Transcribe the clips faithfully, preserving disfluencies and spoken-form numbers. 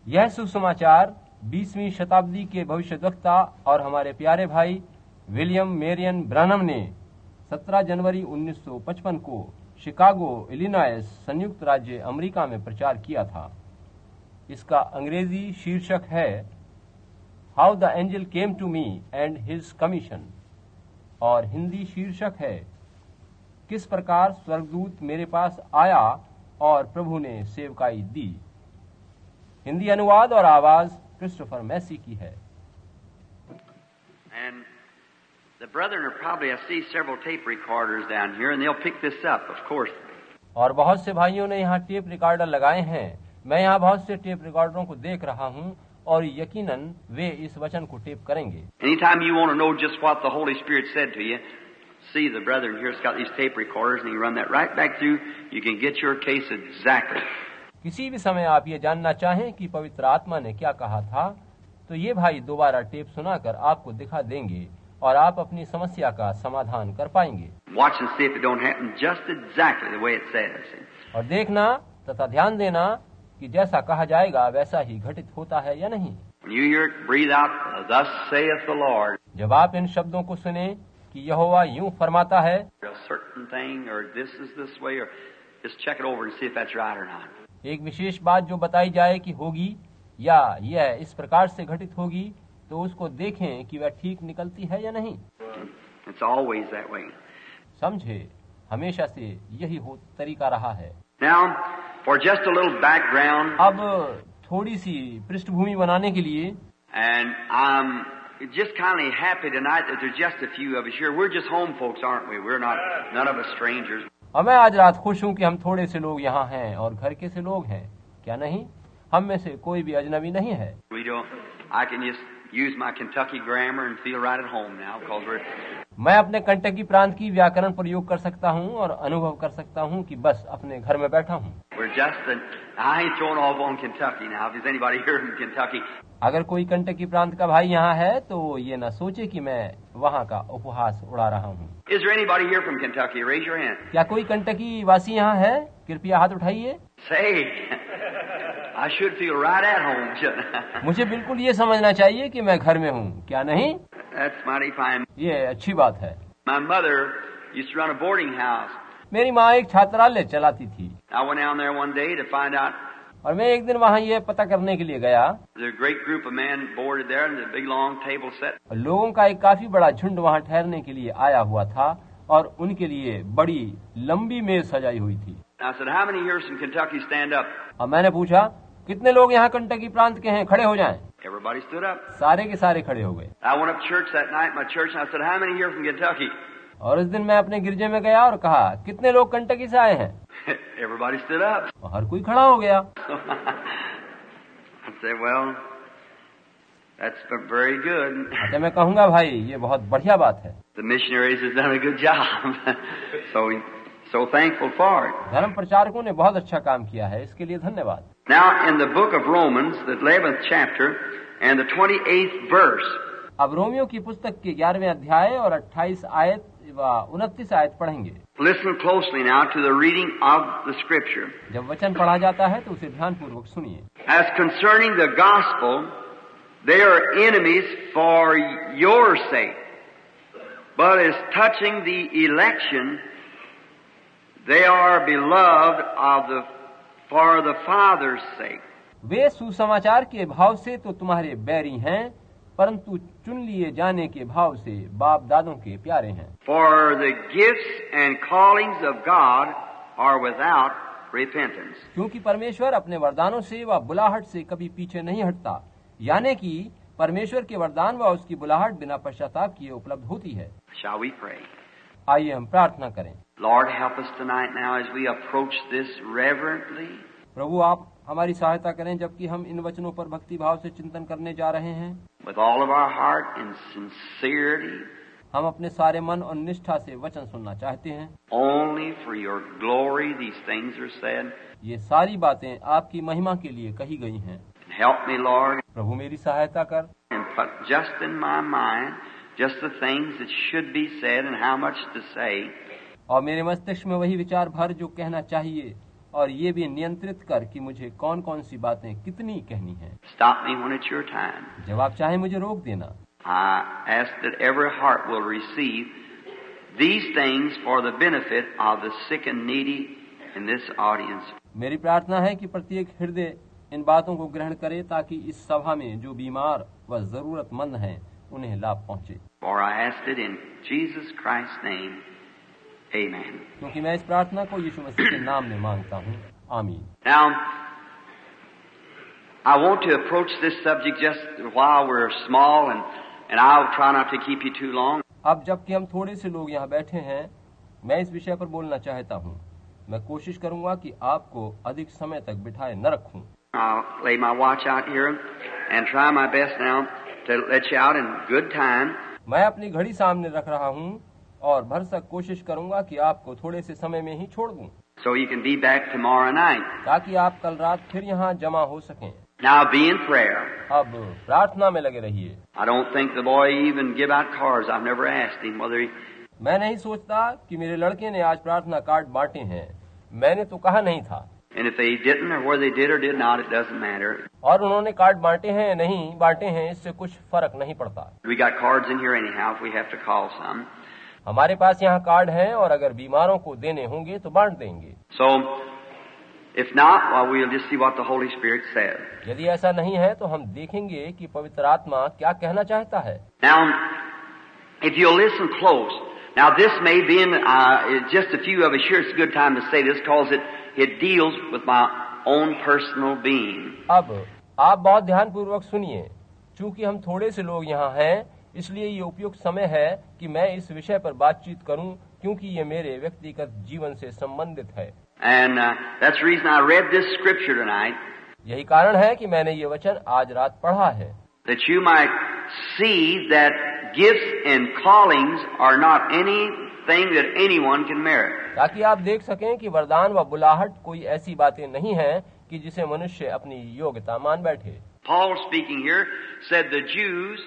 यह सुसमाचार बीसवीं शताब्दी के भविष्यद्वक्ता और हमारे प्यारे भाई विलियम मेरियन ब्रैनम ने सत्रह जनवरी उन्नीस सौ पचपन को शिकागो, इलिनॉयस, संयुक्त राज्य अमेरिका में प्रचार किया था। इसका अंग्रेजी शीर्षक है how the angel came to me and his commission और हिंदी शीर्षक है किस प्रकार स्वर्गदूत मेरे पास आया और प्रभु ने सेवकाई दी। हिंदी अनुवाद और आवाज क्रिस्टोफर मैसी की है। And the brethren are probably, I see several tape recorders down here, and they'll pick this up, of course. और बहुत से भाइयों ने यहाँ टेप रिकॉर्डर लगाए हैं। मैं यहाँ बहुत से टेप रिकॉर्डरों को देख रहा हूँ और यकीनन वे इस वचन को टेप करेंगे। Anytime you want to know just what the Holy Spirit said to you, see the brethren here's got these tape recorders, and you run that right back through. You can get your case exactly. किसी भी समय आप ये जानना चाहें कि पवित्र आत्मा ने क्या कहा था, तो ये भाई दोबारा टेप सुनाकर आपको दिखा देंगे और आप अपनी समस्या का समाधान कर पाएंगे। Watch and see if it don't happen just exactly the way it says. और देखना तथा ध्यान देना कि जैसा कहा जाएगा वैसा ही घटित होता है या नहीं। When you hear it, breathe out, "Thus saith the Lord." जब आप इन शब्दों को सुने कि यहोवा यूं फरमाता है, A certain thing, or this is this way, or just check it over and see if that's right or not. एक विशेष बात जो बताई जाए कि होगी या यह इस प्रकार से घटित होगी, तो उसको देखें कि वह ठीक निकलती है या नहीं। It's always that way. समझे, हमेशा से यही हो तरीका रहा है। Now, for just a little background, अब थोड़ी सी पृष्ठभूमि बनाने के लिए, and I'm just kind of happy tonight that there's just a few of us here. We're just home folks, aren't we? We're not, none of us strangers. और मैं आज रात खुश हूँ कि हम थोड़े से लोग यहाँ हैं और घर के से लोग हैं, क्या नहीं? हम में से कोई भी अजनबी नहीं है। We don't. I can just use my Kentucky grammar and feel right at home now because we're. मैं अपने कंटकी प्रांत की व्याकरण प्रयोग कर सकता हूँ और अनुभव कर सकता हूँ कि बस अपने घर में बैठा हूँ। We're just. A, I ain't throwing off on Kentucky now. If there's anybody here from Kentucky. अगर कोई कंटकी प्रांत का भाई यहाँ है तो ये न सोचे कि मैं वहाँ का उपहास उड़ा रहा हूँ। Is there anybody here from Kentucky? Raise your hand. क्या कोई कंटकी वासी यहाँ है? कृपया हाथ उठाइए। Say, I should feel right at home, shouldn't I? मुझे बिल्कुल ये समझना चाहिए कि मैं घर में हूँ, क्या नहीं? That's mighty fine. ये अच्छी बात है। My mother used to run a boarding house. मेरी माँ एक छात्रालय चलाती थी I went down there one day to find out. और मैं एक दिन वहाँ ये पता करने के लिए गया। There's a great group of men boarded there, and there's a big long table set. और लोगों का एक काफी बड़ा झुंड वहाँ ठहरने के लिए आया हुआ था और उनके लिए बड़ी लंबी मेज सजाई हुई थी। I said, "How many here from Kentucky stand up?" और मैंने पूछा, कितने लोग यहाँ कंटकी प्रांत के हैं, खड़े हो जाएं। Everybody stood up. सारे के सारे खड़े हो गए। I went up to church that night, my church, and I said, "How many here from Kentucky?" और उस दिन मैं अपने गिरजे में गया और कहा, कितने लोग कंटकी से आए हैं? Everybody stood up. और हर कोई खड़ा हो गया। I said, "Well, that's very good." तो मैं कहूँगा भाई ये बहुत बढ़िया बात है। The missionaries has done a good job. so we so thankful for it. धर्म प्रचारकों ने बहुत अच्छा काम किया है, इसके लिए धन्यवाद। Now in the book of Romans, the eleventh chapter and the twenty-eighth verse. अब रोमियो की पुस्तक के ग्यारहवें अध्याय और अट्ठाईस आयत व उनतीस आयत पढ़ेंगे। Listen closely now to the reading of the scripture. जब वचन पढ़ा जाता है तो उसे ध्यानपूर्वक सुनिए। As concerning the gospel, they are enemies for your sake. But as touching the election, they are beloved of the for the Father's sake. वे सुसमाचार के भाव से तो तुम्हारे बैरी हैं, परंतु चुन लिए जाने के भाव से बाप दादों के प्यारे हैं। For the gifts and callings of God are without repentance. क्योंकि परमेश्वर अपने वरदानों से व बुलाहट से कभी पीछे नहीं हटता, यानी कि परमेश्वर के वरदान व उसकी बुलाहट बिना पश्चाताप किए उपलब्ध होती है। Shall we pray? आइए हम प्रार्थना करें। Lord, help us tonight now as we approach this reverently. प्रभु आप हमारी सहायता करें जबकि हम इन वचनों पर भक्ति भाव से चिंतन करने जा रहे हैं। With all of our heart and sincerity. हम अपने सारे मन और निष्ठा से वचन सुनना चाहते हैं। Only for your glory these things are said. ये सारी बातें आपकी महिमा के लिए कही गई हैं। Help me, Lord. प्रभु मेरी सहायता कर। And put just in my mind just the things that should be said and how much to say. और मेरे मस्तिष्क में वही विचार भर जो कहना चाहिए और ये भी नियंत्रित कर कि मुझे कौन कौन सी बातें कितनी कहनी है। Stop me when it's your time. जब आप चाहे मुझे रोक देना। I ask that every heart will receive these things for the benefit of the sick and needy in this audience. मेरी प्रार्थना है कि प्रत्येक हृदय इन बातों को ग्रहण करे ताकि इस सभा में जो बीमार व जरूरतमंद हैं उन्हें लाभ पहुंचे। For I asked it in Jesus Christ's name. Amen. क्योंकि मैं इस प्रार्थना को यीशु मसीह के नाम में मांगता हूँ। आमीन। Now, I want to approach this subject just while we're small, and and I'll try not to keep you too long. अब जबकि हम थोड़े से लोग यहाँ बैठे हैं, मैं इस विषय पर बोलना चाहता हूँ। मैं कोशिश करूँगा कि आपको अधिक समय तक बिठाए न रखूँ। I'll lay my watch out here and try my best now to let you out in good time. मैं अपनी घड़ी सामने रख रहा हूँ और भरसक कोशिश करूँगा कि आपको थोड़े से समय में ही छोड़ दूँ, So you can be back tomorrow night. ताकि आप कल रात फिर यहाँ जमा हो सकें। Now be in prayer. अब प्रार्थना में लगे रहिए। I don't think the boy even give out cards. I've never asked him whether he... मैं नहीं सोचता कि मेरे लड़के ने आज प्रार्थना कार्ड बांटे हैं। मैंने तो कहा नहीं था। And if they didn't, or whether they did or did not, it doesn't matter. और उन्होंने कार्ड बांटे हैं नहीं बांटे हैं, इससे कुछ फर्क नहीं पड़ता। We got cards in here anyhow if we have to call some. हमारे पास यहाँ कार्ड हैं और अगर बीमारों को देने होंगे तो बांट देंगे। So, if not, well, we'll just see what the Holy Spirit says. यदि ऐसा नहीं है तो हम देखेंगे कि पवित्र आत्मा क्या कहना चाहता है। Now, if you'll listen close, now this may be in uh, just a few of us here. It's a good time to say this because it it deals with my own personal being. अब आप बहुत ध्यानपूर्वक सुनिए, चूंकि हम थोड़े से लोग यहाँ हैं, इसलिए ये उपयुक्त समय है कि मैं इस विषय पर बातचीत करूं, क्योंकि ये मेरे व्यक्तिगत जीवन से संबंधित है। And uh, that's the reason I read this scripture tonight. यही कारण है कि मैंने ये वचन आज रात पढ़ा है, That you might see that gifts and callings are not anything that anyone can merit. ताकि आप देख सकें कि वरदान व बुलाहट कोई ऐसी बातें नहीं हैं कि जिसे मनुष्य अपनी योग्यता मान बैठे। Paul speaking here said the Jews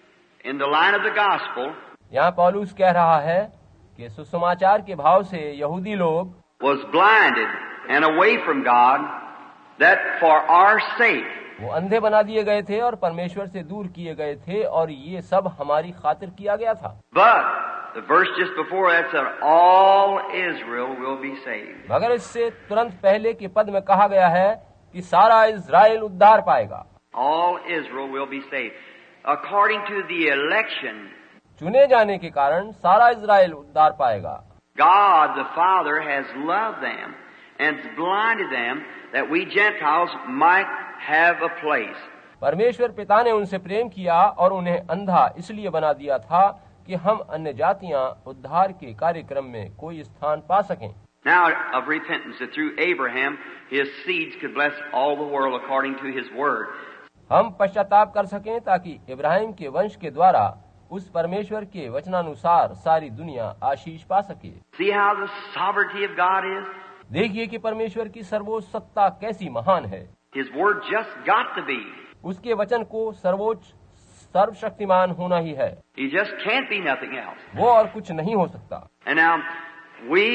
in the line of the gospel यहाँ पौलुस कह रहा है कि सुसमाचार के भाव से यहूदी लोग was blinded and away from God, that for our sake वो अंधे बना दिए गए थे और परमेश्वर से दूर किए गए थे, और ये सब हमारी खातिर किया गया था। But the verse just before that said, all Israel will be saved. मगर इससे तुरंत पहले के पद में कहा गया है कि सारा इज़राइल उद्धार पाएगा। All Israel will be saved. According to the election, चुने जाने के कारण सारा इज़राइल उद्धार पाएगा। God the Father has loved them and blinded them that we Gentiles might have a place. परमेश्वर पिता ने उनसे प्रेम किया और उन्हें अंधा इसलिए बना दिया था कि हम अन्य जातियां उद्धार के कार्यक्रम में कोई स्थान पा सकें। Now of repentance, that through Abraham his seeds could bless all the world according to his word. हम पश्चाताप कर सकें ताकि इब्राहिम के वंश के द्वारा उस परमेश्वर के वचनानुसार सारी दुनिया आशीष पा सके। See how the sovereignty of God is? देखिए कि परमेश्वर की सर्वोच्च सत्ता कैसी महान है। His word just got to be. उसके वचन को सर्वोच्च सर्वशक्तिमान होना ही है। He just can't be nothing else. वो और कुछ नहीं हो सकता। And now we,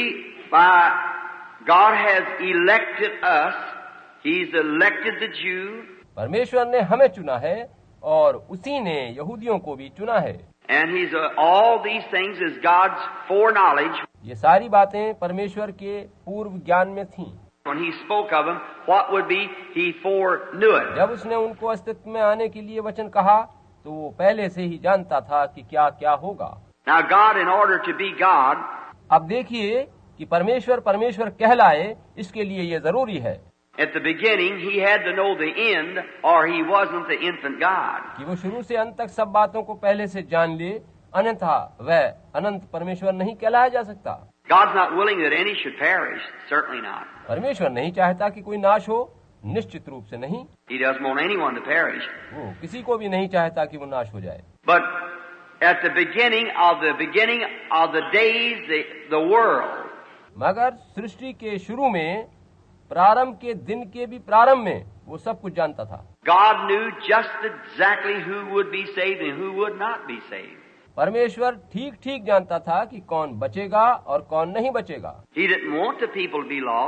by God has elected us. He's elected the Jew. परमेश्वर ने हमें चुना है और उसी ने यहूदियों को भी चुना है। And he's uh, all these things is God's foreknowledge. ये सारी बातें परमेश्वर के पूर्व ज्ञान में थीं। When he spoke of them, what would be, he foreknew it. जब उसने उनको अस्तित्व में आने के लिए वचन कहा तो वो पहले से ही जानता था कि क्या क्या होगा। Now God, in order to be God, अब देखिए कि परमेश्वर परमेश्वर कहलाए, इसके लिए ये जरूरी है at the beginning he had to know the end, or he wasn't the infant God. कि वो शुरू से अंत तक सब बातों को पहले से जान ले, अन्यथा वह अनंत परमेश्वर नहीं कहलाया जा सकता। God's not willing that any should perish, certainly not. परमेश्वर नहीं चाहता कि कोई नाश हो, निश्चित रूप से नहीं। He doesn't want anyone to perish. वो किसी को भी नहीं चाहता कि वो नाश हो जाए। But at the beginning of the beginning of the days, the, the world, मगर सृष्टि के शुरू में, प्रारंभ के दिन के भी प्रारंभ में वो सब कुछ जानता था। God knew just exactly who would be saved and who would not be saved. परमेश्वर ठीक ठीक जानता था कि कौन बचेगा और कौन नहीं बचेगा। He didn't want the people to be lost.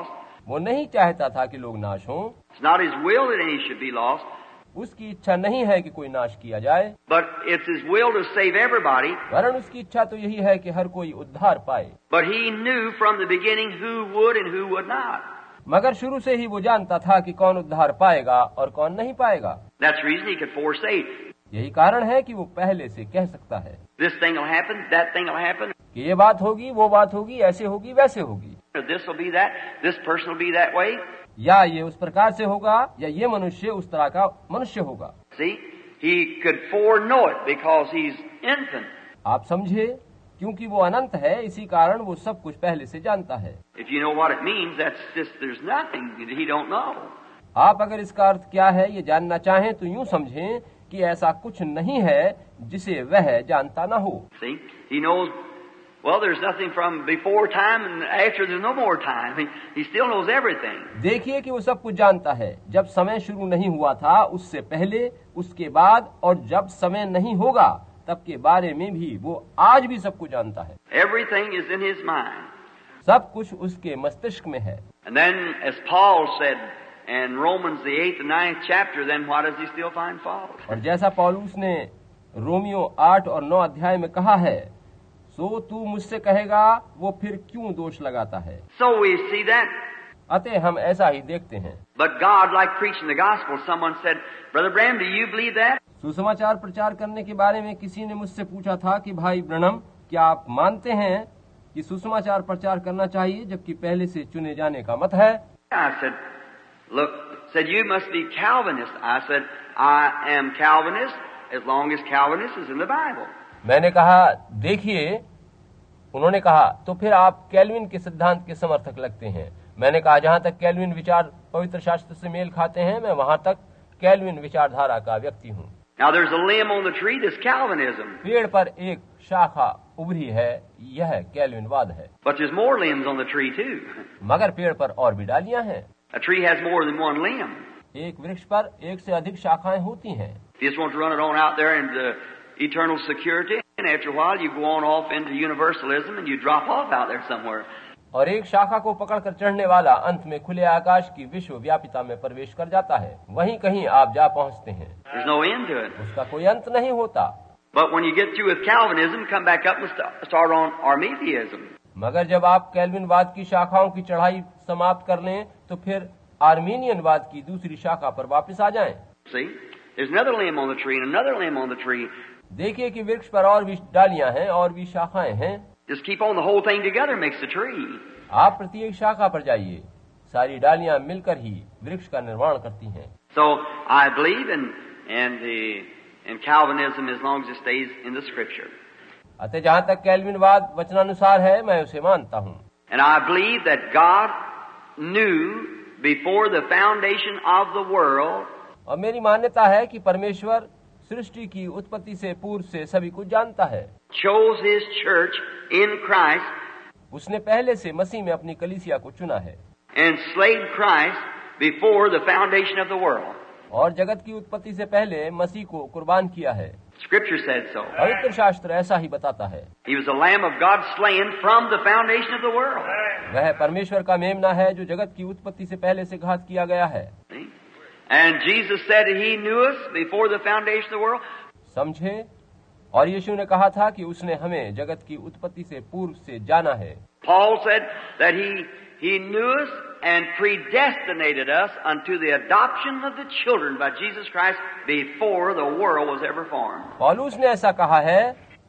वो नहीं चाहता था कि लोग नाश हों। It's not His will that any should be lost, उसकी इच्छा नहीं है कि कोई नाश किया जाए, but it's His will to save everybody. वरन उसकी इच्छा तो यही है कि हर कोई उद्धार पाए। But He knew from the beginning who would and who would not. मगर शुरू से ही वो जानता था कि कौन उद्धार पाएगा और कौन नहीं पाएगा। That's the reason He could foresee. यही कारण है कि वो पहले से कह सकता है This thing will happen, that thing will happen, कि ये बात होगी, वो बात होगी, ऐसे होगी, वैसे होगी, or this will be that, this person will be that way. या ये उस प्रकार से होगा, या ये मनुष्य उस तरह का मनुष्य होगा। See, He could foreknow it because He's infinite. आप समझे, क्योंकि वो अनंत है, इसी कारण वो सब कुछ पहले से जानता है। If you know what it means, that's just, there's nothing that He don't know. आप अगर इसका अर्थ क्या है ये जानना चाहें तो यूं समझें कि ऐसा कुछ नहीं है जिसे वह जानता ना हो। See, He knows, well, there's nothing from before time and after there's no more time. He, he still knows everything. देखिए कि वो सब कुछ जानता है, जब समय शुरू नहीं हुआ था उससे पहले, उसके बाद, और जब समय नहीं होगा तब के बारे में भी वो आज भी सब कुछ जानता है। Everything is in His mind. सब कुछ उसके मस्तिष्क में है। And then, as Paul said in Romans the eighth and ninth chapter, then why does he still find fault? और जैसा पौलुस ने रोमियो आठ और नौ अध्याय में कहा है, सो तू मुझसे कहेगा वो फिर क्यों दोष लगाता है। So we see that. अतः हम ऐसा ही देखते हैं। But God, like preaching the gospel, someone said, Brother Branham, do you believe that? सुसमाचार प्रचार करने के बारे में किसी ने मुझसे पूछा था कि भाई ब्रनम, क्या आप मानते हैं कि सुसमाचार प्रचार करना चाहिए जबकि पहले से चुने जाने का मत है? I said, look, said you must be Calvinist. I said, I am Calvinist as long as Calvinist is in the Bible. मैंने कहा, देखिए, उन्होंने कहा, तो फिर आप कैल्विन के सिद्धांत के समर्थक लगते हैं। मैंने कहा, जहां तक कैल्विन विचार पवित्र शास्त्र से मेल खाते हैं, मैं वहां तक कैल्विन विचारधारा का व्यक्ति हूँ। Now there's a limb on the tree that's Calvinism. पेड़ पर एक शाखा उभरी है, यह कैल्विनवाद है। But there's more limbs on the tree too. मगर पेड़ पर और भी डालियां हैं। A tree has more than one limb. एक वृक्ष पर एक से अधिक शाखाएं होती हैं। If you just want to run it on out there into eternal security, and after a while you go on off into universalism and you drop off out there somewhere. और एक शाखा को पकड़कर चढ़ने वाला अंत में खुले आकाश की विश्व व्यापिता में प्रवेश कर जाता है, वहीं कहीं आप जा पहुंचते हैं। There's no end to it. उसका कोई अंत नहीं होता। But when you get through with Calvinism, come back up and st- start on Arminianism. मगर जब आप कैल्विनवाद की शाखाओं की चढ़ाई समाप्त कर लें तो फिर आर्मीनियनवाद की दूसरी शाखा पर वापस आ जाएं। See, there's another limb on the tree and another limb on the tree. देखिए कि वृक्ष पर और भी डालियां हैं और भी शाखाएं हैं। Just keep on the whole thing together makes the tree. आप प्रत्येक शाखा पर जाइए, सारी डालियां मिलकर ही वृक्ष का निर्माण करती हैं। So I believe in in the in Calvinism as long as it stays in the Scripture. अतः जहाँ तक कैल्विनवाद वचनानुसार है, मैं उसे मानता हूँ। And I believe that God knew before the foundation of the world. और मेरी मान्यता है कि परमेश्वर सृष्टि की उत्पत्ति से पूर्व से सभी कुछ जानता है। Chose His church in Christ. उसने पहले से मसीह में अपनी कलीसिया को चुना है। And slayed Christ before the foundation of the world. और जगत की उत्पत्ति से पहले मसीह को कुर्बान किया है। Scripture said so. पवित्र शास्त्र ऐसा ही बताता है। He was the Lamb of God slain from the foundation of the world. वह परमेश्वर का मेमना है जो जगत की उत्पत्ति से पहले से घात किया गया है। And Jesus said that He knew us before the foundation of the world. समझे? और यीशु ने कहा था कि उसने हमें जगत की उत्पत्ति से पूर्व से जाना है। Paul said that he he knew us and predestinated us unto the adoption of the children by Jesus Christ before the world was ever formed. पौलुस ने ऐसा कहा है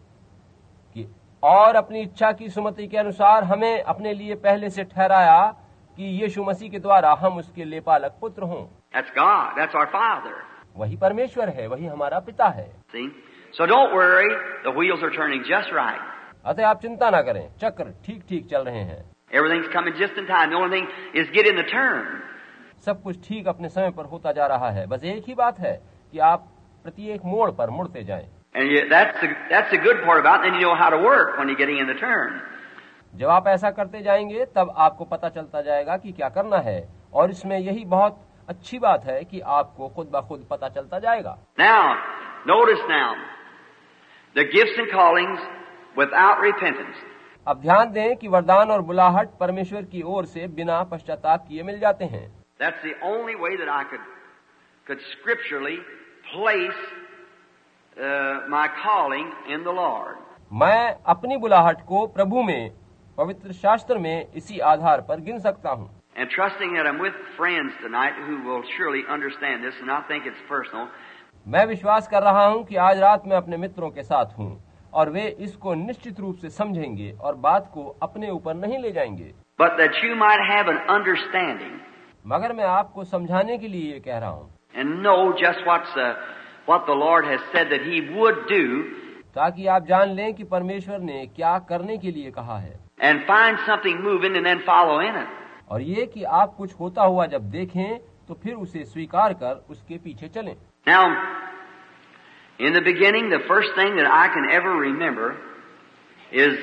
कि और अपनी इच्छा की सुमति के अनुसार हमें अपने लिए पहले से ठहराया कि यीशु मसीह के द्वारा हम उसके लेपालक पुत्र हों। That's God. That's our Father. वही परमेश्वर है, वही हमारा पिता है। See? So don't worry. The wheels are turning just right. अतः आप चिंता ना करें, चक्र ठीक ठीक चल रहे हैं। Everything's coming just in time. The only thing is get in the turn. सब कुछ ठीक अपने समय पर होता जा रहा है। बस एक ही बात है कि आप प्रत्येक मोड़ पर मुड़ते जाएं। And you, that's the, that's the good part about it. Then you know how to work when you're getting in the turn. जब आप ऐसा करते जाएंगे तब आपको पता चलता जाएगा कि क्या करना है, और इसमें यही बहुत अच्छी बात है कि आपको खुद ब खुद पता चलता जाएगा। Now, notice now, the gifts and callings without repentance. अब ध्यान दें कि वरदान और बुलाहट परमेश्वर की ओर से बिना पश्चाताप किए मिल जाते हैं। That's the only way that I could could scripturally place uh, my calling in the Lord. मैं अपनी बुलाहट को प्रभु में, पवित्र शास्त्र में इसी आधार पर गिन सकता हूँ। And trusting that I'm with friends tonight who will surely understand this and not think it's personal. मैं विश्वास कर रहा हूँ कि आज रात मैं अपने मित्रों के साथ हूँ और वे इसको निश्चित रूप से समझेंगे और बात को अपने ऊपर नहीं ले जाएंगे। But that you might have an understanding. मगर मैं आपको समझाने के लिए ये कह रहा हूँ। And know just what's uh, what the Lord has said that He would do. ताकि आप जान लें कि परमेश्वर ने क्या करने के लिए कहा है। And find something moving and then follow in it. और ये कि आप कुछ होता हुआ जब देखें तो फिर उसे स्वीकार कर उसके पीछे चलें। Now, in the beginning, the first thing that I can ever remember is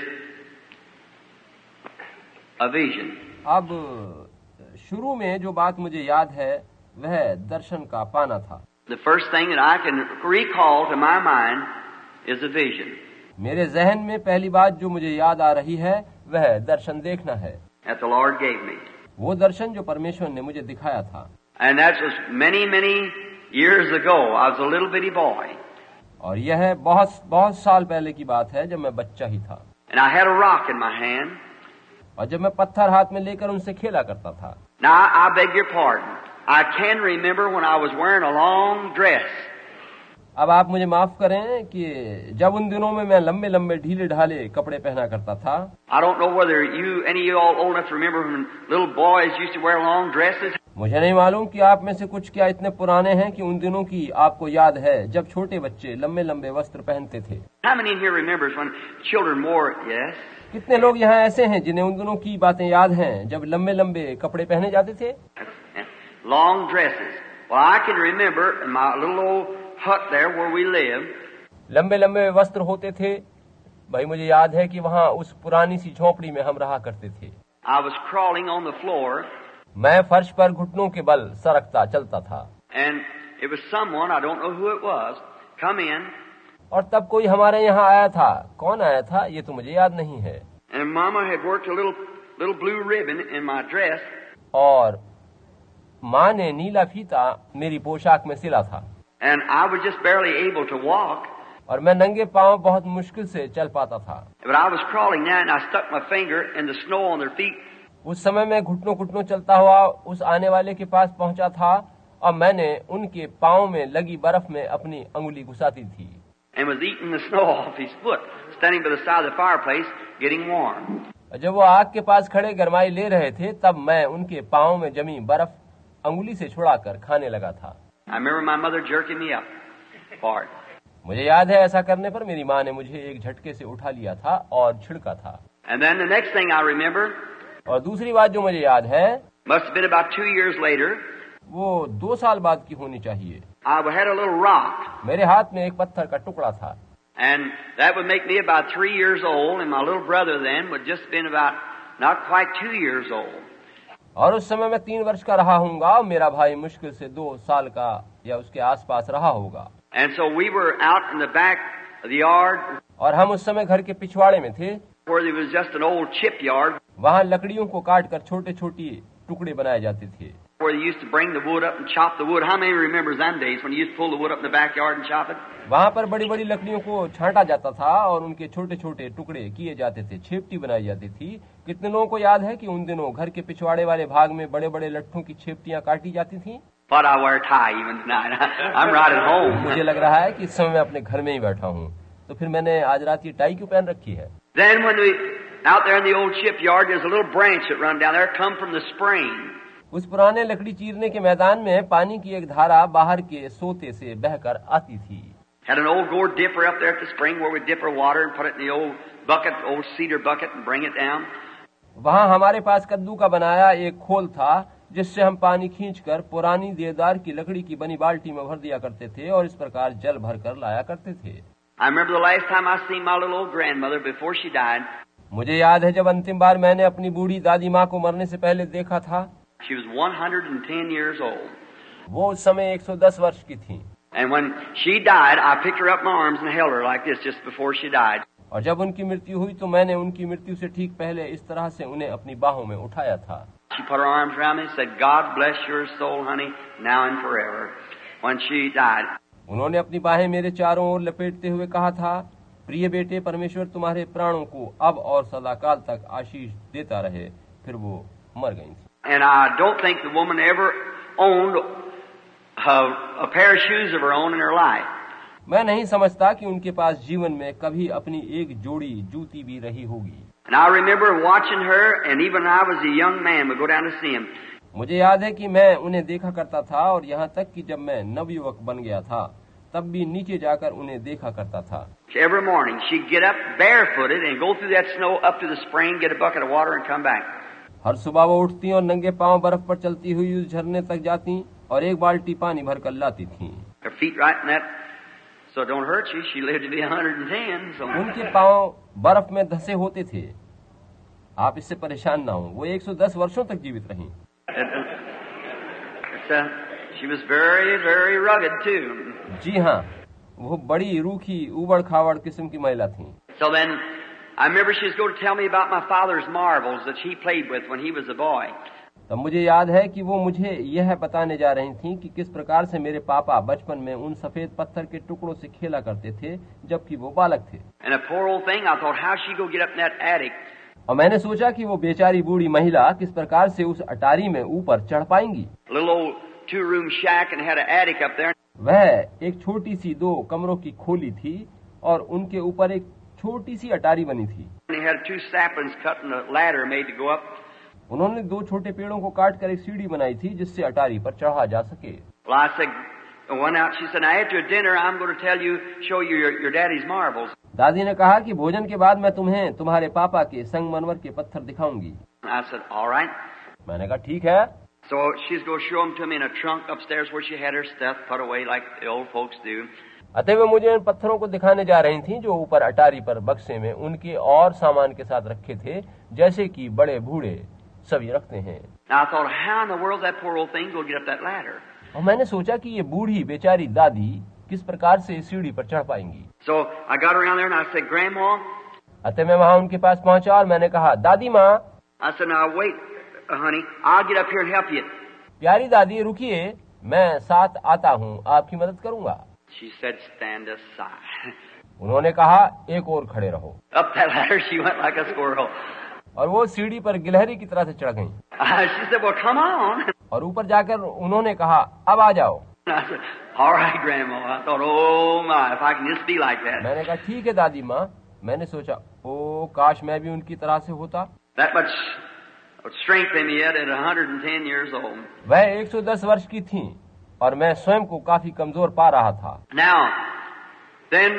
a vision. अब शुरू में जो बात मुझे याद है वह दर्शन का पाना था। The first thing that I can recall to my mind is a vision. मेरे जहन में पहली बात जो मुझे याद आ रही है वह दर्शन देखना है। That the Lord gave me. वो दर्शन जो परमेश्वर ने मुझे दिखाया था। And that was many, many years ago. I was a little bitty boy. और यह बहुत बहुत साल पहले की बात है जब मैं बच्चा ही था। And I had a rock in my hand. और जब मैं पत्थर हाथ में लेकर उनसे खेला करता था। Now, I beg your pardon. I can remember when I was wearing a long dress. अब आप मुझे माफ करें कि जब उन दिनों में मैं लंबे लंबे ढीले ढाले कपड़े पहना करता था। I don't know whether you, any of you all old enough to remember when little boys used to wear long dresses. मुझे नहीं मालूम कि आप में से कुछ क्या इतने पुराने हैं कि उन दिनों की आपको याद है जब छोटे बच्चे लंबे लंबे वस्त्र पहनते थे। How many in here remembers when children wore? Yes. कितने लोग यहाँ ऐसे हैं जिन्हें उन दिनों की बातें याद हैं जब लंबे लंबे कपड़े पहने जाते थे। Long dresses. Well, I can remember in my little old hut there where we lived. लंबे लंबे वस्त्र होते थे। भाई मुझे याद है कि वहाँ उस पुरानी सी झोपड़ी में हम रहा करते थे। I was crawling on the floor. मैं फर्श पर घुटनों के बल सरकता चलता था। And it was someone, I don't know who it was, come in. और तब कोई हमारे यहाँ आया था। कौन आया था ये तो मुझे याद नहीं है। And Mama had worked a little little blue ribbon in my dress. और माँ ने नीला फीता मेरी पोशाक में सिला था। And I was just barely able to walk. और मैं नंगे पांव बहुत मुश्किल से चल पाता था। But I was crawling now and I stuck my finger in the snow on their feet. उस समय मैं घुटनों घुटनों चलता हुआ उस आने वाले के पास पहुंचा था और मैंने उनके पांव में लगी बर्फ में अपनी अंगुली घुसाती थी। And was eating the snow off his foot, standing by the side of the fireplace, getting warm. जब वो आग के पास खड़े गरमाई ले रहे थे तब मैं उनके पांव में जमी बर्फ अंगुली से छुड़ाकर खाने लगा था। I remember my mother jerking me up for it. मुझे याद है ऐसा करने पर मेरी माँ ने मुझे एक झटके से उठा लिया था और छिड़का था। And then the next thing I remember, और दूसरी बात जो मुझे याद है, must have been about two years later, वो दो साल बाद की होनी चाहिए। I had a little rock. मेरे हाथ में एक पत्थर का टुकड़ा था। And that would make me about three years old, and my little brother then would just been about not quite two years old. और उस समय मैं तीन वर्ष का रहा हूँगा और मेरा भाई मुश्किल से दो साल का या उसके आसपास रहा होगा। And so we were out in the back of the yard. और हम उस समय घर के पिछवाड़े में थे। Where there was just an old chip yard. वहाँ लकड़ियों को काट कर छोटे छोटे टुकड़े बनाए जाते थे। Where they used to bring the wood up and chop the wood. How many remembers them days when you used to pull the wood up in the backyard and chop it? वहाँ पर बड़ी बड़ी लकड़ियों को छांटा जाता था और उनके छोटे छोटे टुकड़े किए जाते थे, छेपटी बनाई जाती थी। कितने लोगों को याद है कि उन दिनों घर के पिछवाड़े वाले भाग में बड़े बड़े लट्ठों की छेपटियां काटी जाती थी। But I wear a tie even tonight. I'm right at home. मुझे लग रहा है कि इस समय मैं अपने घर में ही बैठा हूँ, तो फिर मैंने आज रात ये टाई क्यों पहन रखी है। Then when we out there in the old shipyard, there's a little branch that run down there, come from the spring. उस पुराने लकड़ी चीरने के मैदान में पानी की एक धारा बाहर के सोते से बहकर आती थी। Had an old gourd dipper up there at the spring where we dip our water and put it in the old bucket, old cedar bucket, and bring it down. वहाँ हमारे पास कद्दू का बनाया एक खोल था जिससे हम पानी खींचकर पुरानी देवदार की लकड़ी की बनी बाल्टी में भर दिया करते थे और इस प्रकार जल भरकर लाया करते थे। I remember the last time I seen my little old grandmother before she died. मुझे याद है जब अंतिम बार मैंने अपनी बूढ़ी दादी माँ को मरने से पहले देखा था। She was one hundred ten years old. वो उस समय एक सौ दस वर्ष की थी। And when she died, I picked her up in my arms and held her like this just before she died. और जब उनकी मृत्यु हुई तो मैंने उनकी मृत्यु से ठीक पहले इस तरह से उन्हें अपनी बाहों में उठाया था। She put her arms around me and said, God bless your soul, honey, now and forever. When she died. उन्होंने अपनी बाहें मेरे चारों ओर लपेटते हुए कहा था, प्रिय बेटे, परमेश्वर तुम्हारे प्राणों को अब और सदाकाल तक आशीष देता रहे। फिर वो मर गई थी। And I don't think the woman ever owned a, a pair of shoes of her own in her life. मैं नहीं समझता कि उनके पास जीवन में कभी अपनी एक जोड़ी जूती भी रही होगी। And I remember watching her, and even when I was a young man, would go down to see him. मुझे याद है कि मैं उन्हें देखा करता था और यहाँ तक कि जब मैं नवयुवक बन गया था तब भी नीचे जाकर उन्हें देखा करता था। Every morning she'd get up barefooted and go through that snow up to the spring, get a bucket of water, and come back. हर सुबह वो उठती और नंगे पांव बर्फ पर चलती हुई उस झरने तक जाती और एक बाल्टी पानी भरकर लाती थी। Her feet right in that, so it don't hurt you. She lived to be one hundred ten. So. उनके पांव बर्फ में धंसे होते थे। आप इससे परेशान ना हो, वो एक सौ दस वर्षों तक जीवित रहीं। It's, uh, she was very, very rugged too. जी हाँ, वो बड़ी रूखी उबड़ खाबड़ किस्म की महिला थी। So then, I remember she was going to tell me about my father's marbles that she played with when he was a boy. तब मुझे याद है कि वो मुझे यह बताने जा रही थी कि किस प्रकार से मेरे पापा बचपन में उन सफेद पत्थर के टुकड़ों से खेला करते थे जबकि वो बालक थे। And a poor old thing, I thought, how she go get up in that attic? और मैंने सोचा कि वो बेचारी बूढ़ी महिला किस प्रकार से उस अटारी में ऊपर चढ़ पाएंगी। A little old two-room shack and had an attic up there. वह एक छोटी सी दो कमरों की खोली थी और उनके ऊपर एक छोटी सी अटारी बनी थी। They had two saplings cut and a ladder made to go up. उन्होंने दो छोटे पेड़ों को काट कर एक सीढ़ी बनाई थी जिससे अटारी पर चढ़ा जा सके। Well, I said, one out. She said, now after dinner, I'm going to tell you, show you your, your daddy's marbles. दादी ने कहा कि भोजन के बाद मैं तुम्हें तुम्हारे पापा के संगमरमर के पत्थर दिखाऊंगी। I said, all right. मैंने कहा ठीक है। So she's going to show them to me in a trunk upstairs where she had her stuff put away like the old folks do. अतः वे मुझे इन पत्थरों को दिखाने जा रही थीं जो ऊपर अटारी पर बक्से में उनके और सामान के साथ रखे थे जैसे कि बड़े बूढ़े सभी रखते हैं। Now I thought, how in the world that poor old thing going to get up that ladder? और मैंने सोचा कि ये बूढ़ी बेचारी दादी किस प्रकार से इस सीढ़ी पर चढ़ पाएंगी। So I got around there and I said, Grandma. अतः मैं वहाँ उनके पास पहुँचा और मैंने कहा, दादी माँ। I said, now wait, uh, honey, I'll get up here and help you. प्यारी दादी रुकिए, मैं साथ आता हूँ, आपकी मदद करूँगा। She said, stand aside. उन्होंने कहा, एक और खड़े रहो। Up that ladder she went like a squirrel. और वो सीढ़ी पर गिलहरी की तरह से चढ़ गईं। Uh, she said, well, come on. और ऊपर जाकर उन्होंने कहा, अब आ जाओ। I said, all right, Grandma. I thought, oh my, if I can just be like that. मैंने कहा ठीक है दादी माँ। मैंने सोचा, ओ काश मैं भी उनकी तरह से होता। That much strength in me yet at one hundred ten years old. वह एक सौ दस वर्ष की थी और मैं स्वयं को काफी कमजोर पा रहा था। Now, then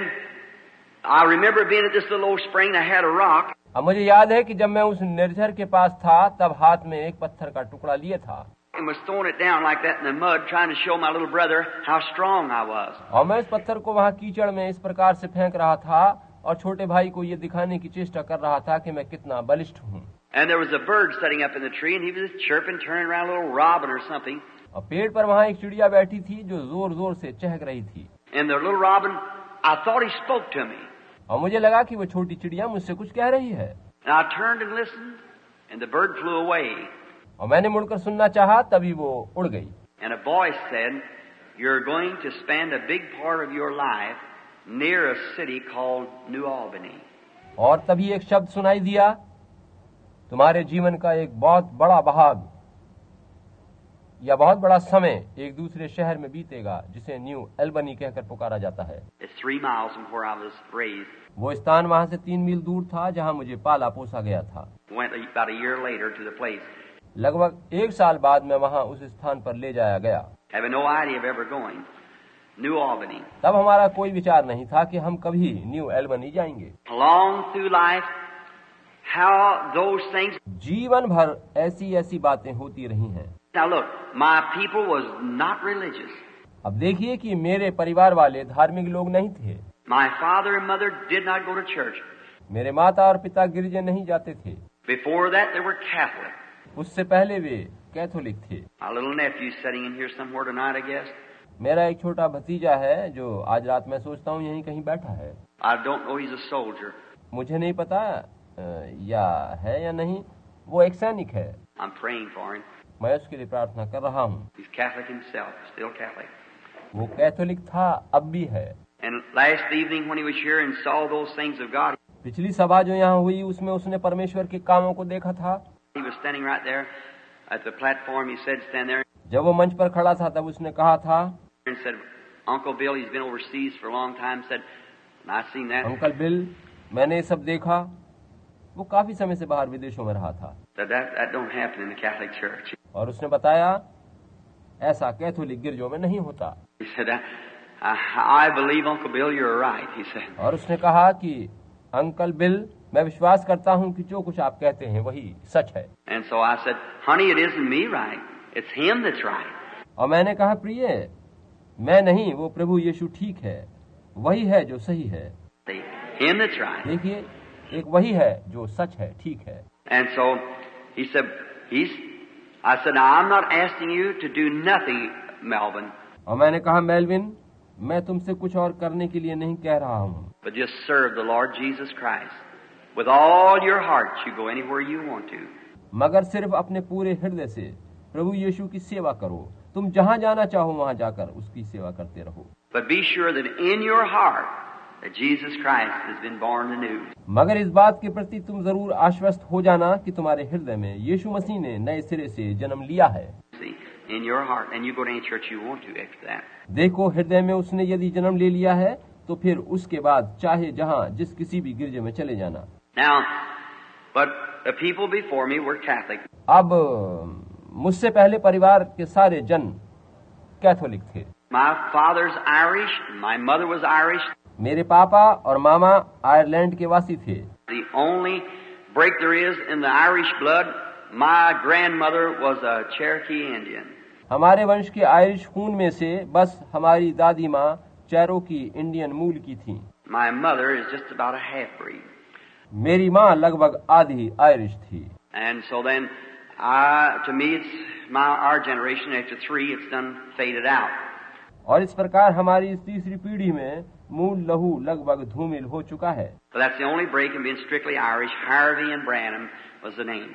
I remember being at this little old spring. I had a rock. अब मुझे याद है कि जब मैं उस निर्झर के पास था तब हाथ में एक पत्थर का टुकड़ा लिया था And was throwing it down like that in the mud, trying to show my little brother how strong I was. और मैं इस पत्थर को वहाँ कीचड़ में इस प्रकार से फेंक रहा था और छोटे भाई को ये दिखाने की चेष्टा कर रहा था कि मैं कितना बलिष्ठ हूँ। And there was a bird sitting up in the tree, and he was chirping, turning around, a little robin or something. और पेड़ पर वहाँ एक चिड़िया बैठी थी जो जोर जोर से चहक रही थी। And the little robin, I thought he spoke to me. और मुझे लगा कि वो छोटी चिड़िया मुझसे कुछ कह रही है। And I turned and listened, and the bird flew away. और मैंने मुड़कर सुनना चाहा तभी वो उड़ गई। And a voice said, you're going to spend a big part of your life near a city called New Albany. और तभी एक शब्द सुनाई दिया, तुम्हारे जीवन का एक बहुत बड़ा भाग या बहुत बड़ा समय एक दूसरे शहर में बीतेगा जिसे न्यू एल्बनी कहकर पुकारा जाता है। It's three miles from where I was raised. वो स्थान वहाँ से तीन मील दूर था जहाँ मुझे पाला पोसा गया था। Went about a year later to the place. लगभग एक साल बाद मैं वहाँ उस स्थान पर ले जाया गया। Having no idea of ever going. New Albany. तब हमारा कोई विचार नहीं था कि हम कभी न्यू एल्बनी जाएंगे। Along through life, how those things. जीवन भर ऐसी ऐसी बातें होती रही हैं। Now look, my people was not religious. अब देखिए कि मेरे परिवार वाले धार्मिक लोग नहीं थे। My father and mother did not go to church. मेरे माता और पिता गिरजे नहीं जाते थे। Before that, they were Catholic. उससे पहले वे कैथोलिक थे। My little nephew's sitting in here somewhere tonight, I guess. मेरा एक छोटा भतीजा है जो आज रात मैं सोचता हूँ यहीं कहीं बैठा है। I don't know he's a soldier. मुझे नहीं पता या है या नहीं, वो एक सैनिक है। I'm praying for him. मैं उसके लिए प्रार्थना कर रहा हूँ। He's Catholic himself, still Catholic. वो कैथोलिक था, अब भी है। And last evening when he was here and saw those things of God, पिछली सभा जो यहाँ हुई उसमें उसने परमेश्वर के कामों को देखा था। he was standing right there at the platform. He said, stand there. जब वो मंच पर खड़ा था तब उसने कहा था, And said, Uncle Bill, he's been overseas for a long time. Said, and I seen that. Uncle Bill, मैंने ये सब देखा। वो काफी समय से बाहर विदेशों में रहा था। That that, that don't happen in the Catholic Church. और उसने बताया ऐसा कैथोलिक गिरजों में नहीं होता। He said, I, I believe, Uncle Bill, you're right. He said. और उसने कहा कि अंकल बिल, मैं विश्वास करता हूँ कि जो कुछ आप कहते हैं वही सच है। And so I said, honey, it isn't me right. It's him that's right. और मैंने कहा, प्रिय, मैं नहीं, वो प्रभु यीशु ठीक है, वही है जो सही है। See, him that's right. देखिए, एक वही है जो सच है, ठीक है। And so he said, he's. I said, now I'm not asking you to do nothing, Melvin. और मैंने कहा, मेलविन, मैं तुमसे कुछ और करने के लिए नहीं कह रहा हूँ, But just serve the Lord Jesus Christ. With all your heart, you go anywhere you want to. मगर सिर्फ अपने पूरे हृदय से प्रभु यीशु की सेवा करो। तुम जहाँ जाना चाहो वहाँ जाकर उसकी सेवा करते रहो। But be sure that in your heart that Jesus Christ has been born anew. मगर इस बात के प्रति तुम जरूर आश्वस्त हो जाना कि तुम्हारे हृदय में यीशु मसीह ने नए सिरे से जन्म लिया है। See, in your heart, and you go to any church you want to after that. देखो, हृदय में उसने यदि जन्म ले लिया है तो फिर उसके बाद चाहे जहाँ जिस किसी भी गिरजे में चले जाना। Now, but the people before me were Catholic. अब मुझसे पहले परिवार के सारे जन कैथोलिक थे। My father's Irish, my mother was Irish. मेरे पापा और मामा आयरलैंड के वासी थे। The only break there is in the Irish blood, my grandmother was a Cherokee Indian. हमारे वंश के आयरिश खून में से बस हमारी दादी माँ चेरोकी इंडियन मूल की थी। My mother is just about a half-breed. मेरी माँ लगभग आधी आयरिश थी। And so then, I, to me, it's my our generation. After three, it's done faded out. और इस प्रकार हमारी इस तीसरी पीढ़ी में मूल लहू लगभग धूमिल हो चुका है। But that's the only break in being strictly Irish. Harvey and Branham was the name.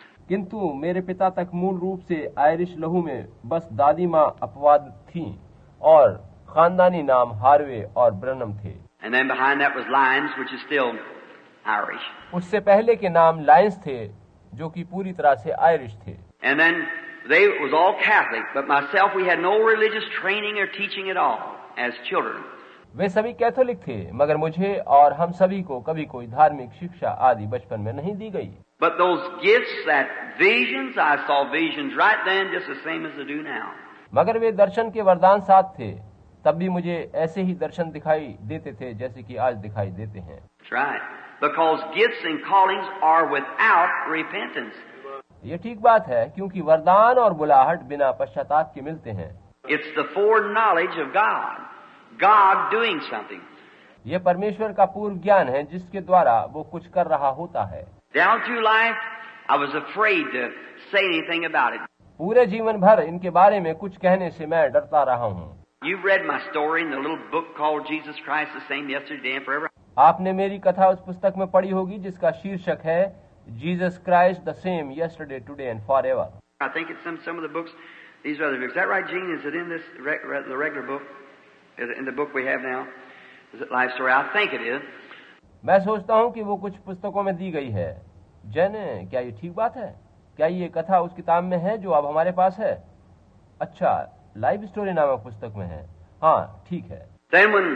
किंतु मेरे पिता तक मूल रूप से आयरिश लहू में बस दादी माँ अपवाद थी और खानदानी नाम हार्वे और ब्रनम थे। And then behind that was Lyons, which is still Irish. उससे पहले के नाम लायंस थे जो कि पूरी तरह से आयरिश थे। And then they was all Catholic, but myself, we had no religious training or teaching at all as children. वे सभी कैथोलिक थे, मगर मुझे और हम सभी को कभी कोई धार्मिक शिक्षा आदि बचपन में नहीं दी गई। But those gifts, that visions, I saw visions right then just the same as I do now. मगर वे दर्शन के वरदान साथ थे, तब भी मुझे ऐसे ही दर्शन दिखाई देते थे जैसे कि आज दिखाई देते हैं। That's right. Because gifts and callings are without repentance. ये ठीक बात है, क्योंकि वरदान और बुलाहट बिना पश्चाताप के मिलते हैं। It's the foreknowledge of God. God doing something. ये परमेश्वर का पूर्व ज्ञान है जिसके द्वारा वो कुछ कर रहा होता है। Down through life, I was afraid to say anything about it. पूरे जीवन भर इनके बारे में कुछ कहने से मैं डरता रहा हूँ। You've read my story in the little book called Jesus Christ, the same yesterday and forever. आपने मेरी कथा उस पुस्तक में पढ़ी होगी जिसका शीर्षक है Jesus Christ the same yesterday today and forever. I think it's some some of the books. These are other books. Is that right, Gene? Is it in this reg, the regular book? Is it in the book we have now? Is it Life Story? I think it is. मैं सोचता हूँ कि वो कुछ पुस्तकों में दी गई है। जन, क्या ये ठीक बात है? क्या ये कथा उस किताब में है जो अब हमारे पास है? अच्छा, लाइफ स्टोरी नामक पुस्तक में है। हाँ, ठीक है। Then when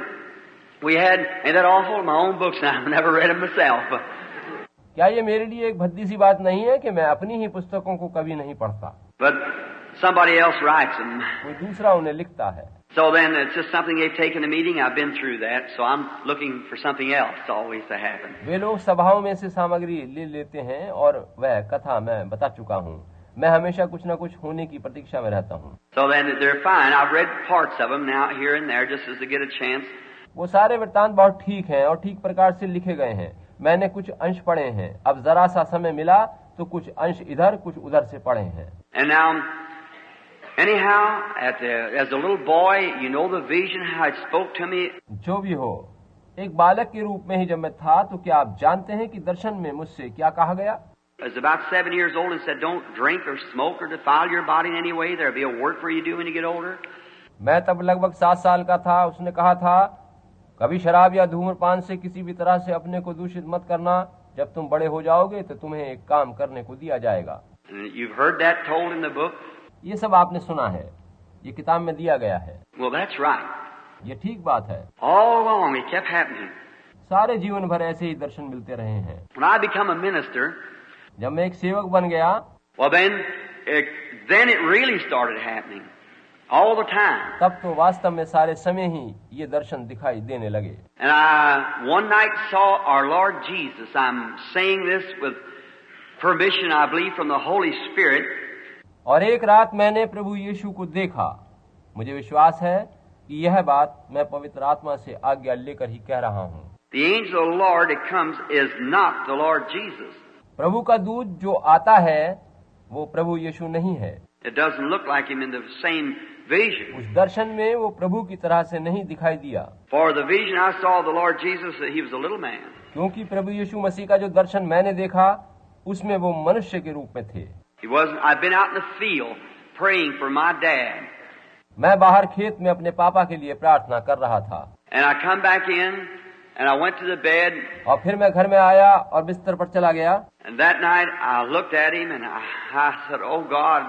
we had, ain't that awful? My own books now. I've never read them myself. क्या ये मेरे लिए एक भद्दी सी बात नहीं है कि मैं अपनी ही पुस्तकों को कभी नहीं पढ़ता, But somebody else writes them. कोई दूसरा उन्हें लिखता है। So then it's just something they've taken a meeting. I've been through that, so I'm looking for something else always to happen. वे लोग सभाओं में से सामग्री ले लेते हैं और वह कथा मैं बता चुका हूँ। मैं हमेशा कुछ न कुछ होने की प्रतीक्षा में रहता हूँ। So then they're fine. I've read parts of them now here and there just as to get a chance. वो सारे वृत्तांत बहुत ठीक हैं और ठीक प्रकार से लिखे गए हैं। मैंने कुछ अंश पढ़े हैं। अब जरा सा समय मिला तो कुछ अंश इधर कुछ उधर से पढ़े हैं। And now, anyhow, at the, as a little boy, you know the vision, how it spoke to me. जो भी हो, एक बालक के रूप में ही जब मैं था, तो क्या आप जानते हैं कि दर्शन में मुझसे क्या कहा गया? I was about seven years old and said, don't drink or smoke or defile your body in any way. There'll be a work for you to do when you get older. मैं तब लगभग सात साल का था। उसने कहा था, कभी शराब या धूम्रपान से किसी भी तरह से अपने को दूषित मत करना। जब तुम बड़े हो जाओगे तो तुम्हें एक काम करने को दिया जाएगा। You've heard that told in the book? ये सब आपने सुना है, ये किताब में दिया गया है। Well, that's right. ये ठीक बात है। All along it kept happening. सारे जीवन भर ऐसे ही दर्शन मिलते रहे हैं। When I become a minister, जब मैं एक सेवक बन गया, well then, it, then it really started happening. All the time. तब तो वास्तव में सारे समय ही ये दर्शन दिखाई देने लगे। And I one night saw our Lord Jesus. I'm saying this with permission, I believe, from the Holy Spirit. और एक रात मैंने प्रभु यीशु को देखा। मुझे विश्वास है कि यह बात मैं पवित्र आत्मा से आज्ञा लेकर ही कह रहा हूँ। The angel of the Lord that comes is not the Lord Jesus. प्रभु का दूत जो आता है वो प्रभु यीशु नहीं है। It doesn't look like him in the same vision. उस दर्शन में वो प्रभु की तरह से नहीं दिखाई दिया। For the vision I saw of the Lord Jesus, he was a little man. क्योंकि प्रभु यीशु मसीह का जो दर्शन मैंने देखा उसमें वो मनुष्य के रूप में थे। He wasn't. I've been out in the field praying for my dad. मैं बाहर खेत में अपने पापा के लिए प्रार्थना कर रहा था। And I come back in and I went to the bed. और फिर मैं घर में आया और बिस्तर पर चला गया। And that night I looked at him and I, I said, "Oh God,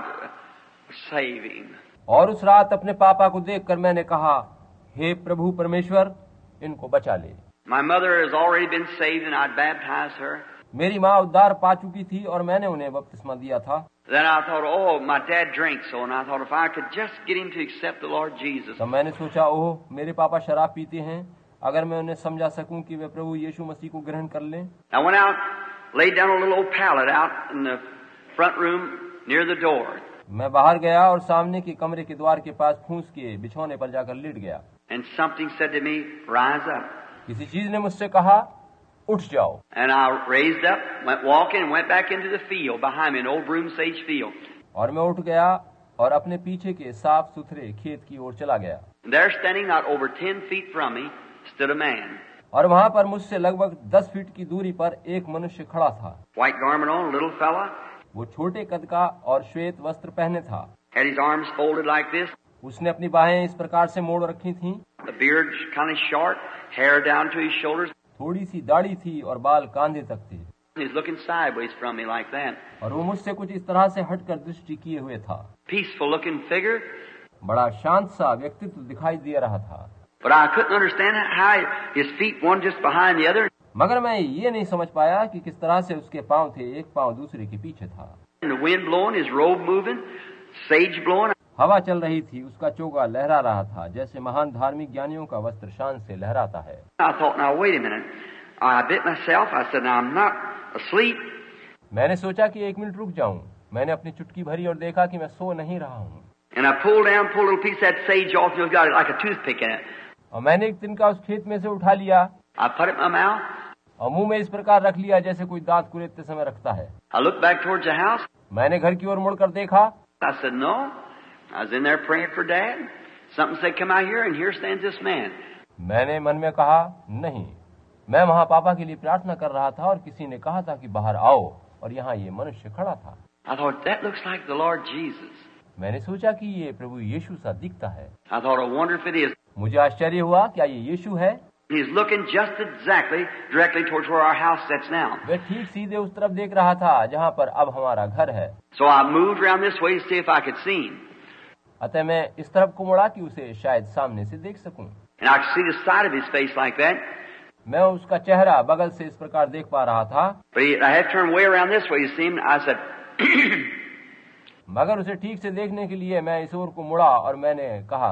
save him." और उस रात अपने पापा को देखकर मैंने कहा, हे प्रभु परमेश्वर, इनको बचा ले। My mother has already been saved and I'd baptized her. मेरी माँ उद्धार पा चुकी थी और मैंने उन्हें बपतिस्मा दिया था। Then I thought, oh, my dad drinks so, and I thought if I could just get him to accept the Lord Jesus. तब मैंने सोचा, ओह मेरे पापा शराब पीते हैं, अगर मैं उन्हें समझा सकूं कि वे प्रभु यीशु मसीह को ग्रहण कर लें। I went out, laid down a little old pallet out in the front room near the door. मैं बाहर गया और सामने के कमरे के द्वार के पास फूंस के बिछौने पर जाकर लेट गया। And something said to me, rise up. किसी चीज ने मुझसे कहा, उठ जाओ। And I raised up, went walking, and went back into the field behind me, an old broom sage field. और मैं उठ गया और अपने पीछे के साफ सुथरे खेत की ओर चला गया। And there, standing not over ten feet from me, stood a man. और वहाँ पर मुझसे लगभग दस फीट की दूरी पर एक मनुष्य खड़ा था। White garment on, a little fella. वो छोटे कद का और श्वेत वस्त्र पहने था। Had his arms folded like this. उसने अपनी बाहें इस प्रकार से मोड़ रखी थीं। The beard kind of short, hair down to his shoulders. थोड़ी सी दाढ़ी थी और बाल कांधे तक थे। He's looking sideways from me like that. और वो मुझसे कुछ इस तरह से हटकर दृष्टि किए हुए था। Peaceful looking figure. बड़ा शांत सा व्यक्तित्व दिखाई दे रहा था। But I couldn't understand how his feet one just behind the other. मगर मैं ये नहीं समझ पाया कि किस तरह से उसके पांव थे, एक पांव दूसरे के पीछे था। And the wind blowing, his robe moving, sage blowing. हवा चल रही थी, उसका चोगा लहरा रहा था, जैसे महान धार्मिक ज्ञानियों का वस्त्र शान से लहराता है। I thought, now wait a minute. I bit myself. I said, now I'm not asleep. मैंने सोचा कि एक मिनट रुक जाऊं। मैंने अपनी चुटकी भरी और देखा कि मैं सो नहीं रहा हूँ। And I pulled down, pulled a little piece of that sage off. You got it like a toothpick in it. और मैंने एक तिनका उस खेत में से उठा लिया I put it in my mouth. और मुंह में इस प्रकार रख लिया जैसे कोई दांत कुरेदते समय रखता है। I looked back towards the house. मैंने घर की ओर मुड़कर देखा। I said, no. I was in there praying for Dad. Something said, come out here, and here stands this man. मैंने मन में कहा, नहीं, मैं वहाँ पापा के लिए प्रार्थना कर रहा था और किसी ने कहा था कि बाहर आओ, और यहाँ ये मनुष्य खड़ा था। I thought, that looks like the Lord Jesus. मैंने सोचा कि ये प्रभु यीशु सा दिखता है। I thought, I wonder if it is. मुझे आश्चर्य हुआ, क्या ये यीशु है? He's looking just exactly directly towards where our house sits now. वह ठीक सीधे उस तरफ देख रहा था जहाँ पर अब हमारा घर है। So I moved around this way to see if I could see him. अतः मैं इस तरफ को मुड़ा कि उसे शायद सामने से देख सकूं। And I could see the side of his face like that. मैं उसका चेहरा बगल से इस प्रकार देख पा रहा था। But he, I had to turn way around this way to see him. I said, मगर उसे ठीक से देखने के लिए मैं इस ओर को मुड़ा और मैंने कहा,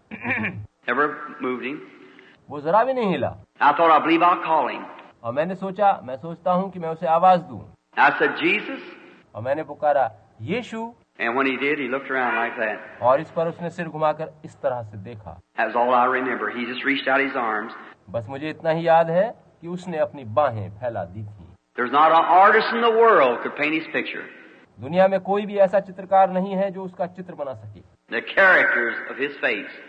never moved him. वो जरा भी नहीं हिला। I thought, I believe I'll call him. और मैंने सोचा, मैं सोचता हूँ कि मैं उसे आवाज दूं। I said, Jesus. और मैंने पुकारा, यीशु। And when he did, he looked around like that. और इस पर उसने सिर घुमाकर इस तरह से देखा। That was all I remember. He just reached out his arms. बस मुझे इतना ही याद है कि उसने अपनी बाहें फैला दी थी। There's not an artist in the world could paint his picture. दुनिया में कोई भी ऐसा चित्रकार नहीं है जो उसका चित्र बना सके। The characters of his face.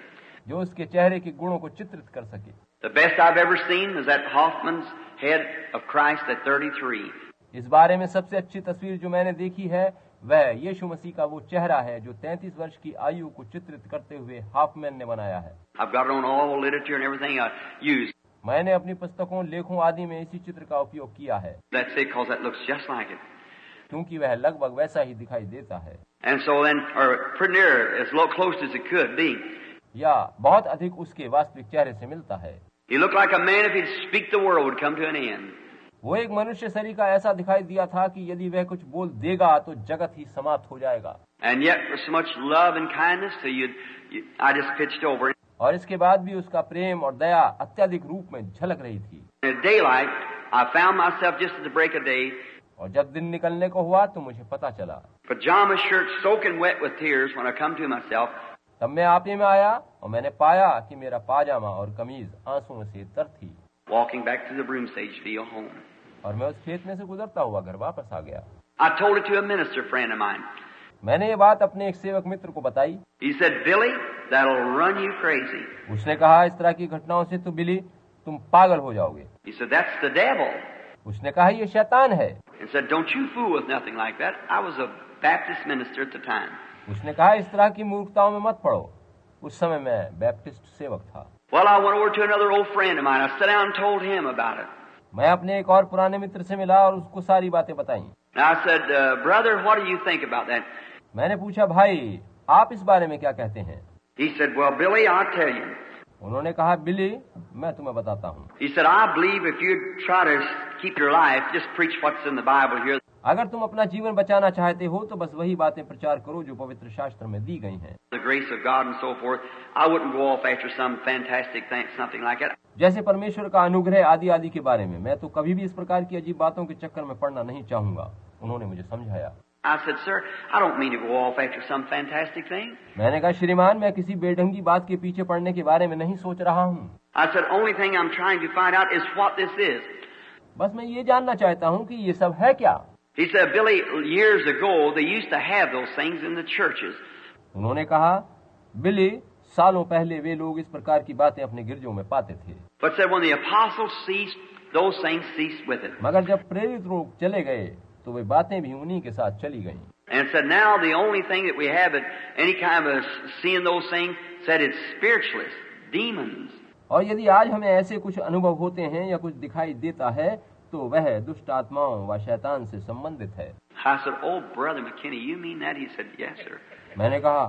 जो उसके चेहरे के गुणों को चित्रित कर सके। The best I've ever seen was at Hoffman's head of Christ at thirty-three. इस बारे में सबसे अच्छी तस्वीर जो मैंने देखी है वह यीशु मसीह का वो चेहरा है जो तैंतीस वर्ष की आयु को चित्रित करते हुए हाफमैन ने बनाया है। I've got it on all literature and everything I used. मैंने अपनी पुस्तकों, लेखों आदि में इसी चित्र का उपयोग किया है, That's it, because that looks just like it. क्योंकि वह लगभग वैसा ही दिखाई देता है, And so then, or pretty near as lo- close as it could be. या बहुत अधिक उसके वास्तविक चेहरे से मिलता है। He looked like a man if he'd speak the world would come to an end. वो एक मनुष्य शरीर का ऐसा दिखाई दिया था कि यदि वह कुछ बोल देगा तो जगत ही समाप्त हो जाएगा। And yet, for so much love and kindness, so you'd, you, I just pitched over. और इसके बाद भी उसका प्रेम और दया अत्यधिक रूप में झलक रही थी। In the daylight, I found myself just at the break of day, और जब दिन निकलने को हुआ तो मुझे पता चला, pajama shirt soaking wet with tears when I come to myself. तब मैं आपे में आया और मैंने पाया कि मेरा पाजामा और कमीज आंसुओं से तर थी, Walking back to the broom stage field home. और मैं उस खेत में से गुजरता हुआ घर वापस आ गया। I told it to a minister friend of mine. मैंने ये बात अपने एक सेवक मित्र को बताई। He said, Billy, that'll run you crazy. उसने कहा, इस तरह की घटनाओं से तो बिली तुम पागल हो जाओगे। He said, that's the devil. उसने कहा, ये शैतान है। And said, don't you fool with nothing like that. I was a Baptist minister at the time. उसने कहा, इस तरह की मूर्खताओं में मत पड़ो। उस समय मैं बैप्टिस्ट सेवक था। Well, I went over to another old friend of mine. I sat down and told him about it. मैं अपने एक और पुराने मित्र से मिला और उसको सारी बातें बताई। And I said, uh, brother, what do you think about that? मैंने पूछा, भाई आप इस बारे में क्या कहते हैं? He said, well, Billy, I'll tell you. उन्होंने कहा, बिली मैं तुम्हें बताता हूँ। He said, I believe if you try to keep your life, just preach what's in the Bible here. अगर तुम अपना जीवन बचाना चाहते हो तो बस वही बातें प्रचार करो जो पवित्र शास्त्र में दी गई हैं। The grace of God and so forth. I wouldn't go off after some fantastic thing, something like that. जैसे परमेश्वर का अनुग्रह आदि आदि के बारे में मैं तो कभी भी इस प्रकार की अजीब बातों के चक्कर में पड़ना नहीं चाहूंगा, उन्होंने मुझे समझाया। I said, sir, I don't mean to go off after some fantastic thing. मैंने कहा, श्रीमान मैं किसी बेढंगी बात के पीछे पड़ने के बारे में नहीं सोच रहा हूँ। I said, only thing I'm trying to find out is what this is. बस मैं ये जानना चाहता हूँ कि ये सब है क्या। He said, Billy, years ago they used to have those things in the churches. उन्होंने कहा, बिली सालों पहले वे लोग इस प्रकार की बातें अपने गिरजों में पाते थे। But said when the apostles ceased, those things ceased with it. मगर जब प्रेरित लोग चले गए तो वे बातें भी उन्हीं के साथ चली गईं। And said now the only thing that we have at any kind of seeing those things, said it's spiritualists, demons. और यदि आज हमें ऐसे कुछ अनुभव होते हैं या कुछ दिखाई देता है तो वह दुष्ट आत्माओं व शैतान से संबंधित है। I said, oh brother McKinney, you mean that? He said, yes sir. मैंने कहा,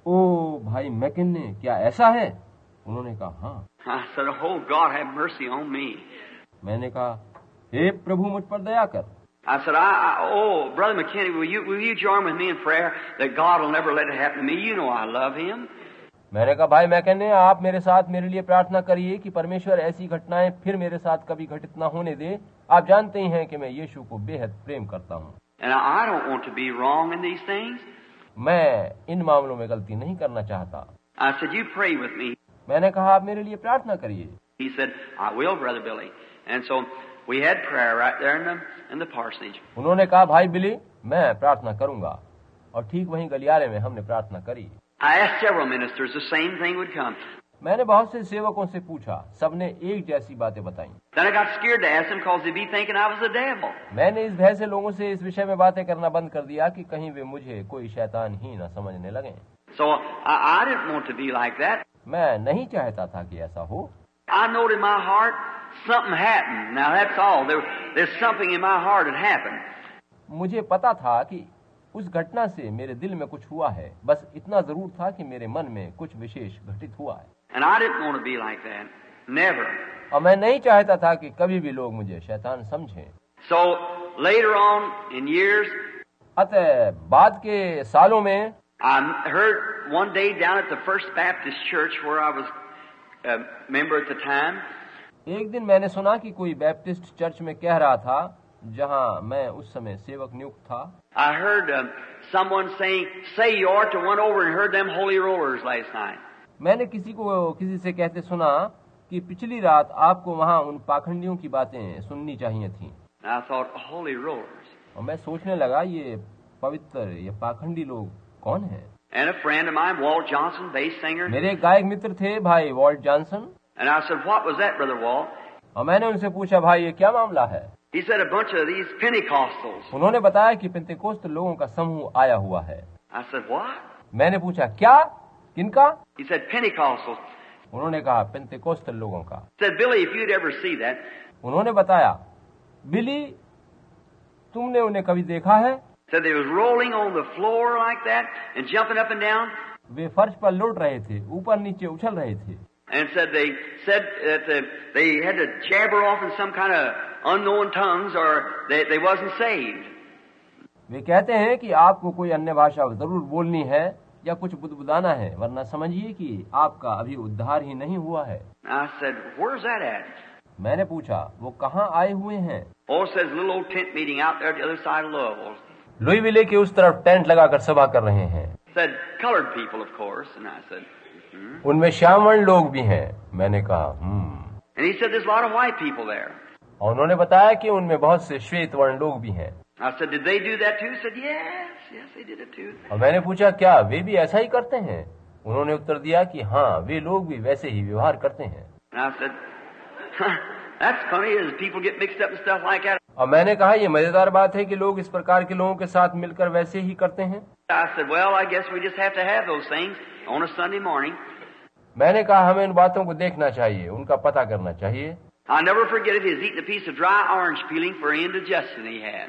ओ भाई मैकिन्ने, क्या ऐसा है? उन्होंने कहा, हाँ। I said, oh God, have mercy on me. मैंने कहा, हे प्रभु मुझ पर दया कर। I said, I, I, oh brother McKinney, will you will you join with me in prayer that God will never let it happen to me? You know I love Him. मैंने कहा, भाई मैकिन्ने, आप मेरे साथ मेरे लिए प्रार्थना करिए कि परमेश्वर ऐसी घटनाएं फिर मेरे साथ कभी घटित न होने दे। आप जानते ही हैं कि मैं यीशु को बेहद प्रेम करता हूँ। And I don't want to be wrong in these things. मैं इन मामलों में गलती नहीं करना चाहता। I said, you pray with me. मैंने कहा, आप मेरे लिए प्रार्थना करिए। He said, I will, brother Billy. And so we had prayer right there in the in the parsonage. उन्होंने कहा, भाई बिली मैं प्रार्थना करूंगा, और ठीक वहीं गलियारे में हमने प्रार्थना करी। I asked several ministers, the same thing would come. मैंने बहुत से सेवकों से पूछा, सबने एक जैसी बातें बताई। Then I got scared to ask them because they'd be thinking I was the devil. मैंने इस भय से लोगों से इस विषय में बातें करना बंद कर दिया कि कहीं वे मुझे कोई शैतान ही न समझने लगे। So I, I didn't want to be like that. मैं नहीं चाहता था कि ऐसा हो। I knowed in my heart something happened. Now that's all. There, there's something in my heart that happened. मुझे पता था कि उस घटना से मेरे दिल में कुछ हुआ है, बस इतना जरूर था कि मेरे मन में कुछ विशेष घटित हुआ है। And I didn't want to be like that. Never. और मैं नहीं चाहता था कि कभी भी लोग मुझे शैतान समझें। So later on in years, अतः बाद के सालों में I heard one day down at the First Baptist Church where I was a member at the time. एक दिन मैंने सुना कि कोई बैप्टिस्ट चर्च में कह रहा था, जहां मैं उस समय सेवक नियुक्त था। I heard uh, someone saying, "Say you ought to went over and heard them holy rollers last night." मैंने किसी को किसी से कहते सुना कि पिछली रात आपको वहां उन पाखंडियों की बातें सुननी चाहिए थी। I thought, holy rollers. और मैं सोचने लगा, ये पवित्र ये पाखंडी लोग कौन हैं? and a friend of mine, Walt Johnson, bass singer. मेरे एक गायक मित्र थे भाई Walt Johnson, And I said, what was that, Brother Walt? और मैंने उनसे पूछा भाई ये क्या मामला है। He said, a bunch of these Pentecostals. उन्होंने बताया कि पेंतेकोस्त लोगों का समूह आया हुआ है। I said, what? मैंने पूछा क्या, किनका? He said, Pentecostals. उन्होंने कहा पेंतेकोस्त लोगों का। He said, Billy, if you'd ever see that, उन्होंने बताया, बिली तुमने उन्हें कभी देखा है? said they was rolling on the floor like that and jumping up and down, वे फर्श पर लौट रहे थे, ऊपर नीचे उछल रहे थे। and said they said that uh, they had to jabber off in some kind of unknown tongues or they, they wasn't saved. वे कहते हैं कि आपको कोई अन्य भाषा जरूर बोलनी है या कुछ बुदबुदाना है, वरना समझिए कि आपका अभी उद्धार ही नहीं हुआ है। I said, where's that at? मैंने पूछा वो कहाँ आए हुए हैं? Oh, it says a little old tent meeting out there at the other side of Louisville. लुईविले के उस तरफ टेंट लगाकर सभा कर रहे हैं। Said colored people, of course, and I said, hmm. उनमें श्यामवर्ण लोग भी हैं। मैंने कहा हम्म। And he said there's a lot of white people there. और उन्होंने बताया कि उनमें बहुत से श्वेत वर्ण लोग भी हैं। I said, did they do that too? He said, yes, yes, they did it too. और मैंने पूछा क्या वे भी ऐसा ही करते हैं? उन्होंने उत्तर दिया कि हाँ, वे लोग भी वैसे ही व्यवहार करते हैं। And I said, huh, that's funny as people get mixed up and stuff like that. और मैंने कहा ये मजेदार बात है कि लोग इस प्रकार के लोगों के साथ मिलकर वैसे ही करते हैं। I said, well, I guess we just have to have those things on a Sunday morning. मैंने कहा हमें इन बातों को देखना चाहिए, उनका पता करना चाहिए। I'll never forget it. He was eating a piece of dry orange peeling for indigestion he had.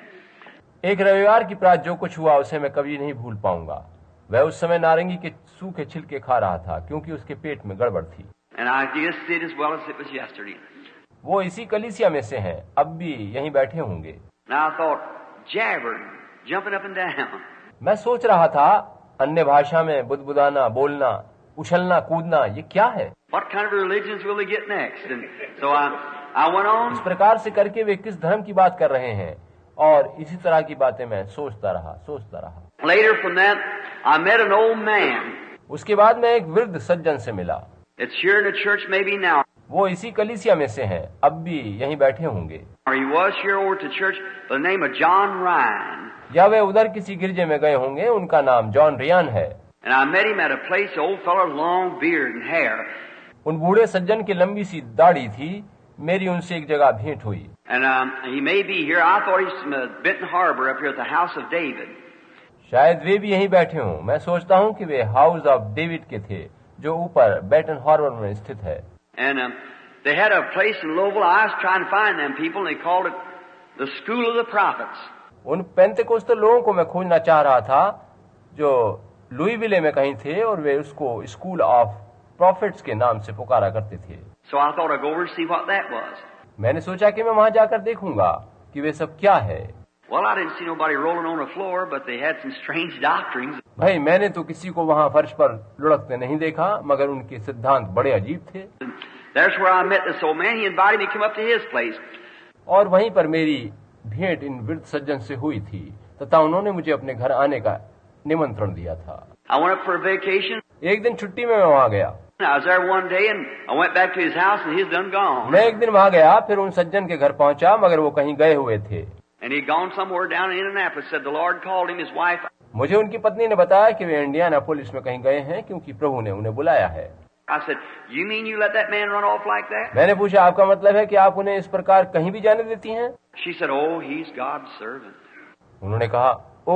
एक रविवार की प्रात जो कुछ हुआ उसे मैं कभी नहीं भूल पाऊंगा। वह उस समय नारंगी के सूखे छिलके खा रहा था क्योंकि उसके पेट में गड़बड़ थी। And I just did as well as it was yesterday. वो इसी कलीसिया में से हैं, अब भी यहीं बैठे होंगे। And I thought, jabbering, jumping up and down. मैं सोच रहा था अन्य भाषा में बुदबुदाना, बोलना, उछलना, कूदना, ये क्या है? What kind of religions will they get next? And so I, I went on. इस प्रकार से करके वे किस धर्म की बात कर रहे हैं, और इसी तरह की बातें मैं सोचता रहा सोचता रहा Later from that, I met an old man. उसके बाद मैं एक वृद्ध सज्जन से मिला। It's here in the church maybe now. वो इसी कलीसिया में से हैं, अब भी यहीं बैठे होंगे। Or he was here over to church by the name of John Ryan. या वे उधर किसी गिरजे में गए होंगे, उनका नाम जॉन रियान है। And I met him at a place, the old fellow, long beard and hair. उन बूढ़े सज्जन की लंबी सी दाढ़ी थी। मेरी उनसे एक जगह भेंट हुई। And um, he may be here. I thought he's from uh, Benton Harbor up here at the House of David. शायद वे भी यहीं बैठे हों। मैं सोचता हूँ कि वे हाउस ऑफ डेविड के थे, जो ऊपर बेटन हार्बर में स्थित है। And um, they had a place in Louisville. I was trying to find them people, and they called it the School of the Prophets. उन पेंतेकोस्tal लोगों को मैं खोजना चाह रहा था, जो लुईविले में कहीं थे, और वे उसको स्कूल ऑफ प्रॉफिट्स के नाम से पुकारा करते थे। So I thought I'd go over and see what that was. मैंने सोचा कि मैं वहां जाकर देखूंगा कि वे सब क्या है। Well, I didn't see nobody rolling on the floor, but they had some strange doctrines. भाई मैंने तो किसी को वहां फर्श पर लुढ़कते नहीं देखा, मगर उनके सिद्धांत बड़े अजीब थे। That's where I met this old man. He invited me to come up to his place. और वहीं पर मेरी भेंट इन वृद्ध सज्जन से हुई थी, तथा उन्होंने मुझे अपने घर आने का निमंत्रण दिया था। I went up for a vacation. एक दिन छुट्टी में मैं वहां गया। I was there one day, and I went back to his house, and he's done gone. मैं एक दिन वहां गया, फिर उन सज्जन के घर पहुंचा, मगर वो कहीं गए हुए थे। And he'd gone somewhere down in Indianapolis. Said the Lord called him. His wife. मुझे उनकी पत्नी ने बताया कि वे इंडियानापोलिस में कहीं गए हैं, क्योंकि प्रभु ने उन्हें बुलाया है। I said, "You mean you let that man run off like that?" मैंने पूछा आपका मतलब है कि आप उन्हें इस प्रकार कहीं भी जाने देती हैं? She said, "Oh, he's God's servant." उन्होंने कहा,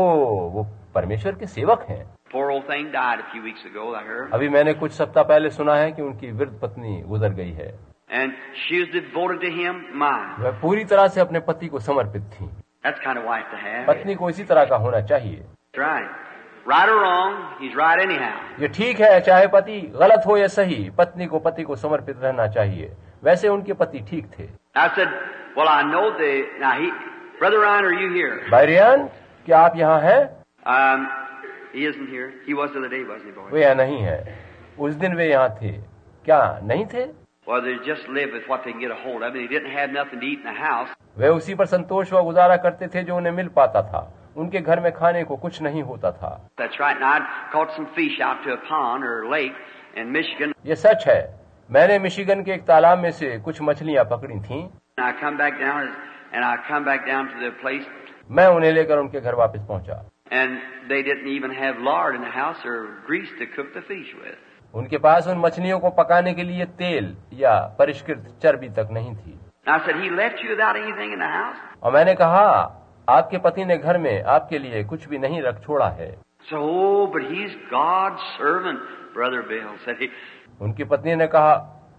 ओ वो परमेश्वर के सेवक हैं। Poor old thing died a few weeks ago, I heard. अभी मैंने कुछ सप्ताह पहले सुना है कि उनकी वृद्ध पत्नी गुजर गई है। And she was devoted to him, mine. वह पूरी तरह से अपने पति को समर्पित थी। That's the kind of wife to have. पत्नी को इसी तरह का होना चाहिए। That's right. Right or wrong, he's right anyhow. ये ठीक है, चाहे पति गलत हो या सही, पत्नी को पति को समर्पित रहना चाहिए। वैसे उनके पति ठीक थे। I said, "Well, I know the now he, Brother Ryan, are you here?" भाई रियान, क्या आप यहाँ हैं? Um, he isn't here. He was the other day, wasn't he, boy? वे यहाँ नहीं है। उस दिन वे यहाँ थे, क्या नहीं थे? Well, they just lived with what they can get a hold of. They didn't have nothing to eat in the house. वे उसी पर संतोष व गुजारा करते थे जो उन्हें मिल पाता था। उनके घर में खाने को कुछ नहीं होता था। That's right. And I'd caught some fish out to a pond or a lake in Michigan. ये सच है। मैंने मिशिगन के एक तालाब में से कुछ मछलियाँ पकड़ी थीं। And I come back down and I come back down to the place. मैं उन्हें लेकर उनके घर वापस पहुंचा। And they didn't even have lard in the house or grease to cook the fish with. उनके पास उन मछलियों को पकाने के लिए तेल या परिष्कृत चर्बी तक नहीं थी। And I said, he left you without anything in the house? और मैंने कहा, आपके पति ने घर में आपके लिए कुछ भी नहीं रख छोड़ा है। So, but he's God's servant, Brother Bill, said he. उनकी पत्नी ने कहा,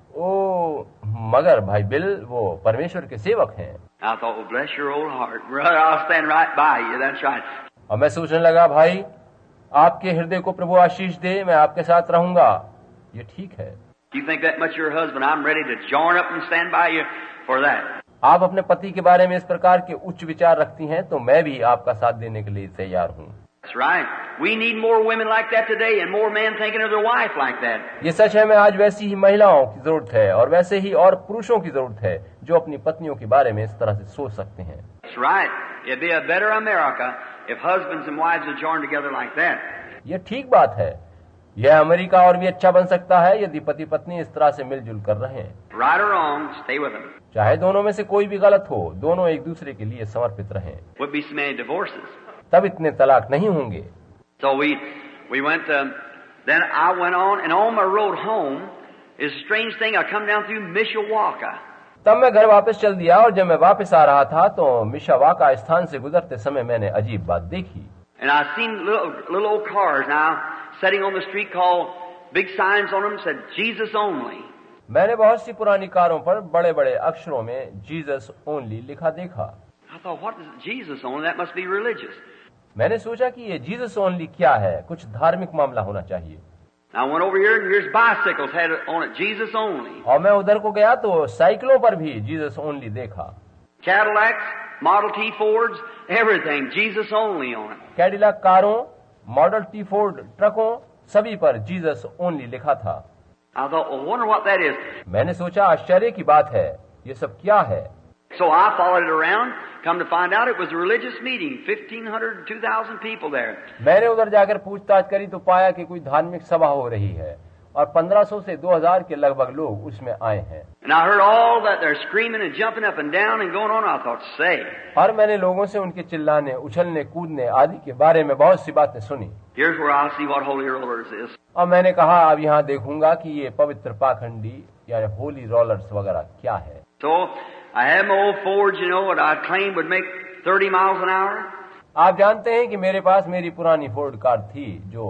ओ मगर भाई बिल वो परमेश्वर के सेवक हैं। I thought, well, bless your old heart, brother. I'll stand right by you. That's right. और मैं सोचने लगा, भाई आपके हृदय को प्रभु आशीष दे, मैं आपके साथ रहूंगा, ये ठीक है। You think that much of your husband? I'm ready to join up and stand by you for that. आप अपने पति के बारे में इस प्रकार के उच्च विचार रखती हैं, तो मैं भी आपका साथ देने के लिए तैयार हूँ। That's right. We need more women like that today, and more men thinking of their wife like that. ये सच है, मैं आज वैसी ही महिलाओं की जरूरत है और वैसे ही और पुरुषों की जरूरत है जो अपनी पत्नियों के बारे में इस तरह से सोच सकते हैं। That's right. It'd be a better America if husbands and wives would join together like that. ये ठीक बात है। यह अमेरिका और भी अच्छा बन सकता है यदि पति पत्नी इस तरह से मिलजुल कर रहें। Right or wrong, stay with them. चाहे दोनों में से कोई भी गलत हो, दोनों एक दूसरे के लिए समर्पित रहें। Would be so many divorces. तब इतने तलाक नहीं होंगे। So we we went. Um, then I went on, and on my road home is a strange thing. I come down through Mishawaka. तब मैं घर वापस चल दिया और जब मैं वापस आ रहा था तो मिशावाका स्थान से गुजरते समय मैंने अजीब बात देखी। And I seen little little old cars now sitting on the street, called big signs on them said Jesus only. मैंने बहुत सी पुरानी कारों पर बड़े बड़े अक्षरों में जीसस ओनली लिखा देखा। I thought, what is Jesus only? That must be religious. मैंने सोचा कि ये जीसस ओनली क्या है, कुछ धार्मिक मामला होना चाहिए। I went over here and here's bicycles had on it Jesus only. और मैं उधर को गया तो साइकिलों पर भी जीसस ओनली देखा। Cadillacs, Model T Fords, everything Jesus only on it. Cadillac कारों, मॉडल टी फोर्ड ट्रकों, सभी पर जीसस ओनली लिखा था। I thought, well, wonder what that is. मैंने सोचा आश्चर्य की बात है, ये सब क्या है। So I followed it around. Come to find out, it was a religious meeting. Fifteen hundred, two thousand people there. मैंने उधर जाकर पूछताछ करी तो पाया कि कोई धार्मिक सभा हो रही है और पंद्रह सौ से दो हज़ार के लगभग लोग उसमें आए हैं। And I heard all that they're screaming and jumping up and down and going on. I thought, say. और मैंने लोगों से उनके चिल्लाने, उछलने, कूदने आदि के बारे में बहुत सी बातें सुनी। Here's where I'll see what holy rollers is. और मैंने कहा, अब यहाँ देखूंगा कि ये पवित्र पाखंडी या होली रोलर्स वगैरह क्या है। So I had my old Ford, you know, what I claimed would make thirty miles an hour. आप जानते हैं कि मेरे पास मेरी पुरानी फोर्ड कार थी जो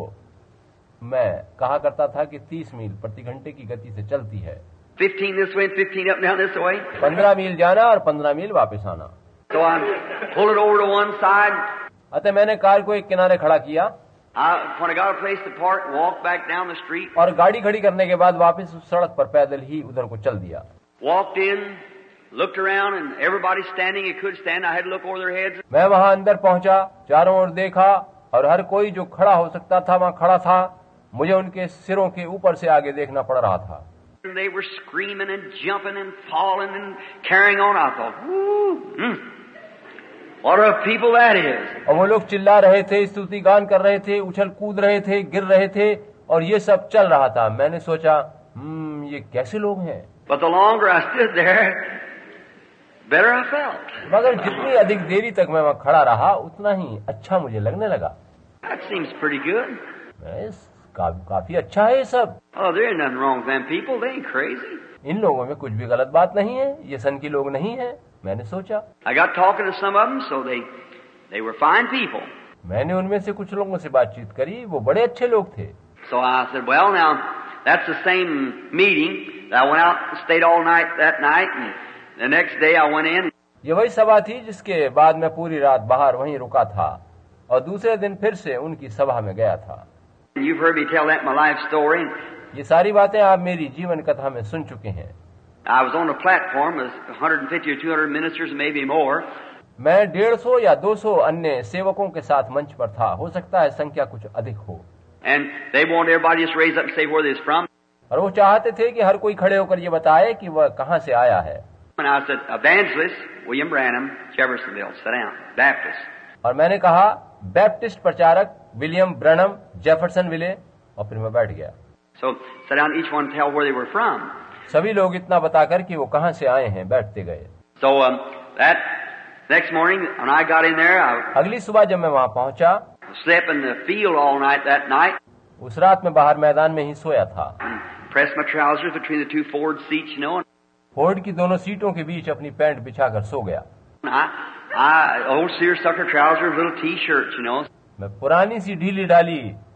मैं कहा करता था कि तीस मील प्रति घंटे की गति से चलती है। Fifteen this way and fifteen up and down this way. पंद्रह मील जाना और पंद्रह मील वापस आना। So I pulled it over to one side. अतः मैंने कार को एक किनारे खड़ा किया। I, when I got a place to park, walked back down the street. और गाड़ी खड़ी करने के बाद वापस उस सड़क पर पैदल ही उधर को चल दिया। Walked in, looked around, and everybody standing who could stand. I had to look over their heads. मैं वहाँ अंदर पहुँचा, चारों ओर देखा और हर कोई जो खड़ा हो सकता था वहाँ खड़ा था। मुझे उनके सिरों के ऊपर से आगे देखना पड़ रहा था। They were screaming and jumping and falling and carrying on. I thought, whoo, hmm, what a people that is. और वो लोग चिल्ला रहे थे, स्तुति गान कर रहे थे, उछल कूद रहे थे, गिर रहे थे और ये सब चल रहा था। मैंने सोचा, हम्म, ये कैसे लोग हैं। But the longer I stood there, better I felt. मगर जितनी अधिक देरी तक मैं वहाँ खड़ा रहा उतना ही अच्छा मुझे लगने लगा। That seems pretty good. का, काफी अच्छा है ये सब। Oh, there ain't nothing wrong with them people. They ain't crazy. इन लोगों में कुछ भी गलत बात नहीं है, ये सन की लोग नहीं है। मैंने सोचा। I got talking to some of them, so they they were fine people. मैंने उनमें से कुछ लोगों से बातचीत करी, वो बड़े अच्छे लोग थे। So I said, well, now that's the same meeting. I went out and stayed all night that night, and the next day I went in. ये वही सभा थी जिसके बाद मैं पूरी रात बाहर वहीं रुका था और दूसरे दिन फिर से उनकी सभा में गया था। You've heard me tell that in my life story. ये सारी बातें आप मेरी जीवन कथा में सुन चुके हैं। I was on a platform with one hundred fifty or two hundred ministers, maybe more. मैं डेढ़ सौ या दो सौ अन्य सेवकों के साथ मंच पर था, हो सकता है संख्या कुछ अधिक हो। And they wanted everybody just raise up and say where they're from. और वो चाहते थे कि हर कोई खड़े होकर ये बताए कि वह कहाँ से आया है। And I said, evangelist William Branham, Jeffersonville, sit down, Baptist. और मैंने कहा, बैप्टिस्ट प्रचारक विलियम ब्रनम, जेफरसन विले, और फिर मैं बैठ गया। So sit down, each one tell where they were from. सभी लोग इतना बताकर कि वो कहाँ से आए हैं बैठते गए। So um, that next morning when I got in there, I, अगली सुबह जब मैं वहाँ पहुँचा, slept in the field all night that night. उस रात में बाहर मैदान में ही सोया था। Pressed my trousers between the two forward seats, you know. Ford की दोनों सीटों के बीच अपनी पैंट बिछाकर सो गया। I, I, old seersucker trousers, little t-shirts, you know. मैं पुरानी सी ढीली डाली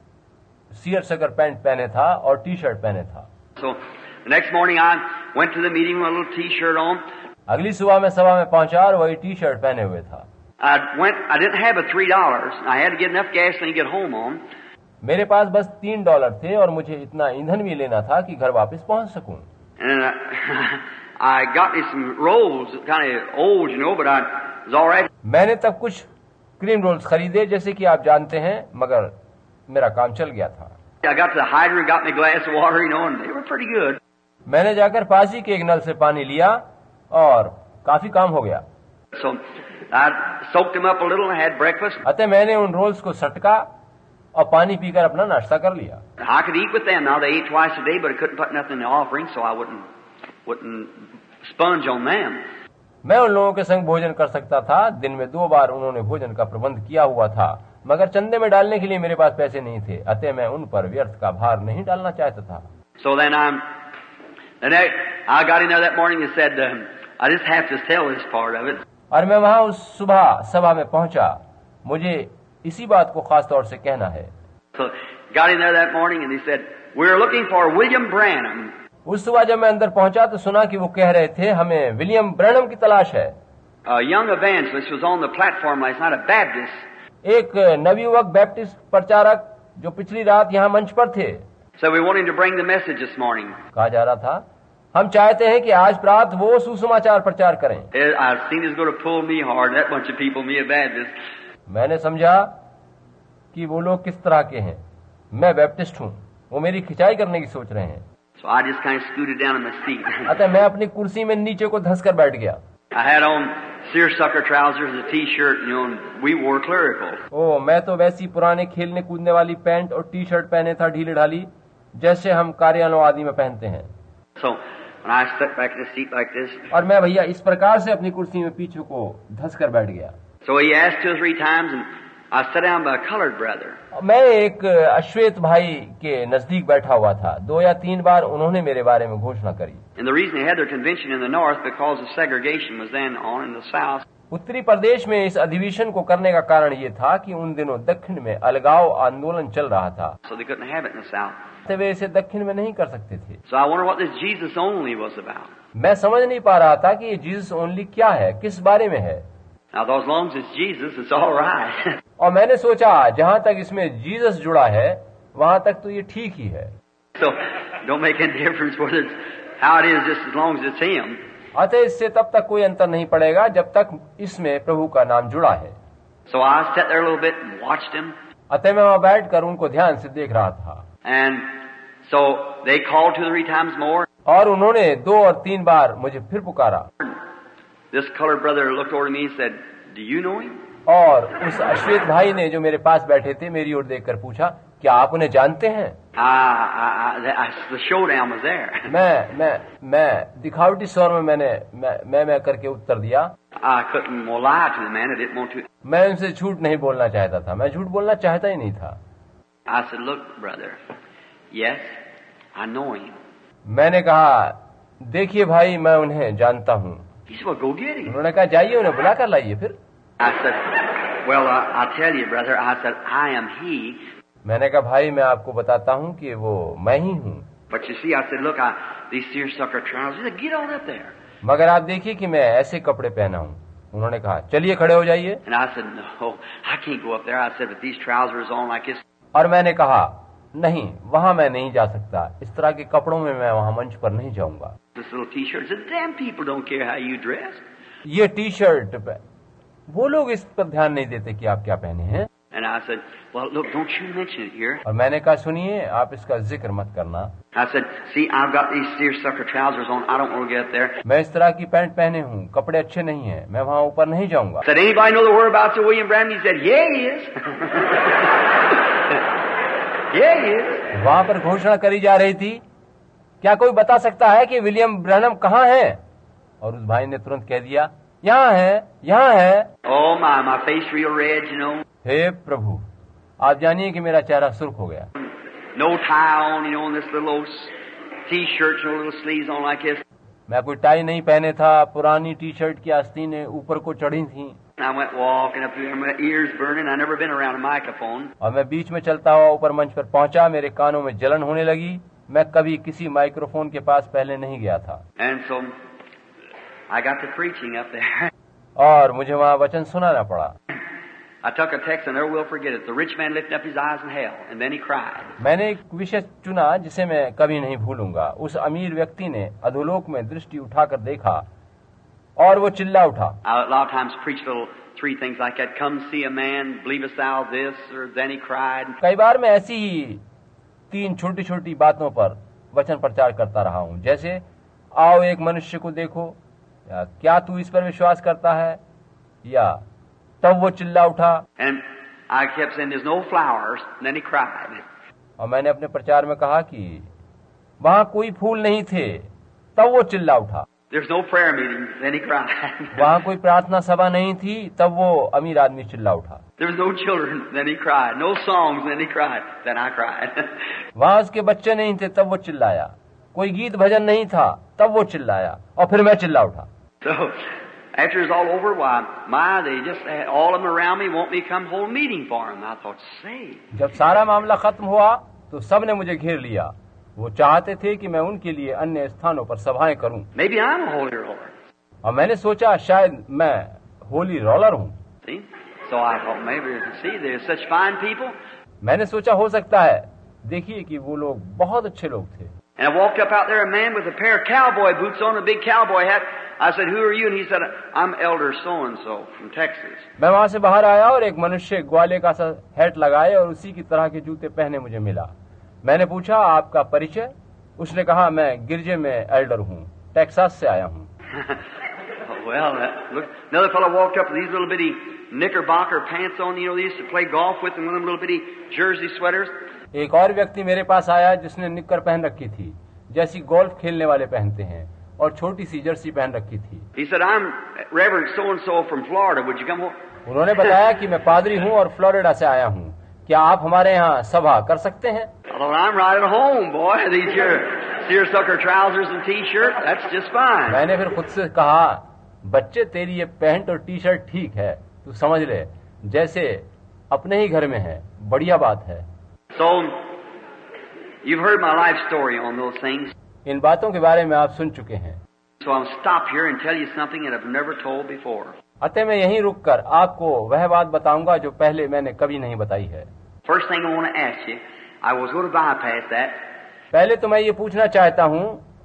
सीयरसकर पैंट पहने था और टी शर्ट पहने था। So the next morning I went to the meeting with a little t-shirt on. अगली सुबह मैं सभा में पहुंचा और वही टी शर्ट पहने हुए था। I went. I didn't have but three dollars. I had to get enough gasoline to get home on. मेरे पास बस तीन डॉलर थे और मुझे इतना ईंधन भी लेना था कि घर वापस पहुंच सकूं। And uh, I got me some rolls, kind of old, you know, but I was all right. मैंने तब कुछ क्रीम रोल्स खरीदे जैसे कि आप जानते हैं, मगर मेरा काम चल गया था। I got to the hydrant, got me a glass of water, you know, and they were pretty good. मैंने जाकर पास ही के एक नल से पानी लिया और काफी काम हो गया। So I soaked them up a little and had breakfast. अतः मैंने उन रोल्स को सटका और पानी पीकर अपना नाश्ता कर लिया। I could eat with them. Now they ate twice a day, but I couldn't put nothing in the offering, so I wouldn't wouldn't sponge on them. मैं उन लोगों के संग भोजन कर सकता था। दिन में दो बार उन्होंने भोजन का प्रबंध किया हुआ था, मगर चंदे में डालने के लिए मेरे पास पैसे नहीं थे, अतः मैं उन पर व्यर्थ का भार नहीं डालना चाहता था। So then I'm, and I, I got in there that morning and said, um, I just have to tell this part of it. और मैं वहां उस सुबह सभा में पहुंचा, मुझे इसी बात को खास तौर से कहना है। So got in there that morning and he said, we're looking for William Branham. उस सुबह जब मैं अंदर पहुंचा तो सुना कि वो कह रहे थे हमें विलियम ब्रैनम की तलाश है। A young evangelist was on the platform last night, a Baptist. एक नवयुवक बैप्टिस्ट प्रचारक जो पिछली रात यहाँ मंच पर थे। So we want him to bring the message this morning. कहा जा रहा था हम चाहते हैं कि आज प्रात वो सुसमाचार प्रचार करें। I've seen he's going to pull me hard, that bunch of people, me a Baptist. मैंने समझा कि वो लोग किस तरह के हैं। मैं बैप्टिस्ट हूँ, वो मेरी खिंचाई करने की सोच रहे हैं। So I just kind of scooted down in my seat. अतः मैं अपनी कुर्सी में नीचे को धंस कर बैठ गया। I had on seersucker trousers, a t-shirt, you know, and we wore clerical. ओ, मैं तो वैसी पुराने खेलने कूदने वाली पैंट और टी शर्ट पहने था ढीले ढाली, जैसे हम कार्यालयों आदि में पहनते हैं। So when I stepped back in the seat like this, और मैं भैया इस प्रकार से अपनी कुर्सी में पीछे को धंस कर बैठ गया। so he asked two or three times, and I sat down by a colored brother. मैं एक अश्वेत भाई के नजदीक बैठा हुआ था। दो या तीन बार उन्होंने मेरे बारे में घोषणा करी। And the reason they had their convention in the north because the segregation was then on in the south. उत्तरी प्रदेश में इस अधिवेशन को करने का कारण ये था कि उन दिनों दक्षिण में अलगाव आंदोलन चल रहा था, So they couldn't have it in the south. तो वे इसे दक्षिण में नहीं कर सकते थे। So I wonder what this Jesus only was about. मैं समझ नहीं पा रहा था कि ये जीसस ओनली क्या है, किस बारे में है। Now, as long as it's Jesus, it's all right. और मैंने सोचा जहाँ तक इसमें जीसस जुड़ा है वहाँ तक तो ये ठीक ही है। So don't make any difference whether it's how it is, just as long as it's Him. अतः इससे तब तक कोई अंतर नहीं पड़ेगा जब तक इसमें प्रभु का नाम जुड़ा है। So I sat there a little bit and watched him. अतः मैं वहाँ बैठ कर उनको ध्यान से देख रहा था। And so they called two or three times more. और उन्होंने दो और तीन बार मुझे फिर पुकारा। This colored brother looked over to me and said, "Do you know him?" और उस अश्वेत भाई ने जो मेरे पास बैठे थे मेरी ओर देखकर पूछा, क्या आप उन्हें जानते हैं? I, I, I, the showdown was there. मैं मैं मैं दिखावटी स्वर में मैंने मैं मैं, मैं करके उत्तर दिया। I couldn't lie to the man. I didn't want to. मैं उनसे झूठ नहीं बोलना चाहता था, मैं झूठ बोलना चाहता ही नहीं था। I said, "Look, brother, yes, I know him." मैंने कहा, देखिए भाई, मैं उन्हें जानता हूँ। He said, "Well, go get him." उन्होंने कहा, जाइए उन्हें बुला कर लाइए। फिर I said, "Well, I, I'll tell you, brother." I said, "I am he." मैंने कहा, भाई मैं आपको बताता हूँ कि वो मैं ही हूँ। But you see, I said, "Look, I, these seersucker trousers." He said, "Get on up there." मगर आप देखिए कि मैं ऐसे कपड़े पहना हूँ। उन्होंने कहा, चलिए खड़े हो जाइए। And I said, "No, I can't go up there." I said, "With these trousers on like this." और मैंने कहा, नहीं, वहाँ मैं नहीं जा सकता, इस तरह के कपड़ों में मैं वहाँ मंच पर नहीं जाऊंगा। This little T-shirt. Said, "Damn people don't care how you dress." ये टी शर्ट, वो लोग इस पर ध्यान नहीं देते कि आप क्या पहने हैं। And I said, "Well, look, don't you mention it here." और मैंने कहा, सुनिए, आप इसका जिक्र मत करना। I said, "See, I've got these seersucker trousers on. I don't want to get up there." मैं इस तरह की पैंट पहने हूँ, कपड़े अच्छे नहीं हैं, मैं वहाँ ऊपर नहीं जाऊंगा। Said, "Anybody know the whereabouts of William Branham?" He said, "Yeah, he is." Yeah, he is. वहाँ पर घोषणा करी जा रही थी, क्या कोई बता सकता है कि विलियम ब्रैनम कहाँ है? और उस भाई ने तुरंत कह दिया, यहाँ है, यहाँ है। Oh my, my face real red, you know. हे प्रभु, आप जानिए कि मेरा चेहरा सुर्ख हो गया। No tie on, you know, and this little old t-shirt, you know, little sleeves on like this. मैं कोई टाई नहीं पहने था, पुरानी टी शर्ट की आस्तीनें ऊपर को चढ़ी थी। I went walking up there, my ears burning. I never been around a microphone. और मैं बीच में चलता हुआ ऊपर मंच पर पहुंचा, मेरे कानों में जलन होने लगी। मैं कभी किसी माइक्रोफोन के पास पहले नहीं गया था। And so I got to preaching up there. और मुझे वहाँ वचन सुनाना पड़ा। I took a text and never will forget it. The rich man lifted up his eyes in hell, and then he cried. मैंने एक विषय चुना जिसे मैं कभी नहीं भूलूंगा। उस अमीर व्यक्ति ने अधोलोक में दृष्टि उठाकर देखा और वो चिल्ला उठा। I a lot of times preach little three things like that. Come see a man, believest thou this, or then he cried. कई बार मैं ऐसी ही तीन छोटी छोटी बातों पर वचन प्रचार करता रहा हूँ, जैसे आओ एक मनुष्य को देखो, या क्या तू इस पर विश्वास करता है, या तब वो चिल्ला उठा। And I kept saying, there's no flowers, and then he cried. और मैंने अपने प्रचार में कहा कि वहाँ कोई फूल नहीं थे, तब वो चिल्ला उठा। There's no prayer meeting, then he cried. वहाँ कोई प्रार्थना सभा नहीं थी, तब वो अमीर आदमी चिल्ला उठा। There was no children, then he cried. No songs, then he cried. Then I cried. वहाँ उसके बच्चे नहीं थे, तब वो चिल्लाया। कोई गीत भजन नहीं था, तब वो चिल्लाया, और फिर मैं चिल्ला उठा। So after it's all over, why, my, they just had all of them around me want me to come hold meeting for them. I thought, say. जब सारा मामला खत्म हुआ, तो सब ने मुझे घेर लिया। वो चाहते थे कि मैं उनके लिए अन्य स्थानों पर सभाएं करूं। Maybe I'm a holy roller. और मैंने सोचा शायद मैं होली रोलर हूं। See? So I thought maybe, see, there's such fine people. मैंने सोचा हो सकता है, देखिए कि वो लोग बहुत अच्छे लोग थे। And I walked up out there, a man with a pair of cowboy boots on, a big cowboy hat. I said, who are you? And he said, I'm Elder so-and-so from Texas. मैं वहां से बाहर आया और एक मनुष्य ग्वाले का सा हैट लगाए और उसी की तरह के जूते पहने मुझे मिला। मैंने पूछा, आपका परिचय? उसने कहा, मैं गिरजे में एल्डर हूँ, टेक्सास से आया हूँ। Well, uh, look, another fellow walked up with these little bitty knickerbocker pants on. You know, they used to play golf with them, one of them little bitty jersey sweaters. एक और व्यक्ति मेरे पास आया जिसने निक्कर पहन रखी थी, जैसी गोल्फ खेलने वाले पहनते हैं, और छोटी सी जर्सी पहन रखी थी। He said, I'm Reverend so-and-so from Florida. Would you come home? उन्होंने बताया कि मैं पादरी हूँ और फ्लोरिडा से आया हूँ, क्या आप हमारे यहाँ सभा कर सकते हैं? I thought, I'm right at home, boy. These here seersucker trousers and t-shirt, that's just fine. मैंने फिर खुद से कहा, बच्चे तेरी ये पैंट और टी शर्ट ठीक है, तू समझ ले, जैसे अपने ही घर में है, बढ़िया बात है। So, you've heard my life story on those things. इन बातों के बारे में आप सुन चुके हैं। So I'll stop here and tell you something that I've never told before. अतः मैं यहीं रुककर आपको वह बात बताऊंगा जो पहले मैंने कभी नहीं बताई है। First thing I want to ask you, I was going to bypass that. पहले तो मैं ये पूछना चाहता हूँ,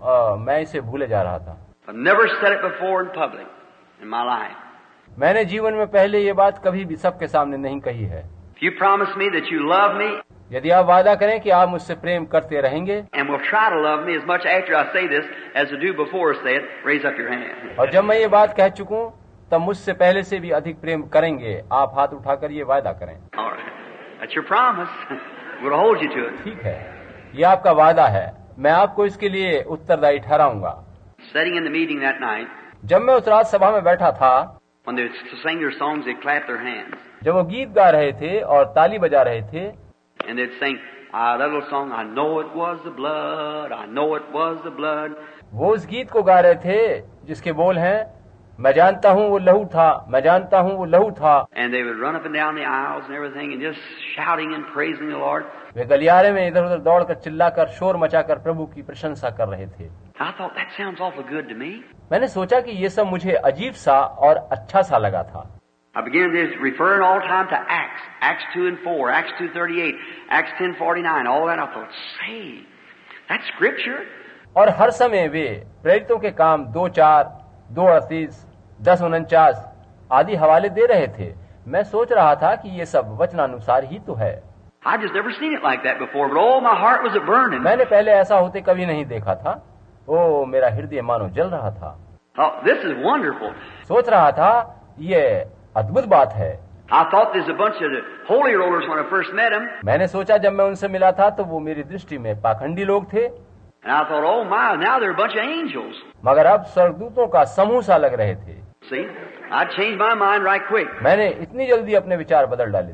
मैं इसे भूले जा रहा था। I've never said it before in public in my life. मैंने जीवन में पहले ये बात कभी भी सबके सामने नहीं कही है। If you promise me that you love me, यदि आप वादा करें कि आप मुझसे प्रेम करते रहेंगे, and will try to love me as much after I say this as to do before I say it, raise up your hand. और जब मैं ये बात कह चुकूं, तब मुझसे पहले से भी अधिक प्रेम करेंगे, आप हाथ उठाकर ये वादा करें। All right. That's your promise. We'll hold you to it. ठीक है, ये आपका वादा है, मैं आपको इसके लिए उत्तरदायी ठहराऊंगा। Sitting in the meeting that night, जब मैं उस रात सभा में बैठा था, when they sang their songs, they clapped their hands. जब वो गीत गा रहे थे और ताली बजा रहे थे, and they'd sing uh, that little song, I know it was the blood, I know it was the blood. वो उस गीत को गा रहे थे जिसके बोल हैं, मैं जानता हूँ वो लहू था, मैं जानता हूँ वो लहू था। And they would run up and down the aisles and everything and just shouting and praising the Lord. वे गलियारे में इधर उधर दौड़कर चिल्लाकर शोर मचाकर प्रभु की प्रशंसा कर रहे थे। I thought that sounds awful good to me. मैंने सोचा कि ये सब मुझे अजीब सा और अच्छा सा लगा था। I began to referring all the time to Acts, Acts two and four, Acts two thirty-eight, Acts ten forty-nine, all that. I thought, say, that's scripture. और हर समय वे प्रेरितों के काम दो चार, दो अड़तीस, दस उनचास आदि हवाले दे रहे थे। मैं सोच रहा था कि ये सब वचनानुसार ही तो है। I just never seen it like that before, but oh, my heart was a burning. मैंने पहले ऐसा होते कभी नहीं देखा था। ओ, मेरा हृदय मानो जल रहा था। Oh, this is wonderful. सोच रहा था ये अद्भुत बात है। I thought there's a bunch of the holy rollers when I first met them. मैंने सोचा जब मैं उनसे मिला था तो वो मेरी दृष्टि में पाखंडी लोग थे। And I thought, oh my, now they're a bunch of angels. मगर अब स्वर्गदूतों का समूह सा लग रहे थे। See, I changed my mind right quick. मैंने इतनी जल्दी अपने विचार बदल डाले थे।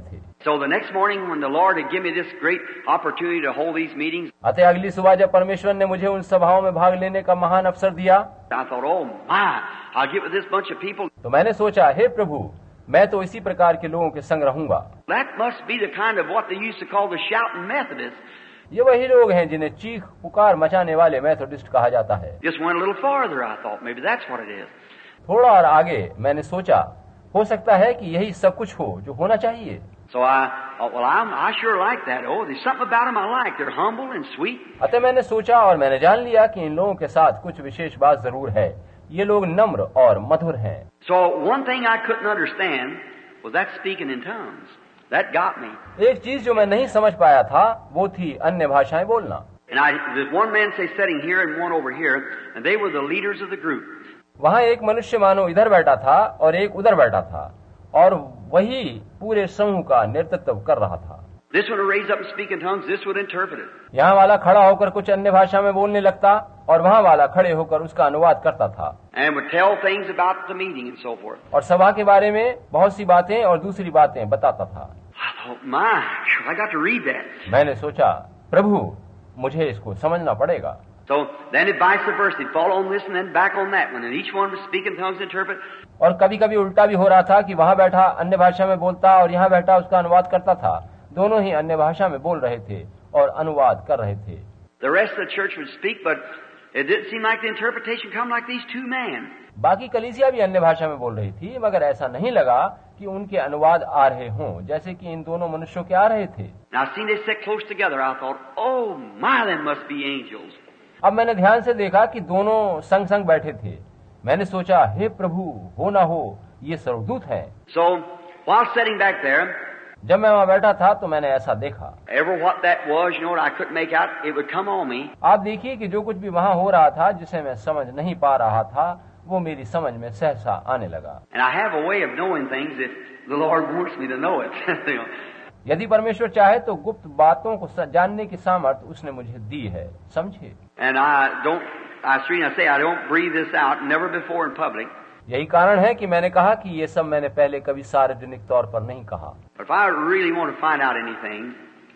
So the next morning when the Lord had given me this great opportunity to hold these meetings, अतः अगली सुबह जब परमेश्वर ने मुझे उन सभाओं में भाग लेने का महान अवसर दिया, I thought, oh my, I'll get with this bunch of people. तो मैंने सोचा, हे प्रभु, मैं तो इसी प्रकार के लोगों के संग रहूंगा। That must be the kind of what they used to call the shouting Methodists. ये वही लोग हैं जिन्हें चीख पुकार मचाने वाले मेथोडिस्ट कहा जाता है। Just went a little farther, I thought maybe that's what it is. थोड़ा और आगे मैंने सोचा, हो सकता है कि यही सब कुछ हो जो होना चाहिए। So I thought, well, I'm, I sure like that. Oh, there's something about them I like. They're humble and sweet. अतः मैंने सोचा और मैंने जान लिया कि इन लोगों के साथ कुछ विशेष बात जरूर है। ये लोग नम्र और मधुर हैं। So one thing I couldn't understand was that speaking in tongues. That got me. एक चीज जो मैं नहीं समझ पाया था वो थी अन्य भाषाएं बोलना। And I, there's one man say sitting here and one over here, and they were the leaders of the group. वहाँ एक मनुष्य मानो इधर बैठा था और एक उधर बैठा था और वही पूरे समूह का नेतृत्व कर रहा था। This one would raise up and speak in tongues. This would interpret it. यहाँ वाला खड़ा होकर कुछ अन्य भाषा में बोलने लगता और वहाँ वाला खड़े होकर उसका अनुवाद करता था। And would tell things about the meeting and so forth. और सभा के बारे में बहुत सी बातें और दूसरी बातें बताता था। I thought, my, I got to read that. मैंने सोचा, प्रभु, मुझे इसको समझना पड़ेगा। So then it vice versa. He'd fall on this and then back on that one. And each one would speak in tongues, interpret. और कभी कभी उल्टा भी हो रहा था कि वहाँ बैठा अन्य भाषा में बोलता और यहाँ बैठा उसका अनुवाद करता था। दोनों ही अन्य भाषा में बोल रहे थे और अनुवाद कर रहे थे। The rest of the church would speak, but it didn't seem like the interpretation come like these two men. बाकी कलीसिया भी अन्य भाषा में बोल रही थी, मगर ऐसा नहीं लगा कि उनके अनुवाद आ रहे हों जैसे कि इन दोनों मनुष्यों के आ रहे थे। Now I seen they sit close together. I thought, oh my, they must be angels. अब मैंने ध्यान से देखा कि दोनों संग संग बैठे थे। मैंने सोचा, हे प्रभु, हो ना हो ये स्वर्गदूत हैं। So while sitting back there, जब मैं वहाँ बैठा था तो मैंने ऐसा देखा। ever what that was, you know what I couldn't make out, it would come on me. आप देखिए कि जो कुछ भी वहाँ हो रहा था जिसे मैं समझ नहीं पा रहा था वो मेरी समझ में सहसा आने लगा। And I have a way of knowing things if the Lord wants me to know it. You know. यदि परमेश्वर चाहे तो गुप्त बातों को जानने की सामर्थ्य उसने मुझे दी है, समझे। And I don't, I I say I don't breathe this out, never before in public. यही कारण है कि मैंने कहा कि ये सब मैंने पहले कभी सार्वजनिक तौर पर नहीं कहा। But if I really want to find out anything,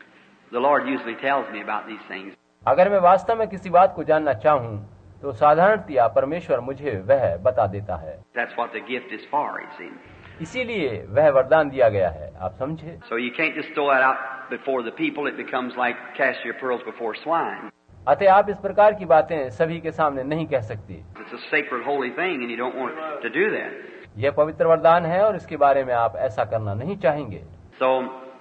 the Lord usually tells me about these things. अगर मैं वास्तव में किसी बात को जानना चाहूँ तो साधारणतया परमेश्वर मुझे वह बता देता है। That's what the gift is for, it seems. इसीलिए वह वरदान दिया गया है, आप समझे। So you can't just throw that out before the people. It becomes like cast your pearls before swine. अतः आप इस प्रकार की बातें सभी के सामने नहीं कह सकती। It's a sacred, holy thing, and you don't want to do that. यह पवित्र वरदान है और इसके बारे में आप ऐसा करना नहीं चाहेंगे। So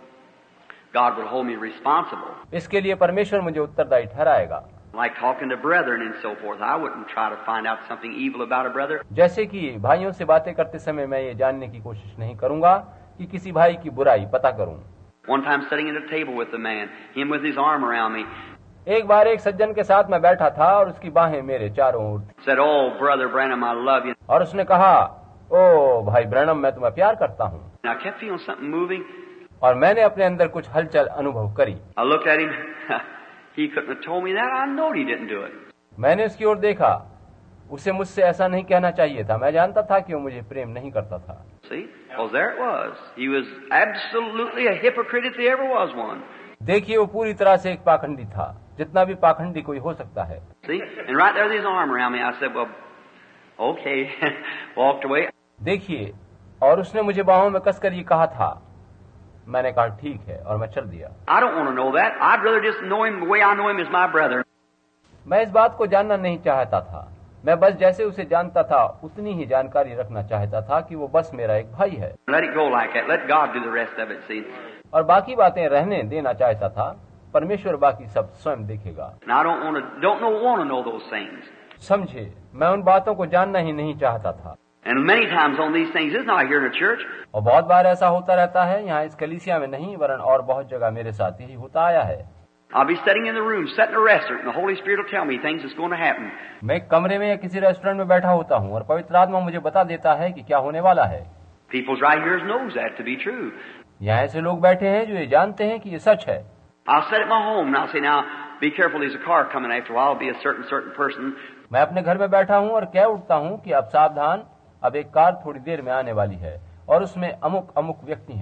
God will hold me responsible. इसके लिए परमेश्वर मुझे उत्तरदायी ठहराएगा। Like talking to brethren and so forth. I wouldn't try to find out something evil about a brother. जैसे कि भाइयों से बातें करते समय मैं ये जानने की कोशिश नहीं करूंगा कि किसी भाई की बुराई पता करूं। One time sitting at a table with a man, him with his arm around me. एक बार एक सज्जन के साथ मैं बैठा था और उसकी बाहें मेरे चारों ओर थी। Said, "Oh, brother Branham, I love you." और उसने कहा, ओ भाई ब्रैनम, मैं तुम्हें प्यार करता हूँ। And I kept feeling something moving. और मैंने अपने अंदर कुछ हलचल अनुभव करी। I looked at him. He couldn't have told me that. I know he didn't do it. मैंने उसकी ओर देखा। उसे मुझसे ऐसा नहीं कहना चाहिए था। मैं जानता था कि वो मुझे प्रेम नहीं करता था। See? Well, there it was. He was absolutely a hypocrite if there ever was one. देखिए, वो पूरी तरह से एक पाखंडी था, जितना भी पाखंडी कोई हो सकता है। See? And right there with his arm around me, I said, well, okay. Walked away. देखिए, और उसने मुझे बाहों में कसकर ये कहा था। मैंने कहा ठीक है और मैं चल दिया। I don't want to know that. I'd rather just know him the way I know him as my brother. मैं इस बात को जानना नहीं चाहता था। मैं बस जैसे उसे जानता था उतनी ही जानकारी रखना चाहता था कि वो बस मेरा एक भाई है। Let it go like that. Let God do the rest of it. See? और बाकी बातें रहने देना चाहता था। परमेश्वर बाकी सब स्वयं देखेगा। And I don't want to, don't know, want to know those things. समझे, मैं उन बातों को जानना ही नहीं चाहता था। And many times on these things, it's not here in the church. और बहुत बार ऐसा होता रहता है, यहाँ इस कलीसिया में नहीं वरन और बहुत जगह मेरे साथ यही होता आया है। I'll be sitting in the room, sitting in a restaurant, and the Holy Spirit will tell me things that's going to happen. मैं एक कमरे में या किसी रेस्टोरेंट में बैठा होता हूँ और पवित्र आत्मा मुझे बता देता है कि क्या होने वाला है। People's right here knows that to be true. यहाँ ऐसे लोग बैठे हैं जो ये जानते हैं कि ये सच है। I'll sit at my home and I'll say, now, be careful, there's a car coming after a while. It'll be a certain, certain person. मैं अपने घर में बैठा हूँ और कह उठता हूँ कि अब सावधान, अब एक कार थोड़ी देर में आने वाली है और उसमें अमुक अमुक व्यक्ति हैं।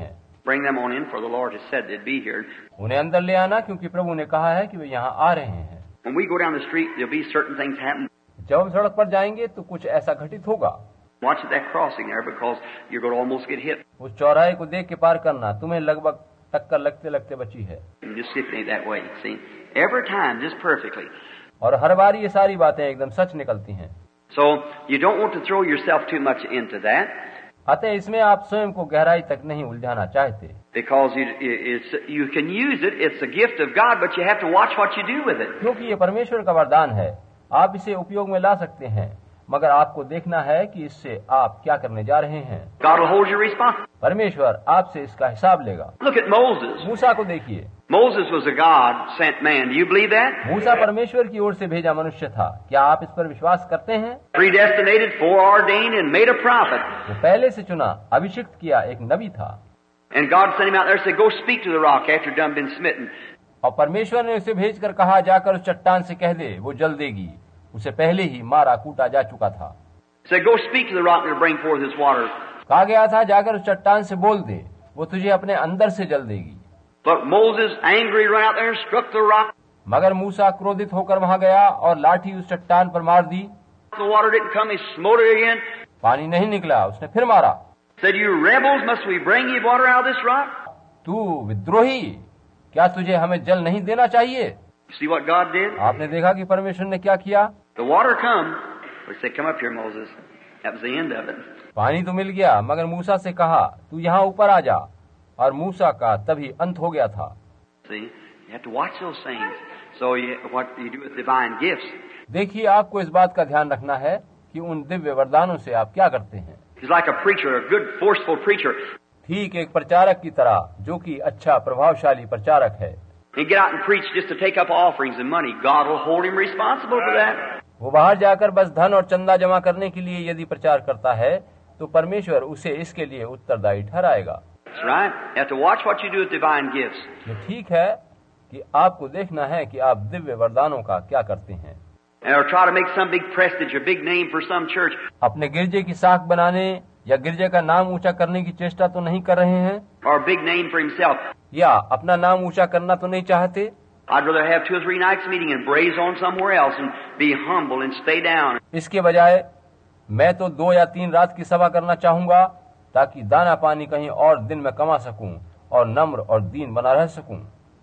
Bring them on in, for the Lord has said they'd be here. उन्हें अंदर ले आना, क्योंकि प्रभु ने कहा है कि वे यहाँ आ रहे हैं। When we go down the street, there'll be certain things happen. जब हम सड़क पर जाएंगे तो कुछ ऐसा घटित होगा। Watch that crossing there, because you're going to almost get hit. उस चौराहे को देख के पार करना, तुम्हें लगभग टक्कर लगते लगते बची है। And just sit that way, see? Every time, just perfectly. और हर बार ये सारी बातें एकदम सच निकलती हैं। So you don't want to throw yourself too much into that. अतः इसमें आप स्वयं को गहराई तक नहीं उलझाना चाहते, Because you, it's, you can use it, it's a gift of God, but you have to watch what you do with it. क्योंकि ये परमेश्वर का वरदान है। आप इसे उपयोग में ला सकते हैं, मगर आपको देखना है कि इससे आप क्या करने जा रहे हैं। God will hold you responsible. परमेश्वर आपसे इसका हिसाब लेगा। Look at Moses. मूसा को देखिए। Moses was a God-sent man. Do you believe that? मूसा परमेश्वर की ओर से भेजा मनुष्य था। क्या आप इस पर विश्वास करते हैं? Predestinated, foreordained, and made a prophet. वो पहले से चुना, अभिषिक्त किया एक नबी था। And God sent him out there and said, "Go speak to the rock after done been smitten." और परमेश्वर ने उसे भेजकर कहा, जाकर उस चट्टान से कह दे, वो जल देगी। उसे पहले ही मारा कूटा जा चुका था। Said, "Go speak to the rock and it'll bring forth its water." कहा गया था, जाकर उस चट्टान से बोल दे, वो तुझे अपने अंदर से जल देगी। But Moses, angry, ran out there and struck the rock. मगर मूसा क्रोधित होकर वहां गया और लाठी उस चट्टान पर मार दी। The water didn't come. He smote it again. पानी नहीं निकला, उसने फिर मारा। Said, "You rebels, must we bring you water out of this rock?" तू विद्रोही, क्या तुझे हमें जल नहीं देना चाहिए? See what God did? आपने देखा कि परमेश्वर ने क्या किया? The water come. We said, "Come up here, Moses." That was the end of it. पानी तो मिल गया, मगर मूसा से कहा, तू यहाँ ऊपर आ जा। और मूसा का तभी अंत हो गया था। See, you have to watch those things. So you, what you do with divine gifts. देखिए, आपको इस बात का ध्यान रखना है कि उन दिव्य वरदानों से आप क्या करते हैं। He's like a preacher, a good, forceful preacher. ठीक एक प्रचारक की तरह, जो कि अच्छा प्रभावशाली प्रचारक है। He get out and preach just to take up offerings and money. God will hold him responsible for that. वो बाहर जाकर बस धन और चंदा जमा करने के लिए यदि प्रचार करता है, तो परमेश्वर उसे इसके लिए उत्तरदायी ठहराएगा। That's right. You have to watch what you do with divine gifts. ये ठीक है कि आपको देखना है कि आप दिव्य वरदानों का क्या करते हैं। Or try to make some big prestige, a big name for some church. अपने गिरजे की साख बनाने या गिरजे का नाम ऊंचा करने की चेष्टा तो नहीं कर रहे हैं, Or a big name for himself. या अपना नाम ऊंचा करना तो नहीं चाहते। I'd rather have two or three nights meeting and braze on somewhere else and be humble and stay down. इसके बजाय मैं तो दो या तीन रात की सभा करना चाहूंगा, ताकि दाना पानी कहीं और दिन में कमा सकूं और नम्र और दीन बना रह सकूं।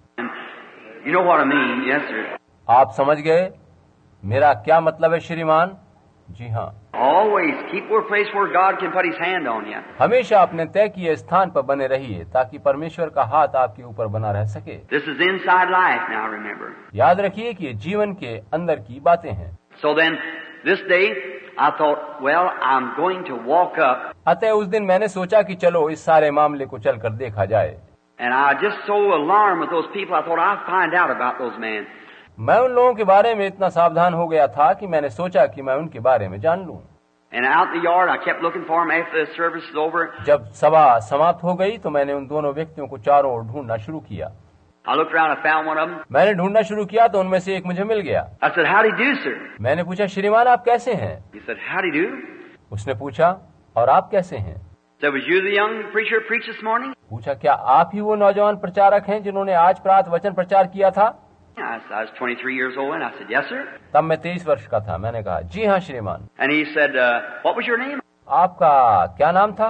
You know what I mean? Yes, sir. आप समझ गए मेरा क्या मतलब है श्रीमान? जी हाँ। Always keep your place where God can put his hand on you. हमेशा अपने तय किए स्थान पर बने रहिए, ताकि परमेश्वर का हाथ आपके ऊपर बना रह सके। This is inside life now, remember. याद रखिए कि ये जीवन के अंदर की बातें हैं। So then, this day, I thought, well, I'm going to walk up. अतः उस दिन मैंने सोचा कि चलो इस सारे मामले को चलकर देखा जाए। And I just so alarmed with those people, I thought I'd find out about those men. मैं उन लोगों के बारे में इतना सावधान हो गया था कि मैंने सोचा कि मैं उनके बारे में जान लूं। And out in the yard, I kept looking for them after the service was over. जब सभा समाप्त हो गई तो मैंने उन दोनों व्यक्तियों को चारों ओर ढूंढना शुरू किया। I looked around, I found one of them. मैंने ढूंढना शुरू किया तो उनमें से एक मुझे मिल गया। I said, "How'd he do, sir?" मैंने पूछा, श्रीमान आप कैसे हैं? He said, "How'd he do?" उसने पूछा, और आप कैसे हैं? I said, "Was you the young preacher who preached this morning?" पूछा, क्या आप ही वो नौजवान प्रचारक हैं जिन्होंने आज प्रात वचन प्रचार किया था? I said, I was twenty-three years old, and I said, "Yes, sir." तब मैं तेईस वर्ष का था। मैंने कहा, जी हाँ श्रीमान। And he said, uh, "What was your name?" आपका क्या नाम था?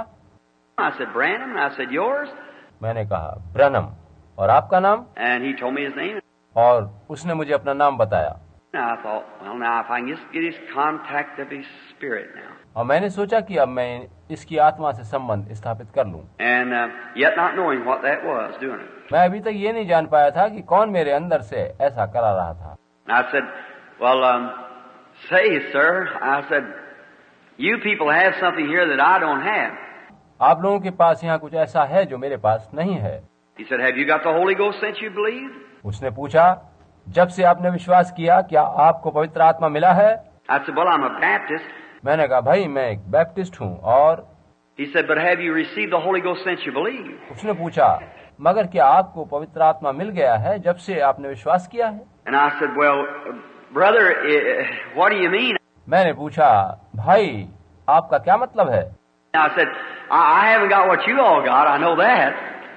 I said, "Branham." And I said, "Yours?" मैंने कहा, ब्रनम। और आपका नाम? And he told me his name. और उसने मुझे अपना नाम बताया। And I thought, well, now if I can just get his contact of his spirit now. और मैंने सोचा कि अब मैं इसकी आत्मा से संबंध स्थापित कर लूं। And uh, yet not knowing what that was doing it. मैं अभी तक ये नहीं जान पाया था कि कौन मेरे अंदर से ऐसा करा रहा था। And I said, "Well, um, say, sir," I said, "you people have something here that I don't have." आप लोगों के पास यहाँ कुछ ऐसा है जो मेरे पास नहीं है। He said, "Have you got the Holy Ghost since you believed?" उसने पूछा, जब से आपने विश्वास किया क्या आपको पवित्र आत्मा मिला है? I said, "Well, I'm a Baptist." मैंने कहा, भाई मैं एक बैप्टिस्ट हूँ। और He said, "But have you received the Holy Ghost since you believed?" उसने पूछा, मगर क्या आपको पवित्र आत्मा मिल गया है जब से आपने विश्वास किया है? And I said, "Well, brother, uh, what do you mean?" मैंने पूछा, भाई आपका क्या मतलब है? I said, I, I haven't got what you all got, I know that.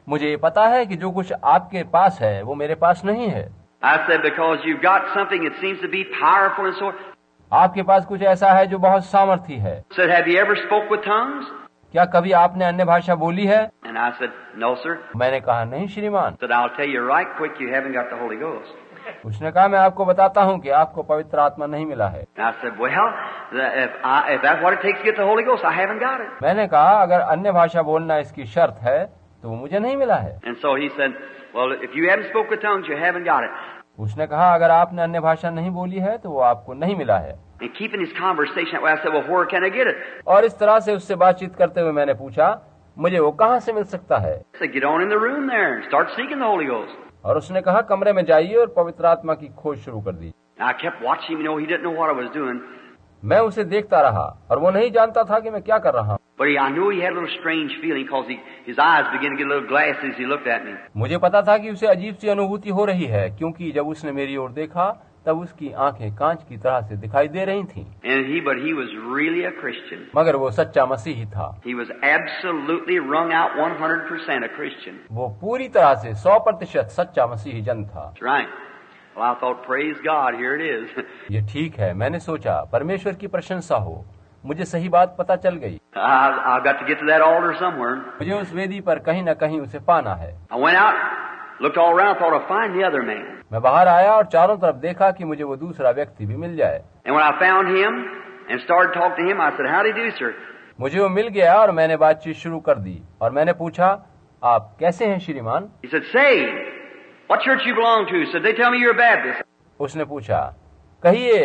मुझे ये पता है कि जो कुछ आपके पास है वो मेरे पास नहीं है। I said, because you've got something that seems to be powerful and so. आपके पास कुछ ऐसा है जो बहुत सामर्थी है। Said, have you ever spoke with tongues? क्या कभी आपने अन्य भाषा बोली है? And I said, no, sir. मैंने कहा नहीं श्रीमान। Said, I'll tell you right quick, you haven't got the Holy Ghost. उसने कहा मैं आपको बताता हूँ कि आपको पवित्र आत्मा नहीं मिला है। And I said, well, if, I, if that's what it takes to get the Holy Ghost, I haven't got it. मैंने कहा अगर अन्य भाषा बोलना इसकी शर्त है तो वो मुझे नहीं मिला है। And so he said, well, if you haven't spoke with tongues, you haven't got it. उसने कहा अगर आपने अन्य भाषा नहीं बोली है तो वो आपको नहीं मिला है। And keeping his conversation that way, I said, well, where can I get it? और इस तरह से उससे बातचीत करते हुए मैंने पूछा मुझे वो कहाँ से मिल सकता है? I said, get on in the room there and start seeking the Holy Ghost. और उसने कहा कमरे में जाइए और पवित्र आत्मा की खोज शुरू कर दी। I kept watching him, you know, he didn't know what I was doing. मैं उसे देखता रहा और वो नहीं जानता था कि मैं क्या कर रहा हूँ। But he, I knew he had a little strange feeling because he, his eyes began to get a little glassy as he looked at me. मुझे पता था कि उसे अजीब सी अनुभूति हो रही है क्योंकि जब उसने मेरी ओर देखा तब उसकी आंखें कांच की तरह से दिखाई दे रही थीं। And he, but he was really a Christian. मगर वो सच्चा मसीही था। He was absolutely wrung out one hundred percent a Christian. वो पूरी तरह से सौ प्रतिशत सच्चा मसीही जन था। That's right. Well, I thought, praise God, here it is. ये ठीक है, मैंने सोचा परमेश्वर की प्रशंसा हो, मुझे सही बात पता चल गई। I, I've got to get to that altar somewhere. मुझे उस वेदी पर कहीं न कहीं उसे पाना है। I went out, looked all around, thought I'd find the other man. मैं बाहर आया और चारों तरफ देखा कि मुझे वो दूसरा व्यक्ति भी मिल जाए। And when I found him and started talking to him, I said, how do you do, sir? मुझे वो मिल गया और मैंने बातचीत शुरू कर दी और मैंने पूछा आप कैसे हैं श्रीमान? He said, say, what church you belong to? Said, they tell me you're a Baptist. उसने पूछा कहिए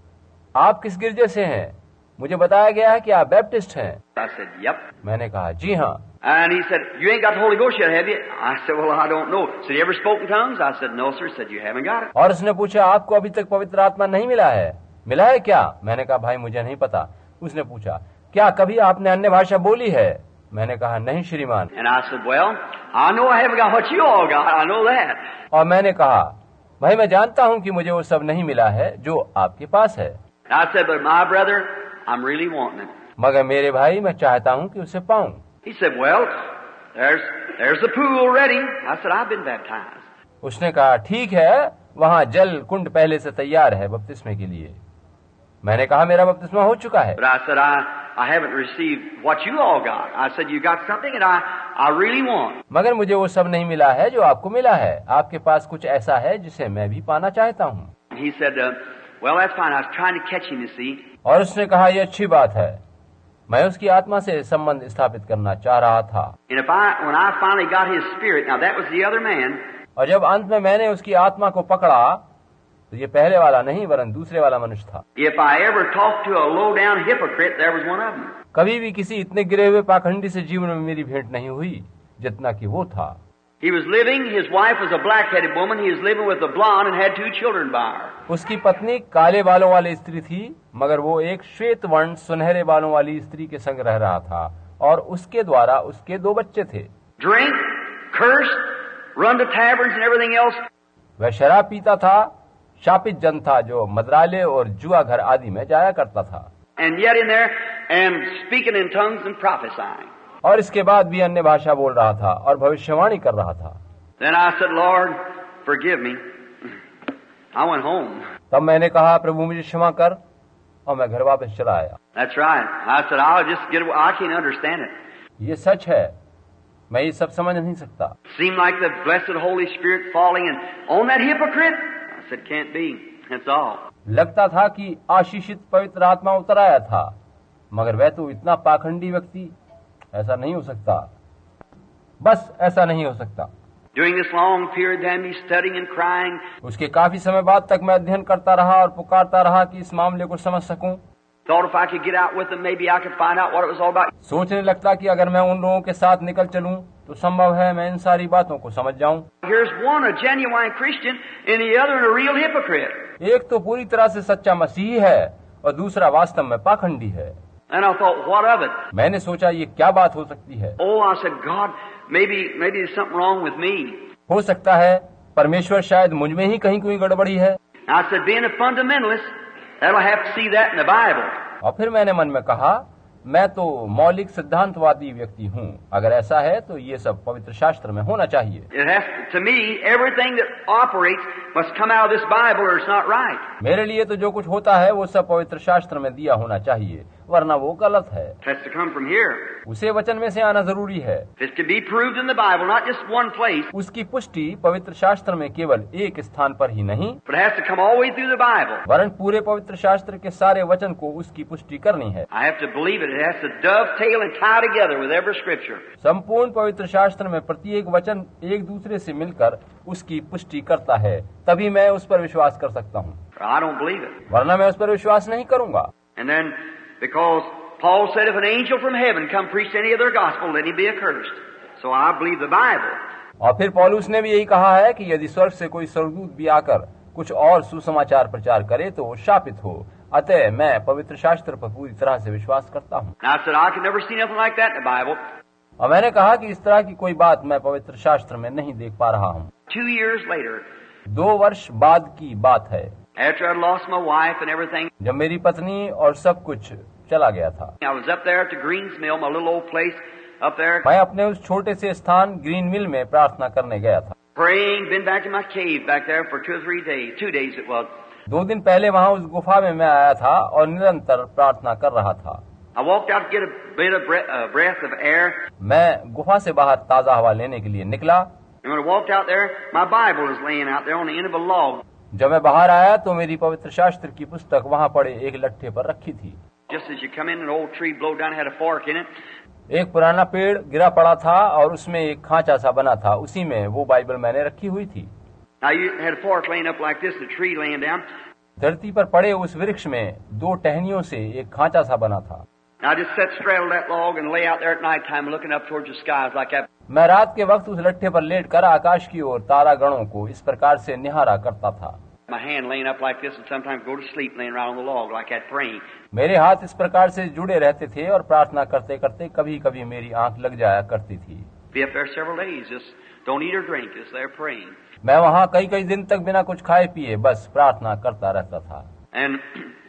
आप किस गिरजे से हैं? मुझे बताया गया है कि आप बैप्टिस्ट हैं। I said, yep. मैंने कहा जी हाँ। And he said, you ain't got the Holy Ghost yet, have you? I said, well, I don't know. Said, you ever spoken tongues? I said, no, sir. Said, you haven't got it. और उसने पूछा आपको अभी तक पवित्र आत्मा नहीं मिला है? मिला है क्या? मैंने कहा भाई मुझे नहीं पता। उसने पूछा क्या कभी आपने अन्य भाषा बोली है? मैंने कहा नहीं श्रीमान। And I said, well, I know I haven't got what you all got. I know that. और मैंने कहा भाई मैं जानता हूँ कि मुझे वो सब नहीं मिला है जो आपके पास है। And I said, but my brother, I'm really wanting it. मगर मेरे भाई मैं चाहता हूँ कि उसे पाऊँ। He said, well, there's there's the pool ready. I said, I've been baptized. उसने कहा ठीक है वहाँ जल कुंड पहले से तैयार है बपतिस्मे के लिए। मैंने कहा मेरा बपतिस्मा हो चुका है। But I said, I I haven't received what you all got. I said, you got something that I I really want. मगर मुझे वो सब नहीं मिला है जो आपको मिला है। आपके पास कुछ ऐसा है जिसे मैं भी पाना चाहता हूँ। He said, uh, well, that's fine. I was trying to catch him, you see. और उसने कहा ये अच्छी बात है, मैं उसकी आत्मा से संबंध स्थापित करना चाह रहा था। And if I when I finally got his spirit, now that was the other man. और जब अंत में मैंने उसकी आत्मा को पकड़ा तो ये पहले वाला नहीं वरन दूसरे वाला मनुष्य था। If I ever talked to a low down hypocrite, there was one of them. कभी भी किसी इतने गिरे हुए पाखंडी से जीवन में मेरी भेंट नहीं हुई जितना कि वो था। He was living, his wife was a black-headed woman, he was living with a blonde and had two children by her. उसकी पत्नी काले बालों वाली स्त्री थी मगर वो एक श्वेत वर्ण सुनहरे बालों वाली स्त्री के संग रह रहा था और उसके द्वारा उसके दो बच्चे थे। Drink, curse, run to taverns and everything else. वह शराब पीता था, शापित जन था जो मदराले और जुआ घर आदि में जाया करता था। And yet in there and speaking in tongues and prophesying. और इसके बाद भी अन्य भाषा बोल रहा था और भविष्यवाणी कर रहा था। Then I said, Lord, forgive me. I went home. तब मैंने कहा प्रभु मुझे क्षमा कर और मैं घर वापस चला आया। That's right. I said, I'll just get I can't understand it. ये सच है, मैं ये सब समझ नहीं सकता। Seemed like the blessed Holy Spirit falling and on that hypocrite. I said, can't be. That's all. लगता था कि आशीषित पवित्र आत्मा उतर आया था मगर वह तो इतना पाखंडी व्यक्ति, ऐसा नहीं हो सकता, बस ऐसा नहीं हो सकता। During this long period, then me studying and crying. उसके काफी समय बाद तक मैं अध्ययन करता रहा और पुकारता रहा कि इस मामले को समझ सकूं। Thought if I could get out with them, maybe I could find out what it was all about. सोचने लगता कि अगर मैं उन लोगों के साथ निकल चलूं तो संभव है मैं इन सारी बातों को समझ जाऊं। Here's one a genuine Christian, and the other a real hypocrite. एक तो पूरी तरह से सच्चा मसीही है और दूसरा वास्तव में पाखंडी है। And I thought, what of it? मैंने सोचा ये क्या बात हो सकती है। Oh, I said, God, maybe maybe there's something wrong with me. हो सकता है परमेश्वर शायद मुझ में ही कहीं कोई गड़बड़ी है। I said, being a fundamentalist, that'll have to see that in the Bible. और फिर मैंने मन में कहा मैं तो मौलिक सिद्धांतवादी व्यक्ति हूँ। अगर ऐसा है तो ये सब पवित्र शास्त्र में होना चाहिए। It has to, to me, everything that operates must come out of this Bible or it's not right. मेरे लिए तो जो कुछ होता है वो सब पवित्र शास्त्र में दिया होना चाहिए, वरना वो गलत है। It has to come from here. उसे वचन में से आना जरूरी है। It's to be proved in the Bible, not just one place. उसकी पुष्टि पवित्र शास्त्र में केवल एक स्थान पर ही नहीं, But it has to come all the way through the Bible. वरन पूरे पवित्र शास्त्र के सारे वचन को उसकी पुष्टि करनी है। I have to believe it. It has to dovetail and tie together with every scripture. संपूर्ण पवित्र शास्त्र में प्रत्येक वचन एक दूसरे से मिलकर उसकी पुष्टि करता है, तभी मैं उस पर विश्वास कर सकता हूँ, I don't believe it. वरना मैं उस पर विश्वास नहीं करूँगा। And then, because Paul said if an angel from heaven come preach any other gospel, let him be accursed. So I believe the Bible. और फिर पौलुस ने भी यही कहा है कि यदि स्वर्ग से कोई स्वर्गदूत भी आकर कुछ और सुसमाचार प्रचार करे तो वो शापित हो। अतः मैं पवित्र शास्त्र पर पूरी तरह से विश्वास करता हूँ। And I said I could never see nothing like that in the Bible. और मैंने कहा कि इस तरह की कोई बात मैं पवित्र शास्त्र में नहीं देख पा रहा हूँ। Two years later, दो वर्ष बाद की बात है, after I lost my wife and everything, जब मेरी पत्नी और सब कुछ चला गया था। I was up there at the Greens Mill, my little old place up there, मैं अपने उस छोटे से स्थान ग्रीन मिल में प्रार्थना करने गया था। praying, been back in my cave back there for two or three days, two days it was. दो दिन पहले वहाँ उस गुफा में मैं आया था और निरंतर प्रार्थना कर रहा था। I walked out to get a bit of breath, uh, breath of air. मैं गुफा से बाहर ताजा हवा लेने के लिए निकला। And when I walked out there, my Bible was laying out there on the end of a log. जब मैं बाहर आया तो मेरी पवित्र शास्त्र की पुस्तक वहाँ पड़े एक लट्ठे पर रखी थी। Just as you come in, an old tree blowed down, had a fork in it. एक पुराना पेड़ गिरा पड़ा था और उसमें एक खांचा सा बना था, उसी में वो बाइबल मैंने रखी हुई थी। Now you had a fork laying up like this, the tree laying down. धरती पर पड़े उस वृक्ष में दो टहनियों से एक खांचा सा बना था। I just sat straddled that log and lay out there at night time looking up towards the skies like that. मैं रात के वक्त उस लट्ठे पर लेटकर आकाश की ओर तारागणों को इस प्रकार से निहारा करता था। My hand laying up like this and sometimes go to sleep laying right on the log like that praying. मेरे हाथ इस प्रकार से जुड़े रहते थे और प्रार्थना करते करते कभी कभी मेरी आंख लग जाया करती थी। Be up there several days, just don't eat or drink, just there praying. मैं वहाँ कई कई दिन तक बिना कुछ खाए पिए बस प्रार्थना करता रहता था। And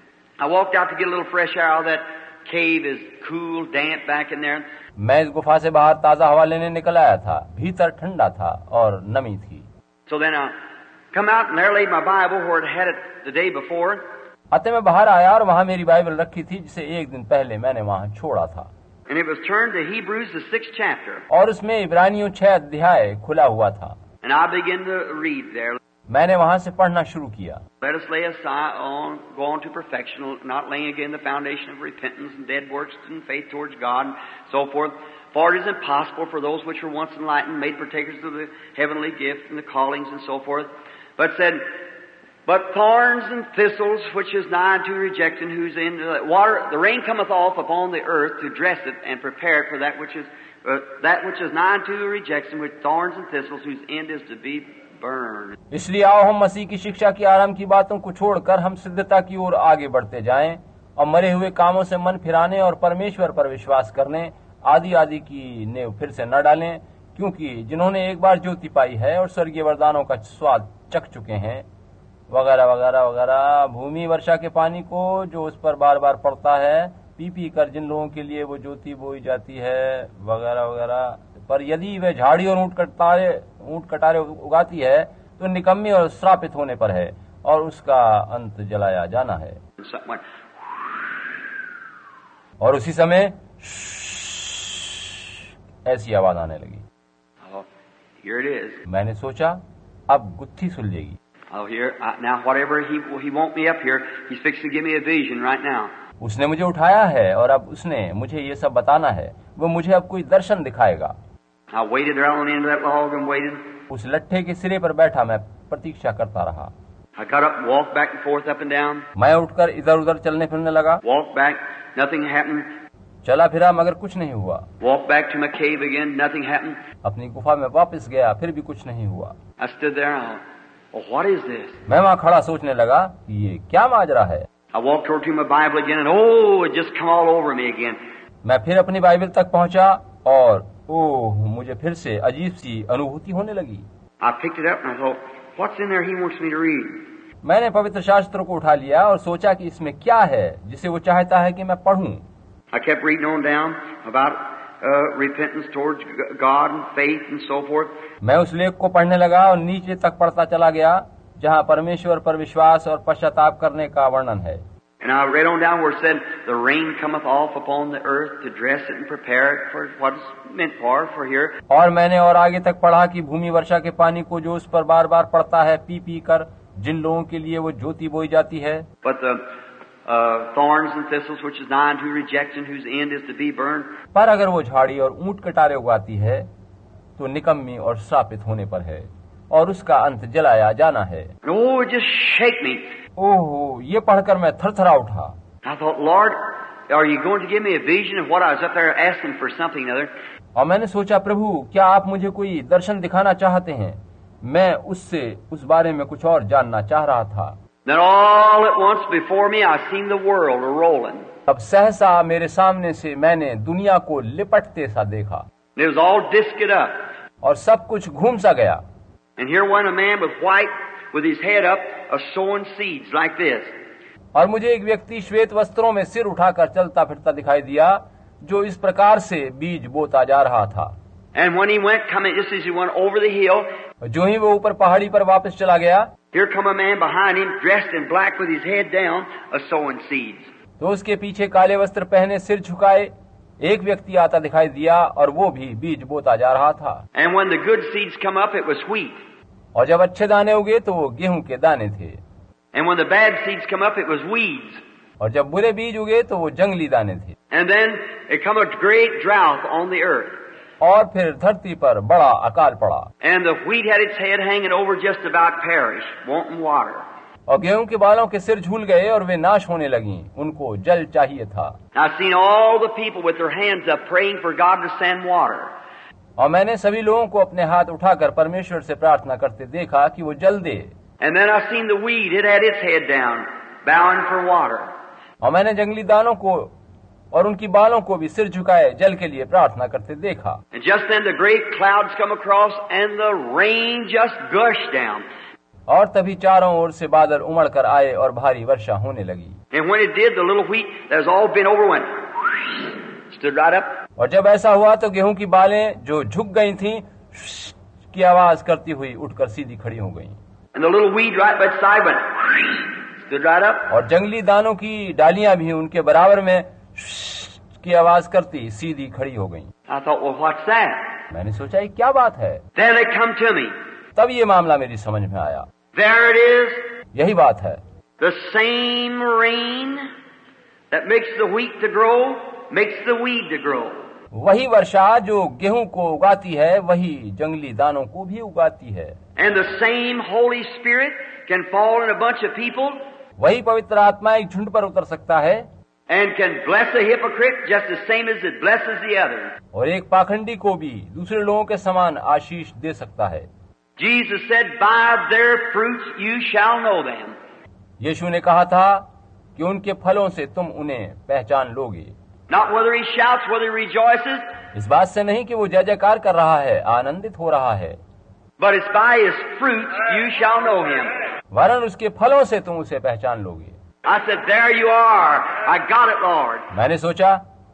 I walked out to get a little fresh air out of that cave, is cool, damp back in there. मैं इस गुफा से बाहर ताजा हवा लेने निकल आया था, भीतर ठंडा था और नमी थी। So then I come out and there laid my Bible where it had it the day before. अतः मैं बाहर आया और वहाँ मेरी बाइबल रखी थी जिसे एक दिन पहले मैंने वहाँ छोड़ा था। And it was turned to Hebrews, the sixth chapter. और उसमें इब्रानियों छह अध्याय खुला हुआ था। And I began to read there. मैंने वहाँ से पढ़ना शुरू किया। Let us lay aside on, go on to perfection, not laying again the foundation of repentance and dead works and faith towards God and so forth. For it is impossible for those which were once enlightened, made partakers of the heavenly gift and the callings and so forth. But said, but thorns and thistles, which is nigh unto rejection, whose end the water, the rain cometh off upon the earth to dress it and prepare it for that which is uh, that which is nigh unto rejection, with thorns and thistles, whose end is to be burned. इसलिए आओ हम मसीह की शिक्षा की आरंभ की बातों को छोड़कर हम सिद्धता की ओर आगे बढ़ते जाएं और मरे हुए कामों से मन फिराने और परमेश्वर पर विश्वास करने आदि आदि की नेव फिर से न डालें, क्योंकि जिन्होंने एक बार ज्योति पाई है और स्वर्गीय वरदानों का स्वाद चख चुके हैं, वगैरह वगैरह वगैरह, भूमि वर्षा के पानी को जो उस पर बार बार पड़ता है, पी पी कर जिन लोगों के लिए वो ज्योति बोई जाती है, वगैरह वगैरह। पर यदि वह झाड़ी और ऊंट कटारे ऊंट कटारे उगाती है तो निकम्मी और श्रापित होने पर है और उसका अंत जलाया जाना है। और उसी समय ऐसी आवाज आने लगी। Oh, here it is. मैंने सोचा अब गुत्थी सुलझेगी। Oh, here uh, now, whatever he he won't me up here, he's fixing to give me a vision right now. उसने मुझे उठाया है और अब उसने मुझे ये सब बताना है, वो मुझे अब कोई दर्शन दिखाएगा। I waited there on the end of that log and waited. उस लट्ठे के सिरे पर बैठा मैं प्रतीक्षा करता रहा। I got up and walked back and forth up and down. मैं उठकर इधर उधर चलने फिरने लगा। Walked back, nothing happened. चला फिरा मगर कुछ नहीं हुआ। Walked back to my cave again, nothing happened. अपनी गुफा में वापस गया, फिर भी कुछ नहीं हुआ। I stood there and I thought, oh, what is this? मैं वहाँ खड़ा सोचने लगा कि ये क्या माजरा है। I walked over to my Bible again and oh, it just come all over me again. मैं फिर अपनी बाइबल तक पहुँचा और ओह, मुझे फिर से अजीब सी अनुभूति होने लगी। I picked it up and I thought, what's in there he wants me to read? मैंने पवित्र शास्त्र को उठा लिया और सोचा कि इसमें क्या है जिसे वो चाहता है कि मैं पढ़ूं। I kept reading on down about uh, repentance towards God and faith and so forth. मैं उस लेख को पढ़ने लगा और नीचे तक पढ़ता चला गया जहाँ परमेश्वर पर विश्वास और पश्चाताप करने का वर्णन है. And I read on down where it said, the rain cometh off upon the earth to dress it and prepare it for what it's meant for, for here. और मैंने और आगे तक पढ़ा कि भूमि वर्षा के पानी को जो उस पर बार बार पड़ता है पी पी कर जिन लोगों के लिए वो ज्योति बोई जाती है. But the uh, thorns and thistles which is nigh unto rejection, whose end is to be burned. पर अगर वो झाड़ी और ऊंट कटारे उगाती है तो निकम्मी और श्रापित होने पर है और उसका अंत जलाया जाना है. Oh, it just shake me. ओह, ये पढ़कर मैं थरथरा उठा. I thought, Lord, are you going to give me a vision of what I was up there asking for something or other? और मैंने सोचा, प्रभु क्या आप मुझे कोई दर्शन दिखाना चाहते हैं? मैं उससे उस बारे में कुछ और जानना चाह रहा था. Then all at once before me I seen the world a-rolling. अब सहसा मेरे सामने से मैंने दुनिया को लिपटते सा देखा. It was all disced up. और सब कुछ घूम सा गया. And here went a man with white, with his head up, a sowing seeds like this. और मुझे एक व्यक्ति श्वेत वस्त्रों में सिर उठाकर चलता फिरता दिखाई दिया जो इस प्रकार से बीज बोता जा रहा था. And when he went, coming just as he went over the hill, जो ही वो ऊपर पहाड़ी पर वापस चला गया, here come a man behind him, dressed in black with his head down, a sowing seeds. तो उसके पीछे काले वस्त्र पहने सिर झुकाए एक व्यक्ति आता दिखाई दिया और वो भी बीज बोता जा रहा था. And when the good seeds come up, it was wheat. और जब अच्छे दाने उगे तो वो गेहूं के दाने थे. And when the bad seeds come up, it was weeds. और जब बुरे बीज उगे तो वो जंगली दाने थे. And then it come a great drought on the earth. और फिर धरती पर बड़ा अकाल पड़ा. And the wheat had its head hanging over, just about perished, wanting water. और गेहूं के बालों के सिर झूल गए और वे नाश होने लगी. उनको जल चाहिए था. I've seen all the people with their hands up praying for God to send water. और मैंने सभी लोगों को अपने हाथ उठाकर परमेश्वर से प्रार्थना करते देखा कि वो जल दे. And then I seen the weed, it had its head down, bowing for water. और मैंने जंगली दानों को और उनकी बालों को भी सिर झुकाए जल के लिए प्रार्थना करते देखा. And just then the great clouds come across and the rain just gushed down. और तभी चारों ओर से बादल उमड़ कर आए और भारी वर्षा होने लगी. And when it did, the little wheat that was all bent over went, stood right up. और जब ऐसा हुआ तो गेहूं की बालें जो झुक गई थीं की आवाज करती हुई उठकर सीधी खड़ी हो गईं. And the little weed right beside went, stood right up. और जंगली दानों की डालियां भी उनके बराबर में की आवाज करती सीधी खड़ी हो गईं. I thought, well, what's that? मैंने सोचा ये क्या बात है. Then it come to me. तब ये मामला मेरी समझ में आया. There it is. यही बात है. The same rain that makes the wheat to grow makes the weed to grow. वही वर्षा जो गेहूं को उगाती है वही जंगली दानों को भी उगाती है. And the same Holy Spirit can fall in a bunch of people. वही पवित्र आत्मा एक झुंड पर उतर सकता है. And can bless a hypocrite just the same as it blesses the other. और एक पाखंडी को भी दूसरे लोगों के समान आशीष दे सकता है. Jesus said, by their fruits you shall know them. यीशु ने कहा था कि उनके फलों से तुम उन्हें पहचान लोगे. Not whether he shouts, whether he rejoices. इस बात से नहीं कि वो जय जयकार कर रहा है, आनंदित हो रहा है. But it's by his fruits you shall know him. वरन उसके फलों से तुम उसे पहचान लोगे. I said, there you are. I got it, Lord. मैंने सोचा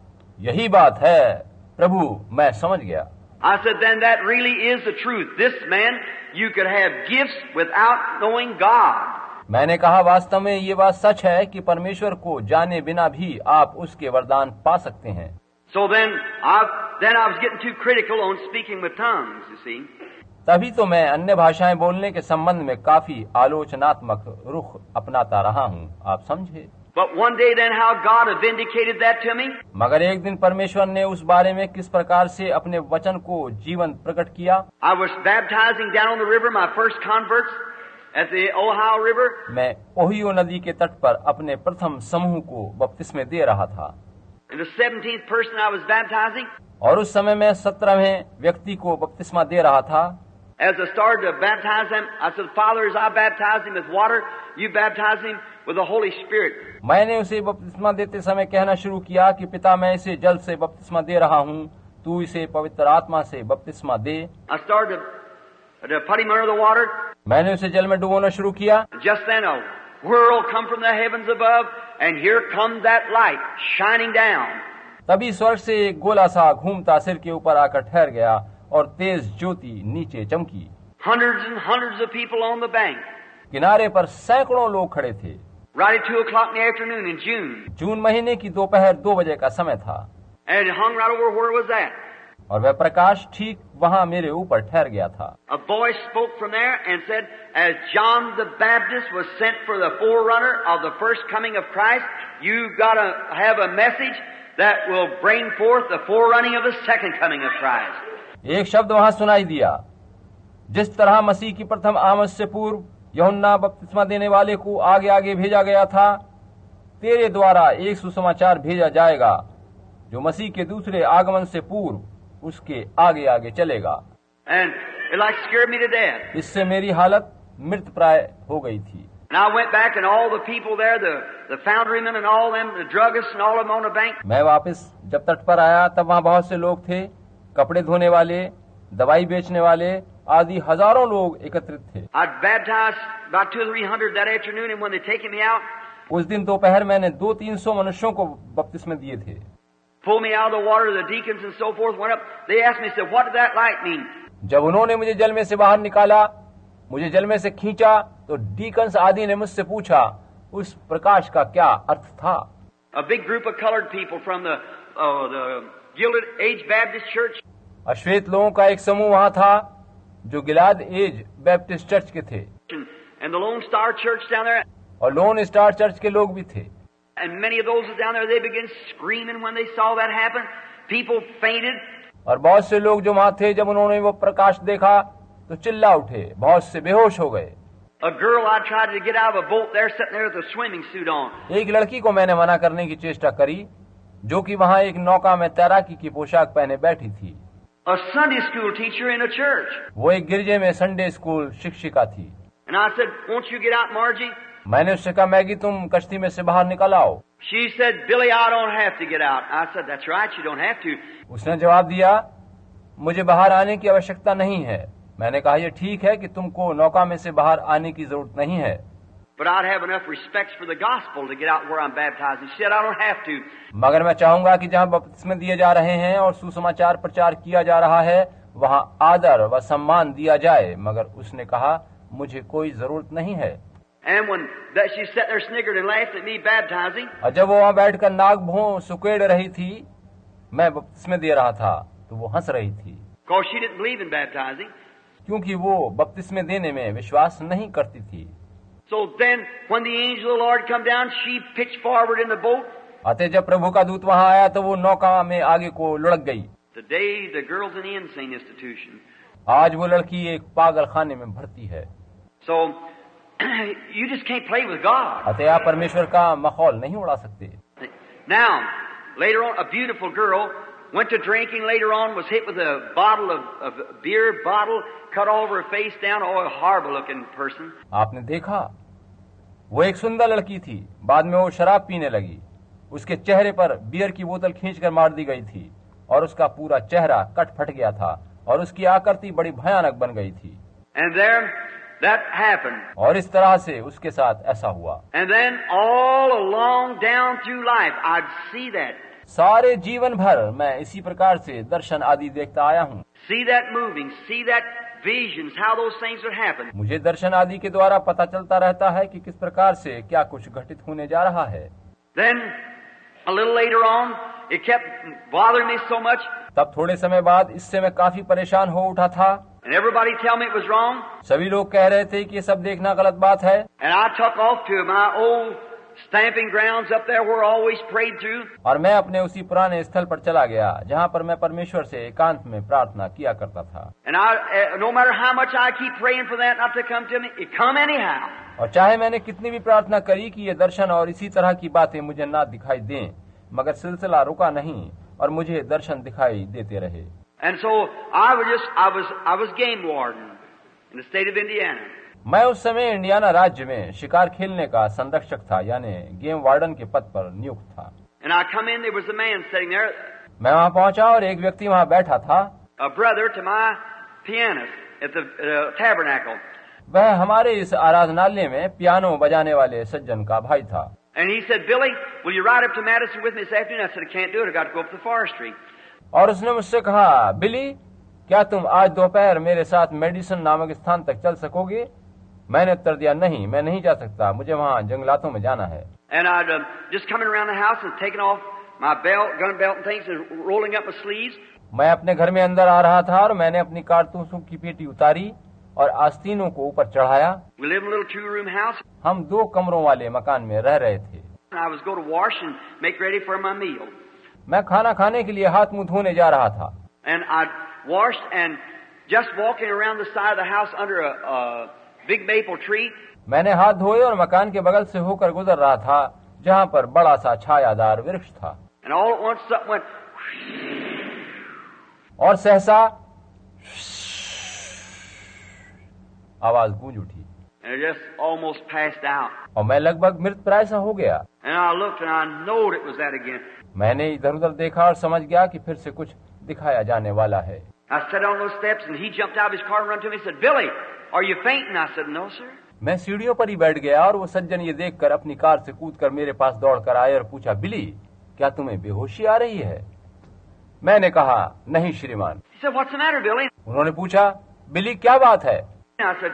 यही बात है प्रभु, मैं समझ गया. I said, then that really is the truth. This man, you could have gifts without knowing God. मैंने कहा वास्तव में ये बात सच है कि परमेश्वर को जाने बिना भी आप उसके वरदान पा सकते हैं. So then I then I was getting too critical on speaking with tongues, you see. तभी तो मैं अन्य भाषाएं बोलने के संबंध में काफी आलोचनात्मक रुख अपनाता रहा हूँ, आप समझे. But one day then how God had vindicated that to me. मगर एक दिन परमेश्वर ने उस बारे में किस प्रकार से अपने वचन को जीवन प्रकट किया. I was baptizing down on the river, my first converts at the Ohio River. मैं ओहियो नदी के तट पर अपने प्रथम समूह को बपतिस्मे दे रहा था. And the seventeenth person I was baptizing. और उस समय मैं सत्रहवें व्यक्ति को बपतिस्मा दे रहा था. As I started to baptize them, I said, Father, as I baptize him with water, you baptize him with the Holy Spirit. मैंने उसे बपतिस्मा देते समय कहना शुरू किया कि पिता मैं इसे जल से बपतिस्मा दे रहा हूँ, तू इसे पवित्र आत्मा से बपतिस्मा दे. I started to, to put him under the water. मैंने उसे जल में डुबोना शुरू किया. Just then a whirl come from the heavens above, and here comes that light shining down. तभी स्वर्ग से एक गोला सा घूमता सिर के ऊपर आकर ठहर गया और तेज ज्योति नीचे चमकी। Hundreds and hundreds of people on the bank. किनारे पर सैकड़ों लोग खड़े थे। Right at two o'clock in the afternoon in June. जून महीने की दोपहर दो बजे का समय था। And it hung right over where was that. और वह प्रकाश ठीक वहां मेरे ऊपर ठहर गया था। A voice spoke from there and said, as John the Baptist was sent for the forerunner of the first coming of Christ, you've got to have a message that will bring forth the forerunning of the second coming of Christ. एक शब्द वहां सुनाई दिया, जिस तरह मसीह की प्रथम आमद से पूर्व यूहन्ना बपतिस्मा देने वाले को आगे आगे भेजा गया था, तेरे द्वारा एक सुसमाचार भेजा जाएगा जो मसीह के दूसरे आगमन से पूर्व उसके आगे आगे चलेगा। And it like scared me to death. इससे मेरी हालत मृत प्राय हो गई थी। And I went back and all the people there, the the foundrymen and all them, the druggists and all of them on the bank. मैं वापस जब तट पर आया तब वहाँ बहुत से लोग थे, कपड़े धोने वाले, दवाई बेचने वाले आदि हजारों लोग एकत्रित थे। I'd baptized about two or three hundred that afternoon, and when they taken me out, उस दिन दोपहर मैंने दो तीन सौ मनुष्यों को बपतिस्मे दिए थे। pulled me out of the water, the deacons and so forth went up. They asked me, said, what did that light mean? जब उन्होंने मुझे जल में से बाहर निकाला, मुझे जल में से खींचा, तो डीकन्स आदि ने मुझसे पूछा उस प्रकाश का क्या अर्थ था। A big group of colored people from the uh, the Gilded Age Baptist Church. अश्वेत लोगों का एक समूह वहाँ था जो गिलाद एज बैप्टिस्ट चर्च के थे, And the Lone Star Church down there. और लोन स्टार चर्च के लोग भी थे। And many of those down there, they began screaming when they saw that happen. People fainted. और बहुत से लोग जो वहाँ थे जब उन्होंने वो प्रकाश देखा तो चिल्ला उठे, बहुत से बेहोश हो गए। A girl, I tried to get out of a boat there, sitting there with a swimming suit on. एक लड़की को मैंने मना करने की चेष्टा करी जो कि वहाँ एक नौका में तैराकी की पोशाक पहने बैठी थी। A Sunday school teacher in a church. वो एक गिरजे में संडे स्कूल शिक्षिका थी। And I said, won't you get out, Margie? मैंने उससे कहा, मैगी तुम कश्ती में से बाहर निकल आओ। She said, Billy, I don't have to get out. I said, that's right, you don't have to. उसने जवाब दिया, मुझे बाहर आने की आवश्यकता नहीं है। मैंने कहा, यह ठीक है कि तुमको नौका में से बाहर आने की जरूरत नहीं है। But I'd have enough respect for the gospel to get out where I'm baptized. She said, I don't have to. मगर मैं चाहूंगा कि जहाँ बपतिस्मे दिए जा रहे हैं और सुसमाचार प्रचार किया जा रहा है वहाँ आदर व सम्मान दिया जाए, मगर उसने कहा मुझे कोई जरूरत नहीं है। And when that she sat there sniggered and laughed at me baptizing. और जब वो वहाँ बैठकर नाक भौं सुकेड़ रही थी, मैं बपतिस्मे दे रहा था, तो वो हंस रही थी। Because she didn't believe in baptizing. क्योंकि वो बपतिस्मे देने में विश्वास नहीं करती थी। So then, when the angel of the Lord come down, she pitched forward in the boat. अतः जब प्रभु का दूत वहाँ आया तो वो नौका में आगे को लुढ़क गई। Today, the girl's in the insane institution. आज वो लड़की एक पागल खाने में भर्ती है। So, you just can't play with God. अतः आप परमेश्वर का मखौल नहीं उड़ा सकते। Now, later on, a beautiful girl went to drinking. Later on, was hit with a bottle of, of beer bottle, cut all over her face down. Oh, a horrible-looking person. आपने देखा, वो एक सुंदर लड़की थी, बाद में वो शराब पीने लगी, उसके चेहरे पर बियर की बोतल खींचकर मार दी गई थी और उसका पूरा चेहरा कट फट गया था और उसकी आकृति बड़ी भयानक बन गई थी। And there, that happened. और इस तरह से उसके साथ ऐसा हुआ। And then all along down through life, I'd see that. सारे जीवन भर मैं इसी प्रकार से दर्शन आदि देखता आया हूँ। See that moving, see that visions, how those things would happen. मुझे दर्शन आदि के द्वारा पता चलता रहता है कि किस प्रकार से क्या कुछ घटित होने जा रहा है। Then, a little later on, it kept bothering me so much. तब थोड़े समय बाद इससे मैं काफी परेशान हो उठा था। And everybody tell me it was wrong. सभी लोग कह रहे थे कि ये सब देखना गलत बात है। And I took off to my old stamping grounds up there where I always prayed through. और मैं अपने उसी पुराने स्थल पर चला गया जहाँ पर मैं परमेश्वर से एकांत में प्रार्थना किया करता था। And I, uh, no matter how much I keep praying for that not to come to me, it come anyhow. और चाहे मैंने कितनी भी प्रार्थना करी कि ये दर्शन और इसी तरह की बातें मुझे ना दिखाई दें, मगर सिलसिला रुका नहीं और मुझे दर्शन दिखाई देते रहे। And so I was just, I was, I was game warden in the state of Indiana. मैं उस समय इंडियाना राज्य में शिकार खेलने का संरक्षक था, यानी गेम वार्डन के पद पर नियुक्त था। And I come in, there was a man sitting there, मैं वहाँ पहुँचा और एक व्यक्ति वहाँ बैठा था। a brother to my pianist at the uh, tabernacle. वह हमारे इस आराधनालय में पियानो बजाने वाले सज्जन का भाई था। And he said, Billy, will you ride up to Madison with me this afternoon? I said, I can't do it. I got to go up to the forestry. और उसने मुझसे कहा, बिली, क्या तुम आज दोपहर मेरे साथ मेडिसन नामक स्थान तक चल सकोगे? मैंने उत्तर दिया, नहीं, मैं नहीं जा सकता, मुझे वहाँ जंगलातों में जाना है. And I'd uh, just coming around the house and taking off my belt, gun belt and things and rolling up my sleeves. मैं अपने घर में अंदर आ रहा था और मैंने अपनी कारतूसों की पेटी उतारी और आस्तीनों को ऊपर चढ़ाया. We lived in a little two-room house. हम दो कमरों वाले मकान में रह रहे थे. I was going to wash and make ready for my meal. मैं खाना खाने के लिए हाथ मुंह धोने जा रहा था. And I washed and just walking around the side of the house under a, a big maple tree. मैंने हाथ धोए और मकान के बगल से होकर गुजर रहा था जहाँ पर बड़ा सा छायादार वृक्ष था. And all at once something went. और सहसा आवाज गूंज उठी. And it just almost passed out. और मैं लगभग मृतप्राय सा हो गया. And I looked and I knowed it was that again. मैंने इधर उधर देखा और समझ गया कि फिर से कुछ दिखाया जाने वाला है. I sat on those steps and he jumped out of his car and ran to me and said, Billy, are you fainting? I said, no, sir. मैं सीढ़ियों पर ही बैठ गया और वो सज्जन ये देखकर अपनी कार से कूदकर मेरे पास दौड़कर आए और पूछा, बिली, क्या तुम्हें बेहोशी आ रही है? मैंने कहा, नहीं श्रीमान. He said, what's the matter, Billy? उन्होंने पूछा, बिली क्या बात है? I said,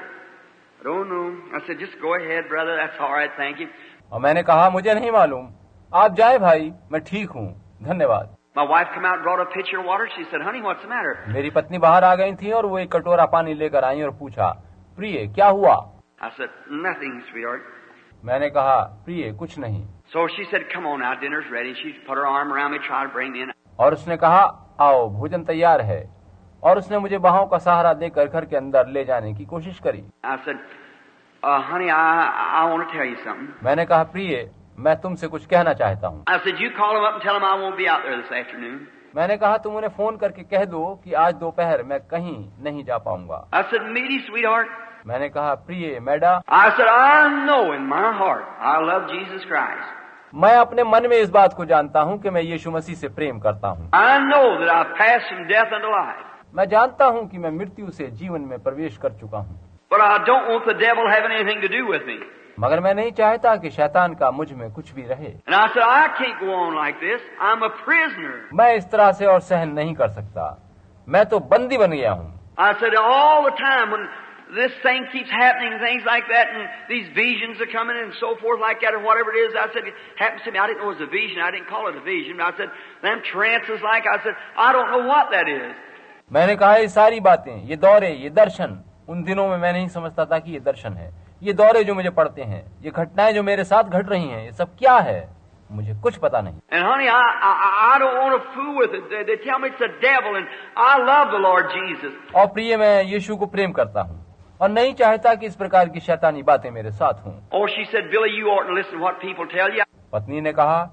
I don't know. I said, just go ahead, brother. That's all right. Thank you. और मैंने कहा, मुझे नहीं मालूम, आप जाए भाई, मैं ठीक हूँ, धन्यवाद. My wife come out and brought a pitcher of water. She said, honey, what's the matter? मेरी पत्नी बाहर आ गई थी और वो एक कटोरा पानी लेकर आई और पूछा, प्रिय क्या हुआ? I said, nothing, sweetheart. मैंने कहा, प्रिय कुछ नहीं. So she said, come on now, dinner's ready. She put her arm around me, tried to bring me in. और उसने कहा, आओ, भोजन तैयार है. और उसने मुझे बाहों का सहारा देकर घर के अंदर ले जाने की कोशिश करी. I said, uh, honey, I, I want to tell you something. मैंने कहा, प्रिय, मैं तुमसे कुछ कहना चाहता हूँ. I said, you call him up and tell him I won't be out there this afternoon. मैंने कहा, तुम उन्हें फोन करके कह दो कि आज दोपहर मैं कहीं नहीं जा पाऊंगा. I said, meaty, sweetheart. मैंने कहा, प्रिय मैडा, I said, I know in my heart I love Jesus Christ. मैं अपने मन में इस बात को जानता हूँ कि मैं यीशु मसीह से प्रेम करता हूँ. I know that I've passed from death unto life. मैं जानता हूँ कि मैं मृत्यु से जीवन में प्रवेश कर चुका हूँ. But I don't want the devil having anything to do with me. मगर मैं नहीं चाहता कि शैतान का मुझ में कुछ भी रहे. And I said, I can't go on like this. I'm a prisoner. मैं इस तरह से और सहन नहीं कर सकता. मैं तो बंदी बन गया हूँ. I said, all the time when this thing keeps happening, things like that, and these visions are coming and so forth like that, or whatever it is, I said, it happens to me. I didn't know it was a vision. I didn't call it a vision. But I said, them trances like, I said, I don't know what that is. मैंने कहा, ये सारी बातें, ये दौरे, ये दर्शन, उन दिनों में मैं नहीं समझता था कि ये दर्शन है. ये दौरे जो मुझे पड़ते हैं, ये घटनाएं जो मेरे साथ घट रही हैं, ये सब क्या है? मुझे कुछ पता नहीं. And honey, I, I, I don't want to fool with it. They, they tell me it's the devil, and I love the Lord Jesus. और प्रिय, मैं यीशु को प्रेम करता हूँ और नहीं चाहता कि इस प्रकार की शैतानी बातें मेरे साथ हों. Oh, she said, Billy, you ought to listen to what people tell you. पत्नी ने कहा,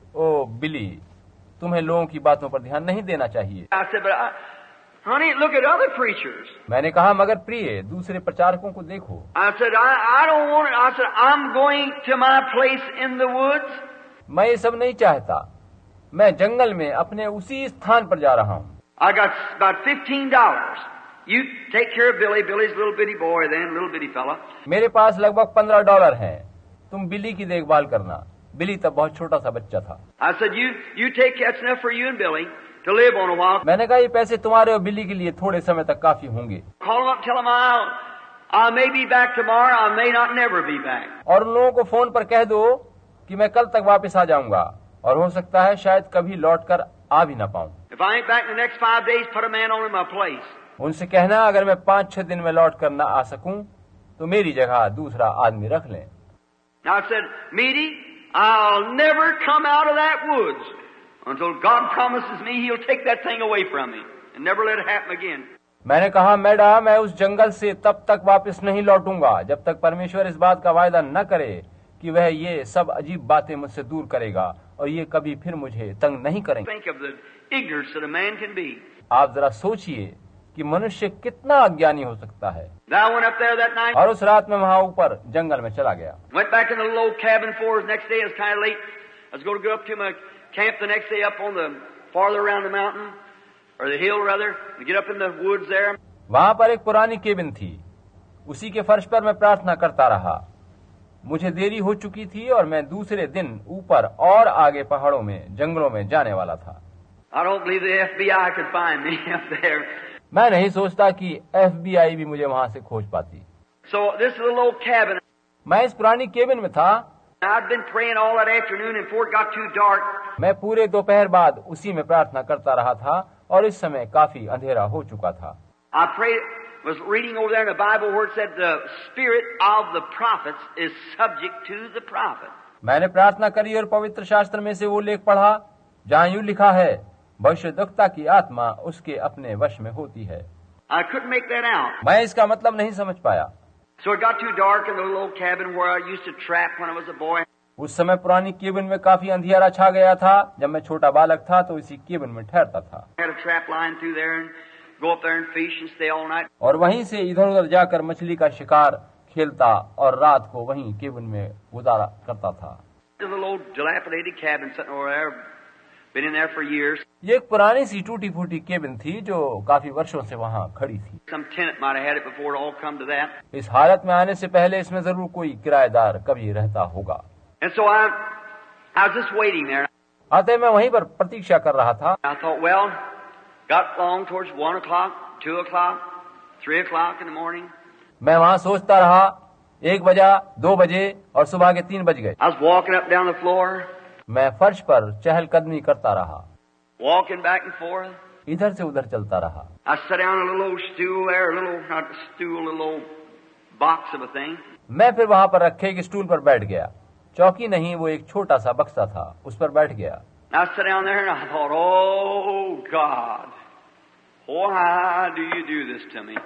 ओ बिली, तुम्हें लोगों की बातों पर ध्यान नहीं देना चाहिए. I said, but I, honey, look at other preachers. मैंने कहा, मगर प्रिय, दूसरे प्रचारकों को देखो. I said, I, I don't want it. I said, I'm going to my place in the woods. मैं ये सब नहीं चाहता. मैं जंगल में अपने उसी स्थान पर जा रहा हूँ. I got about fifteen dollars. You take care of Billy. Billy's a little bitty boy then, little bitty fella. मेरे पास लगभग पंद्रह डॉलर हैं. तुम बिली की देखभाल करना. बिली तब बहुत छोटा सा बच्चा था. I said, you you take that's enough for you and Billy to live on a while. मैंने कहा, ये पैसे तुम्हारे और बिली के लिए थोड़े समय तक काफी होंगे. Call him up, tell him I'll I may be back tomorrow. I may not never be back. और उन लोगों को फोन पर कह दो कि मैं कल तक वापस आ जाऊंगा और हो सकता है शायद कभी लौट कर आ भी ना पाऊं. If I ain't back in the next five days, put a man on in my place. उनसे कहना, अगर मैं पाँच छह दिन में लौट कर न आ सकूं तो मेरी जगह दूसरा आदमी रख लें. I said, Meaty, I'll never come out of that woods until God promises me He'll take that thing away from me and never let it happen again. मैंने कहा, मैडा, मैं उस जंगल से तब तक वापस नहीं लौटूंगा जब तक परमेश्वर इस बात का वायदा न करे कि वह ये सब अजीब बातें मुझसे दूर करेगा और ये कभी फिर मुझे तंग नहीं करेंगे. Think of the ignorance that a man can be. आप जरा सोचिए कि मनुष्य कितना अज्ञानी हो सकता है. I went up there that night. और उस रात में वहाँ ऊपर जंगल में चला गया. Went back in the little old cabin for us. Next day it was kind of late. I was going to go up to my camp the next day up on the farther around the mountain or the hill rather, and get up in the woods there. वहाँ पर एक पुरानी cabin थी. उसी के फर्श पर मैं प्रार्थना करता रहा मुझे देरी हो चुकी थी और मैं दूसरे दिन ऊपर और आगे पहाड़ों में जंगलों में जाने वाला था। I don't believe the F B I could find me up there. मैं नहीं सोचता कि एफ बी आई भी मुझे वहां से खोज पाती। So this little old cabin. मैं इस पुरानी केबिन में था। I'd been praying all that afternoon and before it got too dark. मैं पूरे दोपहर बाद उसी में प्रार्थना करता रहा था और इस समय काफी अंधेरा हो चुका था। I prayed, was reading over there in the Bible where it said the spirit of the prophets is subject to the prophet. मैंने प्रार्थना करी और पवित्र शास्त्र में से वो लेख पढ़ा जहाँ यूं लिखा है, भविष्यद्वक्ता की आत्मा उसके अपने वश में होती है। I couldn't make that out. मैं इसका मतलब नहीं समझ पाया। So it got too dark in the little old cabin where I used to trap when I was a boy. उस समय पुरानी केबिन में काफी अंधियारा छा गया था। जब मैं छोटा बालक था तो इसी केबिन में ठहरता था। I had a trap line through there and go up there and fish and stay all night. और वहीं से इधर उधर जाकर मछली का शिकार खेलता और रात को वहीं केबिन में गुजारा करता था। There's a little old dilapidated cabin sitting over there. Been in there for years. ये एक पुरानी सी टूटी फूटी केबिन थी जो काफी वर्षों से वहाँ खड़ी थी। Some tenant might have had it before it all come to that. इस हालत में आने से पहले इसमें जरूर कोई किराएदार कभी रहता होगा। And so I, I was just waiting there. अतः मैं वहीं पर प्रतीक्षा कर रहा था। I thought, well, got along towards one o'clock, two o'clock, three o'clock in the morning. मैं वहाँ सोचता रहा, एक बजा, दो बजे और सुबह के तीन बज गए। I was walking up down the floor. मैं फर्श पर चहलकदमी करता रहा, Walking back and forth. इधर से उधर चलता रहा। I sat down on a little old stool there, a little, not a stool, a little old box of a thing. मैं फिर वहाँ पर रखे एक स्टूल पर बैठ गया। चौकी नहीं, वो एक छोटा सा बक्सा था, उस पर बैठ गया। I sat down there and I thought, oh God, why do you do this to me?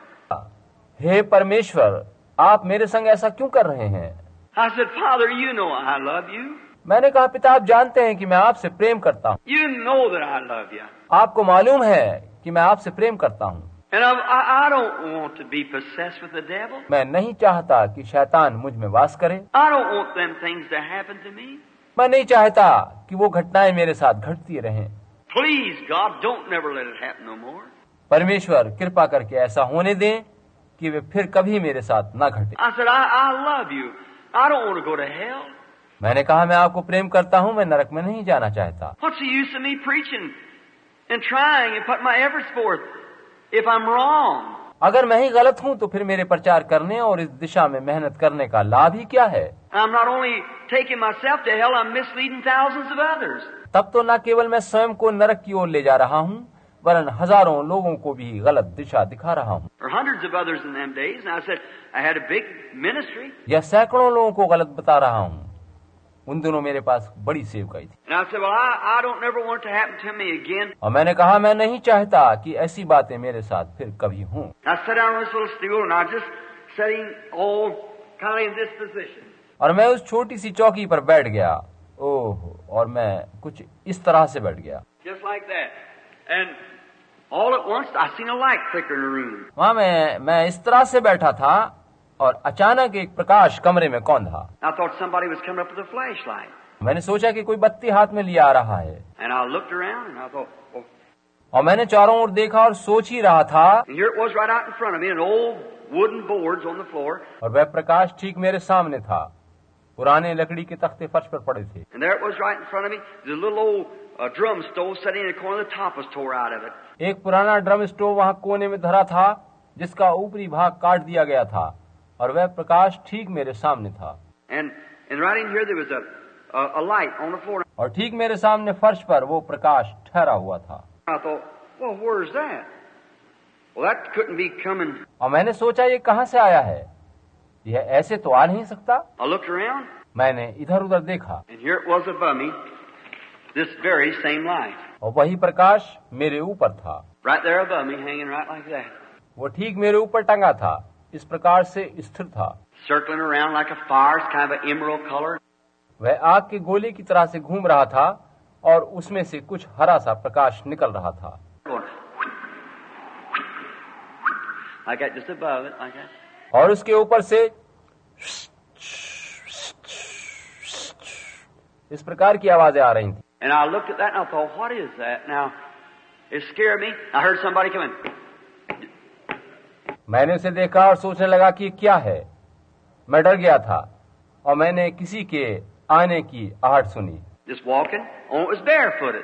हे परमेश्वर, आप मेरे संग ऐसा क्यों कर रहे हैं? I said, Father, you know I love you. मैंने कहा, पिता आप जानते हैं कि मैं आपसे प्रेम करता हूँ। You know that I love you. आपको मालूम है कि मैं आपसे प्रेम करता हूँ। And I, I, I don't want to be possessed with the devil. मैं नहीं चाहता कि शैतान मुझ में वास करे। I don't want them things to happen to me. मैं नहीं चाहता कि वो घटनाएं मेरे साथ घटती रहें। Please, God, don't never let it happen no more. परमेश्वर कृपा करके ऐसा होने दें कि वे फिर कभी मेरे साथ न घटे। I said, I, I love you. I don't want to go to hell. मैंने कहा, मैं आपको प्रेम करता हूँ, मैं नरक में नहीं जाना चाहता। What's the use of me preaching and trying and putting my efforts forth if I'm wrong? अगर मैं ही गलत हूँ तो फिर मेरे प्रचार करने और इस दिशा में मेहनत करने का लाभ ही क्या है? I'm not only taking myself to hell, I'm misleading thousands of others. तब तो न केवल मैं स्वयं को नरक की ओर ले जा रहा हूँ, वरन हजारों लोगों को भी गलत दिशा दिखा रहा हूँ। Or hundreds of others in them days. And I said, I had a big ministry. या सैकड़ों लोगों को गलत बता रहा हूँ। उन दिनों मेरे पास बड़ी सेवकाई थी। And I said, well, I, I don't never want it to happen to me again. और मैंने कहा, मैं नहीं चाहता कि ऐसी बातें मेरे साथ फिर कभी हों। I sat down on this little stool and I was just sitting, oh, kind of in this position. और मैं उस छोटी सी चौकी पर बैठ गया। ओह, और मैं कुछ इस तरह से बैठ गया। Just like that. And all at once, I seen a light flicker in the room. वहाँ मैं मैं इस तरह से बैठा था और अचानक एक प्रकाश कमरे में कौंधा। I thought somebody was coming up with a flashlight. मैंने सोचा कि कोई बत्ती हाथ में लिया आ रहा है। And I looked around and I thought, oh. और मैंने चारों ओर देखा और सोच ही रहा था। And here it was right out in front of me, and old wooden boards on the floor. और वह प्रकाश ठीक मेरे सामने था। पुराने लकड़ी के तख्ते फर्श पर पड़े थे। And there it was right in front of me. The little old uh, drum stove sitting in the corner. The top was tore out of it. एक पुराना ड्रम स्टोव वहाँ कोने में धरा था, जिसका ऊपरी भाग काट दिया गया था, और वह प्रकाश ठीक मेरे सामने था। And and right in here there was a a, a light on the floor. और ठीक मेरे सामने फर्श पर वो प्रकाश ठहरा हुआ था। I thought, well, where's that? Well, that couldn't be coming. और मैंने सोचा, ये कहाँ से आया है? यह ऐसे तो आ नहीं सकता। I looked around. मैंने इधर उधर देखा And here it was above me, this very same light. और वही प्रकाश मेरे ऊपर था। Right there above me, hanging right like that. वो ठीक मेरे ऊपर टंगा था, इस प्रकार से स्थिर था। Circling around like a fire, it's kind of an emerald color. वह आग के गोले की तरह से घूम रहा था और उसमें से कुछ हरा सा प्रकाश निकल रहा था। Like that, just above it, like that. और उसके ऊपर से इस प्रकार की आवाजें आ रही थी। And I looked at that and I thought, what is that? Now, it scared me. I heard somebody coming. मैंने उसे देखा और सोचने लगा कि क्या है। मैं डर गया था और मैंने किसी के आने की आहट सुनी। Just walking, oh, it was barefooted.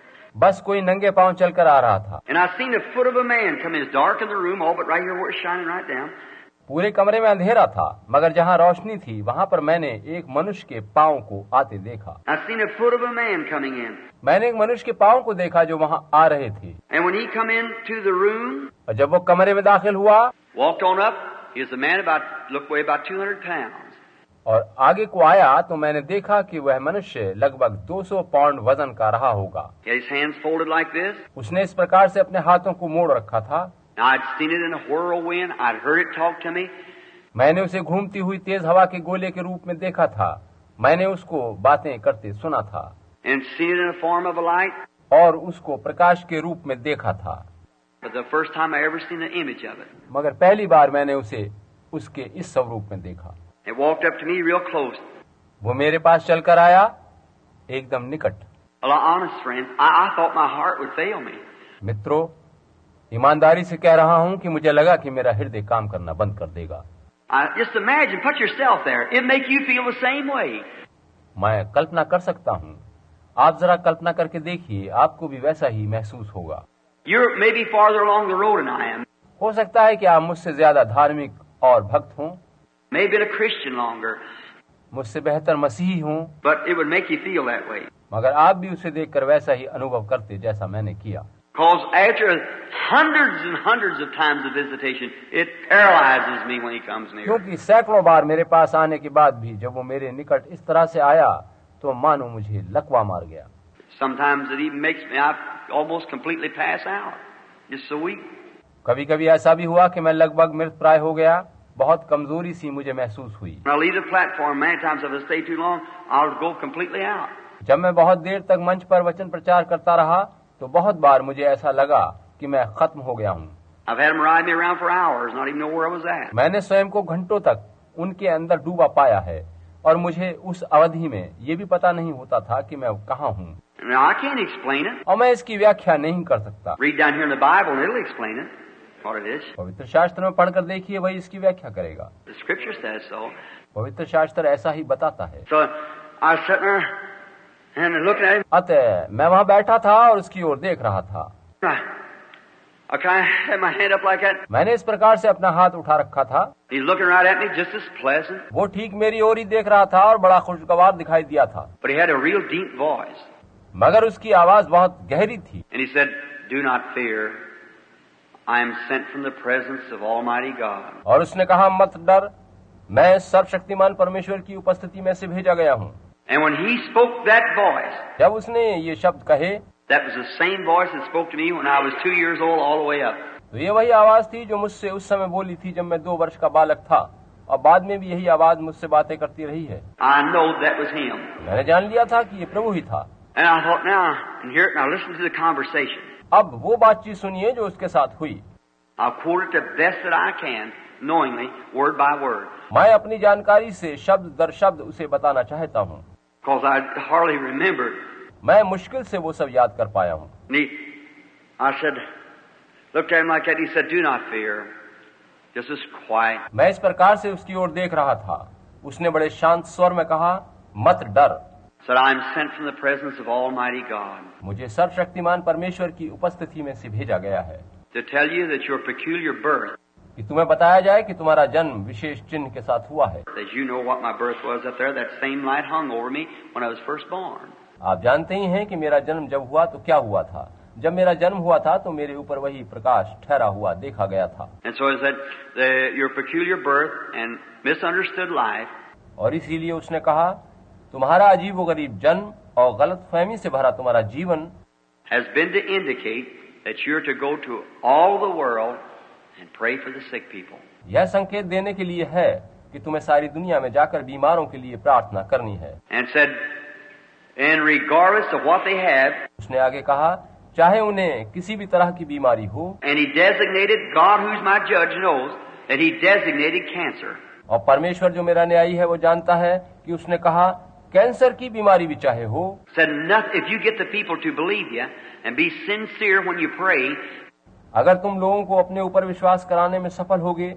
बस कोई नंगे पांव चलकर आ रहा था। And I seen the foot of a man come in. It's dark in the room, all but right here where it's shining right down. पूरे कमरे में अंधेरा था, मगर जहाँ रोशनी थी वहाँ पर मैंने एक मनुष्य के पांव को आते देखा। I seen a foot of a man coming in. मैंने एक मनुष्य के पांव को देखा जो वहाँ आ रहे थे। And when he come into the room, और जब वो कमरे में दाखिल हुआ, walked on up, he was a man about, looked weigh about two hundred pounds. और आगे को आया तो मैंने देखा कि वह मनुष्य लगभग दो सौ पाउंड वजन का रहा होगा। He had his hands folded like this. उसने इस प्रकार से अपने हाथों को मोड़ रखा था। Now I'd seen it in a whirlwind. I'd heard it talk to me. मैंने उसे घूमती हुई तेज हवा के गोले के रूप में देखा था। मैंने उसको बातें करते सुना था। And seen it in the form of a light. और उसको प्रकाश के रूप में देखा था। But the first time I ever seen the image of it. मगर पहली बार मैंने उसे उसके इस स्वरूप में देखा। It walked up to me real close. वो मेरे पास चलकर आया, एकदम निकट। Well, honest friends, I, I thought my heart would fail me. मित्रों, ईमानदारी से कह रहा हूँ कि मुझे लगा कि मेरा हृदय काम करना बंद कर देगा। I, just imagine, put yourself there. It'd make you feel the same way. मैं कल्पना कर सकता हूँ। आप जरा कल्पना करके देखिए, आपको भी वैसा ही महसूस होगा। You're maybe farther along the road than I am. हो सकता है कि आप मुझसे ज्यादा धार्मिक और भक्त हों, Maybe a Christian longer. मुझसे बेहतर मसीही हों, But it would make you feel that way. मगर आप भी उसे देखकर वैसा ही अनुभव करते जैसा मैंने किया। Because after hundreds and hundreds of times of visitation, it paralyzes me when he comes near. क्योंकि सैकड़ों बार मेरे पास आने के बाद भी जब वो मेरे निकट इस तरह से आया तो मानो मुझे लकवा मार गया। Sometimes it even makes me I almost completely pass out. Just so weak. कभी कभी ऐसा भी हुआ कि मैं लगभग मृत प्राय हो गया। बहुत कमजोरी सी मुझे महसूस हुई। When I leave the platform, many times if I stay too long, I'll go completely out. जब मैं बहुत देर तक मंच पर वचन प्रचार करता रहा तो बहुत बार मुझे ऐसा लगा कि मैं खत्म हो गया हूँ। I've had them ride me around for hours, not even know where I was at. मैंने स्वयं को घंटों तक उनके अंदर डूबा पाया है और मुझे उस अवधि में ये भी पता नहीं होता था कि मैं कहाँ हूँ। Now I can't explain it. और मैं इसकी व्याख्या नहीं कर सकता। Read down here in the Bible, and it'll explain it. What it is. पवित्र शास्त्र में पढ़कर देखिए, वही इसकी व्याख्या करेगा। The Scripture says so. पवित्र शास्त्र ऐसा ही बताता है। So I was sitting there and looking at him. अतः मैं वहाँ बैठा था और उसकी ओर देख रहा था। I, I kind of had my hand up like that. मैंने इस प्रकार से अपना हाथ उठा रखा था। He's looking right at me, just as pleasant. वो ठीक मेरी ओर ही देख रहा था और बड़ा खुशगवार दिखाई दिया था। But he had a real deep voice. मगर उसकी आवाज बहुत गहरी थी। And he said, "Do not fear. I am sent from the presence of Almighty God." और उसने कहा, मत डर, मैं सर्वशक्तिमान परमेश्वर की उपस्थिति में से भेजा गया हूँ। And when he spoke that voice, जब उसने ये शब्द कहे, that was the same voice that spoke to me when I was two years old all the way up. तो ये वही आवाज थी जो मुझसे उस समय बोली थी जब मैं दो वर्ष का बालक था, और बाद में भी यही आवाज मुझसे बातें करती रही है। I know that was him. मैंने जान लिया था कि ये प्रभु ही था। And I thought, now, and here, now listen to the conversation. अब वो बातचीत सुनिए जो उसके साथ हुई। I'll quote it the best that I can, knowingly, word by word. मैं अपनी जानकारी से शब्द दर शब्द उसे बताना चाहता हूँ। Because I hardly remembered. मैं मुश्किल से वो सब याद कर पाया हूँ। And he, I said, looked at him like that. He said, "Do not fear. Just as quiet." मैं इस प्रकार से उसकी ओर देख रहा था। उसने बड़े शांत स्वर में कहा, मत डर। Said, "I am sent from the presence of Almighty God मुझे सर्वशक्तिमान परमेश्वर की उपस्थिति में से भेजा गया है to tell you that your peculiar birth, कि तुम्हें बताया जाए कि तुम्हारा जन्म विशेष चिन्ह के साथ हुआ है। as you know what my birth was up there, that same light hung over me when I was first born." आप जानते ही हैं कि मेरा जन्म जब हुआ तो क्या हुआ था। जब मेरा जन्म हुआ था तो मेरे ऊपर वही प्रकाश ठहरा हुआ देखा गया था। And so I said, the, your peculiar birth and misunderstood life, और इसीलिए उसने कहा, तुम्हारा अजीब व गरीब जन्म और गलत फहमी से भरा तुम्हारा जीवन has been to indicate that you're to go to all the world and pray for the sick people. यह संकेत देने के लिए है कि तुम्हें सारी दुनिया में जाकर बीमारों के लिए प्रार्थना करनी है। And said, and regardless of what they have, उसने आगे कहा, चाहे उन्हें किसी भी तरह की बीमारी हो, and he designated, God who's my judge knows that he designated cancer. और परमेश्वर जो मेरा न्यायी है वो जानता है कि उसने कहा कैंसर की बीमारी भी चाहे हो। Said, nothing, if you get the people to believe you and be sincere when you pray, अगर तुम लोगों को अपने ऊपर विश्वास कराने में सफल होगे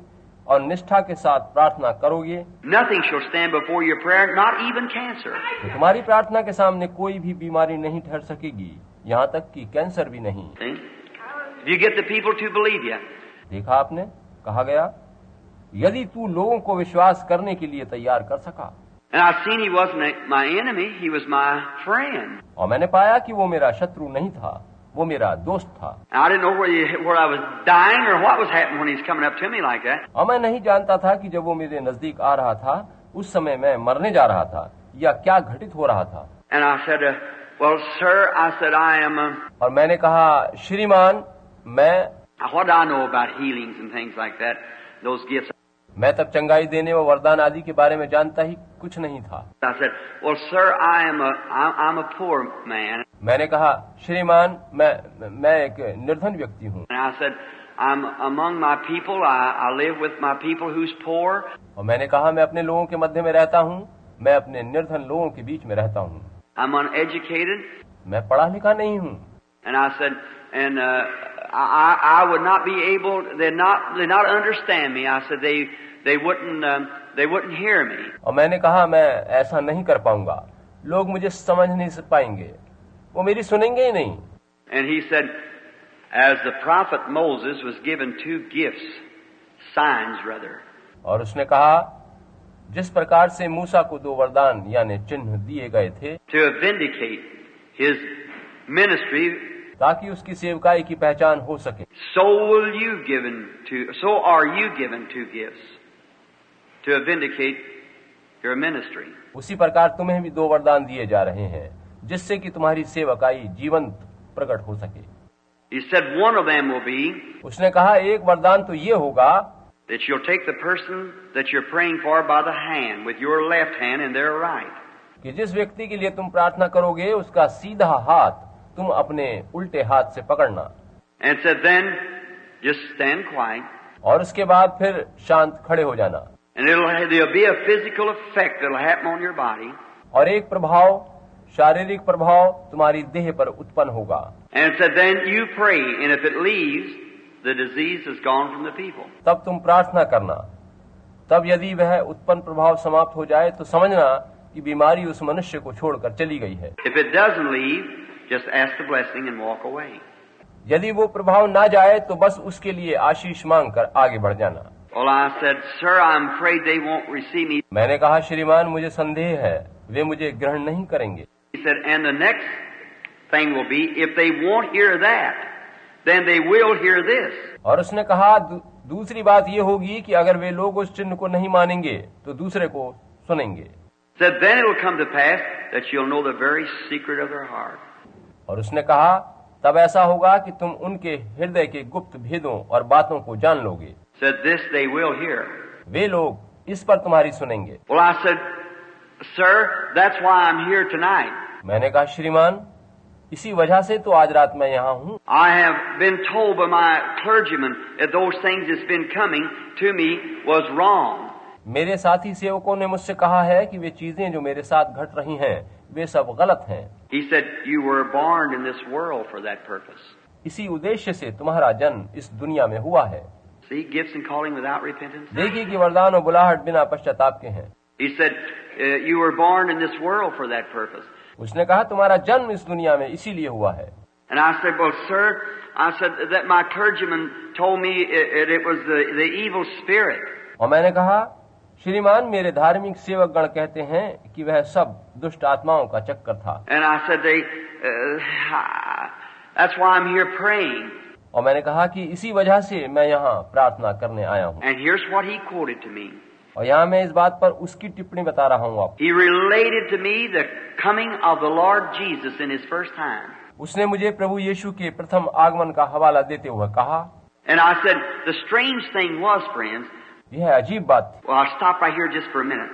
और निष्ठा के साथ प्रार्थना करोगे, nothing shall stand before your prayer, not even cancer. तो तुम्हारी प्रार्थना के सामने कोई भी बीमारी नहीं ठहर सकेगी, यहाँ तक कि कैंसर भी नहीं। See? You get the people to believe you. देखा आपने, कहा गया यदि तू लोगों को विश्वास करने के लिए तैयार कर सका। And I seen he wasn't my enemy, he was my friend. और मैंने पाया कि वो मेरा शत्रु नहीं था, वो मेरा दोस्त था। I didn't know where, you, where I was dying or what was happening when he's coming up to me like that. और मैं नहीं जानता था कि जब वो मेरे नजदीक आ रहा था उस समय मैं मरने जा रहा था या क्या घटित हो रहा था। And I said, uh, well, sir, I said, I am, uh, और मैंने कहा, श्रीमान, मैं what do I know about healings and things like that, those gifts? मैं तब चंगाई देने व वरदान आदि के बारे में जानता ही कुछ नहीं था। I said, well, sir, I am a, I'm a poor man. मैंने कहा, श्रीमान, मैं मैं एक निर्धन व्यक्ति हूँ। And I said, I'm among my people. I, I live with my people who's poor. और मैंने कहा, मैं अपने लोगों के मध्य में रहता हूँ, मैं अपने निर्धन लोगों के बीच में रहता हूँ। I'm uneducated. मैं पढ़ा लिखा नहीं हूँ। And I said, and uh, I, I would not be able. They not they not understand me. I said they they wouldn't um, they wouldn't hear me. और मैंने कहा, मैं ऐसा नहीं कर पाऊंगा, लोग मुझे समझ नहीं पाएंगे, वो मेरी सुनेंगे ही नहीं। And he said, as the prophet Moses was given two gifts, signs rather. और उसने कहा, जिस प्रकार से मूसा को दो वरदान यानी चिन्ह दिए गए थे, To vindicate his ministry, ताकि उसकी सेवकाई की पहचान हो सके, so will you given to so are you given two gifts to vindicate your ministry. उसी प्रकार तुम्हें भी दो वरदान दिए जा रहे हैं जिससे कि तुम्हारी सेवकाई जीवंत प्रकट हो सके। He said one of them will be उसने कहा, एक वरदान तो ये होगा that you'll take the person that you're praying for by the hand with your left hand and their right. कि जिस व्यक्ति के लिए तुम प्रार्थना करोगे उसका सीधा हाथ तुम अपने उल्टे हाथ से पकड़ना। And said then just stand quiet. और उसके बाद फिर शांत खड़े हो जाना। And it'll there'll be a physical effect that'll happen on your body. और एक प्रभाव, शारीरिक प्रभाव तुम्हारी देह पर उत्पन्न होगा। And said then you pray, and if it leaves, the disease is gone from the people. तब तुम प्रार्थना करना, तब यदि वह उत्पन्न प्रभाव समाप्त हो जाए तो समझना कि बीमारी उस मनुष्य को छोड़कर चली गई है। If it doesn't leave, just ask the blessing and walk away. यदि वो प्रभाव ना जाए तो बस उसके लिए आशीष मांग कर आगे बढ़ जाना। Well, I said, sir, I'm afraid they won't receive me. मैंने कहा, श्रीमान, मुझे संदेह है, वे मुझे ग्रहण नहीं करेंगे। He said, and the next thing will be, if they won't hear that, then they will hear this. और उसने कहा, दू, दूसरी बात ये होगी कि अगर वे लोग उस चिन्ह को नहीं मानेंगे तो दूसरे को सुनेंगे। Said, then it will come to pass that you'll know the very secret of their heart. और उसने कहा, तब ऐसा होगा कि तुम उनके हृदय के गुप्त भेदों और बातों को जान लोगे। Said, this they will hear. वे लोग इस पर तुम्हारी सुनेंगे। Well, I said, sir, that's why I'm here tonight. मैंने कहा, श्रीमान, इसी वजह से तो आज रात मैं यहाँ हूँ। I have been told by my clergyman that those things that's been coming to me was wrong. मेरे साथी सेवकों ने मुझसे कहा है कि वे चीजें जो मेरे साथ घट रही हैं वे सब गलत हैं। He said, you were born in this world for that purpose. इसी उद्देश्य से तुम्हारा जन्म इस दुनिया में हुआ है। See, gifts and calling without repentance. देखिए कि वरदान और बुलाहट बिना पश्चाताप के हैं। He said, uh, you were born in this world for that purpose. उसने कहा, तुम्हारा जन्म इस दुनिया में इसीलिए हुआ है। And I said, well, sir, I said that my clergyman told me it, it, it was the, the evil spirit. और मैंने कहा, श्रीमान, मेरे धार्मिक सेवक गण कहते हैं कि वह सब दुष्ट आत्माओं का चक्कर था। And I said, they, uh, that's why I'm here praying. और मैंने कहा कि इसी वजह से मैं यहाँ प्रार्थना करने आया हूँ। And here's what he quoted to me. और यहाँ मैं इस बात पर उसकी टिप्पणी बता रहा हूँ आपको। He related to me the coming of the Lord Jesus in his first time. उसने मुझे प्रभु यीशु के प्रथम आगमन का हवाला देते हुए कहा। And I said, the strange thing was, friends. यह अजीब बात। Well, I'll stop right here just for a minute.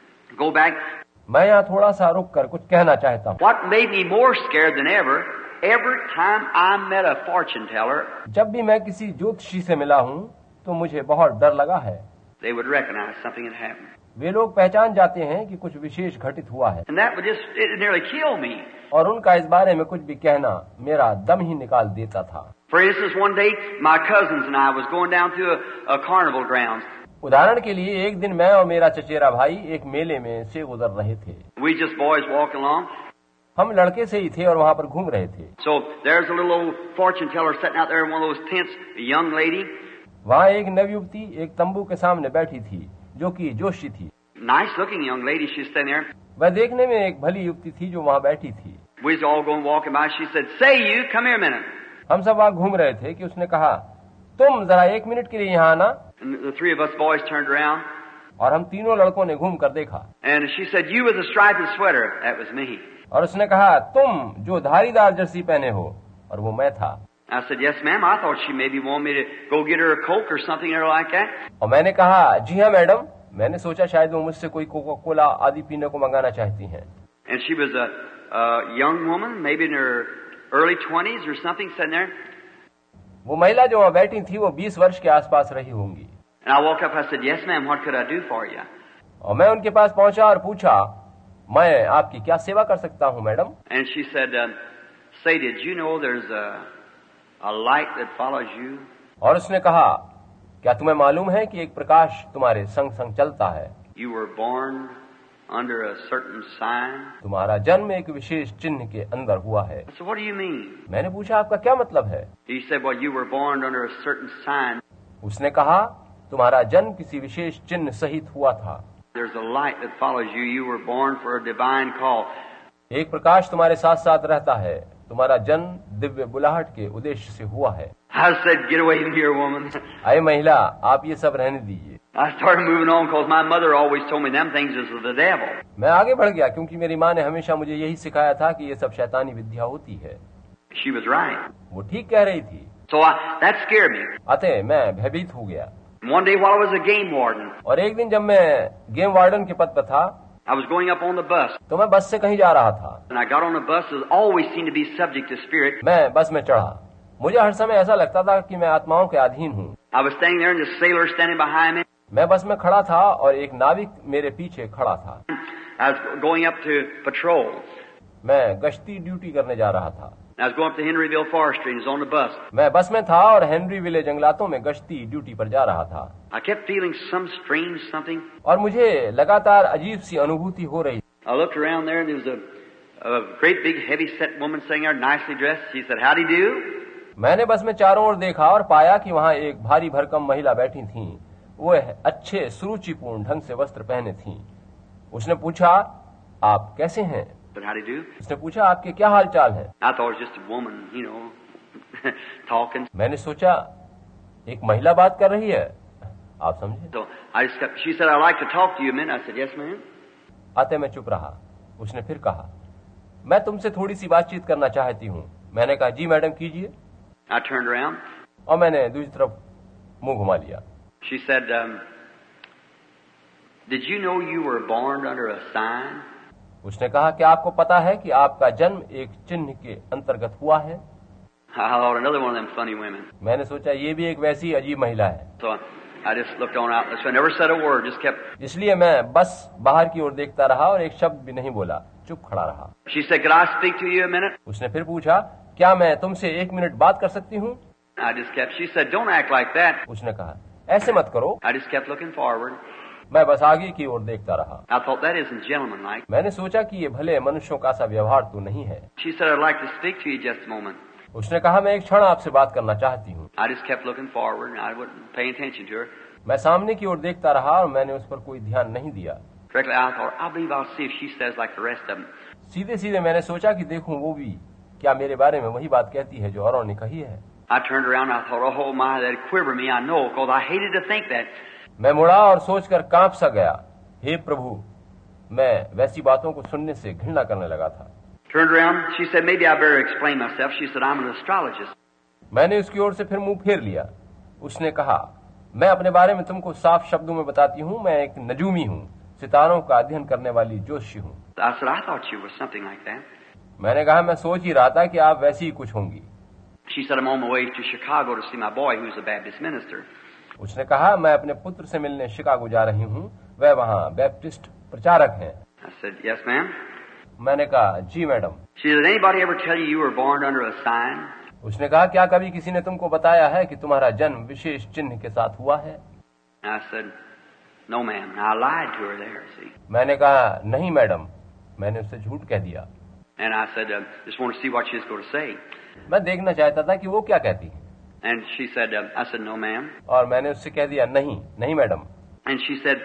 Go back. मैं यहाँ थोड़ा सा रुक कर कुछ कहना चाहता हूँ। What made me more scared than ever, every time I met a fortune teller, जब भी मैं किसी ज्योतिषी से मिला हूँ तो मुझे बहुत डर लगा है। they would recognize something had happened. वे लोग पहचान जाते हैं कि कुछ विशेष घटित हुआ है। And that would just, it nearly kill me. और उनका इस बारे में कुछ भी कहना मेरा दम ही निकाल देता था। For instance, one day, my cousins and I was going down through a, a carnival grounds. उदाहरण के लिए एक दिन मैं और मेरा चचेरा भाई एक मेले में से गुजर रहे थे। We just boys walking along. हम लड़के से ही थे और वहाँ पर घूम रहे थे। So there's a little old fortune teller sitting out there in one of those tents, a young lady. वहाँ एक नवयुवती एक तंबू के सामने बैठी थी जो कि जोशी थी। Nice looking young lady, she's standing there. वह देखने में एक भली युवती थी जो वहाँ बैठी थी। We was all going walking by. She said, "Say you, come here a minute." हम सब वहाँ घूम रहे थे कि उसने कहा, तुम जरा एक मिनट के लिए यहाँ आना। And the three of us boys turned around. और हम तीनों लड़कों ने घूम कर देखा। And she said, "You with a striped sweater." That was me. और उसने कहा, तुम जो धारीदार जर्सी पहने हो, और वो मैं था। I said, "Yes, ma'am." I thought she maybe wanted me to go get her a Coke or something or like that. और मैंने कहा, जी हाँ मैडम, मैंने सोचा शायद वो मुझसे कोई कोका कोला आदि पीने को मंगाना चाहती हैं। And she was a, a young woman, maybe in her early twenties or something, sitting there. वो महिला जो वहाँ बैठी थी वो बीस वर्ष के आसपास रही होंगी। And I walked up. I said, "Yes, ma'am. What could I do for you?" और मैं उनके पास पहुंचा और पूछा, मैं आपकी क्या सेवा कर सकता हूँ madam? And she said, um, "Say, did you know there's a a light that follows you?" और उसने कहा, क्या तुम्हें मालूम है कि एक प्रकाश तुम्हारे संग संग चलता है? You were born under a certain sign. तुम्हारा जन्म एक विशेष चिन्ह के अंदर हुआ है। I said, "What do you mean?" मैंने पूछा, आपका क्या मतलब है? He said, "Well, you were born under a certain sign. उसने कहा, तुम्हारा जन्म किसी विशेष चिन्ह सहित हुआ था। There's a light that follows you. You were born for a divine call." एक प्रकाश तुम्हारे साथ साथ रहता है। तुम्हारा जन्म दिव्य बुलाहट के उद्देश्य से हुआ है। I said, "Get away from here, woman." अरे महिला, आप ये सब रहने दीजिए। I started moving on because my mother always told me them things is of the devil. मैं आगे बढ़ गया क्योंकि मेरी माँ ने हमेशा मुझे यही सिखाया था कि ये सब शैतानी विद्या होती है। She was right. वो ठीक कह रही थी। So I, that scared me. अतः मैं भयभीत हो गया। One day while I was a game warden, और एक दिन जब मैं गेम वार्डन के पद पर था, I was going up on the bus. तो मैं बस से कहीं जा रहा था। And I got on the bus. It always seemed to be subject to spirit. मैं बस में चढ़ा। मुझे हर समय ऐसा लगता था कि मैं आत्माओं के अधीन हूँ। I was standing there and the sailor standing behind me. मैं बस में खड़ा था और एक नाविक मेरे पीछे खड़ा था। I was going up to patrols. मैं गश्ती ड्यूटी करने जा रहा था। I was going up to Henryville Forestry and was on the bus. मैं बस में था और हेनरी विले जंगलातों में गश्ती ड्यूटी पर जा रहा था। I kept feeling some strange something. और मुझे लगातार अजीब सी अनुभूति हो रही। I looked around there and there was a, a great big heavy set woman sitting there, nicely dressed. She said, "Howdy do?" मैंने बस में चारों ओर देखा और पाया कि वहाँ एक भारी भरकम महिला बैठी थीं। वो अच्छे सुरुचिपूर्ण ढंग से वस्त्र पहने थीं। उसने पूछा, आप कैसे हैं? But howdy do? उसने पूछा, आपके क्या हाल चाल है? I thought it was just a woman, you know, talking. मैंने सोचा एक महिला बात कर रही है, आप समझे? So I just kept, she said, "I'd like to talk to you a minute." I said, "Yes, ma'am." अतः मैं चुप रहा। उसने फिर कहा, मैं तुमसे थोड़ी सी बातचीत करना चाहती हूँ। मैंने कहा, जी मैडम कीजिए। I turned around. और मैंने दूसरी तरफ मुंह घुमा लिया। She said, um, "Did you know you were born under a sign?" उसने कहा, क्या आपको पता है कि आपका जन्म एक चिन्ह के अंतर्गत हुआ है? I thought another one of them funny women. मैंने सोचा ये भी एक वैसी अजीब महिला है। So I just looked on out. So I never said a word. Just kept. इसलिए मैं बस बाहर की ओर देखता रहा और एक शब्द भी नहीं बोला, चुप खड़ा रहा। She said, "Could I speak to you a minute?" उसने फिर पूछा, क्या मैं तुमसे एक मिनट बात कर सकती हूँ? I just kept. She said, "Don't act like that." उसने कहा, ऐसे मत करो। I just kept looking forward. मैं बस आगे की ओर देखता रहा। I thought that isn't gentlemanlike. मैंने सोचा कि ये भले मनुष्यों का सा व्यवहार तो नहीं है। She said, "I'd like to speak to you just a moment." उसने कहा, मैं एक क्षण आपसे बात करना चाहती हूँ। I just kept looking forward. I wasn't paying attention to her. मैं सामने की ओर देखता रहा और मैंने उस पर कोई ध्यान नहीं दिया। Directly, I thought, I believe I'll see if she says like the rest of them. सीधे सीधे मैंने सोचा कि देखूं वो भी क्या मेरे बारे में वही बात कहती है जो औरों ने कही है। I turned around. I thought, oh my, that'd quiver me. I know, because I hated to think that. मैं मुड़ा और सोचकर कांप सा गया। हे प्रभु, मैं वैसी बातों को सुनने से घृणा करने लगा था। Turned around. She said, maybe I better explain myself. She said, I'm an astrologist. मैंने उसकी ओर से फिर मुंह फेर लिया। उसने कहा, मैं अपने बारे में तुमको साफ शब्दों में बताती हूँ, मैं एक नजूमी हूँ, सितारों का अध्ययन करने वाली ज्योतिषी हूँ। I said, I thought you were something like that. मैंने कहा, मैं सोच ही रहा था कि आप वैसी ही कुछ होंगी। She said, I'm on my way to Chicago to see my boy who's a Baptist minister. उसने कहा, मैं अपने पुत्र से मिलने शिकागो जा रही हूँ, वह वहाँ बैप्टिस्ट प्रचारक हैं। I said, yes, ma'am. मैंने कहा, जी madam. She said, did anybody ever tell you you were born under a sign? उसने कहा, क्या कभी किसी ने तुमको बताया है कि तुम्हारा जन्म विशेष चिन्ह के साथ हुआ है? I said, No, ma'am. And I lied to her there, see. मैंने कहा नहीं मैडम, मैंने उससे झूठ कह दिया. And I said, uh, just want to see what she was going to say. मैं देखना चाहता था कि वो क्या कहती है. And she said, uh, I said, no, ma'am. और मैंने उससे कह दिया नहीं, नहीं madam. And she said,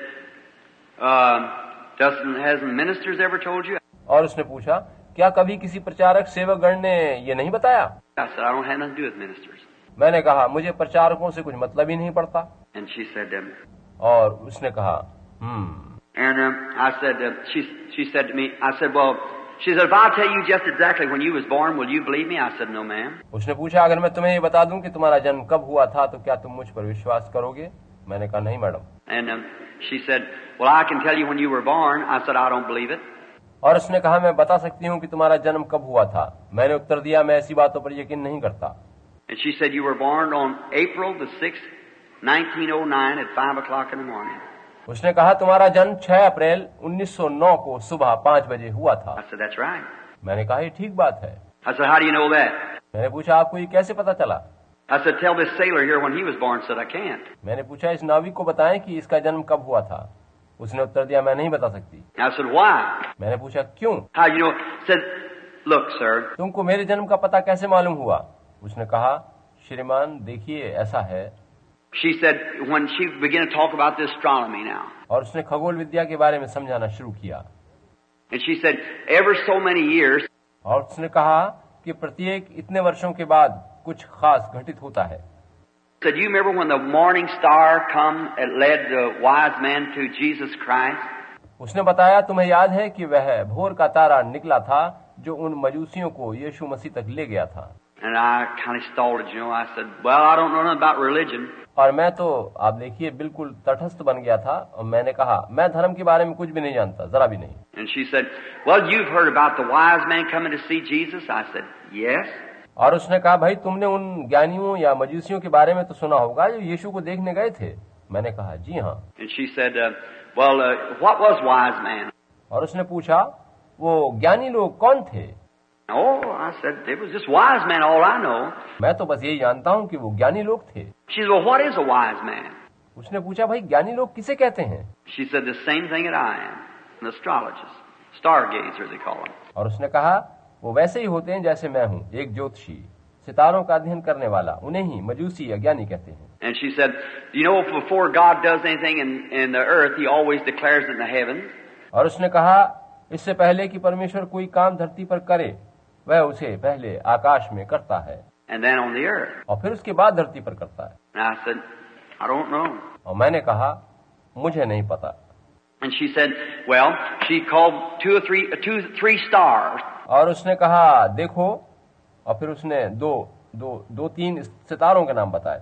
uh, doesn't, hasn't ministers ever told you? और उसने पूछा, क्या कभी किसी प्रचारक सेवकगण ने ये नहीं बताया? I said, I don't have nothing to do with ministers. मैंने कहा मुझे प्रचारकों से कुछ मतलब ही नहीं पड़ता. And she said, um, और उसने कहा हम्म. and um, I said, uh, she she said to me, I said, well, she said, if I tell you just exactly when you was born, will you believe me? I said, no, ma'am. उसने पूछा अगर मैं तुम्हें ये बता दूं कि तुम्हारा जन्म कब हुआ था तो क्या तुम मुझ पर विश्वास करोगे? मैंने कहा नहीं madam. And um, she said, well, I can tell you when you were born. I said, I don't believe it. और उसने कहा मैं बता सकती हूँ कि तुम्हारा जन्म कब हुआ था. मैंने उत्तर दिया मैं ऐसी बातों पर यकीन नहीं करता. And she said, you were born on April the sixth, nineteen oh nine at five o'clock in the morning. उसने कहा तुम्हारा जन्म छह अप्रैल उन्नीस सौ नौ को सुबह पाँच बजे हुआ था. I said, that's right. मैंने कहा ये ठीक बात है. I said, how do you know that? मैंने पूछा आपको ये कैसे पता चला? I said, tell this sailor here when he was born. Said, I can't. मैंने पूछा इस नाविक को बताएं कि इसका जन्म कब हुआ था. उसने उत्तर दिया मैं नहीं बता सकती. I said, why? मैंने पूछा क्यों? How you know? Said, look, sir. तुमको मेरे जन्म का पता कैसे मालूम हुआ? उसने कहा श्रीमान देखिए ऐसा है. She said, when she began to talk about this astronomy now. और उसने खगोल विद्या के बारे में समझाना शुरू किया. And she said, ever so many years. और उसने कहा कि प्रत्येक इतने वर्षों के बाद कुछ खास घटित होता है. Said, you remember when the morning star come and led the wise men to Jesus Christ? उसने बताया तुम्हें याद है कि वह भोर का तारा निकला था जो उन मजूसियों को यीशु मसीह तक ले गया था. And I kind of stalled it, you know. I said, well, I don't know nothing about religion. और मैं तो आप देखिए बिल्कुल तटस्थ बन गया था और मैंने कहा मैं धर्म के बारे में कुछ भी नहीं जानता, जरा भी नहीं. And she said, well, you've heard about the wise man coming to see Jesus? I said, yes. और उसने कहा भाई तुमने उन ज्ञानियों या मजूसियों के बारे में तो सुना होगा जो यीशु को देखने गए थे. मैंने कहा जी हाँ. And she said, uh, well, uh, what was wise man? और उसने पूछा वो ज्ञानी लोग कौन थे? Oh, I said, it was just wise man, all I know. मैं तो बस यही जानता हूँ कि वो ज्ञानी लोग थे. She said, well, what is a wise man? उसने पूछा भाई ज्ञानी लोग किसे कहते हैं? She said, the same thing that I am, an astrologist, stargazer they call them. और उसने कहा वो वैसे ही होते हैं जैसे मैं हूँ, एक ज्योतिषी, सितारों का अध्ययन करने वाला, उन्हें ही मजूसी या ज्ञानी कहते हैं. And she said, you know, before God does anything in, in the earth, He always declares it in the heavens. और उसने कहा इससे पहले कि परमेश्वर कोई काम धरती पर करे वह उसे पहले आकाश में करता है. And then on the earth. और फिर उसके बाद धरती पर करता है. And I said, I don't know. और मैंने कहा मुझे नहीं पता. And she said, well, she called two or three, two, three stars. और उसने कहा देखो, और फिर उसने दो दो दो तीन सितारों के नाम बताए.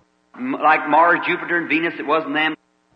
Like Mars, Jupiter, and Venus, it wasn't them.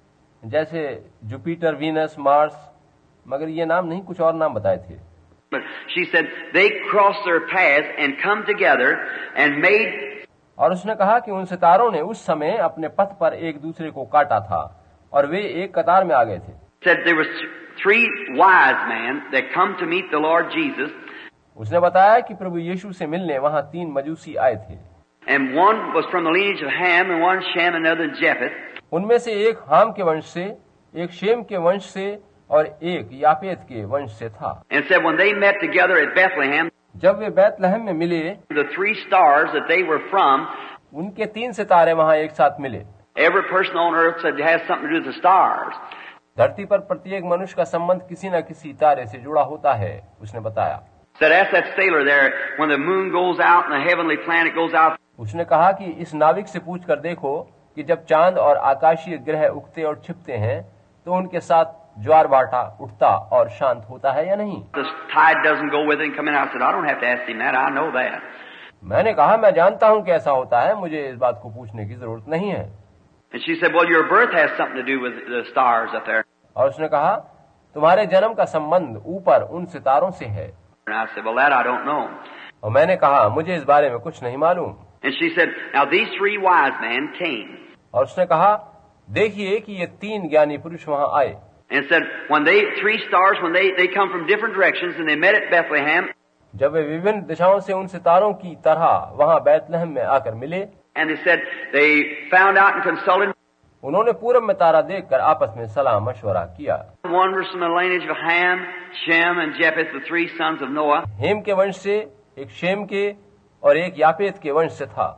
जैसे जुपिटर, वीनस, मार्स, मगर ये नाम नहीं, कुछ और नाम बताए थे. But she said they crossed their paths and come together and made. और उसने कहा कि उन सितारों ने उस समय अपने पथ पर एक दूसरे को काटा था और वे एक कतार में आ गए थे. Said there was three wise men that come to meet the Lord Jesus. उसने बताया कि प्रभु यीशु से मिलने वहाँ तीन मजूसी आए थे. And one was from the lineage of Ham, and one Shem, and another Japheth. उनमें से एक हाम के वंश से, एक शेम के वंश से और एक यापेत के वंश से था. And said when they met together at Bethlehem, जब वे बैतलहम में मिले, the three stars that they were from, उनके तीन सितारे वहाँ एक साथ मिले. every person on earth said it has something to do with the stars. धरती पर प्रत्येक मनुष्य का संबंध किसी न किसी तारे से जुड़ा होता है, उसने बताया. Said ask that sailor there when the moon goes out and the heavenly planet goes out. उसने कहा कि इस नाविक से पूछ कर देखो कि जब चांद और आकाशीय ग्रह उगते और छिपते हैं तो उनके साथ ज्वार भाटा उठता और शांत होता है या नहीं. The tide doesn't go with it and come in. I said I don't have to ask him that. I know that. मैंने कहा मैं जानता हूँ कि ऐसा होता है, मुझे इस बात को पूछने की जरूरत नहीं है. And she said, well, your birth has something to do with the stars up there. और उसने कहा तुम्हारे जन्म का संबंध ऊपर उन सितारों से है. And I said, well, that I don't know. और मैंने कहा मुझे इस बारे में कुछ नहीं मालूम. And she said, now these three wise men came. और उसने कहा देखिए कि ये तीन ज्ञानी पुरुष वहाँ आए. And said, when they, three stars, when they, they come from different directions and they met at Bethlehem. जब वे विभिन्न दिशाओं से उन सितारों की तरह वहाँ बैतलहम में आकर मिले. And they said, they found out and consulted. उन्होंने पूरब में तारा देखकर आपस में सलाह मशवरा किया। One was from the lineage of Ham, Shem, and Japheth, the three sons of Noah. हेम के वंश से, एक शेम के और एक यापेत के वंश से था,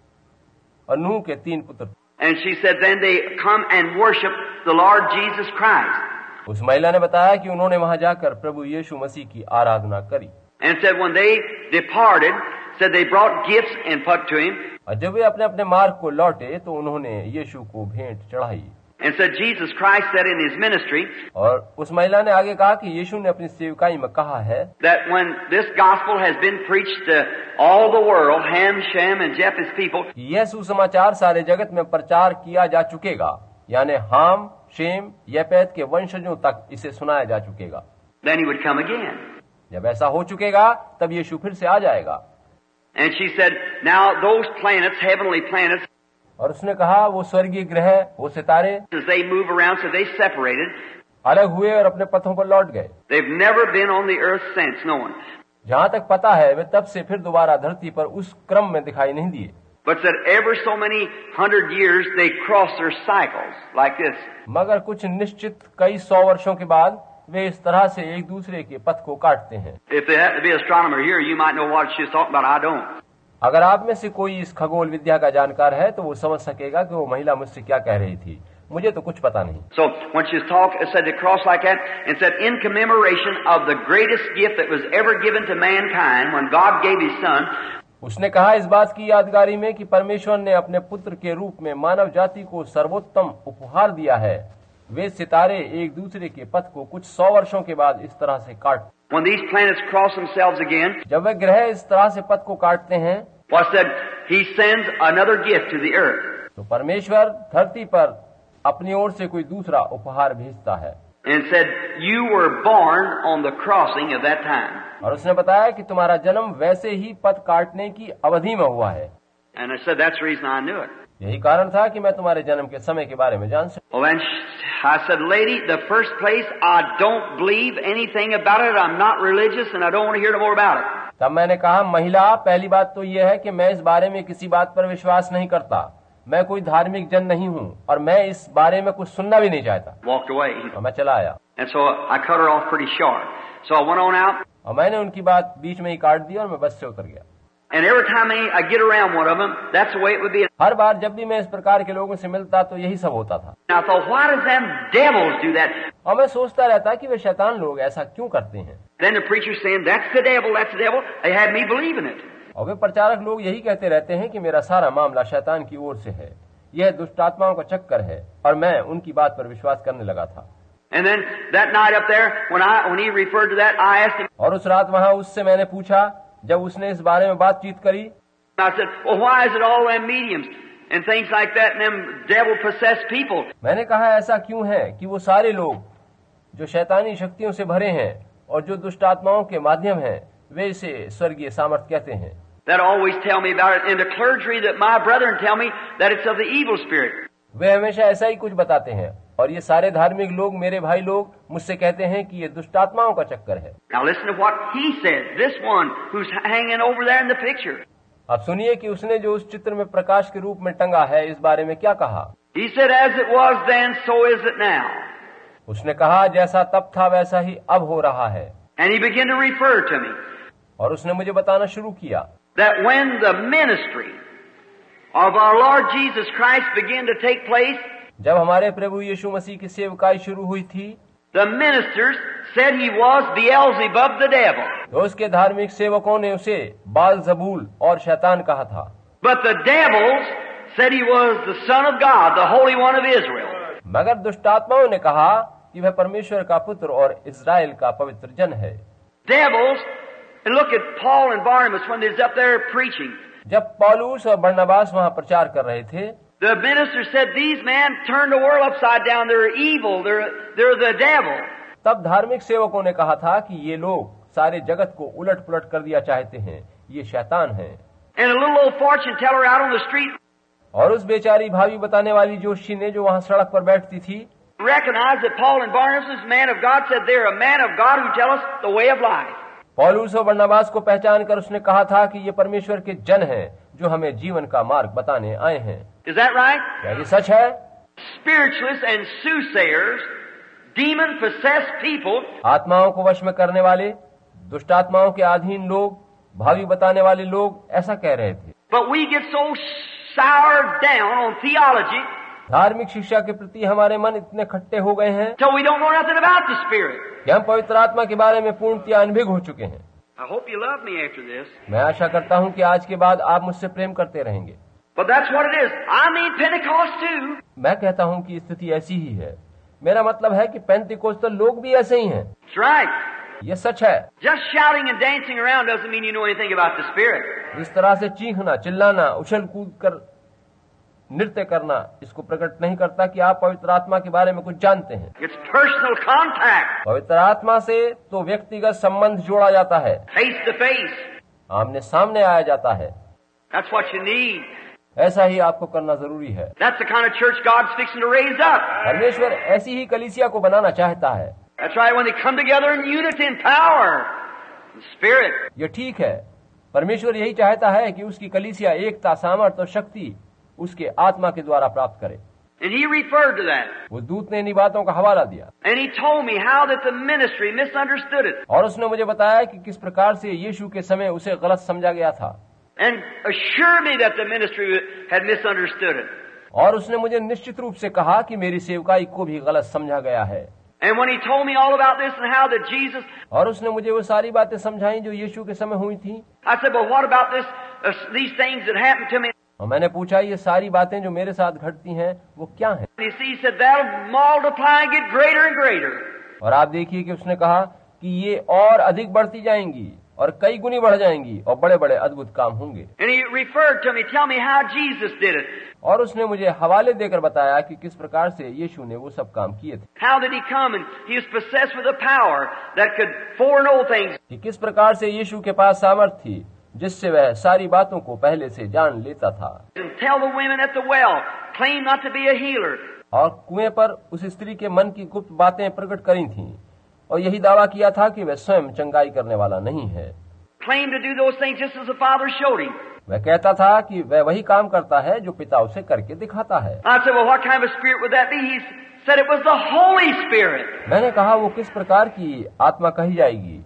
और नूह के तीन पुत्र। And she said, then they come and worship the Lord Jesus Christ. उस महिला ने बताया कि उन्होंने वहां जाकर प्रभु यीशु मसीह की आराधना करी। And said when they departed, said they brought gifts and put to him. और जब वे अपने अपने मार्ग को लौटे तो उन्होंने यीशु को भेंट चढ़ाई। And said Jesus Christ said in his ministry, और उस महिला ने आगे कहा कि यीशु ने अपनी सेवकाई में कहा है that when this gospel has been preached to all the world, Ham, Shem, and Japheth's people, कि यह सुसमाचार सारे जगत में प्रचार किया जा चुकेगा, यानी हाम, शेम, यपेत के वंशजों तक इसे सुनाया जा चुकेगा। then he would come again. जब ऐसा हो चुकेगा तब यीशु फिर से आ जाएगा। And she said, now those planets, heavenly planets, और उसने कहा वो स्वर्गीय ग्रह, वो सितारे as they move around, so they separated. अलग हुए और अपने पथों पर लौट गए। They've never been on the earth since, no one. जहाँ तक पता है वे तब से फिर दोबारा धरती पर उस क्रम में दिखाई नहीं दिए। But said ever so many hundred years they cross their cycles like this. मगर कुछ निश्चित कई सौ वर्षों के बाद वे इस तरह से एक दूसरे के पथ को काटते हैं। If there happened to be an astronomer here, you might know what she's talking about. I don't. अगर आप में से कोई इस खगोल विद्या का जानकार है तो वो समझ सकेगा कि वो महिला मुझसे क्या कह रही थी। मुझे तो कुछ पता नहीं। So when she's talked, it said they cross like that, and said in commemoration of the greatest gift that was ever given to mankind, when God gave His Son. उसने कहा इस बात की यादगारी में कि परमेश्वर ने अपने पुत्र के रूप में मानव जाति को सर्वोत्तम उपहार दिया है। वे सितारे एक दूसरे के पथ को कुछ सौ वर्षों के बाद इस तरह से काट When these planets cross themselves again, जब वे ग्रह इस तरह से पथ को काटते हैं what said He sends another gift to the earth. तो परमेश्वर धरती पर अपनी ओर से कोई दूसरा उपहार भेजता है। And said you were born on the crossing of that time. और उसने बताया कि तुम्हारा जन्म वैसे ही पथ काटने की अवधि में हुआ है। And I said that's the reason I knew it. यही कारण था कि मैं तुम्हारे जन्म के समय के बारे में जान सकता। Well, then I said, lady, the first place, I don't believe anything about it. I'm not religious, and I don't want to hear no more about it. तब मैंने कहा, महिला, पहली बात तो यह है कि मैं इस बारे में किसी बात पर विश्वास नहीं करता। मैं कोई धार्मिक जन नहीं हूँ और मैं इस बारे में कुछ सुनना भी नहीं चाहता। Walked away. और मैं चला आया। And so I cut her off pretty short. So I went on out. और मैंने उनकी बात बीच में ही काट दी और मैं बस से उतर गया। And every time I get around one of them, that's the way it would be. हर बार जब भी मैं इस प्रकार के लोगों से मिलता तो यही सब होता था। I thought, why does them devils do that? और मैं सोचता रहता कि वे शैतान लोग ऐसा क्यों करते हैं। Then the preacher saying, that's the devil, that's the devil. They had me believing it. और वे प्रचारक लोग यही कहते रहते हैं कि मेरा सारा मामला शैतान की ओर से है, यह दुष्ट आत्माओं का चक्कर है, और मैं उनकी बात पर विश्वास करने लगा था। And then that night up there, when I when he referred to that, I asked him. और उस रात वहाँ उससे मैंने पूछा, जब उसने इस बारे में बातचीत करी, I said, well, why is it all them mediums and things like that and them devil-possessed people? मैंने कहा ऐसा क्यों है कि वो सारे लोग जो शैतानी शक्तियों से भरे हैं और जो दुष्ट आत्माओं के माध्यम हैं, वे इसे स्वर्गीय सामर्थ्य कहते हैं। That always tell me about it, and the clergy that my brethren tell me that it's of the evil spirit. वे हमेशा ऐसा ही कुछ बताते हैं और ये सारे धार्मिक लोग, मेरे भाई लोग, मुझसे कहते हैं कि ये दुष्ट आत्माओं का चक्कर है। Now listen to what he said. This one who's hanging over there in the picture. अब सुनिए कि उसने जो उस चित्र में प्रकाश के रूप में टंगा है इस बारे में क्या कहा। He said, as it was then, so is it now. उसने कहा जैसा तब था वैसा ही अब हो रहा है। And he began to refer to me और उसने मुझे बताना शुरू किया that when the ministry of our Lord Jesus Christ began to take place, जब हमारे प्रभु यीशु मसीह की सेवकाई शुरू हुई थी, the ministers said he was Beelzebub the devil. तो उसके धार्मिक सेवकों ने उसे बालजबूल और शैतान कहा था। But the devils said he was the Son of God, the Holy One of Israel. मगर दुष्ट आत्माओं ने कहा कि वह परमेश्वर का पुत्र और इस्राएल का पवित्र जन है। Devils, and look at Paul and Barnabas when they was up there preaching. जब पौलुस और बरनबास वहाँ प्रचार कर रहे थे, The minister said, these men turn the world upside down. They're evil. They're, they're the devil. तब धार्मिक सेवकों ने कहा था कि ये लोग सारे जगत को उलट पुलट कर दिया चाहते हैं, ये शैतान हैं। And a little old fortune teller out on the street और उस बेचारी भावी बताने वाली जोशी ने जो वहाँ सड़क पर बैठती थी, recognized that Paul and Barnabas, man of God, said they're a man of God who tell us the way of life. पौलुस और बरनबास को पहचान कर उसने कहा था कि ये परमेश्वर के जन हैं जो हमें जीवन का मार्ग बताने आए हैं। Is that right? क्या ये सच है? spiritualists and soothsayers, demon-possessed people, आत्माओं को वश में करने वाले, दुष्ट आत्माओं के अधीन लोग, भावी बताने वाले लोग ऐसा कह रहे थे। but we get so soured down on theology धार्मिक शिक्षा के प्रति हमारे मन इतने खट्टे हो गए हैं till we don't know nothing about the Spirit. कि हम पवित्र आत्मा के बारे में पूर्णतया अनभिज्ञ हो चुके हैं। I hope you love me after this. मैं आशा करता हूं कि आज के बाद आप मुझसे प्रेम करते रहेंगे। But that's what it is. I mean Pentecost too. मैं कहता हूं कि स्थिति ऐसी ही है। मेरा मतलब है कि पेंतिकोस्tal लोग भी ऐसे ही हैं। That's right. ये सच है। Just shouting and dancing around doesn't mean you know anything about the Spirit. इस तरह से चीखना, चिल्लाना, उछल कूद कर नृत्य करना इसको प्रकट नहीं करता कि आप पवित्र आत्मा के बारे में कुछ जानते हैं। It's personal contact, पवित्र आत्मा से तो व्यक्तिगत संबंध जोड़ा जाता है, face to face. आमने सामने आया जाता है। That's what you need. ऐसा ही आपको करना जरूरी है। That's the kind of church God's fixing to raise up. परमेश्वर ऐसी ही कलीसिया को बनाना चाहता है। That's right, when they come together in unity and power and spirit. ये ठीक है, परमेश्वर यही चाहता है कि उसकी कलीसिया एकता, सामर्थ और शक्ति उसके आत्मा के द्वारा प्राप्त करे। And he referred to that. वो दूत ने इन बातों का हवाला दिया And he told me how that the ministry misunderstood it. और उसने मुझे बताया कि किस प्रकार से यीशु के समय उसे गलत समझा गया था And assured me that the ministry had misunderstood it. और उसने मुझे निश्चित रूप से कहा कि मेरी सेवकाई को भी गलत समझा गया है। And when he told me all about this and how that Jesus, और उसने मुझे वो सारी बातें समझाई जो यीशु के समय हुई थी। I said, well, what about this? Uh, these things that happened to me. और मैंने पूछा ये सारी बातें जो मेरे साथ घटती हैं वो क्या हैं? And you see, he said that'll multiply and get greater and greater. और आप देखिए कि उसने कहा कि ये और अधिक बढ़ती जाएंगी और कई गुनी बढ़ जाएंगी और बड़े बड़े अद्भुत काम होंगे। And he referred to me, tell me how Jesus did it. और उसने मुझे हवाले देकर बताया कि किस प्रकार से यीशु ने वो सब काम किए थे। How did he come? And he was possessed with a power that could foreknow things. कि किस प्रकार से यीशु के पास सामर्थ थी जिससे वह सारी बातों को पहले से जान लेता था। And tell the women at the well, claim not to be a healer. और कुएं पर उस स्त्री के मन की गुप्त बातें प्रकट करी थीं और यही दावा किया था कि वह स्वयं चंगाई करने वाला नहीं है। Claim to do those things just as the Father showed him. वह कहता था कि वह वही काम करता है जो पिता उसे करके दिखाता है। I said, well, what kind of a spirit would that be? He said it was the Holy Spirit. मैंने कहा वो किस प्रकार की आत्मा कही जाएगी?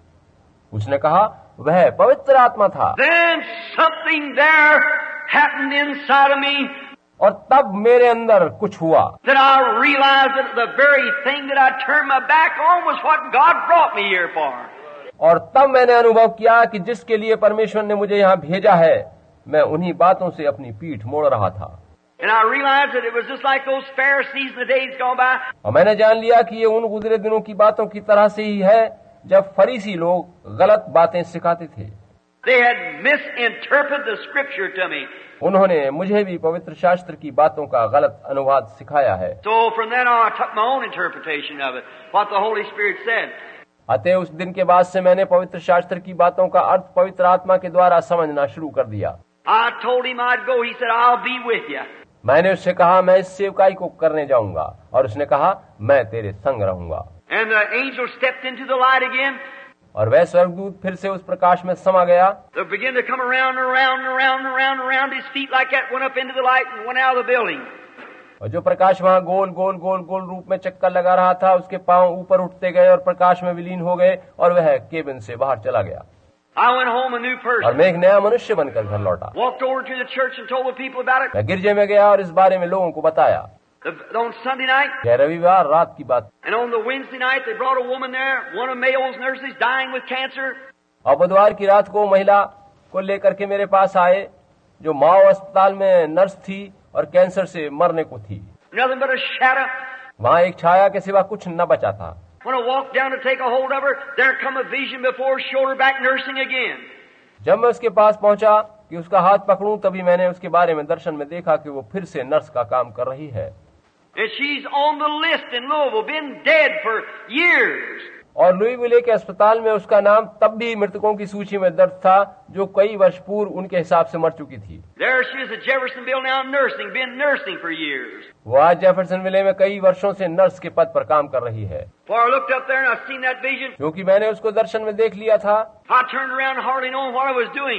उसने कहा वह पवित्र आत्मा था। Then something there happened inside of me और तब मेरे अंदर कुछ हुआ that I realized that the very thing that I turned my back on was what God brought me here for. और तब मैंने अनुभव किया कि जिसके लिए परमेश्वर ने मुझे यहाँ भेजा है मैं उन्हीं बातों से अपनी पीठ मोड़ रहा था। And I realized that it was just like those Pharisees in the days gone by. और मैंने जान लिया कि ये उन गुजरे दिनों की बातों की तरह से ही है जब फरीसी लोग गलत बातें सिखाते थे। They had misinterpreted the scripture to me. उन्होंने मुझे भी पवित्र शास्त्र की बातों का गलत अनुवाद सिखाया है। So from then on I took my own interpretation of it, what the Holy Spirit said. अतः उस दिन के बाद से मैंने पवित्र शास्त्र की बातों का अर्थ पवित्र आत्मा के द्वारा समझना शुरू कर दिया। I told him I'd go. He said, I'll be with you. मैंने उससे कहा मैं इस सेवकाई को करने जाऊंगा और उसने कहा मैं तेरे संग रहूंगा। And the angel stepped into the light again. और वह स्वर्गदूत फिर से उस प्रकाश में समा गया। They began to come around and around and around and around and around his feet like that, went up into the light and went out of the building. और जो प्रकाश वहाँ गोल गोल गोल गोल रूप में चक्कर लगा रहा था उसके पांव ऊपर उठते गए और प्रकाश में विलीन हो गए और वह केबिन से बाहर चला गया। I went home a new और person. मैं एक नया मनुष्य बनकर घर लौटा। Walked over to the church and told the people about it. मैं गिरजे में गया और इस बारे में लोगों को बताया। The, on Sunday night क्या रविवार रात की बात। and on the Wednesday night they brought a woman there, one of Mayo's nurses dying with cancer. और बुधवार की रात को महिला को लेकर के मेरे पास आए जो माओ अस्पताल में नर्स थी और कैंसर से मरने को थी। Nothing but a shadow. वहाँ एक छाया के सिवा कुछ न बचा था। When I walked down to take a hold of her, there come a vision before shoulder back nursing again. जब मैं उसके पास पहुंचा कि उसका हाथ पकड़ूं तभी मैंने उसके बारे में दर्शन में देखा कि वो फिर से नर्स का काम कर रही है। And she's on the list in Louisville, been dead for years. और लुईविले के अस्पताल में उसका नाम तब भी मृतकों की सूची में दर्ज था जो कई वर्ष पूर्व उनके हिसाब से मर चुकी थी। There she is at Jeffersonville now nursing, been nursing for years. वो आज जेफरसनविले में कई वर्षों से नर्स के पद पर काम कर रही है। For I looked up there and I seen that vision. क्योंकि मैंने उसको दर्शन में देख लिया था। I turned around hardly knowing what I was doing.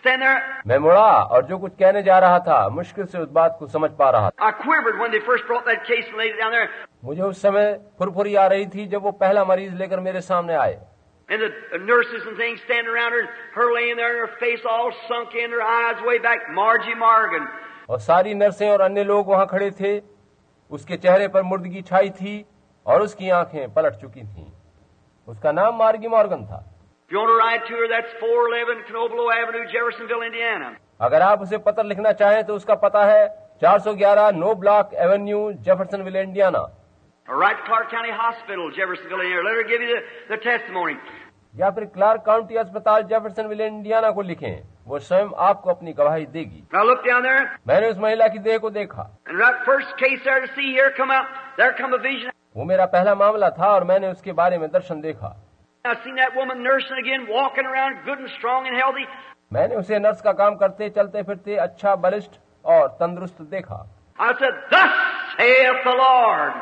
stand there. मैं मुड़ा और जो कुछ कहने जा रहा था मुश्किल से उस बात को समझ पा रहा था। I quivered when they first brought that case and laid it down there. मुझे उस समय फुरफुरी आ रही थी जब वो पहला मरीज लेकर मेरे सामने आए। And the nurses and things standing around her, her laying there, and her face all sunk in, her eyes way back, Margie Morgan. और सारी नर्सें और अन्य लोग वहां खड़े थे। उसके चेहरे पर मुर्दगी छाई थी और उसकी आंखें पलट चुकी थीं। उसका नाम मार्गी मॉर्गन था। If you want to write to her, that's four eleven Canoblo Avenue, Jeffersonville, Indiana. अगर आप उसे पत्र लिखना चाहें तो उसका पता है चार सौ ग्यारह no block avenue, Jeffersonville, Indiana. Or write to Clark County Hospital, Jeffersonville, Indiana. Let her give you the, the testimony. या फिर क्लार्क काउंटी अस्पताल जेफरसनविल, इंडियाना को लिखें, वो स्वयं आपको अपनी गवाही देगी। Now look down there. मैंने उस महिला की देह को देखा। And right first case there to see, here come out, there come a vision. वो मेरा पहला मामला था और मैंने उसके बारे में दर्शन देखा। I seen that woman nursing again, walking around, good and strong and healthy. मैंने उसे नर्स का काम करते, चलते फिरते अच्छा, बलिष्ठ और तंदुरुस्त देखा। I said, "Thus saith the Lord,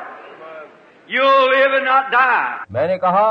you'll live and not die." मैंने कहा,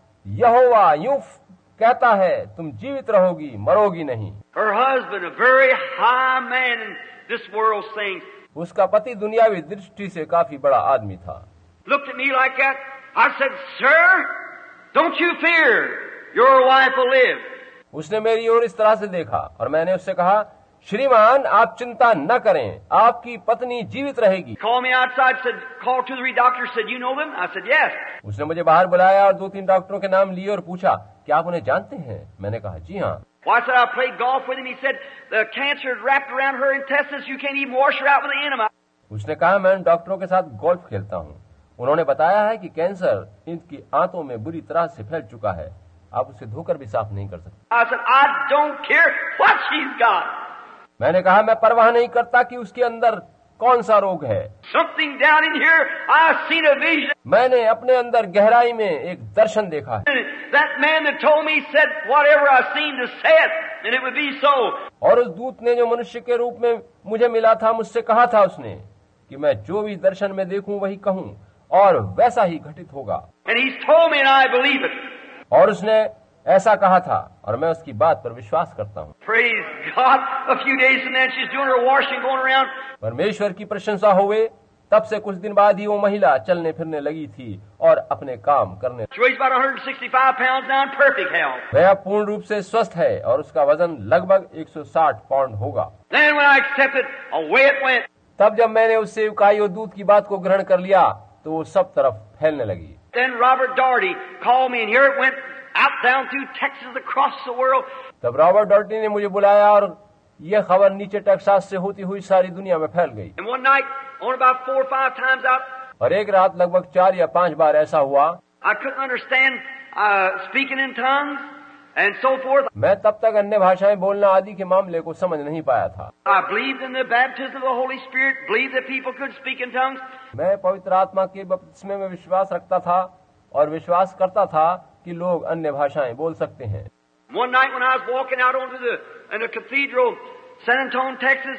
यहोवा यूं कहता है, तुम जीवित रहोगी, मरोगी नहीं। Her husband, a very high man in this world's things, उसका पति दुनियावी दृष्टि से काफी बड़ा आदमी था। looked at me like that. I said, "Sir, don't you fear. Your wife will live." उसने मेरी ओर इस तरह से देखा और मैंने उससे कहा, श्रीमान आप चिंता न करें, आपकी पत्नी जीवित रहेगी। Called me outside, said, called two or three doctors, said, "You know them?" I said, "Yes." उसने मुझे बाहर बुलाया और दो तीन डॉक्टरों के नाम लिए और पूछा, क्या आप उन्हें जानते हैं? मैंने कहा, जी हाँ। Well, I said, "I played golf with him." He said, "The cancer had wrapped around her intestines. You can't even wash her out with the enema." उसने कहा, मैं उन डॉक्टरों के साथ गोल्फ खेलता हूँ। उन्होंने बताया है कि कैंसर इनकी आंतों में बुरी तरह से फैल चुका है, आप उसे धोकर भी साफ नहीं कर सकते। I said, "I don't care what she's got." मैंने कहा, मैं परवाह नहीं करता कि उसके अंदर कौन सा रोग है। Something down in here, I've seen a vision. मैंने अपने अंदर गहराई में एक दर्शन देखा है। That man that told me said, "Whatever I seemed to say it, and it would be so." और उस दूत ने जो मनुष्य के रूप में मुझे मिला था, मुझसे कहा था उसने कि मैं जो भी दर्शन में देखूं वही कहूं और वैसा ही घटित होगा। And he's told me, and I believe it. और उसने ऐसा कहा था और मैं उसकी बात पर विश्वास करता हूँ। Praise God. A few days from then, she's doing her washing, going around. परमेश्वर की प्रशंसा होवे, तब से कुछ दिन बाद ही वो महिला चलने फिरने लगी थी और अपने काम करने। She weighs about one hundred sixty-five pounds now in perfect health. वह पूर्ण रूप से स्वस्थ है और उसका वजन लगभग एक सौ साठ पाउंड होगा। Then when I accepted, away it went. तब जब मैंने उससे इकाई और दूत की बात को ग्रहण कर लिया तो वो सब तरफ फैलने लगी। Then Robert Doherty called me, and here it went out down through Texas across the world. तब रॉबर्ट डॉर्टी ने मुझे बुलाया और यह खबर नीचे टेक्सास से होती हुई सारी दुनिया में फैल गई। And one night, on about four or five times out, और एक रात लगभग चार या पांच बार ऐसा हुआ। I couldn't understand uh, speaking in tongues and so forth. मैं तब तक अन्य भाषाएं बोलना आदि के मामले को समझ नहीं पाया था। I believed in the baptism of the Holy Spirit, believed that people could speak in tongues. मैं पवित्र आत्मा के बपतिस्मे में विश्वास रखता था और विश्वास करता था कि लोग अन्य भाषाएं बोल सकते हैं। One night when I was walking out onto the in the cathedral, San Antonio, Texas.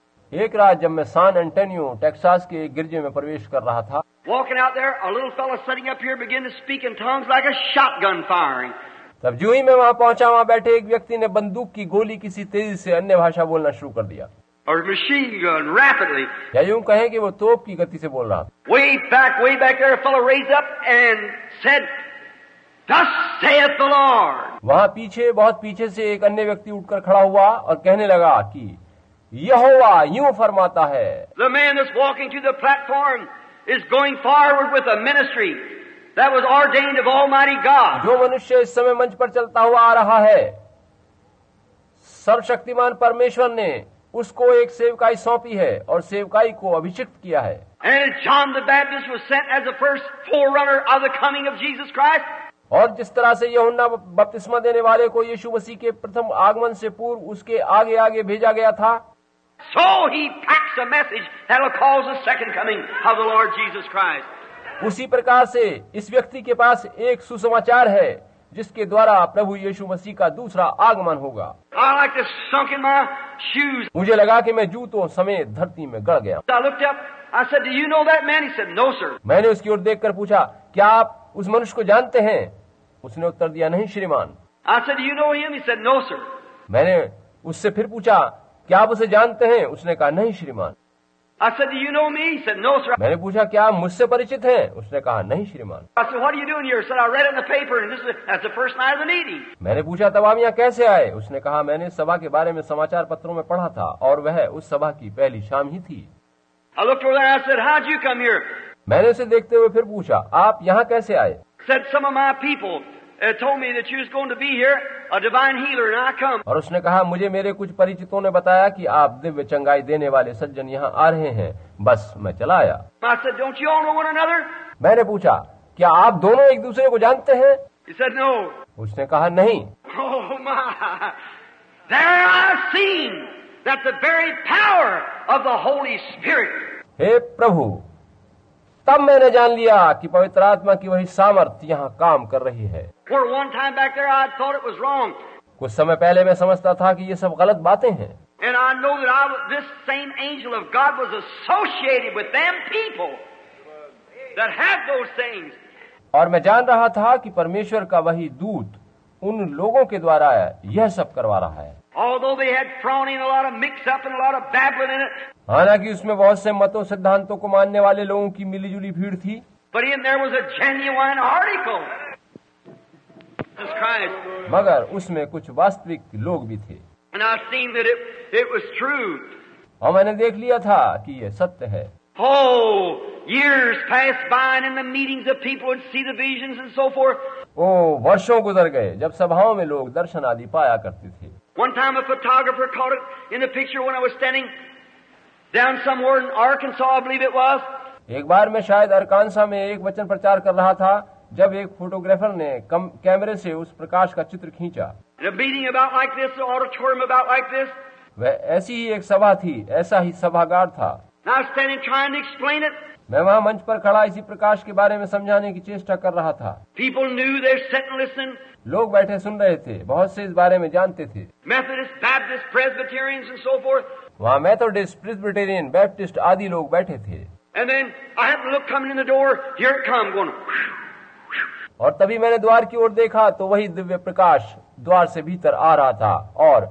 एक रात जब मैं सान एंटोनियो टेक्सास के एक गिरजे में प्रवेश कर रहा था, Walking out there, a little fellow sitting up here began to speak in tongues like a shotgun firing. तब जो ही मैं वहां पहुंचा, वहां बैठे एक व्यक्ति ने बंदूक की गोली किसी तेजी से अन्य भाषा बोलना शुरू कर दिया। Or machine gun, rapidly. या यूं कहें कि वो तोप की गति से बोल रहा था। Way back, way back there, a fellow raised up and said, "Thus saith the Lord." वहां पीछे, बहुत पीछे से एक अन्य व्यक्ति उठकर खड़ा हुआ और कहने लगा कि यहोवा यूं फरमाता है। The man that's walking to the platform is going forward with a ministry that was ordained of Almighty God. जो मनुष्य इस समय मंच पर चलता हुआ आ रहा है, सर्वशक्तिमान परमेश्वर ने उसको एक सेवकाई सौंपी है और सेवकाई को अभिषिक्त किया है। And John the Baptist was sent as the first forerunner of the coming of Jesus Christ. और जिस तरह से यूहन्ना बपतिस्मा देने वाले को यीशु मसीह के प्रथम आगमन से पूर्व उसके आगे आगे भेजा गया था, So he packs a message that will cause the second coming of the Lord Jesus Christ. उसी प्रकार से इस व्यक्ति के पास एक सुसमाचार है जिसके द्वारा प्रभु यीशु मसीह का दूसरा आगमन होगा। I like to sunk in my shoes. मुझे लगा कि मैं जूतों समेत धरती में गड़ गया। I looked up. I said, "Do you know that man?" He said, "No, sir." मैंने उसकी ओर देखकर पूछा, क्या आप उस मनुष्य को जानते हैं? उसने उत्तर दिया, नहीं श्रीमान। I said, "Do you know him?" He said, "No, sir." मैंने उससे फिर पूछा, क्या आप उसे जानते हैं? उसने कहा, नहीं श्रीमान। I said, do you know me? He said, no, sir. मैंने पूछा, क्या आप मुझसे परिचित हैं? उसने कहा, नहीं श्रीमान। I said, what are you doing here? He said, I read it in the paper, and this is that's the first night of the meeting. मैंने पूछा, तब आप यहाँ कैसे आए? उसने कहा, मैंने सभा के बारे में समाचार पत्रों में पढ़ा था और वह उस सभा की पहली शाम ही थी। I looked over there and I said, how'd you come here? मैंने उसे देखते हुए फिर पूछा, आप यहाँ कैसे आए? Said, some of my people uh, told me that you was going to be here, a divine healer, and I come. और उसने कहा, मुझे मेरे कुछ परिचितों ने बताया कि आप दिव्य चंगाई देने वाले सज्जन यहाँ आ रहे हैं, बस मैं चला आया। I said, don't you all know one another? मैंने पूछा, क्या आप दोनों एक दूसरे को जानते हैं? He said, no. उसने कहा, नहीं। Oh my! There I've seen that the very power of the Holy Spirit. हे प्रभु, तब मैंने जान लिया कि पवित्र आत्मा की वही सामर्थ्य यहाँ काम कर रही है। Where one time back there I thought it was wrong. कुछ समय पहले मैं समझता था कि ये सब गलत बातें हैं। And I know that I, this same angel of God was associated with them people that had those things. और मैं जान रहा था कि परमेश्वर का वही दूत उन लोगों के द्वारा यह सब करवा रहा है। Although they had frowning, a lot of mix-up and a lot of babbling in it. हालांकि उसमें बहुत से मतों सिद्धांतों को मानने वाले लोगों की मिलीजुली भीड़ थी। But in there was a genuine article. Jesus Christ. मगर उसमें कुछ वास्तविक लोग भी थे। And I've seen that it, it was true. और मैंने देख लिया था कि ये सत्य है। Oh, years passed by and in the meetings of people would see the visions and so forth. ओ वर्षों गुजर गए जब सभाओं में लोग दर्शन आदि पाया करते थे। One time a photographer caught it in the picture when I was standing down somewhere in Arkansas, I believe it was. एक बार मैं शायद अरकानसा में एक वचन प्रचार कर रहा था जब एक फोटोग्राफर ने कम कैमरे से उस प्रकाश का चित्र खींचा। In a meeting about like this, an auditorium about like this. वह ऐसी ही एक सभा थी, ऐसा ही सभागार था। And I was standing trying to explain it. मैं वहाँ मंच पर खड़ा इसी प्रकाश के बारे में समझाने की चेष्टा कर रहा था। People knew, they were sitting listening. लोग बैठे सुन रहे थे, बहुत से इस बारे में जानते थे। Methodist, Baptist, Presbyterians and so forth. वहाँ मेथोडिस्ट, प्रेस्बिटेरियन, बैप्टिस्ट आदि लोग बैठे थे। And then I happened to look coming in the door. Here it come, going. और तभी मैंने द्वार की ओर देखा तो वही दिव्य प्रकाश द्वार से भीतर आ रहा था और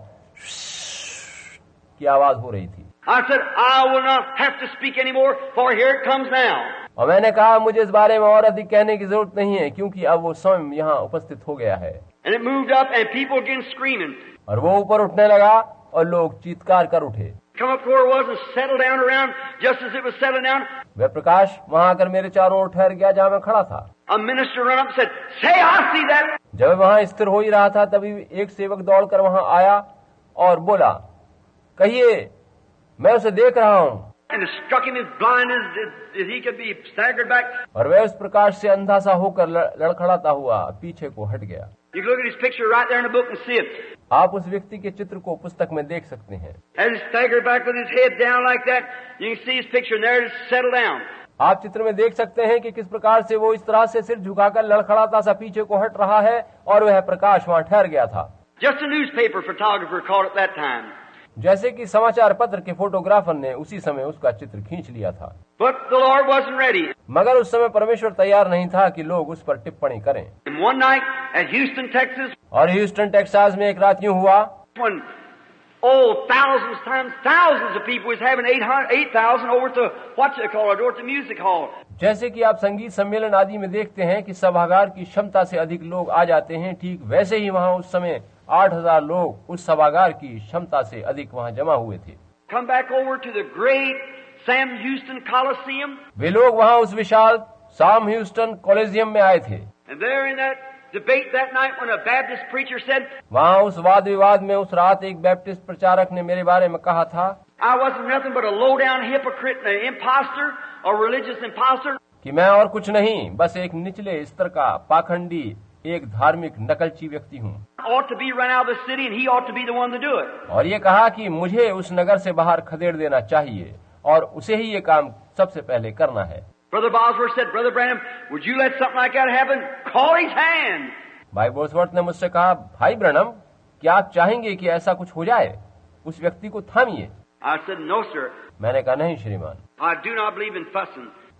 की आवाज हो रही थी। I said, I will not have to speak anymore, for here it comes now. और मैंने कहा, मुझे इस बारे में और अधिक कहने की जरूरत नहीं है क्योंकि अब वो स्वयं यहाँ उपस्थित हो गया है। And it moved up, and people began screaming. और वो ऊपर उठने लगा और लोग चीत्कार कर उठे। Come up to where it was and settle down around, just as it was settling down. वह प्रकाश वहाँ आकर मेरे चारों ओर ठहर गया जहाँ मैं खड़ा था। A minister ran up and said, "Say, I see that." जब वहाँ स्थिर हो ही रहा था तभी एक सेवक दौड़कर वहाँ आया और बोला, कहिए, मैं उसे देख रहा हूँ। And it struck him as blind as, as he could be, staggered back. और वह उस प्रकाश से अंधा सा होकर लड़खड़ाता हुआ पीछे को हट गया। You can look at his picture right there in the book and see it. आप उस व्यक्ति के चित्र को पुस्तक में देख सकते हैं। As he staggered back with his head down like that, you can see his picture, and there it settled down. आप चित्र में देख सकते हैं कि किस प्रकार से वो इस तरह से सिर झुकाकर लड़खड़ाता सा पीछे को हट रहा है और वह प्रकाश वहाँ ठहर गया था। Just a newspaper photographer caught it that time. जैसे कि समाचार पत्र के फोटोग्राफर ने उसी समय उसका चित्र खींच लिया था। But the Lord wasn't ready. मगर उस समय परमेश्वर तैयार नहीं था कि लोग उस पर टिप्पणी करें। And one night at Houston, Texas, और ह्यूस्टन टेक्सास में एक रात यूं हुआ, when oh thousands times thousands of people was having eight hundred, eight thousand over to what you call it, over to music hall. जैसे कि आप संगीत सम्मेलन आदि में देखते हैं कि सभागार की क्षमता से अधिक लोग आ जाते हैं, ठीक वैसे ही वहाँ उस समय आठ हजार लोग उस सभागार की क्षमता से अधिक वहाँ जमा हुए थे। Come back over to the great Sam Houston Coliseum. वे लोग वहाँ उस विशाल साम ह्यूस्टन कॉलेजियम में आए थे। And there in that debate that night when a Baptist preacher said, वहाँ उस वाद विवाद में उस रात एक बैप्टिस्ट प्रचारक ने मेरे बारे में कहा था, I wasn't nothing but a low-down hypocrite and an imposter, a religious imposter. कि मैं और कुछ नहीं, बस एक निचले स्तर का पाखंडी, एक धार्मिक नकलची व्यक्ति हूँ। Ought to be run out of the city and he ought to be the one to do it. और ये कहा कि मुझे उस नगर से बाहर खदेड़ देना चाहिए और उसे ही ये काम सबसे पहले करना है। Brother Bosworth said, Brother Branham, would you let something like that happen? Call his hand. भाई बोसवर्थ ने मुझसे कहा, भाई ब्रैनम, क्या आप चाहेंगे कि ऐसा कुछ हो जाए? उस व्यक्ति को थामिए। I said, no, sir. मैंने कहा, नहीं श्रीमान। I do not believe in fussing.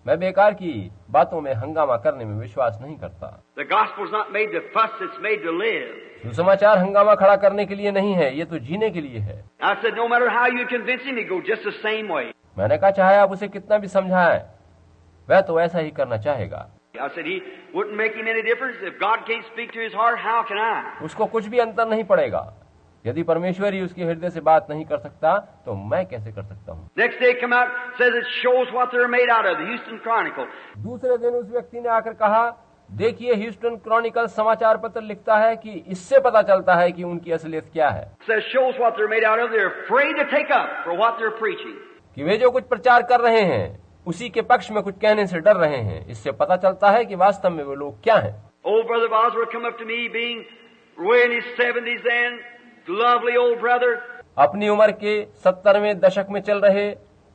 मैं बेकार की बातों में हंगामा करने में विश्वास नहीं करता। The gospel's not made to fuss, it's made to live. सुसमाचार हंगामा खड़ा करने के लिए नहीं है, ये तो जीने के लिए है। I said, no matter how you convince him, he go just the same way. मैंने कहा चाहे आप उसे कितना भी समझाएं, वह तो ऐसा ही करना चाहेगा। I said, he wouldn't make him any difference. If God can't speak to his heart, how can I? उसको कुछ भी अंतर नहीं पड़ेगा। यदि परमेश्वर ही उसके हृदय से बात नहीं कर सकता तो मैं कैसे कर सकता हूँ। Next day come out, says it shows what they're made out of, the Houston Chronicle. दूसरे दिन उस व्यक्ति ने आकर कहा, देखिए ह्यूस्टन क्रॉनिकल समाचार पत्र लिखता है कि इससे पता चलता है कि उनकी असलियत क्या है। Says shows what they're made out of. They're afraid to take up for what they're preaching. कि वे जो कुछ प्रचार कर रहे हैं उसी के पक्ष में कुछ कहने से डर रहे हैं। इससे पता चलता है कि वास्तव में वे लोग क्या हैं। Old brother Bosworth come up to me, being way in his seventies then, lovely old brother. अपनी उम्र के सत्तरवें दशक में चल रहे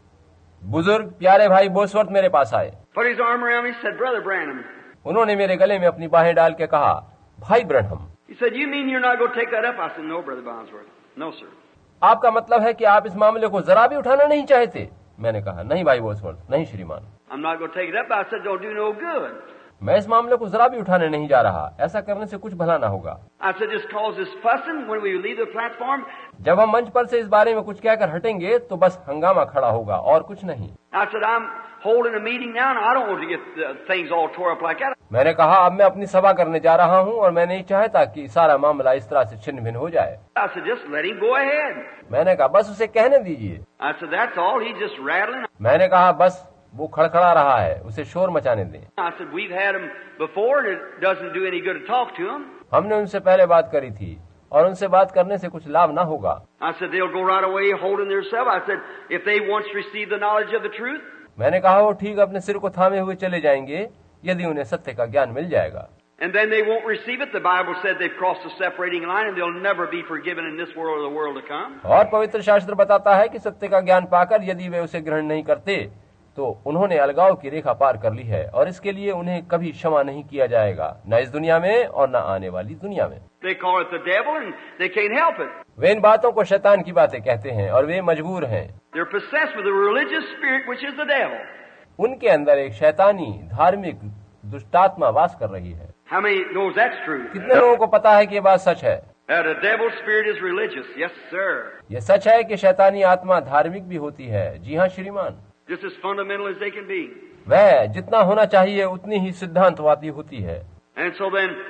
बुजुर्ग प्यारे भाई बोसवर्थ मेरे पास आए। Put his arm around me, said, Brother Branham. उन्होंने मेरे गले में अपनी बाहें डाल के कहा, भाई Branham. He said, you mean you're not going to take that up? I said, no, Brother Bosworth. No, sir. आपका मतलब है कि आप इस मामले को जरा भी उठाना नहीं चाहते? मैंने कहा, नहीं भाई बोसवर्थ, नहीं श्रीमान। I'm not going to take it up. I said, don't do no good. मैं इस मामले को जरा भी उठाने नहीं जा रहा। ऐसा करने से कुछ भला ना होगा। I said, just cause this fussing when we leave the platform. जब हम मंच पर से इस बारे में कुछ कहकर हटेंगे तो बस हंगामा खड़ा होगा और कुछ नहीं। I said, I'm holding a meeting now and I don't want to get uh, things all tore up like that. मैंने कहा, अब मैं अपनी सभा करने जा रहा हूँ और मैं नहीं चाहता कि सारा मामला इस तरह से छिन्न भिन्न हो जाए। I said, just let him go ahead. मैंने कहा, बस उसे कहने दीजिए। I said, that's all. He's just rattling. मैंने कहा, बस वो खड़खड़ा रहा है, उसे शोर मचाने दें। I said, we've had him before and it doesn't do any good to talk to him. हमने उनसे पहले बात करी थी और उनसे बात करने से कुछ लाभ ना होगा। I said, they'll go right away holding themselves. I said, if they once receive the knowledge of the truth. मैंने कहा, वो ठीक अपने सिर को थामे हुए चले जाएंगे यदि उन्हें सत्य का ज्ञान मिल जाएगा। And then they won't receive it. The Bible said they've crossed the separating line and they'll never be forgiven in this world or the world to come. और पवित्र शास्त्र बताता है कि सत्य का ज्ञान पाकर यदि वे उसे ग्रहण नहीं करते तो उन्होंने अलगाव की रेखा पार कर ली है और इसके लिए उन्हें कभी क्षमा नहीं किया जाएगा, न इस दुनिया में और न आने वाली दुनिया में। They call it the devil and they can't help it. वे इन बातों को शैतान की बातें कहते हैं और वे मजबूर हैं। They're possessed with a religious spirit which is the devil. उनके अंदर एक शैतानी धार्मिक दुष्टात्मा वास कर रही है। How many knows that's true? कितने लोगों को पता है कि ये बात सच है? That the devil's spirit is religious. Yes, sir. ये सच है कि शैतानी आत्मा धार्मिक भी होती है। जी हाँ श्रीमान। Just as fundamental as they can be. वह जितना होना चाहिए उतनी ही सिद्धांतवादी होती है। And so then,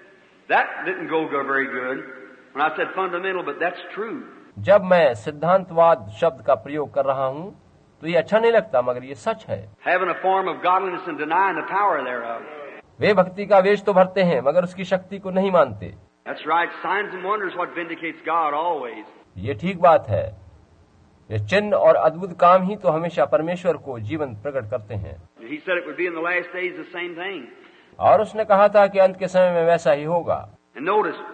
that didn't go go very good when I said fundamental, but that's true. जब मैं सिद्धांतवाद शब्द का प्रयोग कर रहा हूँ तो ये अच्छा नहीं लगता, मगर ये सच है। Having a form of godliness and denying the power thereof. वे भक्ति का वेश तो भरते हैं मगर उसकी शक्ति को नहीं मानते। That's right. Signs and wonders what vindicates God always. ये ठीक बात है। ये चिन्ह और अद्भुत काम ही तो हमेशा परमेश्वर को जीवन प्रकट करते हैं। He said it would be in the last days the same thing. और उसने कहा था कि अंत के समय में वैसा ही होगा। And notice,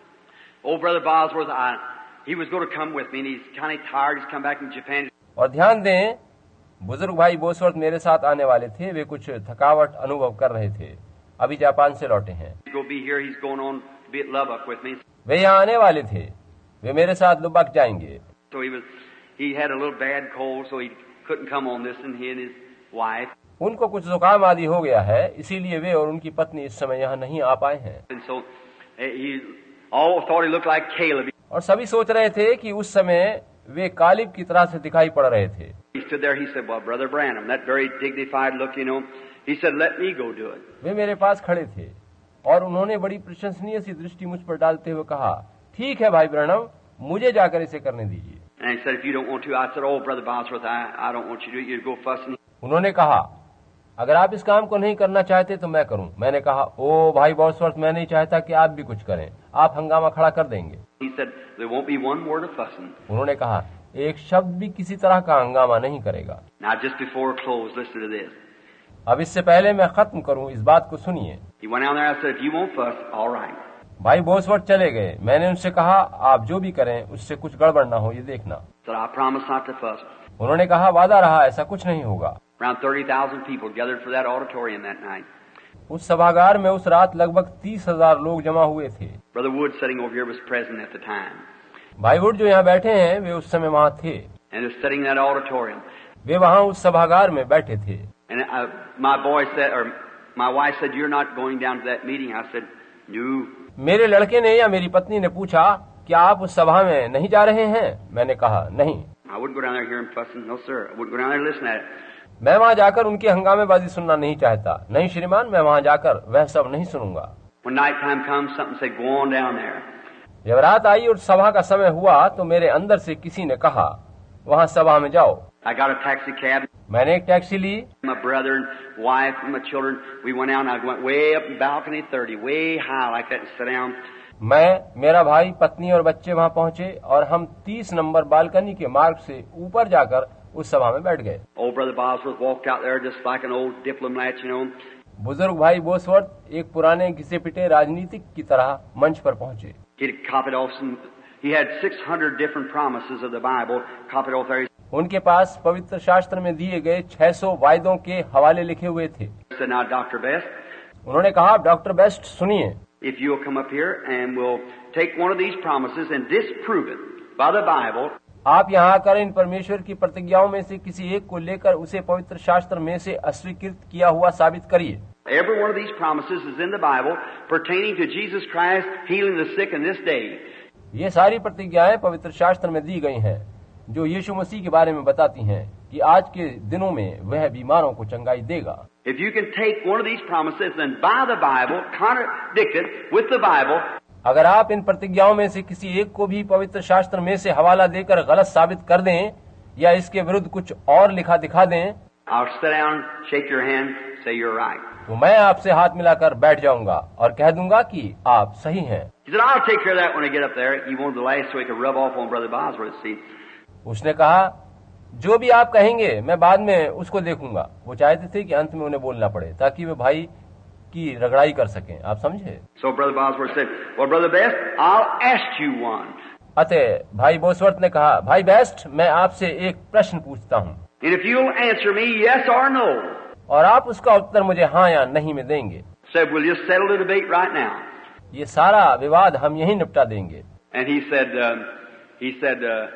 old brother Bosworth, I, he was going to come with me, and he's kind of tired. He's come back from Japan. और ध्यान दें, बुजुर्ग भाई बोसवर्थ मेरे साथ आने वाले थे। वे कुछ थकावट अनुभव कर रहे थे, अभी जापान से लौटे हैं। He's going to be here. He's going on to be at Lubbock with me. वे यहाँ आने वाले थे, वे मेरे साथ लुबक जाएंगे। So he was, he had a little bad cold, so he couldn't come on this, and he and his wife. उनको कुछ जुकाम आदि हो गया है, इसीलिए वे और उनकी पत्नी इस समय यहाँ नहीं आ पाए हैं। And so he all thought he looked like Caleb. और सभी सोच रहे थे कि उस समय वे कालिब की तरह से दिखाई पड़ रहे थे। He stood there. He said, "Well, Brother Branham, that very dignified look, you know." He said, "Let me go do it." वे मेरे पास खड़े थे और उन्होंने बड़ी प्रशंसनीय सी दृष्टि मुझ पर डालते हुए कहा, ठीक है भाई ब्रैनम, मुझे जाकर इसे करने दीजिए। And he said, "If you don't want to," I said, "Oh, Brother Bosworth, I I don't want you to do it. You go fussing." उन्होंने कहा, अगर आप इस काम को नहीं करना चाहते तो मैं करूं। मैंने कहा, ओ भाई बॉसवर्थ, मैं नहीं चाहता कि आप भी कुछ करें, आप हंगामा खड़ा कर देंगे। He said, "There won't be one word of fussing." उन्होंने कहा, एक शब्द भी किसी तरह का हंगामा नहीं करेगा। Now, just before I close, listen to this. अब इससे पहले मैं खत्म करूं, इस बात को सुनिए। He went down there. I said, "If you won't fuss, all right." भाई बोसवर्थ चले गए। मैंने उनसे कहा, आप जो भी करें उससे कुछ गड़बड़ ना हो, ये देखना। So I promise not to fuss. उन्होंने कहा, वादा रहा, ऐसा कुछ नहीं होगा। Around thirty thousand people gathered for that auditorium that night. उस सभागार में उस रात लगभग तीस हजार लोग जमा हुए थे। Brother Wood sitting over here was present at the time. भाई वुड जो यहाँ बैठे हैं वे उस समय वहाँ थे। And they're sitting in that auditorium. वे वहाँ उस सभागार में बैठे थे। And And uh, my boy said, or my wife said, "You're not going down to that meeting." I said, "No." मेरे लड़के ने या मेरी पत्नी ने पूछा, क्या आप उस सभा में नहीं जा रहे हैं? मैंने कहा नहीं। I wouldn't go down there hearing fussing. No, sir. I wouldn't go down there and listen to it. मैं वहाँ जाकर उनकी हंगामेबाजी सुनना नहीं चाहता। नहीं श्रीमान, मैं वहाँ जाकर वह सब नहीं सुनूंगा। When night time comes, something said, "Go on down there." जब रात आई और सभा का समय हुआ तो मेरे अंदर से किसी ने कहा, वहाँ सभा में जाओ। I got a taxi cab. मैंने एक टैक्सी ली। My brother and wife and my children, we went out and I went way up in balcony thirty, way high like that, and sat down. मैं, मेरा भाई, पत्नी और बच्चे वहाँ पहुँचे और हम तीस नंबर बालकनी के मार्ग से ऊपर जाकर उस सभा में बैठ गए। Old brother Bosworth walked out there just like an old diplomat, you know. बुजुर्ग भाई बोसवर्थ एक पुराने घिसे पिटे राजनीतिक की तरह मंच पर पहुँचे। He copied off some. He had six hundred different promises of the Bible copied off there. उनके पास पवित्र शास्त्र में दिए गए छह सौ वायदों के हवाले लिखे हुए थे। He said, "Now, Doctor Best, उन्होंने कहा, डॉक्टर बेस्ट सुनिए, if you will come up here and we'll take one of these promises and disprove it by the Bible." आप यहाँ आकर इन परमेश्वर की प्रतिज्ञाओं में से किसी एक को लेकर उसे पवित्र शास्त्र में से अस्वीकृत किया हुआ साबित करिए। Every one of these promises is in the Bible pertaining to Jesus Christ healing the sick in this day. ये सारी प्रतिज्ञाएं पवित्र शास्त्र में दी गई हैं, जो यीशु मसीह के बारे में बताती हैं कि आज के दिनों में वह बीमारों को चंगाई देगा। If you can take one of these promises and by the Bible contradict it with the Bible, अगर आप इन प्रतिज्ञाओं में से किसी एक को भी पवित्र शास्त्र में से हवाला देकर गलत साबित कर दें या इसके विरुद्ध कुछ और लिखा दिखा दें, I'll sit down, shake your hand, say you're right. तो मैं आपसे हाथ मिलाकर बैठ जाऊंगा और कह दूंगा कि आप सही हैं। He said, "I'll take care of that when I get up there." He wanted the last so he could rub off on Brother Bosworth, see. उसने कहा, जो भी आप कहेंगे मैं बाद में उसको देखूंगा। वो चाहते थे कि अंत में उन्हें बोलना पड़े ताकि वे भाई की रगड़ाई कर सकें। आप समझे? So Brother Bosworth said, "Well, Brother Best, I'll ask you one." अतः भाई बोसवर्थ ने कहा, भाई बेस्ट, मैं आपसे एक प्रश्न पूछता हूँ, And if you'll answer me yes or no, और आप उसका उत्तर मुझे हाँ या नहीं में देंगे। said, "We'll just settle the debate right now." ये सारा विवाद हम यहीं निपटा देंगे। And he said, uh, he said, uh,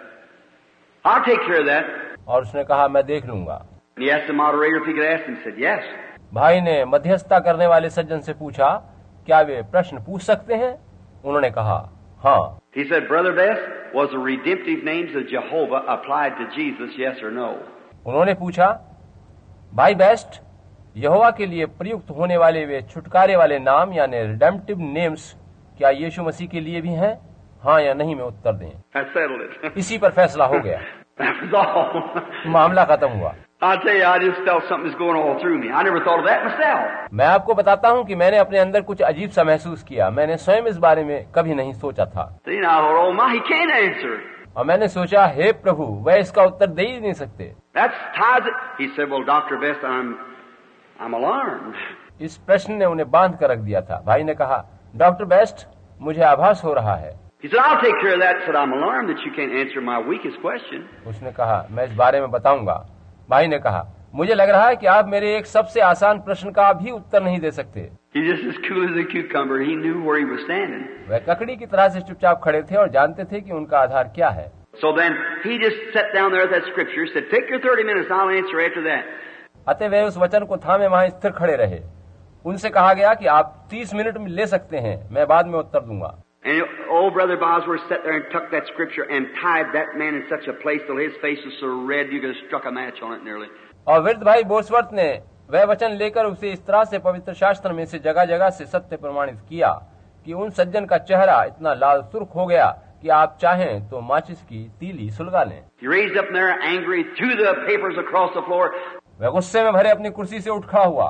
"I'll take care of that." और उसने कहा, मैं देख लूंगा। And he asked the moderator if he could ask him. He said, "Yes." भाई ने मध्यस्थता करने वाले सज्जन से पूछा, क्या वे प्रश्न पूछ सकते हैं? उन्होंने कहा, हाँ। He said, "Brother Best, was the redemptive names of Jehovah applied to Jesus, yes or no?" उन्होंने पूछा, भाई बेस्ट, यहोवा के लिए प्रयुक्त होने वाले वे छुटकारे वाले नाम यानी रिडेम्पटिव नेम्स क्या यीशु मसीह के लिए भी हैं? हाँ या नहीं में उत्तर दें। That settled it. इसी पर फैसला हो गया। That was all. मामला खत्म हुआ। I'll tell you, I just felt something was going all through me. I never thought of that myself. मैं आपको बताता हूँ कि मैंने अपने अंदर कुछ अजीब सा महसूस किया। मैंने स्वयं इस बारे में कभी नहीं सोचा था। See, now, oh my, he can't answer. और मैंने सोचा, हे प्रभु, वह इसका उत्तर दे ही नहीं सकते। That's ties it. He said, "Well, Doctor Best, I'm, I'm alarmed." इस प्रश्न ने उन्हें बांध कर रख दिया था। भाई ने कहा, डॉक्टर बेस्ट, मुझे आभास हो रहा है। He said, "I'll take care of that." Said, "I'm alarmed that you can't answer my weakest question." उसने कहा, मैं इस बारे में बताऊंगा। भाई ने कहा, मुझे लग रहा है कि आप मेरे एक सबसे आसान प्रश्न का भी उत्तर नहीं दे सकते। He's just as cool as a cucumber. He knew where he was standing. वह ककड़ी की तरह से चुपचाप खड़े थे और जानते थे कि उनका आधार क्या है। So then he just sat down there at that scripture. Said, "Take your thirty minutes. I'll answer after that." अतः वे उस वचन को थामे वहां स्थिर खड़े रहे। उनसे कहा गया कि आप तीस मिनट में ले सकते हैं, मैं बाद में उत्तर दूंगा। And old Brother Bosworth sat there and took that scripture and tied that man in such a place till his face was so red you could have struck a match on it nearly. और वृद्ध भाई Bosworth ने वह वचन लेकर उसे इस तरह से पवित्र शास्त्र में से जगह जगह से सत्य प्रमाणित किया कि उन सज्जन का चेहरा इतना लाल सुर्ख हो गया कि आप चाहें तो माचिस की तीली सुलगा लें। He raised up there angry, threw the papers across the floor. वह गुस्से में भरे अपनी कुर्सी से उठ खड़ा हुआ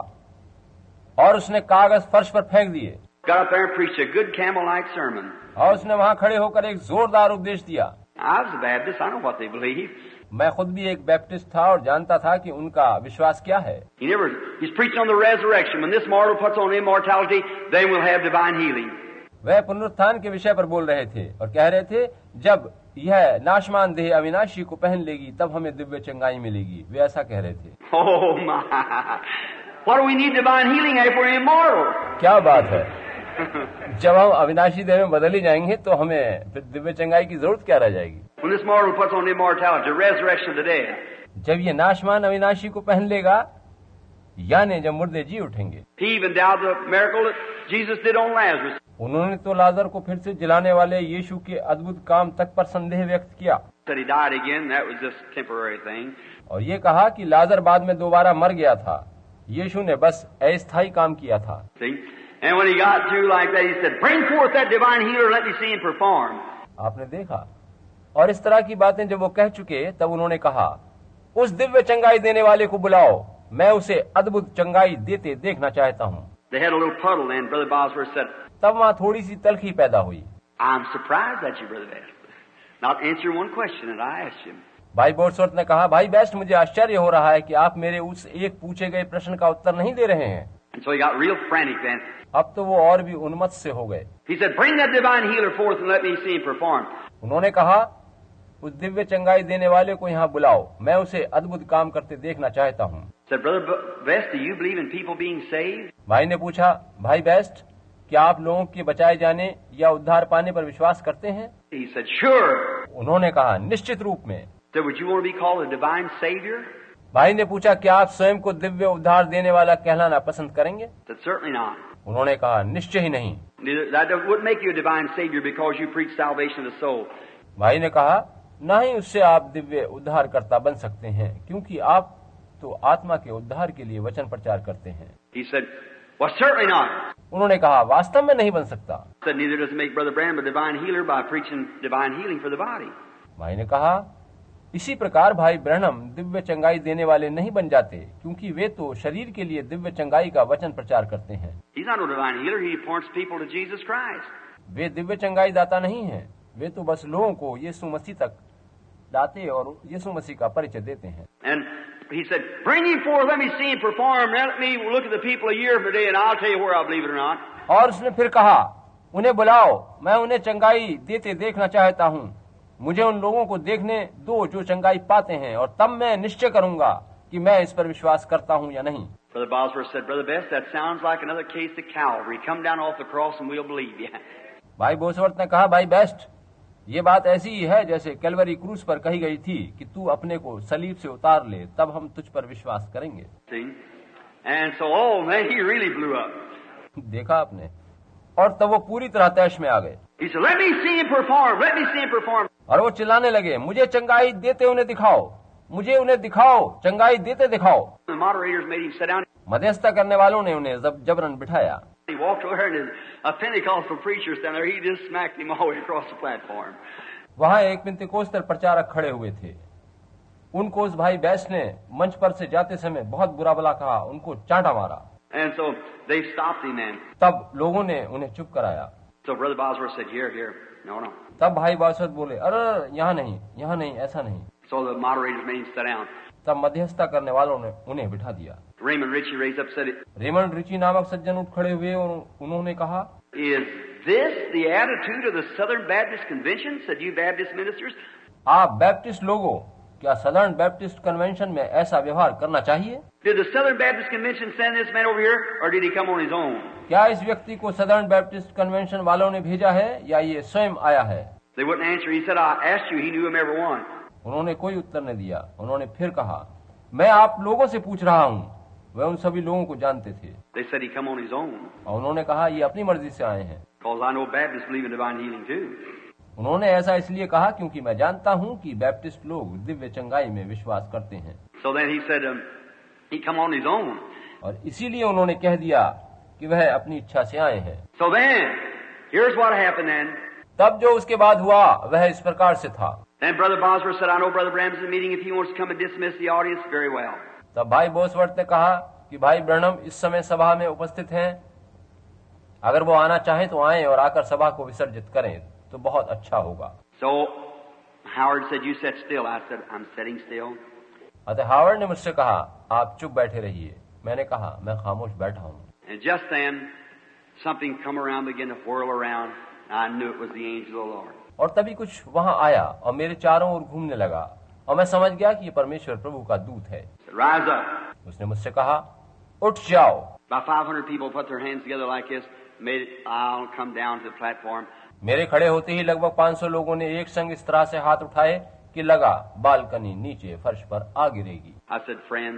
और उसने कागज फर्श पर फेंक दिए। Got up there and preached a good camel-like sermon. और उसने वहां खड़े होकर एक जोरदार उपदेश दिया। I was a Baptist. I know what they believe. मैं खुद भी एक बैप्टिस्ट था और जानता था कि उनका विश्वास क्या है। He never. He's preaching on the resurrection. When this mortal puts on immortality, then we'll have divine healing. वह पुनरुत्थान के विषय पर बोल रहे थे और कह रहे थे, जब यह नाशमान देह अविनाशी को पहन लेगी तब हमें दिव्य चंगाई मिलेगी। वे ऐसा कह रहे थे। Oh my! What do we need divine healing if we're immortal? क्या बात है, जब हम अविनाशी देह में बदल ही जाएंगे तो हमें फिर दिव्य चंगाई की जरूरत क्या रह जाएगी। When this mortal puts on immortality, the resurrection of the dead. जब ये नाशमान अविनाशी को पहन लेगा यानी जब मुर्दे जी उठेंगे। He even doubted the miracle that Jesus did on Lazarus. उन्होंने तो लाजर को फिर से जिलाने वाले यीशु के अद्भुत काम तक पर संदेह व्यक्त किया Said he died again. That was just a temporary thing. और ये कहा कि लाजर बाद में दोबारा मर गया था, यीशु ने बस अस्थायी काम किया था। See? And when he got through like that, he said, "Bring forth that divine healer and let me see him perform." आपने देखा, और इस तरह की बातें जब वो कह चुके तब उन्होंने कहा, उस दिव्य चंगाई देने वाले को बुलाओ, मैं उसे अद्भुत चंगाई देते देखना चाहता हूँ। They had a little puddle then. Brother Bosworth said, तब वहाँ थोड़ी सी तलखी पैदा हुई। "I'm surprised at you, Brother Best. Not answering one question that I asked you." भाई बोर्सवर्थ ने कहा, भाई बेस्ट, मुझे आश्चर्य हो रहा है कि आप मेरे उस एक पूछे गए प्रश्न का उत्तर नहीं दे रहे हैं। And so he got real frantic then. अब तो वो और भी उन्मत्त से हो गए। He said, "Bring that divine healer forth and let me see him perform." उन्होंने कहा, उस दिव्य चंगाई देने वाले को यहाँ बुलाओ, मैं उसे अद्भुत काम करते देखना चाहता हूँ। Said, "Brother Best, do you believe in people being saved?" भाई ने पूछा, भाई बेस्ट, क्या आप लोगों के बचाए जाने या उद्धार पाने पर विश्वास करते हैं? He said, "Sure." उन्होंने कहा, निश्चित रूप में। Said, "Would you want to be called a divine savior?" भाई ने पूछा, क्या आप स्वयं को दिव्य उद्धार देने वाला कहलाना पसंद करेंगे? Said, "Certainly not." उन्होंने कहा, निश्चय ही नहीं। Neither- That wouldn't make you a divine savior because you preach salvation of the soul. भाई ने कहा, न ही उससे आप दिव्य उद्धारकर्ता बन सकते हैं, क्योंकि आप तो आत्मा के उद्धार के लिए वचन प्रचार करते हैं। He said, "Well, certainly not." उन्होंने कहा, वास्तव में नहीं बन सकता। Said, "Neither does it make Brother Branham a divine healer by preaching divine healing for the body." भाई ने कहा, इसी प्रकार भाई ब्रहणम दिव्य चंगाई देने वाले नहीं बन जाते, क्योंकि वे तो शरीर के लिए दिव्य चंगाई का वचन प्रचार करते हैं। He's not no divine healer. He points people to Jesus Christ. वे दिव्य चंगाई दाता नहीं हैं, वे तो बस लोगों को यीशु मसीह तक लाते और यीशु मसीह का परिचय देते हैं। And he said, "Bring him forth, let me see him perform. Let me look at the people a year from today, and I'll tell you where I believe it or not." और उसने फिर कहा, उन्हें बुलाओ, मैं उन्हें चंगाई देते देखना चाहता हूँ। मुझे उन लोगों को देखने दो जो चंगाई पाते हैं, और तब मैं निश्चय करूंगा कि मैं इस पर विश्वास करता हूँ या नहीं। Brother Bosworth said, "Brother Best, that sounds like another case of Calvary. Come down off the cross and we'll believe you." भाई बोसवर्थ ने कहा, भाई बेस्ट, ये बात ऐसी ही है जैसे कैलवरी क्रूस पर कही गई थी कि तू अपने को सलीब से उतार ले, तब हम तुझ पर विश्वास करेंगे। See? And so, oh man, he really blew up. देखा आपने, और तब वो पूरी तरह तैश में आ गए। He said, "Let me see him perform. Let me see him perform." और वो चिल्लाने लगे, मुझे चंगाई देते उन्हें दिखाओ, मुझे उन्हें दिखाओ, चंगाई देते दिखाओ। The moderators made him sit down. मध्यस्थता करने वालों ने उन्हें जब जबरन बिठाया। He walked over and a Pentecostal preacher standing there. He just smacked him all the way across the platform. वहाँ एक पेंतिकोस्तर प्रचारक खड़े हुए थे। उनको उस भाई बैस ने मंच पर से जाते समय बहुत बुरा भला कहा, उनको चांटा मारा। And so they stopped him then. तब लोगों ने उन्हें चुप कराया। So Brother Bosworth said, "Here, here. No, no." तब भाई बासवत बोले, अरे यहाँ नहीं, यहाँ नहीं, ऐसा नहीं। So the moderators made him sit down. तब मध्यस्थता करने वालों ने उन्हें बिठा दिया। Raymond Ritchie raised up and said, Raymond Richey नामक सज्जन उठ खड़े हुए और उन्होंने कहा, "Is this the attitude of the Southern Baptist Convention?" Said, "You Baptist ministers." आप बैप्टिस्ट लोगों, क्या सदर्न बैप्टिस्ट कन्वेंशन में ऐसा व्यवहार करना चाहिए? Did the Southern Baptist Convention send this man over here, or did he come on his own? क्या इस व्यक्ति को सदर्न बैप्टिस्ट कन्वेंशन वालों ने भेजा है या ये स्वयं आया है? They wouldn't answer. He said, "I asked you." He knew him every one. उन्होंने कोई उत्तर नहीं दिया। उन्होंने फिर कहा, मैं आप लोगों से पूछ रहा हूँ। वह उन सभी लोगों को जानते थे। They said he come on his own. और उन्होंने कहा, ये अपनी मर्जी से आए हैं। Because I know Baptists believe in divine healing too. उन्होंने ऐसा इसलिए कहा क्योंकि मैं जानता हूँ कि बैप्टिस्ट लोग दिव्य चंगाई में विश्वास करते हैं। So then he said, um, he come on his own. और इसीलिए उन्होंने कह दिया कि वह अपनी इच्छा से आए हैं। So then, here's what happened then. तब जो उसके बाद हुआ वह इस प्रकार से था। Then Brother Bosworth said, "I know Brother Branham's in the meeting. If he wants to come and dismiss the audience, very well." तब भाई बोसवर्थ ने कहा कि भाई ब्रनम इस समय सभा में उपस्थित हैं, अगर वो आना चाहें तो आएं और आकर सभा को विसर्जित करें तो बहुत अच्छा होगा। So Howard said, "You sit still." I said, "I'm sitting still." अतः हावर्ड ने मुझसे कहा, आप चुप बैठे रहिए। मैंने कहा, मैं खामोश बैठा हूँ। And just then, something come around, began to whirl around. I knew it was the angel of the Lord. और तभी कुछ वहाँ आया और मेरे चारों ओर घूमने लगा और मैं समझ गया कि ये परमेश्वर प्रभु का दूत है। Rise up. उसने मुझसे कहा, उठ जाओ। About five hundred people put their hands together like this, made it, I'll come down to the platform. मेरे खड़े होते ही लगभग पाँच सौ लोगों ने एक संग इस तरह से हाथ उठाए कि लगा बालकनी नीचे फर्श पर आ गिरेगी। I said, "Friends,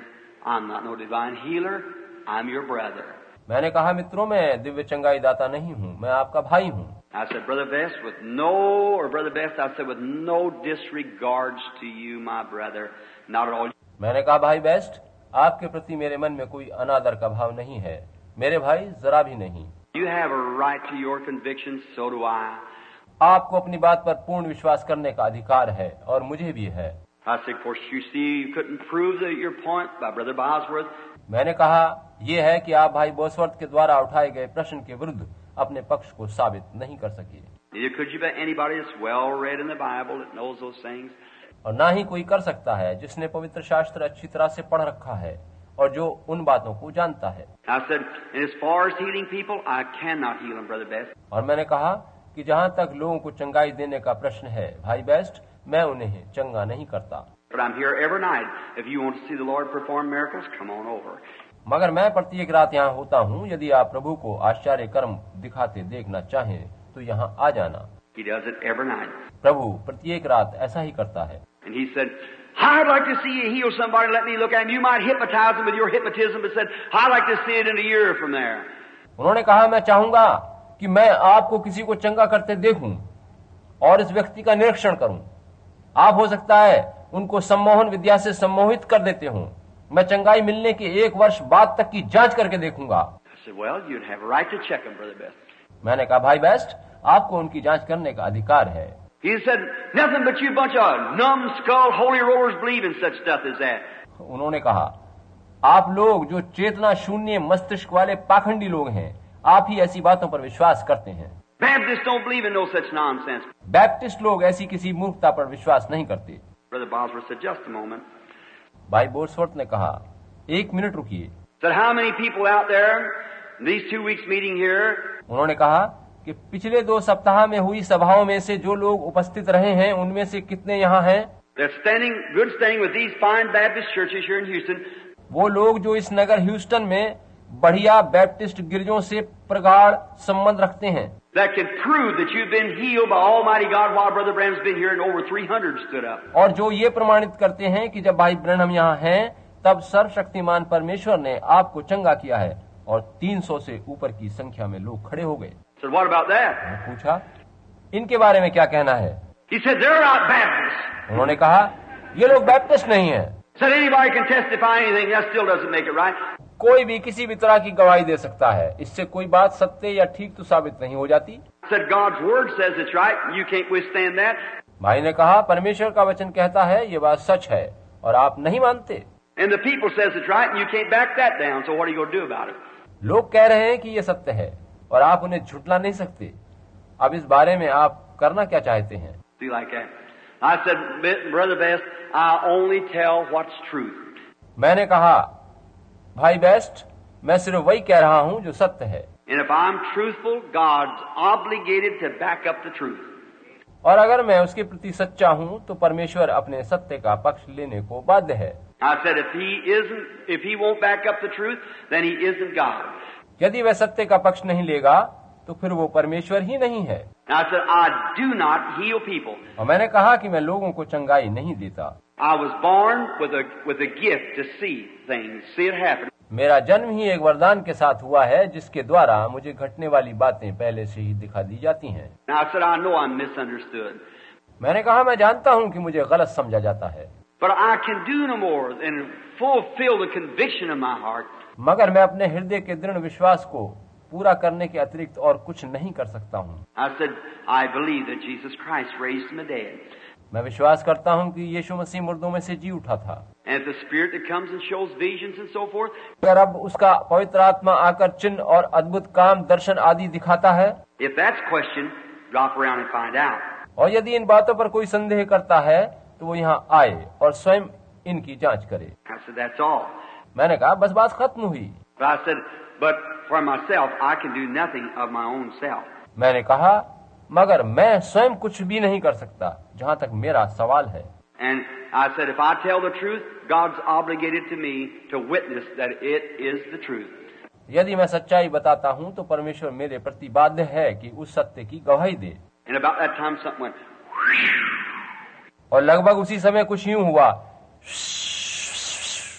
I'm not no divine healer. I'm your brother. मैंने कहा, मित्रों, मैं दिव्य चंगाई दाता नहीं हूँ, मैं आपका भाई हूँ। I said, Brother Best, with no, or Brother Best, I said, with no disregards to you, my brother, not at all. मैंने कहा, भाई बेस्ट, आपके प्रति मेरे मन में कोई अनादर का भाव नहीं है, मेरे भाई जरा भी नहीं। You have a right to your convictions, so do I. आपको अपनी बात पर पूर्ण विश्वास करने का अधिकार है और मुझे भी है। I said, of course, you see, you couldn't prove the, your point by Brother Bosworth. मैंने कहा, यह है कि आप भाई बोसवर्थ के द्वारा उठाए गए प्रश्न के विरुद्ध अपने पक्ष को साबित नहीं कर सके। Neither could you by anybody that's well read in the Bible that knows those things. और ना ही कोई कर सकता है जिसने पवित्र शास्त्र अच्छी तरह से पढ़ रखा है और जो उन बातों को जानता है। I said, and as far as healing people, I cannot heal them, Brother Best. और मैंने कहा कि जहाँ तक लोगों को चंगाई देने का प्रश्न है, भाई बेस्ट, मैं उन्हें चंगा नहीं करता। But I'm here every night. If you want to see the Lord perform miracles, come on over. मगर मैं प्रत्येक रात यहाँ होता हूँ। यदि आप प्रभु को आश्चर्य कर्म दिखाते देखना चाहें तो यहाँ आ जाना। He does it every night. प्रभु प्रत्येक रात ऐसा ही करता है। And he said, I'd like to see you heal somebody. Let me look at him. You might hypnotize them with your hypnotism, but said, I'd like to see it in a year from there. उन्होंने कहा, मैं चाहूंगा कि मैं आपको किसी को चंगा करते देखूं और इस व्यक्ति का निरीक्षण करूं। आप हो सकता है उनको सम्मोहन विद्या से सम्मोहित कर देते हो। मैं चंगाई मिलने के एक वर्ष बाद तक की जांच करके देखूंगा। I said, well, you'd have a right to check them, Brother Best. मैंने कहा, भाई बेस्ट, आपको उनकी जांच करने का अधिकार है। He said, nothing but you bunch of numbskull holy rollers believe in such stuff as that. उन्होंने कहा, आप लोग जो चेतना शून्य मस्तिष्क वाले पाखंडी लोग हैं, आप ही ऐसी बातों पर विश्वास करते हैं। Baptists don't believe in no such nonsense. Baptist लोग ऐसी किसी मूर्खता पर विश्वास नहीं करते। Brother Bosworth said, just a moment. भाई बोसवर्थ ने कहा, एक मिनट रुकिए। Said, how many people out there in these two weeks meeting here? उन्होंने कहा कि पिछले दो सप्ताह में हुई सभाओं में से जो लोग उपस्थित रहे हैं, उनमें से कितने यहाँ हैं? They're standing, good standing with these fine Baptist churches here in Houston. वो लोग जो इस नगर ह्यूस्टन में बढ़िया बैप्टिस्ट गिरजों से प्रगाढ़ संबंध रखते हैं, That can prove that you've been healed by Almighty God while Brother Branham's been here and over three hundred stood up. और जो ये प्रमाणित करते हैं कि जब भाई ब्रैनम यहाँ हैं, तब सर्वशक्तिमान परमेश्वर ने आपको चंगा किया है और तीन सौ से ऊपर की संख्या में लोग खड़े हो गए। Said, what about that? मैंने पूछा, इनके बारे में क्या कहना है? He said, they're not Baptists. उन्होंने कहा, ये लोग बैप्टिस्ट नहीं है। Said, anybody can testify anything, that still doesn't make it right. कोई भी किसी भी तरह की गवाही दे सकता है, इससे कोई बात सत्य या ठीक तो साबित नहीं हो जाती। Said, God's word says it's right, you can't withstand that. भाई ने कहा, परमेश्वर का वचन कहता है ये बात सच है और आप नहीं मानते। And the people says it's right, and you can't back that down, so what are you going to do about it? लोग कह रहे हैं कि ये सत्य है और आप उन्हें झुठला नहीं सकते। अब इस बारे में आप करना क्या चाहते हैं? See like that. I said, Brother Best, I only tell what's truth. मैंने कहा, भाई बेस्ट, मैं सिर्फ वही कह रहा हूँ जो सत्य है। And if I'm truthful, God's obligated to back up the truth. और अगर मैं उसके प्रति सच्चा हूँ तो परमेश्वर अपने सत्य का पक्ष लेने को बाध्य है। I said, if he isn't, if he won't back up the truth, then he isn't God. यदि वह सत्य का पक्ष नहीं लेगा तो फिर वो परमेश्वर ही नहीं है। I said, I do not heal people. और मैंने कहा कि मैं लोगों को चंगाई नहीं देता। I was born with a with a gift to see things, see it happen. मेरा जन्म ही एक वरदान के साथ हुआ है जिसके द्वारा मुझे घटने वाली बातें पहले से ही दिखा दी जाती हैं। And I said, I know I'm misunderstood. मैंने कहा, मैं जानता हूँ कि मुझे गलत समझा जाता है, But I can do no more than fulfill the conviction of my heart. मगर मैं अपने हृदय के दृढ़ विश्वास को पूरा करने के अतिरिक्त और कुछ नहीं कर सकता हूँ। I said, I believe that Jesus Christ raised from the dead. मैं विश्वास करता हूँ कि यीशु मसीह मुर्दों में से जी उठा था। And if the Spirit that comes and shows visions and so forth, अगर अब उसका पवित्र आत्मा आकर चिन्ह और अद्भुत काम दर्शन आदि दिखाता है, if that's questioned, drop around and find out. और यदि इन बातों पर कोई संदेह करता है तो वो यहाँ आए और स्वयं इनकी जांच करे। I said, that's all. मैंने कहा, बस बात खत्म हुई। But I said, but for myself, I can do nothing of my own self. मैंने कहा, मगर मैं स्वयं कुछ भी नहीं कर सकता जहाँ तक मेरा सवाल है। And I said, if I tell the truth, God's obligated to me to witness that it is the truth. यदि मैं सच्चाई बताता हूँ तो परमेश्वर मेरे प्रति बाध्य है कि उस सत्य की गवाही दे। And about that time, something went. और लगभग उसी समय कुछ यूं हुआ,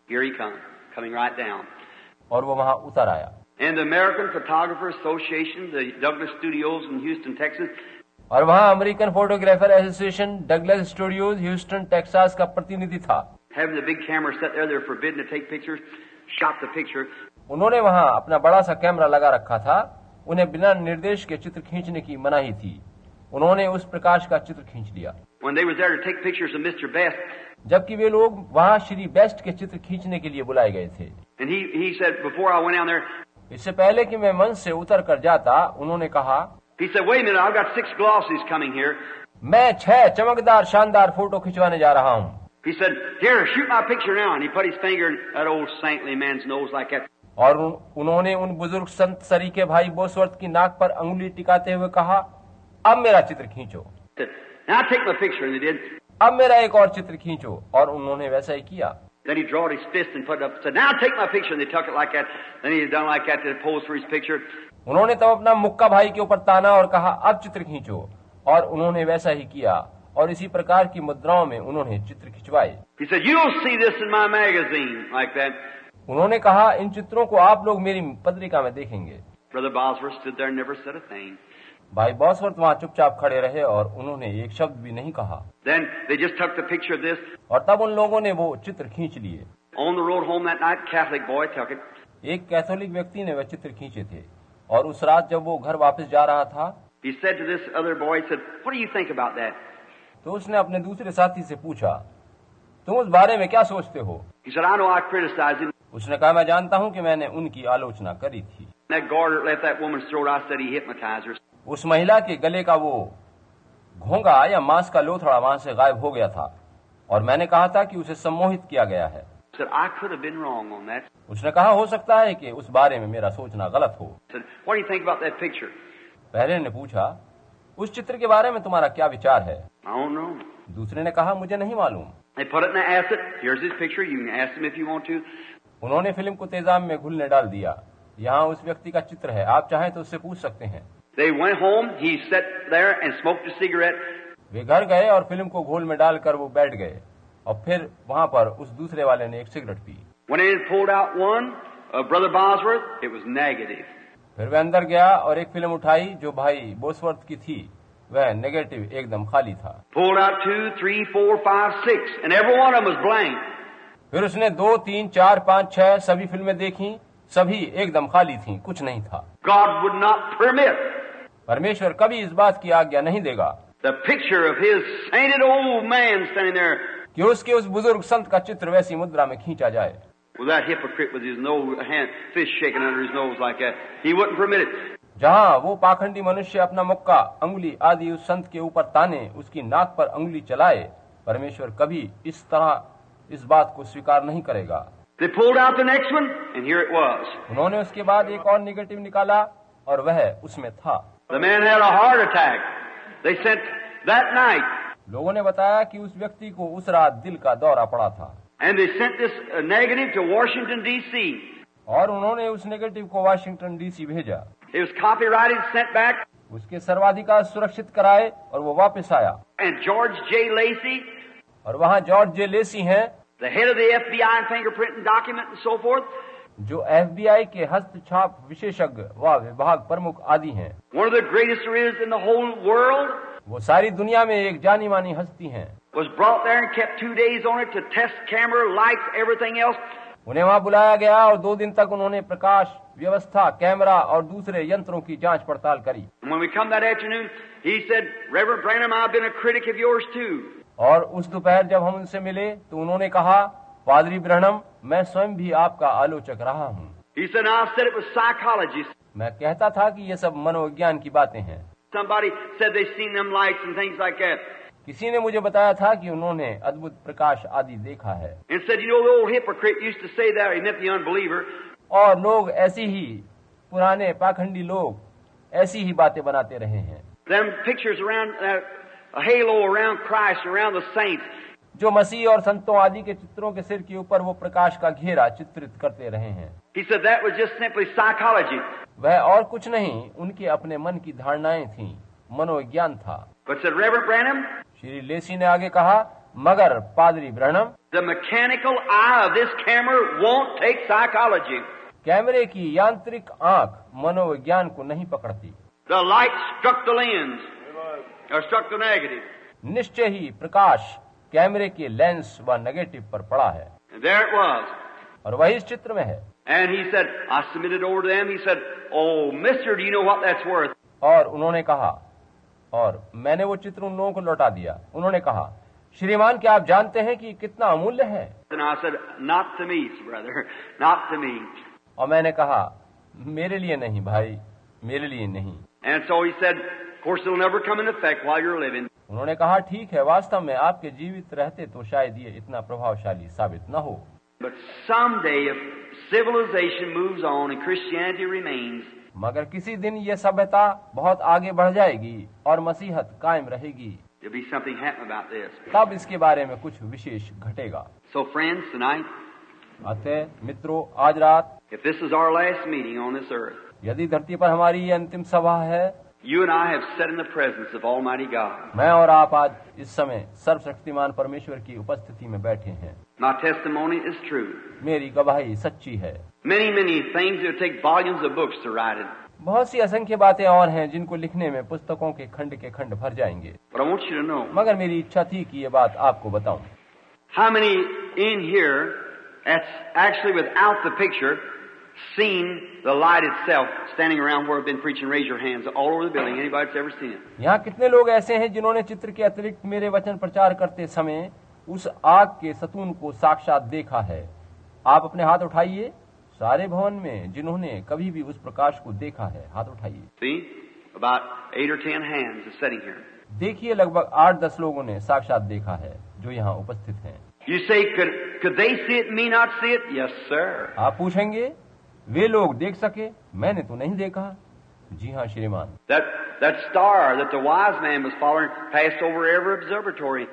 Here he comes, coming right down. और वो वहां उतर आया। And the American Photographer Association, the Douglas Studios in Houston, Texas. और वहां American photographer association Douglas studios Houston Texas का प्रतिनिधि था। Having the big camera set there, they're forbidden to take pictures. Shot the picture. उन्होंने वहां अपना बड़ा सा कैमरा लगा रखा था। उन्हें बिना निर्देश के चित्र खींचने की मनाही थी। उन्होंने उस प्रकाश का चित्र खींच लिया। When they was there to take pictures of Mister Best, जबकि वे लोग वहां श्री बेस्ट के चित्र खींचने के लिए बुलाए गए थे। and he he said before I went down there, इससे पहले कि मैं मंच से उतर कर जाता, उन्होंने कहा, he said, "Wait a minute, I've got six glossies coming here." मैं छह चमकदार शानदार फोटो खिंचवाने जा रहा हूँ। He said, "Here, shoot my picture now." And he put his finger in that old saintly man's nose like that. और उन, उन्होंने उन बुजुर्ग संत सरीखे भाई बोसवर्थ की नाक पर अंगुली टिकाते हुए कहा, अब मेरा चित्र खींचो। He said, "Now take my picture," and they did. अब मेरा एक और चित्र खींचो, और उन्होंने वैसा ही किया। Then he drawed his fist and put it up and said, "Now take my picture," and they took it like that. Then he done like that to pose for his picture. उन्होंने तब अपना मुक्का भाई के ऊपर ताना और कहा, अब चित्र खींचो, और उन्होंने वैसा ही किया, और इसी प्रकार की मुद्राओं में उन्होंने चित्र खिंचवाए। He said, "You'll see this in my magazine," like that. उन्होंने कहा, इन चित्रों को आप लोग मेरी पत्रिका में देखेंगे। Brother Bosworth stood there and never said a thing. भाई बॉसवर्थ वहाँ चुपचाप खड़े रहे और उन्होंने एक शब्द भी नहीं कहा। Then they just took the picture of this. और तब उन लोगों ने वो चित्र खींच लिए। On the road home that night, Catholic boy took it. एक कैथोलिक व्यक्ति ने वह चित्र खींचे थे, और उस रात जब वो घर वापस जा रहा था, He said to this other boy, he said, "What do you think about that?" तो उसने अपने दूसरे साथी से पूछा, तुम उस बारे में क्या सोचते हो? He said, "I know I criticized him. उसने कहा, मैं जानता हूँ कि मैंने उनकी आलोचना करी थी। That garter left that woman's throat, I said he hypnotized her." उस महिला के गले का वो घोंगा या मांस का लोथड़ा वहां से गायब हो गया था, और मैंने कहा था कि उसे सम्मोहित किया गया है। He said, "I could have been wrong on that." उसने कहा, हो सकता है कि उस बारे में मेरा सोचना गलत हो। He said, "What do you think about that picture?" पहले ने पूछा, उस चित्र के बारे में तुम्हारा क्या विचार है? "I don't know." दूसरे ने कहा, मुझे नहीं मालूम। They put it in the acid. Here's his picture. You can ask him if you want to. उन्होंने फिल्म को तेजाब में घुलने डाल दिया। यहाँ उस व्यक्ति का चित्र है, आप चाहें तो उससे पूछ सकते हैं। They went home. He sat there and smoked a cigarette. वे घर गए और फिल्म को घोल में डालकर वो बैठ गए, और फिर वहाँ पर उस दूसरे वाले ने एक सिगरेट पी। When they pulled out one, uh, Brother Bosworth, it was negative. फिर वह अंदर गया और एक फिल्म उठाई जो भाई बोसवर्थ की थी, वह नेगेटिव एकदम खाली था। Pulled out two, three, four, five, six, and every one of them was blank. फिर उसने दो, तीन, चार, पाँच, छह सभी फिल्में देखी, सभी एकदम खाली थीं, कुछ नहीं था। God would not permit परमेश्वर कभी इस बात की आज्ञा नहीं देगा the picture of his sainted old man standing there कि उसके उस बुजुर्ग संत का चित्र वैसी मुद्रा में खींचा जाए। with that hypocrite with his nose, hand, fist shaking under his nose like that. He wouldn't permit it. जहाँ वो पाखंडी मनुष्य अपना मुक्का, अंगुली आदि उस संत के ऊपर ताने, उसकी नाक पर अंगुली चलाए, परमेश्वर कभी इस तरह इस बात को स्वीकार नहीं करेगा। They pulled out the next one, and here it was. उन्होंने उसके बाद एक और नेगेटिव निकाला, और वह उसमें था। The man had a heart attack. They sent that night, लोगों ने बताया कि उस व्यक्ति को उस रात दिल का दौरा पड़ा था, and they sent this uh, negative to Washington D C. और उन्होंने उस नेगेटिव को वाशिंगटन डीसी भेजा। It was copyrighted, sent back, उसके सर्वाधिकार सुरक्षित कराए, और वो वापस आया। and George J. Lacey, और वहाँ जॉर्ज जे लेसी हैं, the head of the F B I and fingerprinting document and so forth, जो एफबीआई के हस्तछाप विशेषज्ञ व विभाग प्रमुख आदि हैं। one of the greatest there is in the whole world, वो सारी दुनिया में एक जानी मानी हस्ती हैं। was brought there and kept two days on it to test camera, lights, everything else. उन्हें वहाँ बुलाया गया और दो दिन तक उन्होंने प्रकाश व्यवस्था, कैमरा और दूसरे यंत्रों की जांच पड़ताल करी। And when we come that afternoon, he said, "Reverend Branham, I've been a critic of yours too." और उस दोपहर जब हम उनसे मिले तो उन्होंने कहा, पादरी ब्रहणम, मैं स्वयं भी आपका आलोचक रहा हूँ। He said, "I said it was psychology." मैं कहता था कि ये सब मनोविज्ञान की बातें हैं। Somebody said they seen them lights and things like that. किसी ने मुझे बताया था कि उन्होंने अद्भुत प्रकाश आदि देखा है। And said, "You know, the old hypocrite used to say that." He meant the unbeliever. और लोग ऐसी ही, पुराने पाखंडी लोग ऐसी ही बातें बनाते रहे हैं। Them pictures around uh, a halo around Christ, around the saints. जो मसीह और संतों आदि के चित्रों के सिर के ऊपर वो प्रकाश का घेरा चित्रित करते रहे हैं। He said that was just simply psychology. वह और कुछ नहीं, उनके अपने मन की धारणाएं थीं, मनोविज्ञान था। But said Reverend Branham, Shri Lesi ने आगे कहा, मगर पादरी ब्रहणम, The mechanical eye of this camera won't take psychology. कैमरे की यांत्रिक आंख मनोविज्ञान को नहीं पकड़ती। The light struck the lens, or struck the negative. निश्चय ही प्रकाश कैमरे के लेंस व नेगेटिव पर पड़ा है। And there it was. और वही इस चित्र में है। And he said, I submitted over to them. He said, oh, mister, do you know what that's worth? और उन्होंने कहा, और मैंने वो चित्र उन लोगों को लौटा दिया। उन्होंने कहा, श्रीमान क्या आप जानते हैं कि कितना अमूल्य है? And I said, not to me, brother, not to me. और मैंने कहा, मेरे लिए नहीं भाई, मेरे लिए नहीं। And so he said, of course it'll never come in effect while you're living. उन्होंने कहा, ठीक है, वास्तव में आपके जीवित रहते तो शायद ये इतना प्रभावशाली साबित न हो। But someday if civilization moves on and Christianity remains, मगर किसी दिन ये सभ्यता बहुत आगे बढ़ जाएगी और मसीहत कायम रहेगी, there'll be something happen about this. तब इसके बारे में कुछ विशेष घटेगा। So friends, tonight, अतः मित्रों, आज रात if this is our last meeting on this earth, यदि धरती पर हमारी ये अंतिम सभा है, you and I have sat in the presence of Almighty God. मैं और आप आज इस समय सर्वशक्तिमान परमेश्वर की उपस्थिति में बैठे हैं। My testimony is true. मेरी गवाही सच्ची है। Many, many things that take volumes of books to write it. बहुत सी असंख्य बातें और हैं जिनको लिखने में पुस्तकों के खंड के खंड भर जाएंगे, But I want you to know, मगर मेरी इच्छा थी कि ये बात आपको बताऊं। how many in here that's actually without the picture seen the light itself standing around where I've been preaching? Raise your hands all over the building. Anybody that's ever seen it? यहाँ कितने लोग ऐसे हैं जिन्होंने चित्र के अतिरिक्त मेरे वचन प्रचार करते समय उस आग के सतून को साक्षात देखा है? आप अपने हाथ उठाइए। सारे भवन में जिन्होंने कभी भी उस प्रकाश को देखा है, हाथ उठाइए। See, about eight or ten hands are sitting here. देखिए, लगभग आठ दस लोगों ने साक्षात देखा है जो यहाँ उपस्थित हैं। You say, could could they see it and me not see it? Yes, sir. आप पूछेंगे, वे लोग देख सके, मैंने तो नहीं देखा। जी हाँ श्रीमान। That that star that the wise man was following passed over every observatory.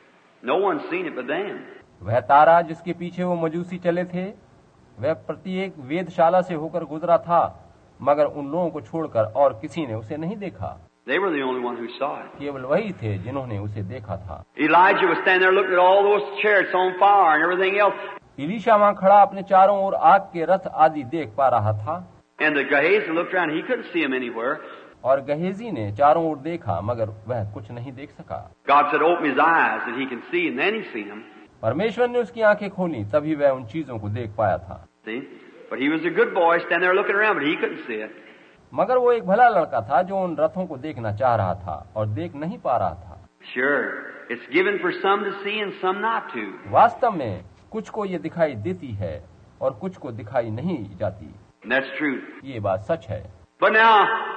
No one's seen it but them. वह तारा जिसके पीछे वो मजूसी चले थे, वह प्रत्येक वेदशाला से होकर गुजरा था, मगर उन लोगों को छोड़कर और किसी ने उसे नहीं देखा। They were the only one who saw it. केवल वही थे जिन्होंने उसे देखा था। Elijah was standing there looking at all those chariots on fire and everything else. इलीशा वहाँ खड़ा अपने चारों ओर आग के रथ आदि देख पा रहा था। And the Gehazi looked around. He couldn't see him anywhere. और गहेजी ने चारों ओर देखा, मगर वह कुछ नहीं देख सका। God said, open his eyes that he can see, and then he seen them. परमेश्वर ने उसकी आंखें खोली, तभी वह उन चीजों को देख पाया था। See? But he was a good boy standing there looking around, but he couldn't see it. मगर वो एक भला लड़का था जो उन रथों को देखना चाह रहा था और देख नहीं पा रहा था। Sure. It's given for some to see and some not to. वास्तव में कुछ को ये दिखाई देती है और कुछ को दिखाई नहीं जाती। And that's true. ये बात सच है। But now,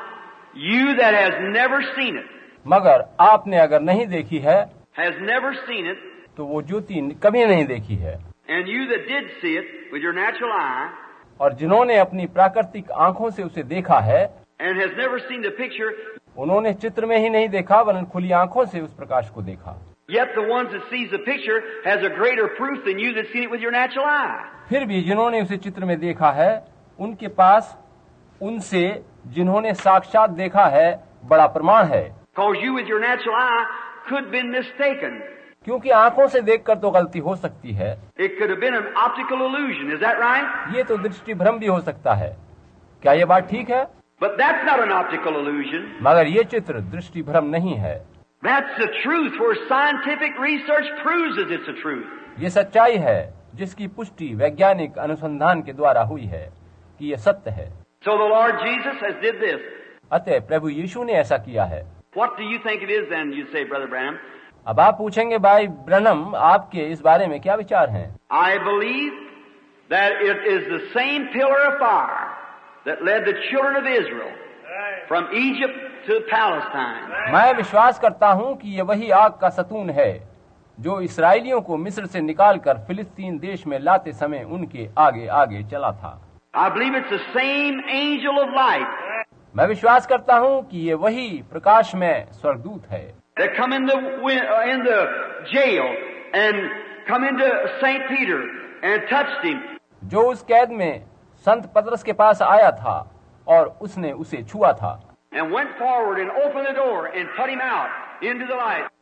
you that has never seen it, मगर आपने अगर नहीं देखी है, has never seen it, तो वो ज्योति कभी नहीं देखी है। and you that did see it with your natural eye, और जिन्होंने अपनी प्राकृतिक आंखों से उसे देखा है, and has never seen the picture, उन्होंने चित्र में ही नहीं देखा वरन खुली आंखों से उस प्रकाश को देखा। yet the ones that sees the picture has a greater proof than you that seen it with your natural eye. फिर भी जिन्होंने उसे चित्र में देखा है, उनके पास उनसे जिन्होंने साक्षात देखा है बड़ा प्रमाण है। Because you with your natural eye could have been mistaken. क्योंकि आंखों से देखकर तो गलती हो सकती है। It could have been an optical illusion. Is that right? ये तो दृष्टि भ्रम भी हो सकता है। क्या ये बात ठीक है? But that's not an optical illusion. मगर ये चित्र दृष्टि भ्रम नहीं है। That's the truth where scientific research proves that it's a truth. ये सच्चाई है जिसकी पुष्टि वैज्ञानिक अनुसंधान के द्वारा हुई है कि ये सत्य है। So the Lord Jesus has did this. अतः प्रभु यीशु ने ऐसा किया है। What do you think it is then, you say, Brother Branham? अब आप पूछेंगे, भाई ब्रनम, आपके इस बारे में क्या विचार हैं? I believe that it is the same pillar of fire that led the children of Israel from Egypt to Palestine. मैं विश्वास करता हूँ कि ये वही आग का सतून है जो इसराइलियों को मिस्र से निकालकर फिलिस्तीन देश में लाते समय उनके आगे आगे चला था। I believe it's the same angel of light मैं विश्वास करता हूँ कि ये वही प्रकाश में स्वर्गदूत है that come in the win- uh, in the jail and come into Saint Peter and touched him. जो उस कैद में संत पतरस के पास आया था और उसने उसे छुआ था And went forward and opened the door and put him out into the light.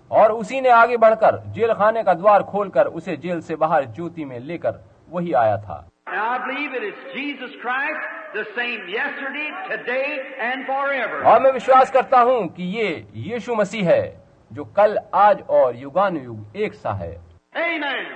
और उसी ने आगे बढ़कर जेल खाने का द्वार खोलकर उसे जेल से बाहर ज्योति में लेकर वही आया था। And I believe it is Jesus Christ, the same yesterday, today, and forever. और मैं विश्वास करता हूँ कि ये यीशु मसीह है जो कल, आज और युगानुयुग एक सा है। Amen.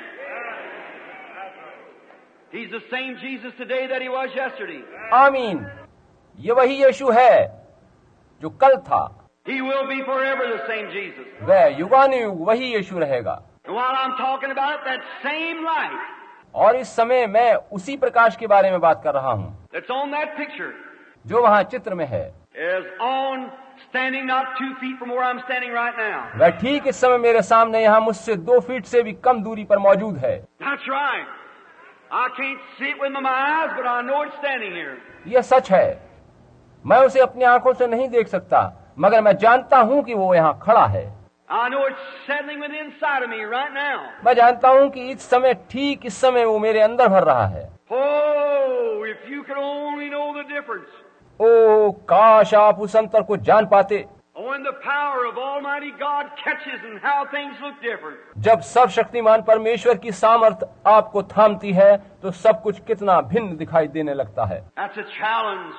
He's the same Jesus today that he was yesterday. आमीन। ये वही यीशु है जो कल था। He will be forever the same Jesus. वह युगानुयुग वही यीशु रहेगा। And while I'm talking about that same light और इस समय मैं उसी प्रकाश के बारे में बात कर रहा हूँ that's on that picture जो वहाँ चित्र में है, is on standing not two feet from where I'm standing right now. वह ठीक इस समय मेरे सामने यहाँ मुझसे दो फीट से भी कम दूरी पर मौजूद है। That's right. I can't see it with my eyes, but I know it's standing here. यह सच है। मैं उसे अपनी आंखों से नहीं देख सकता, मगर मैं जानता हूँ कि वो यहाँ खड़ा है। I know it's settling within inside of me right now. मैं जानता हूँ कि इस समय, ठीक इस समय वो मेरे अंदर भर रहा है। Oh, if you could only know the difference. ओ काश आप उस अंतर को जान पाते। When the power of Almighty God catches and how things look different. जब सर्वशक्तिमान परमेश्वर की सामर्थ आपको थामती है तो सब कुछ कितना भिन्न दिखाई देने लगता है। That's a challenge.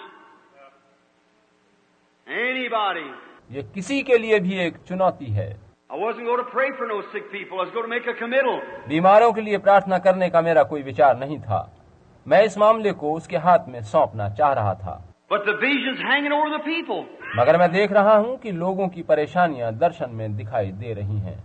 Anybody. ये किसी के लिए भी एक चुनौती है। I wasn't going to pray for no sick people. I was going to make a committal. बीमारों के लिए प्रार्थना करने का मेरा कोई विचार नहीं था। मैं इस मामले को उसके हाथ में सौंपना चाह रहा था। But the vision's hanging over the people. मगर मैं देख रहा हूँ कि लोगों की परेशानियां दर्शन में दिखाई दे रही हैं।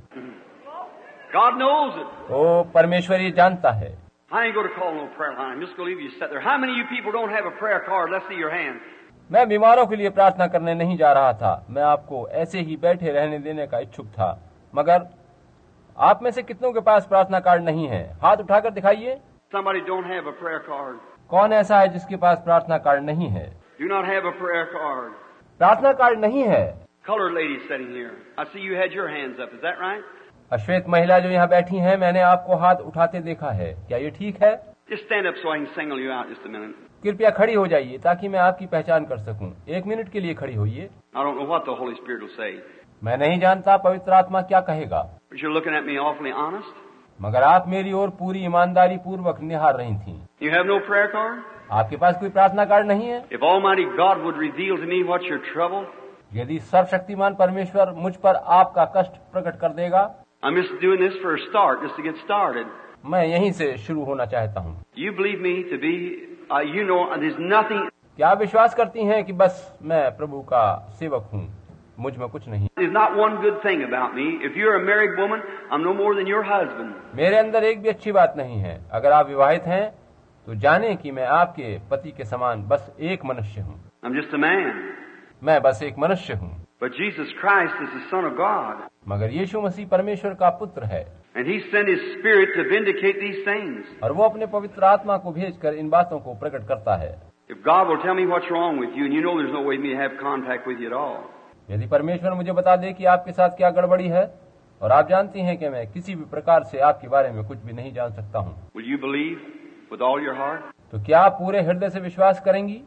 God knows it. ओ परमेश्वर ये जानता है। I ain't going to call no prayer line. I'm just going to leave you sit there. How many of you people don't have a prayer card? Let's see your hand. मैं बीमारों के लिए प्रार्थना करने नहीं जा रहा था। मैं आपको ऐसे ही बैठे रहने देने का इच्छुक था, मगर आप में से कितनों के पास प्रार्थना कार्ड नहीं है? हाथ उठाकर दिखाइए। Somebody don't have a prayer card. कौन ऐसा है जिसके पास प्रार्थना कार्ड नहीं है? Do not have a prayer card. प्रार्थना कार्ड नहीं है। Colored lady sitting here. I see you had your hands up. Is that right? अश्वेत महिला जो यहाँ बैठी हैं, मैंने आपको हाथ उठाते देखा है। क्या ये ठीक है? Just stand up so I can single you out just a minute. कृपया खड़ी हो जाइए ताकि मैं आपकी पहचान कर सकूं। एक मिनट के लिए खड़ी होइए। I don't know what the Holy Spirit will say. मैं नहीं जानता पवित्र आत्मा क्या कहेगा, But you're looking at me awfully honest. मगर आप मेरी ओर पूरी ईमानदारी पूर्वक निहार रही थीं। You have no prayer card? आपके पास कोई प्रार्थना कार्ड नहीं है? If Almighty God would reveal to me what's your trouble, यदि सर्वशक्तिमान परमेश्वर मुझ पर आपका कष्ट प्रकट कर देगा। I'm just doing this for a start, just to get started. मैं यहीं से शुरू होना चाहता हूँ। You believe me to be, uh, you know, there's nothing. क्या आप विश्वास करती हैं कि बस मैं प्रभु का सेवक हूँ, मुझ में कुछ नहीं? There's not one good thing about me. If you're a married woman, I'm no more than your husband. मेरे अंदर एक भी अच्छी बात नहीं है। अगर आप विवाहित हैं तो जाने कि मैं आपके पति के समान बस एक मनुष्य हूँ। I'm just a man. मैं बस एक मनुष्य हूँ। But Jesus Christ is the Son of God. मगर यीशु मसीह परमेश्वर का पुत्र है And He sent His Spirit to vindicate these things. और वो अपने पवित्र आत्मा को भेजकर इन बातों को प्रकट करता है। If God will tell me what's wrong with you, and you know there's no way for me to have contact with you at all. यदि परमेश्वर मुझे बता दे कि आपके साथ क्या गड़बड़ी है और आप जानती हैं कि मैं किसी भी प्रकार से आपके बारे में कुछ भी नहीं जान सकता हूँ, Will you believe with all your heart? तो क्या आप पूरे हृदय से विश्वास करेंगी?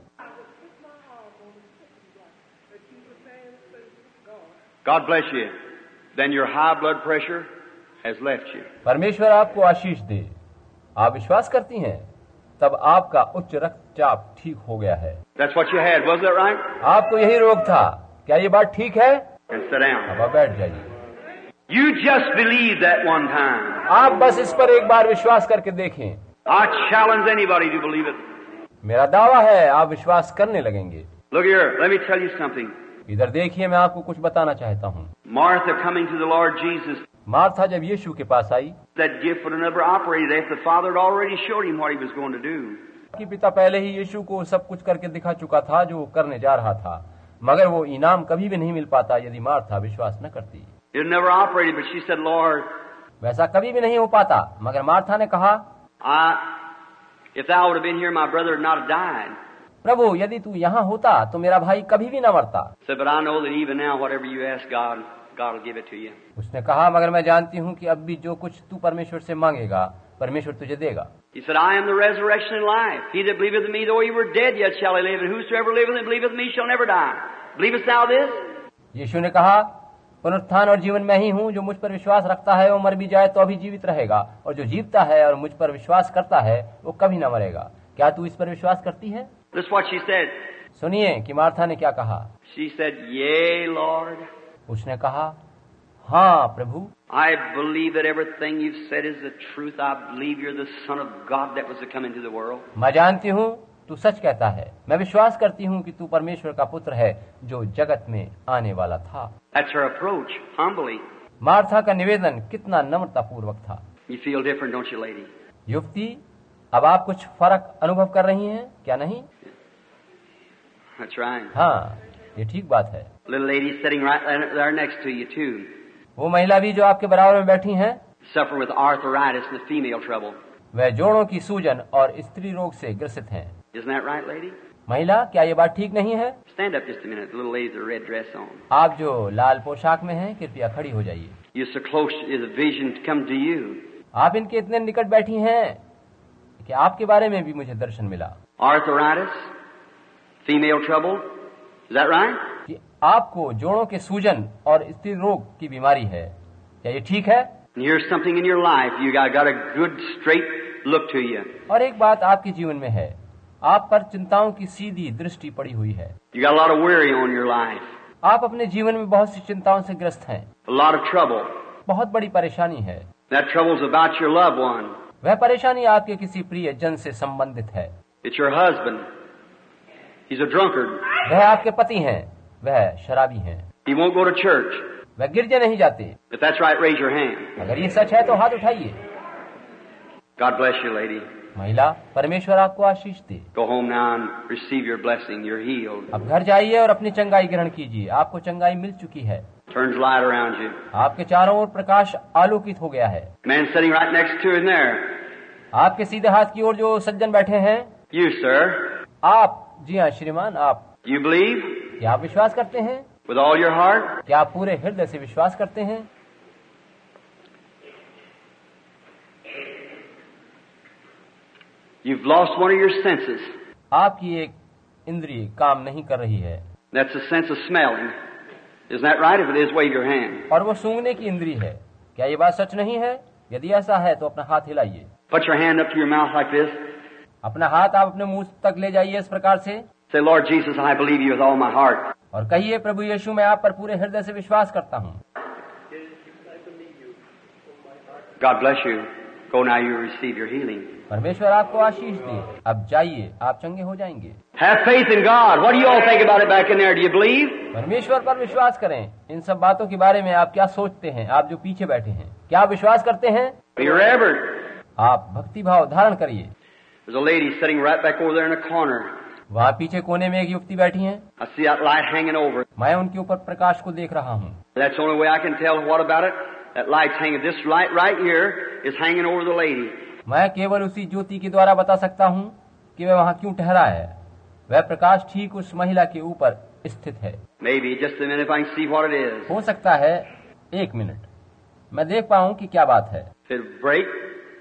God bless you. Then your high blood pressure has left you. परमेश्वर आपको आशीष दे। आप विश्वास करती हैं, तब आपका उच्च रक्तचाप ठीक हो गया है। That's what you had, was that right? आपको यही रोग था, क्या ये बात ठीक है? And sit down. अब आप बैठ जाइए। You just believe that one time. आप बस इस पर एक बार विश्वास करके देखें। I challenge anybody to believe it. मेरा दावा है आप विश्वास करने लगेंगे। Look here, let me tell you something. इधर देखिए, मैं आपको कुछ बताना चाहता हूँ। Martha coming to the Lord Jesus, Martha जब यीशु के पास आई, that gift would have never operated if the Father had already showed him what he was going to do. कि पिता पहले ही यीशु को सब कुछ करके दिखा चुका था जो वो करने जा रहा था, मगर वो इनाम कभी भी नहीं मिल पाता यदि मार्था विश्वास न करती। It never operated, but she said, Lord, वैसा कभी भी नहीं हो पाता, मगर मार्था ने कहा, I, if thou would have been here, my brother would not have died. प्रभु यदि तू यहाँ होता तो मेरा भाई कभी भी न मरता। Said, but I know that even now, whatever you ask God, God will give it to you. उसने कहा, मगर मैं जानती हूँ कि अब भी जो कुछ तू परमेश्वर से मांगेगा परमेश्वर तुझे देगा। He said, I am the resurrection and life. He that believeth in me, though he were dead, yet shall he live. And whosoever liveth and believeth in me shall never die. Believest thou this? यीशु ने कहा, पुनरुत्थान और जीवन मैं ही हूँ। जो मुझ पर विश्वास रखता है वो मर भी जाए तो भी जीवित रहेगा, और जो जीवता है और मुझ पर विश्वास करता है वो कभी न मरेगा। क्या तू इस पर विश्वास करती है? This is what she said. सुनिए कि मार्था ने क्या कहा। She said, Yea, Lord. उसने कहा, हाँ प्रभु, I believe that everything you've said is the truth. I believe you're the Son of God that was to come into the world. मैं जानती हूँ तू सच कहता है। मैं विश्वास करती हूँ कि तू परमेश्वर का पुत्र है जो जगत में आने वाला था। That's her approach, humbly. Martha का निवेदन कितना नम्रता पूर्वक था। You feel different, don't you, lady? युवती, अब आप कुछ फर्क अनुभव कर रही हैं क्या? नहीं? That's right. हाँ, ये ठीक बात है। Little lady sitting right there next to you, too. वो महिला भी जो आपके बराबर में बैठी हैं, Suffer with arthritis and the female trouble. वह जोड़ों की सूजन और स्त्री रोग से ग्रसित हैं। Isn't that right, lady? महिला, क्या ये बात ठीक नहीं है? Stand up just a minute. The little lady's a red dress on. आप जो लाल पोशाक में हैं, कृपया खड़ी हो जाइए। You're so close is a vision to come to you. आप इनके इतने निकट बैठी हैं कि आपके बारे में भी मुझे दर्शन मिला। Arthritis, female trouble. Is that right? कि आपको जोड़ों के सूजन और स्त्री रोग की बीमारी है। क्या ये ठीक है? And here's something in your life. You got, got a good straight look to you. और एक बात आपके जीवन में है, आप पर चिंताओं की सीधी दृष्टि पड़ी हुई है। You got a lot of worry on your life. आप अपने जीवन में बहुत सी चिंताओं से ग्रस्त हैं। A lot of trouble. बहुत बड़ी परेशानी है। That trouble's about your loved one. वह परेशानी आपके किसी प्रिय जन से संबंधित है। It's your husband. He's a drunkard. वह आपके पति हैं, वह शराबी हैं। He won't go to church. वह गिरजे नहीं जाते। If that's right, raise your hand. अगर ये सच है तो हाथ उठाइए। God bless you, lady. महिला, परमेश्वर आपको आशीष दे। Go home now and receive your blessing. You're healed. अब घर जाइए और अपनी चंगाई ग्रहण कीजिए। आपको चंगाई मिल चुकी है। Turns light around you. आपके चारों ओर प्रकाश आलोकित हो गया है। Man sitting right next to him there. आपके सीधे हाथ की ओर जो सज्जन बैठे हैं, You, sir. आप, जी हाँ श्रीमान, आप You believe क्या आप विश्वास करते हैं? with all your heart? क्या आप पूरे हृदय से विश्वास करते हैं? You've lost one of your senses. आपकी एक इंद्रिय काम नहीं कर रही है। That's the sense of smelling. Isn't that right? If it is, wave your hand. और वो सूंघने की इंद्रिय है। क्या ये बात सच नहीं है? यदि ऐसा है तो अपना हाथ हिलाइए। Put your hand up to your mouth like this. अपना हाथ आप अपने मुंह तक ले जाइए इस प्रकार से। Say, Lord Jesus, I believe you with all my heart. और कहिए, प्रभु यीशु, मैं आप पर पूरे हृदय से विश्वास करता हूँ। God bless you. Go now, you receive your healing. परमेश्वर आपको आशीष दे। अब जाइए, आप चंगे हो जाएंगे। Have faith in God. What do you all think about it back in there? Do you believe? परमेश्वर पर विश्वास करें। इन सब बातों के बारे में आप क्या सोचते हैं? आप जो पीछे बैठे हैं, क्या आप विश्वास करते हैं? Be reverent. आप भक्ति भाव धारण करिए। There's a lady sitting right back over there in the corner. वहाँ पीछे कोने में एक युवती बैठी है। I see that light hanging over. मैं उनके ऊपर प्रकाश को देख रहा हूँ। That's the only way I can tell. What about it? That light's hanging. This light right here is hanging over the lady. मैं केवल उसी ज्योति के द्वारा बता सकता हूँ कि वह वहाँ क्यों ठहरा है। वह प्रकाश ठीक उस महिला के ऊपर स्थित है। Maybe just a minute if I can see what it is. हो सकता है एक मिनट मैं देख पाऊँ कि क्या बात है। If it break,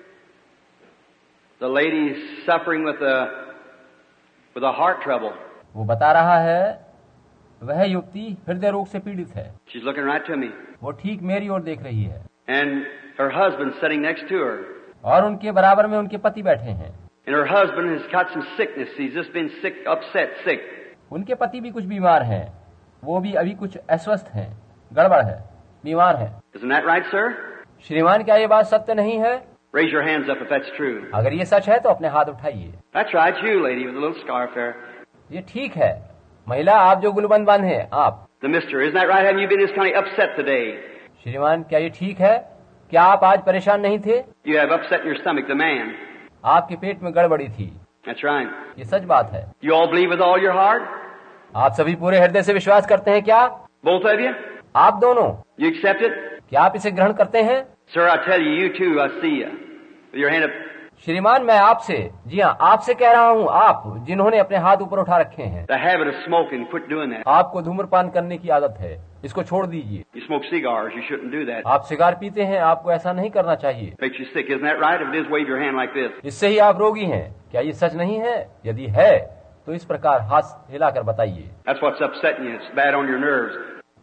the lady's suffering with a with a heart trouble. वो बता रहा है वह युवती हृदय रोग से पीड़ित है। She's looking right to me. वो ठीक मेरी ओर देख रही है। And her husband's sitting next to her. और उनके बराबर में उनके पति बैठे हैं। And her husband has got some sickness. He's just been sick, upset, sick. उनके पति भी कुछ बीमार हैं। वो भी अभी कुछ अस्वस्थ हैं, गड़बड़ है, बीमार है। Isn't that right, sir? श्रीमान, क्या ये बात सत्य नहीं है? Raise your hands up if that's true. अगर ये सच है तो अपने हाथ उठाइए। That's right, you lady with a little scarf there. ये ठीक है। महिला, आप जो गुलबंद बांधे हैं, आप। The mister, isn't that right? Haven't you been just kind of upset today? श्रीमान, क्या ये ठीक है? क्या आप आज परेशान नहीं थे? You have upset in your stomach, the man. आपके पेट में गड़बड़ी थी। That's right. ये सच बात है। You all believe with all your heart? आप सभी पूरे हृदय से विश्वास करते हैं क्या? Both of you? आप दोनों। You accept it? क्या आप इसे ग्रहण करते हैं? Sir, I tell you, you too, I see you. With your hand up. श्रीमान, मैं आपसे, जी हाँ, आपसे कह रहा हूँ, आप जिन्होंने अपने हाथ ऊपर उठा रखे हैं। The habit of smoking, quit doing that. आपको धूम्रपान करने की आदत है, इसको छोड़ दीजिए। You smoke cigars, you shouldn't do that. आप सिगार पीते हैं, आपको ऐसा नहीं करना चाहिए। Makes you sick, isn't that right? If it is, wave your hand like this. इससे ही आप रोगी हैं। क्या ये सच नहीं है? यदि है तो इस प्रकार हाथ हिलाकर बताइए। That's what's upsetting you. It's bad on your nerves.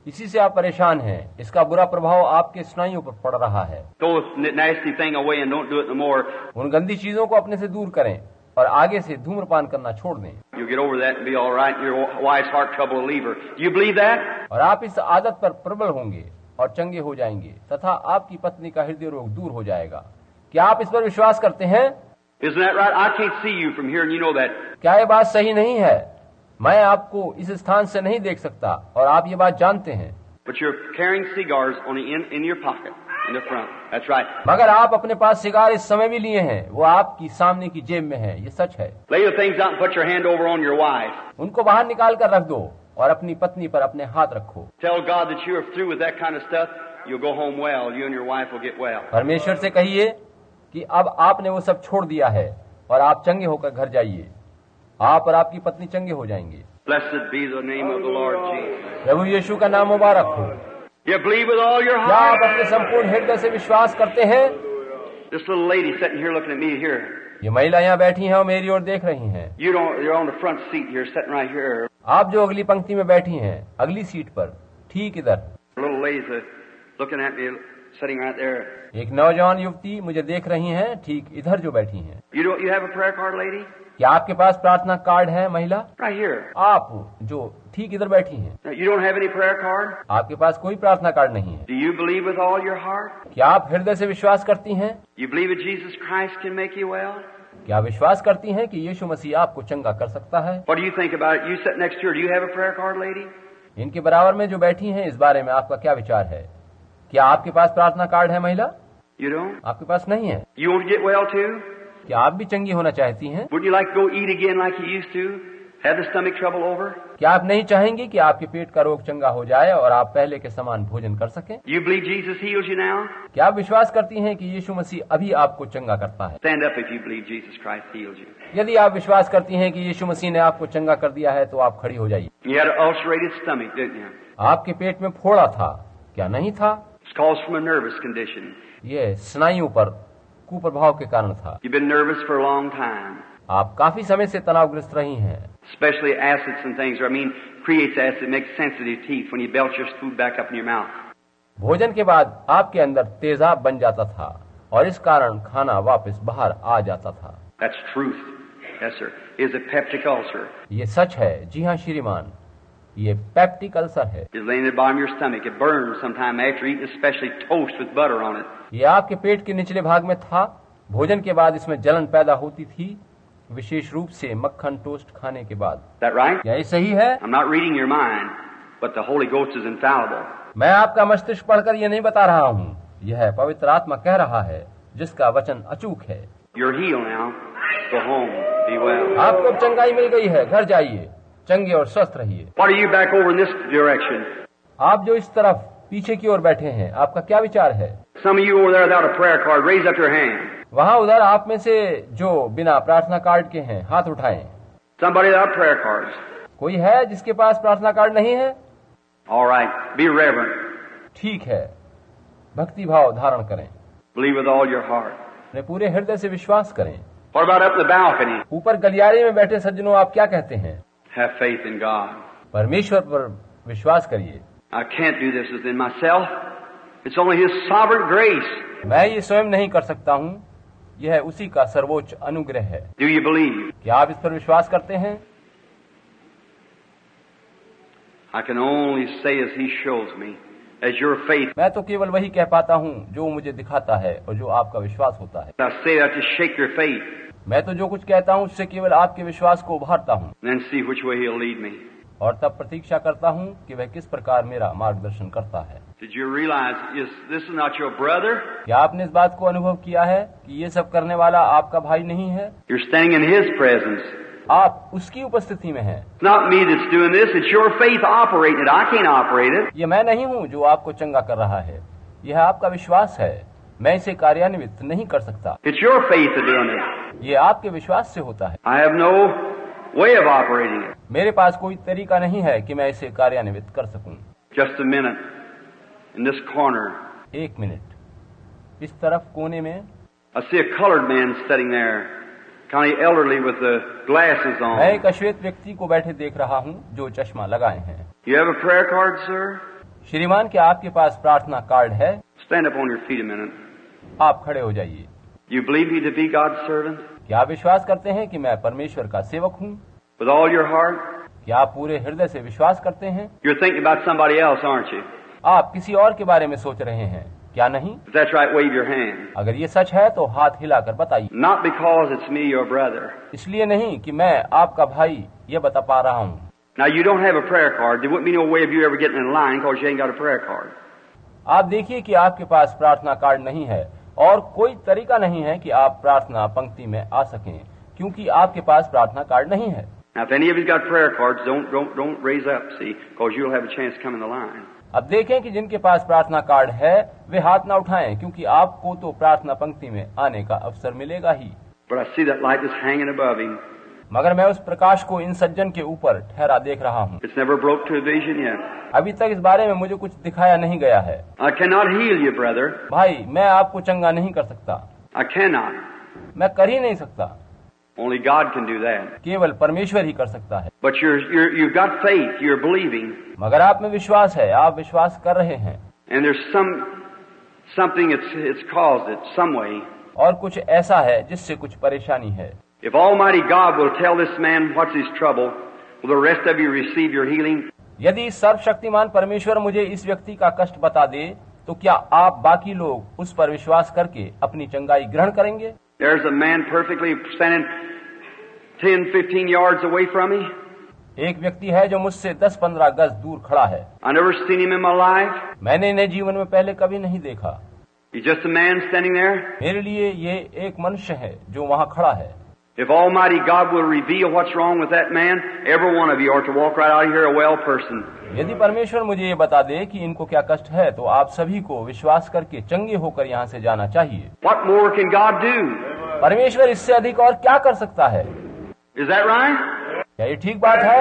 इसी से आप परेशान हैं। इसका बुरा प्रभाव आपके स्नायुओं पर पड़ रहा है। Throw this nasty thing away and don't do it no more. उन गंदी चीजों को अपने से दूर करें और आगे से धूम्रपान करना छोड़ दें। You'll get over that and be all right. Your wife's heart trouble will leave her. Do you believe that? और आप इस आदत पर प्रबल होंगे और चंगे हो जाएंगे तथा आपकी पत्नी का हृदय रोग दूर हो जाएगा। क्या आप इस पर विश्वास करते हैं? Isn't that right? I can't see you from here and you know that. क्या ये बात सही नहीं है? मैं आपको इस स्थान से नहीं देख सकता और आप ये बात जानते हैं। But you're carrying cigars on the in, in your pocket, in the front. That's right. मगर आप अपने पास सिगार इस समय भी लिए हैं, वो आपकी सामने की जेब में है। ये सच है। Lay the things out and put your hand over on your wife. उनको बाहर निकाल कर रख दो और अपनी पत्नी पर अपने हाथ रखो। Tell God that you're through with that kind of stuff. You'll go home well. You and your wife will get well. परमेश्वर से कहिए कि अब आपने वो सब छोड़ दिया है और आप चंगे होकर घर जाइए। आप और आपकी पत्नी चंगे हो जाएंगे। Blessed be the name of the Lord Jesus. प्रभु यीशु का नाम मुबारक हो। You believe with all your क्या आप heart? अपने संपूर्ण हृदय से विश्वास करते हैं? This little lady sitting here looking at me here. ये महिला यहाँ बैठी हैं और मेरी ओर देख रही हैं। You don't. You're on the front seat here, sitting right here. आप जो अगली पंक्ति में बैठी हैं, अगली सीट पर, ठीक इधर। Little lady's uh, looking at me, sitting right there. एक नौजवान युवती मुझे देख रही हैं, ठीक इधर जो बैठी हैं। You don't. You have a prayer card, lady? क्या आपके पास प्रार्थना कार्ड है महिला? Right here. आप जो ठीक इधर बैठी हैं, You don't have any prayer card? आपके पास कोई प्रार्थना कार्ड नहीं है। Do you believe with all your heart? क्या आप हृदय से विश्वास करती हैं? You believe that Jesus Christ can make you well? क्या विश्वास करती हैं कि यीशु मसीह आपको चंगा कर सकता है? What do you think about it? You sit next to her. Do you have a prayer card, lady? इनके बराबर में जो बैठी हैं, इस बारे में आपका क्या विचार है? क्या आपके पास प्रार्थना कार्ड है महिला? You don't? आपके पास नहीं है। You want to get well too? क्या आप भी चंगी होना चाहती हैं? Wouldn't you like to go eat again like you used to? Have the stomach trouble over? क्या आप नहीं चाहेंगे कि आपके पेट का रोग चंगा हो जाए और आप पहले के समान भोजन कर सकें? You believe Jesus heals you now? क्या आप विश्वास करती हैं कि यीशु मसीह अभी आपको चंगा करता है? Stand up if you believe Jesus Christ heals you. यदि आप विश्वास करती हैं कि यीशु मसीह ने आपको चंगा कर दिया है तो आप खड़ी हो जाइए। You had an ulcerated stomach, didn't you? आपके पेट में फोड़ा था, क्या नहीं था? It's caused from a nervous condition. ये स्नायु पर कुप्रभाव के कारण था। You've been nervous for a long time. आप काफी समय से तनावग्रस्त रही हैं। Especially acids and things, or I mean, creates acid, makes sensitive teeth when you belch your food back up in your mouth. भोजन के बाद आपके अंदर तेजाब बन जाता था और इस कारण खाना वापस बाहर आ जाता था। That's truth. Yes, sir. Is a peptic ulcer. ये सच है। जी हाँ श्रीमान, ये पेप्टिक अल्सर है। It's laying at the bottom of your stomach. It burns sometime after eating, especially toast with butter on it. ये आपके पेट के निचले भाग में था। भोजन के बाद इसमें जलन पैदा होती थी, विशेष रूप से मक्खन टोस्ट खाने के बाद। That right? क्या ये सही है? I'm not reading your mind, but the Holy Ghost is infallible. मैं आपका मस्तिष्क पढ़कर ये नहीं बता रहा हूँ, यह पवित्र आत्मा कह रहा है जिसका वचन अचूक है। You're healed now. Go home. Be well. आपको चंगाई मिल गई है, घर जाइए, चंगे और स्वस्थ रहिए। What are you back over in this direction? आप जो इस तरफ पीछे की ओर बैठे हैं, आपका क्या विचार है? Some of you over there without a prayer card, raise up your hand. वहाँ उधर आप में से जो बिना प्रार्थना कार्ड के हैं, हाथ उठाएं। Somebody without prayer cards. कोई है जिसके पास प्रार्थना कार्ड नहीं है? All right. Be reverent. ठीक है, भक्ति भाव धारण करें, Believe with all your heart. अपने पूरे हृदय से विश्वास करें। What about up the balcony? ऊपर गलियारे में बैठे सज्जनों, आप क्या कहते हैं? Have faith in God. परमेश्वर पर विश्वास करिए। I can't do this within myself. It's only His sovereign grace. मैं ये स्वयं नहीं कर सकता हूँ, यह उसी का सर्वोच्च अनुग्रह है। Do you believe? क्या आप इस पर विश्वास करते हैं? I can only say as He shows me, as your faith. मैं तो केवल वही कह पाता हूँ जो मुझे दिखाता है और जो आपका विश्वास होता है। I say that to shake your faith, मैं तो जो कुछ कहता हूँ उससे केवल आपके विश्वास को उभारता हूँ and then see which way He'll lead me. और तब प्रतीक्षा करता हूँ कि वह किस प्रकार मेरा मार्गदर्शन करता है। Did you realize is this is not your brother? क्या आपने इस बात को अनुभव किया है कि ये सब करने वाला आपका भाई नहीं है? You're standing in His presence. आप उसकी उपस्थिति में हैं। It's not me that's doing this. It's your faith operating it. I can't operate it. ये मैं नहीं हूँ जो आपको चंगा कर रहा है, यह आपका विश्वास है। मैं इसे कार्यान्वित नहीं कर सकता। It's your faith that's doing it. ये आपके विश्वास से होता है। I have no way of operating it. मेरे पास कोई तरीका नहीं है कि मैं इसे कार्यान्वित कर सकूं। Just a minute. In this corner, एक मिनट, इस तरफ कोने में I see a colored man sitting there, kind of elderly with the glasses on. मैं एक अश्वेत व्यक्ति को बैठे देख रहा हूँ जो चश्मा लगाए हैं। You have a prayer card, sir? श्रीमान, क्या आपके पास प्रार्थना कार्ड है? Stand up on your feet a minute. आप खड़े हो जाइए। You believe me to be God's servant? क्या आप विश्वास करते हैं कि मैं परमेश्वर का सेवक हूँ? With all your heart? क्या आप पूरे हृदय से विश्वास करते हैं? You're thinking about somebody else, aren't you? आप किसी और के बारे में सोच रहे हैं, क्या नहीं? If that's right, wave your hand. अगर ये सच है तो हाथ हिलाकर बताइए। Not because it's me, your brother. इसलिए नहीं कि मैं आपका भाई ये बता पा रहा हूँ। Now you don't have a prayer card. There wouldn't be no way of you ever getting in line because you ain't got a prayer card. आप देखिए कि आपके पास प्रार्थना कार्ड नहीं है और कोई तरीका नहीं है कि आप प्रार्थना पंक्ति में आ सकें, क्योंकि आपके पास प्रार्थना कार्ड नहीं है। Now if any of you got prayer cards, don't don't don't raise up, see, because you'll have a chance to come in the line. अब देखें कि जिनके पास प्रार्थना कार्ड है वे हाथ न उठाएं, क्योंकि आपको तो प्रार्थना पंक्ति में आने का अवसर मिलेगा ही। But I see that light is hanging above him. मगर मैं उस प्रकाश को इन सज्जन के ऊपर ठहरा देख रहा हूँ। It's never broke to a vision yet. अभी तक इस बारे में मुझे कुछ दिखाया नहीं गया है। I cannot heal you, brother. भाई, मैं आपको चंगा नहीं कर सकता। I cannot. मैं कर ही नहीं सकता। Only God can do that. केवल परमेश्वर ही कर सकता है। But you're, you're, you've got faith, you're believing. मगर आप में विश्वास है, आप विश्वास कर रहे हैं। And there's some, something it's, it's caused it, some way. और कुछ ऐसा है जिससे कुछ परेशानी है। If Almighty God will tell this man what's his trouble, will the rest of you receive your healing? यदि सर्वशक्तिमान परमेश्वर मुझे इस व्यक्ति का कष्ट बता दे, तो क्या आप बाकी लोग उस पर विश्वास करके अपनी चंगाई ग्रहण करेंगे? There's a man perfectly standing ten, fifteen yards away from me. एक व्यक्ति है जो मुझसे दस पंद्रह गज दूर खड़ा है। I never seen him in my life. मैंने इन्हें जीवन में पहले कभी नहीं देखा। He's just a man standing there. मेरे लिए ये एक मनुष्य है जो वहाँ खड़ा है। If Almighty God will reveal what's wrong with that man, every one of you ought to walk right out of here a well person. यदि परमेश्वर मुझे ये बता दे कि इनको क्या कष्ट है, तो आप सभी को विश्वास करके चंगे होकर यहाँ से जाना चाहिए। What more can God do? परमेश्वर इससे अधिक और क्या कर सकता है? Is that right? क्या ये ठीक बात है?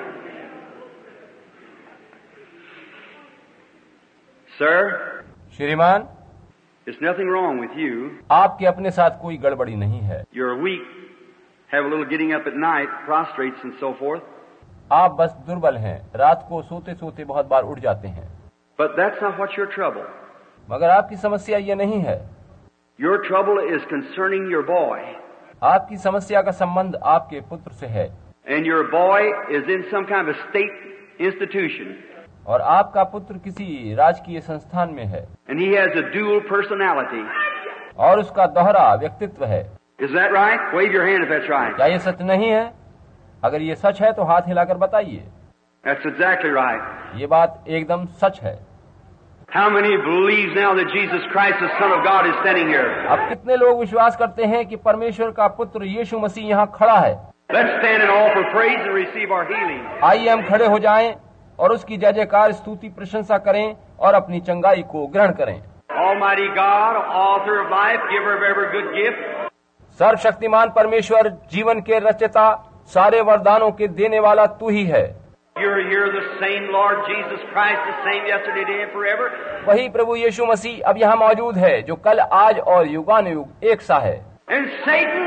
Sir, श्रीमान, there's nothing wrong with you. आपके अपने साथ कोई गड़बड़ी नहीं है। You're weak, have a little getting up at night, prostrates and so forth. आप बस दुर्बल हैं, रात को सोते सोते बहुत बार उठ जाते हैं। But that's not what's your trouble. मगर आपकी समस्या ये नहीं है। Your trouble is concerning your boy. आपकी समस्या का संबंध आपके पुत्र से है। And your boy is in some kind of a state institution. और आपका पुत्र किसी राजकीय संस्थान में है। And he has a dual personality. और उसका दोहरा व्यक्तित्व है। Is that right? Wave your hand if that's right. क्या ये सच नहीं है? अगर ये सच है तो हाथ हिलाकर बताइए। That's exactly right. ये बात एकदम सच है। How many believes now that Jesus Christ, the Son of God, is standing here? अब कितने लोग विश्वास करते हैं कि परमेश्वर का पुत्र यीशु मसीह यहाँ खड़ा है? Let's stand and offer praise and receive our healing. आइए हम खड़े हो जाएं और उसकी जय जयकार, स्तुति, प्रशंसा करें और अपनी चंगाई को ग्रहण करें। Almighty God, author of life, giver of every good gift. सर्वशक्तिमान परमेश्वर, जीवन के रचयिता, सारे वरदानों के देने वाला तू ही है। You're here, the same Lord Jesus Christ, the same yesterday, today, and forever. वही प्रभु यीशु मसीह अब यहाँ मौजूद है, जो कल, आज और युगानुयुग एक सा है। And Satan,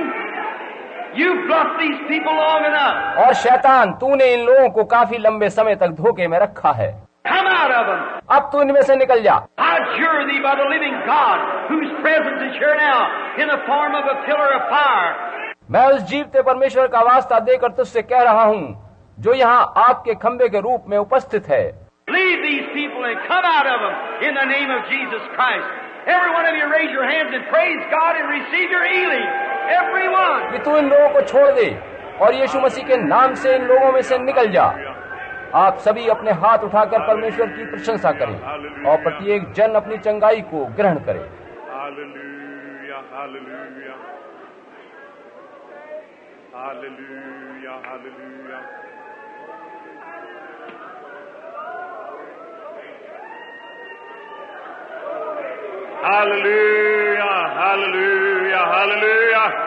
you've bluffed these people long enough. और शैतान, तूने इन लोगों को काफी लंबे समय तक धोखे में रखा है। Come out of them. अब तू इनमें से निकल जा। I adjure thee by the living God, whose presence is here now, in the form of a pillar of fire. मैं उस जीवते परमेश्वर का वास्ता देकर तुझसे कह रहा हूँ, जो यहाँ आपके खंबे के रूप में उपस्थित है। Leave these people and come out of them in the name of Jesus Christ. Every one of you raise your hands and praise God and receive your healing. Everyone. कि तू इन लोगों को छोड़ दे और यीशु मसीह के नाम से इन लोगों में से निकल जा। आप सभी अपने हाथ उठाकर परमेश्वर की प्रशंसा करें और प्रत्येक जन अपनी चंगाई को ग्रहण करे। Hallelujah, hallelujah. Hallelujah, hallelujah. Hallelujah, hallelujah, hallelujah.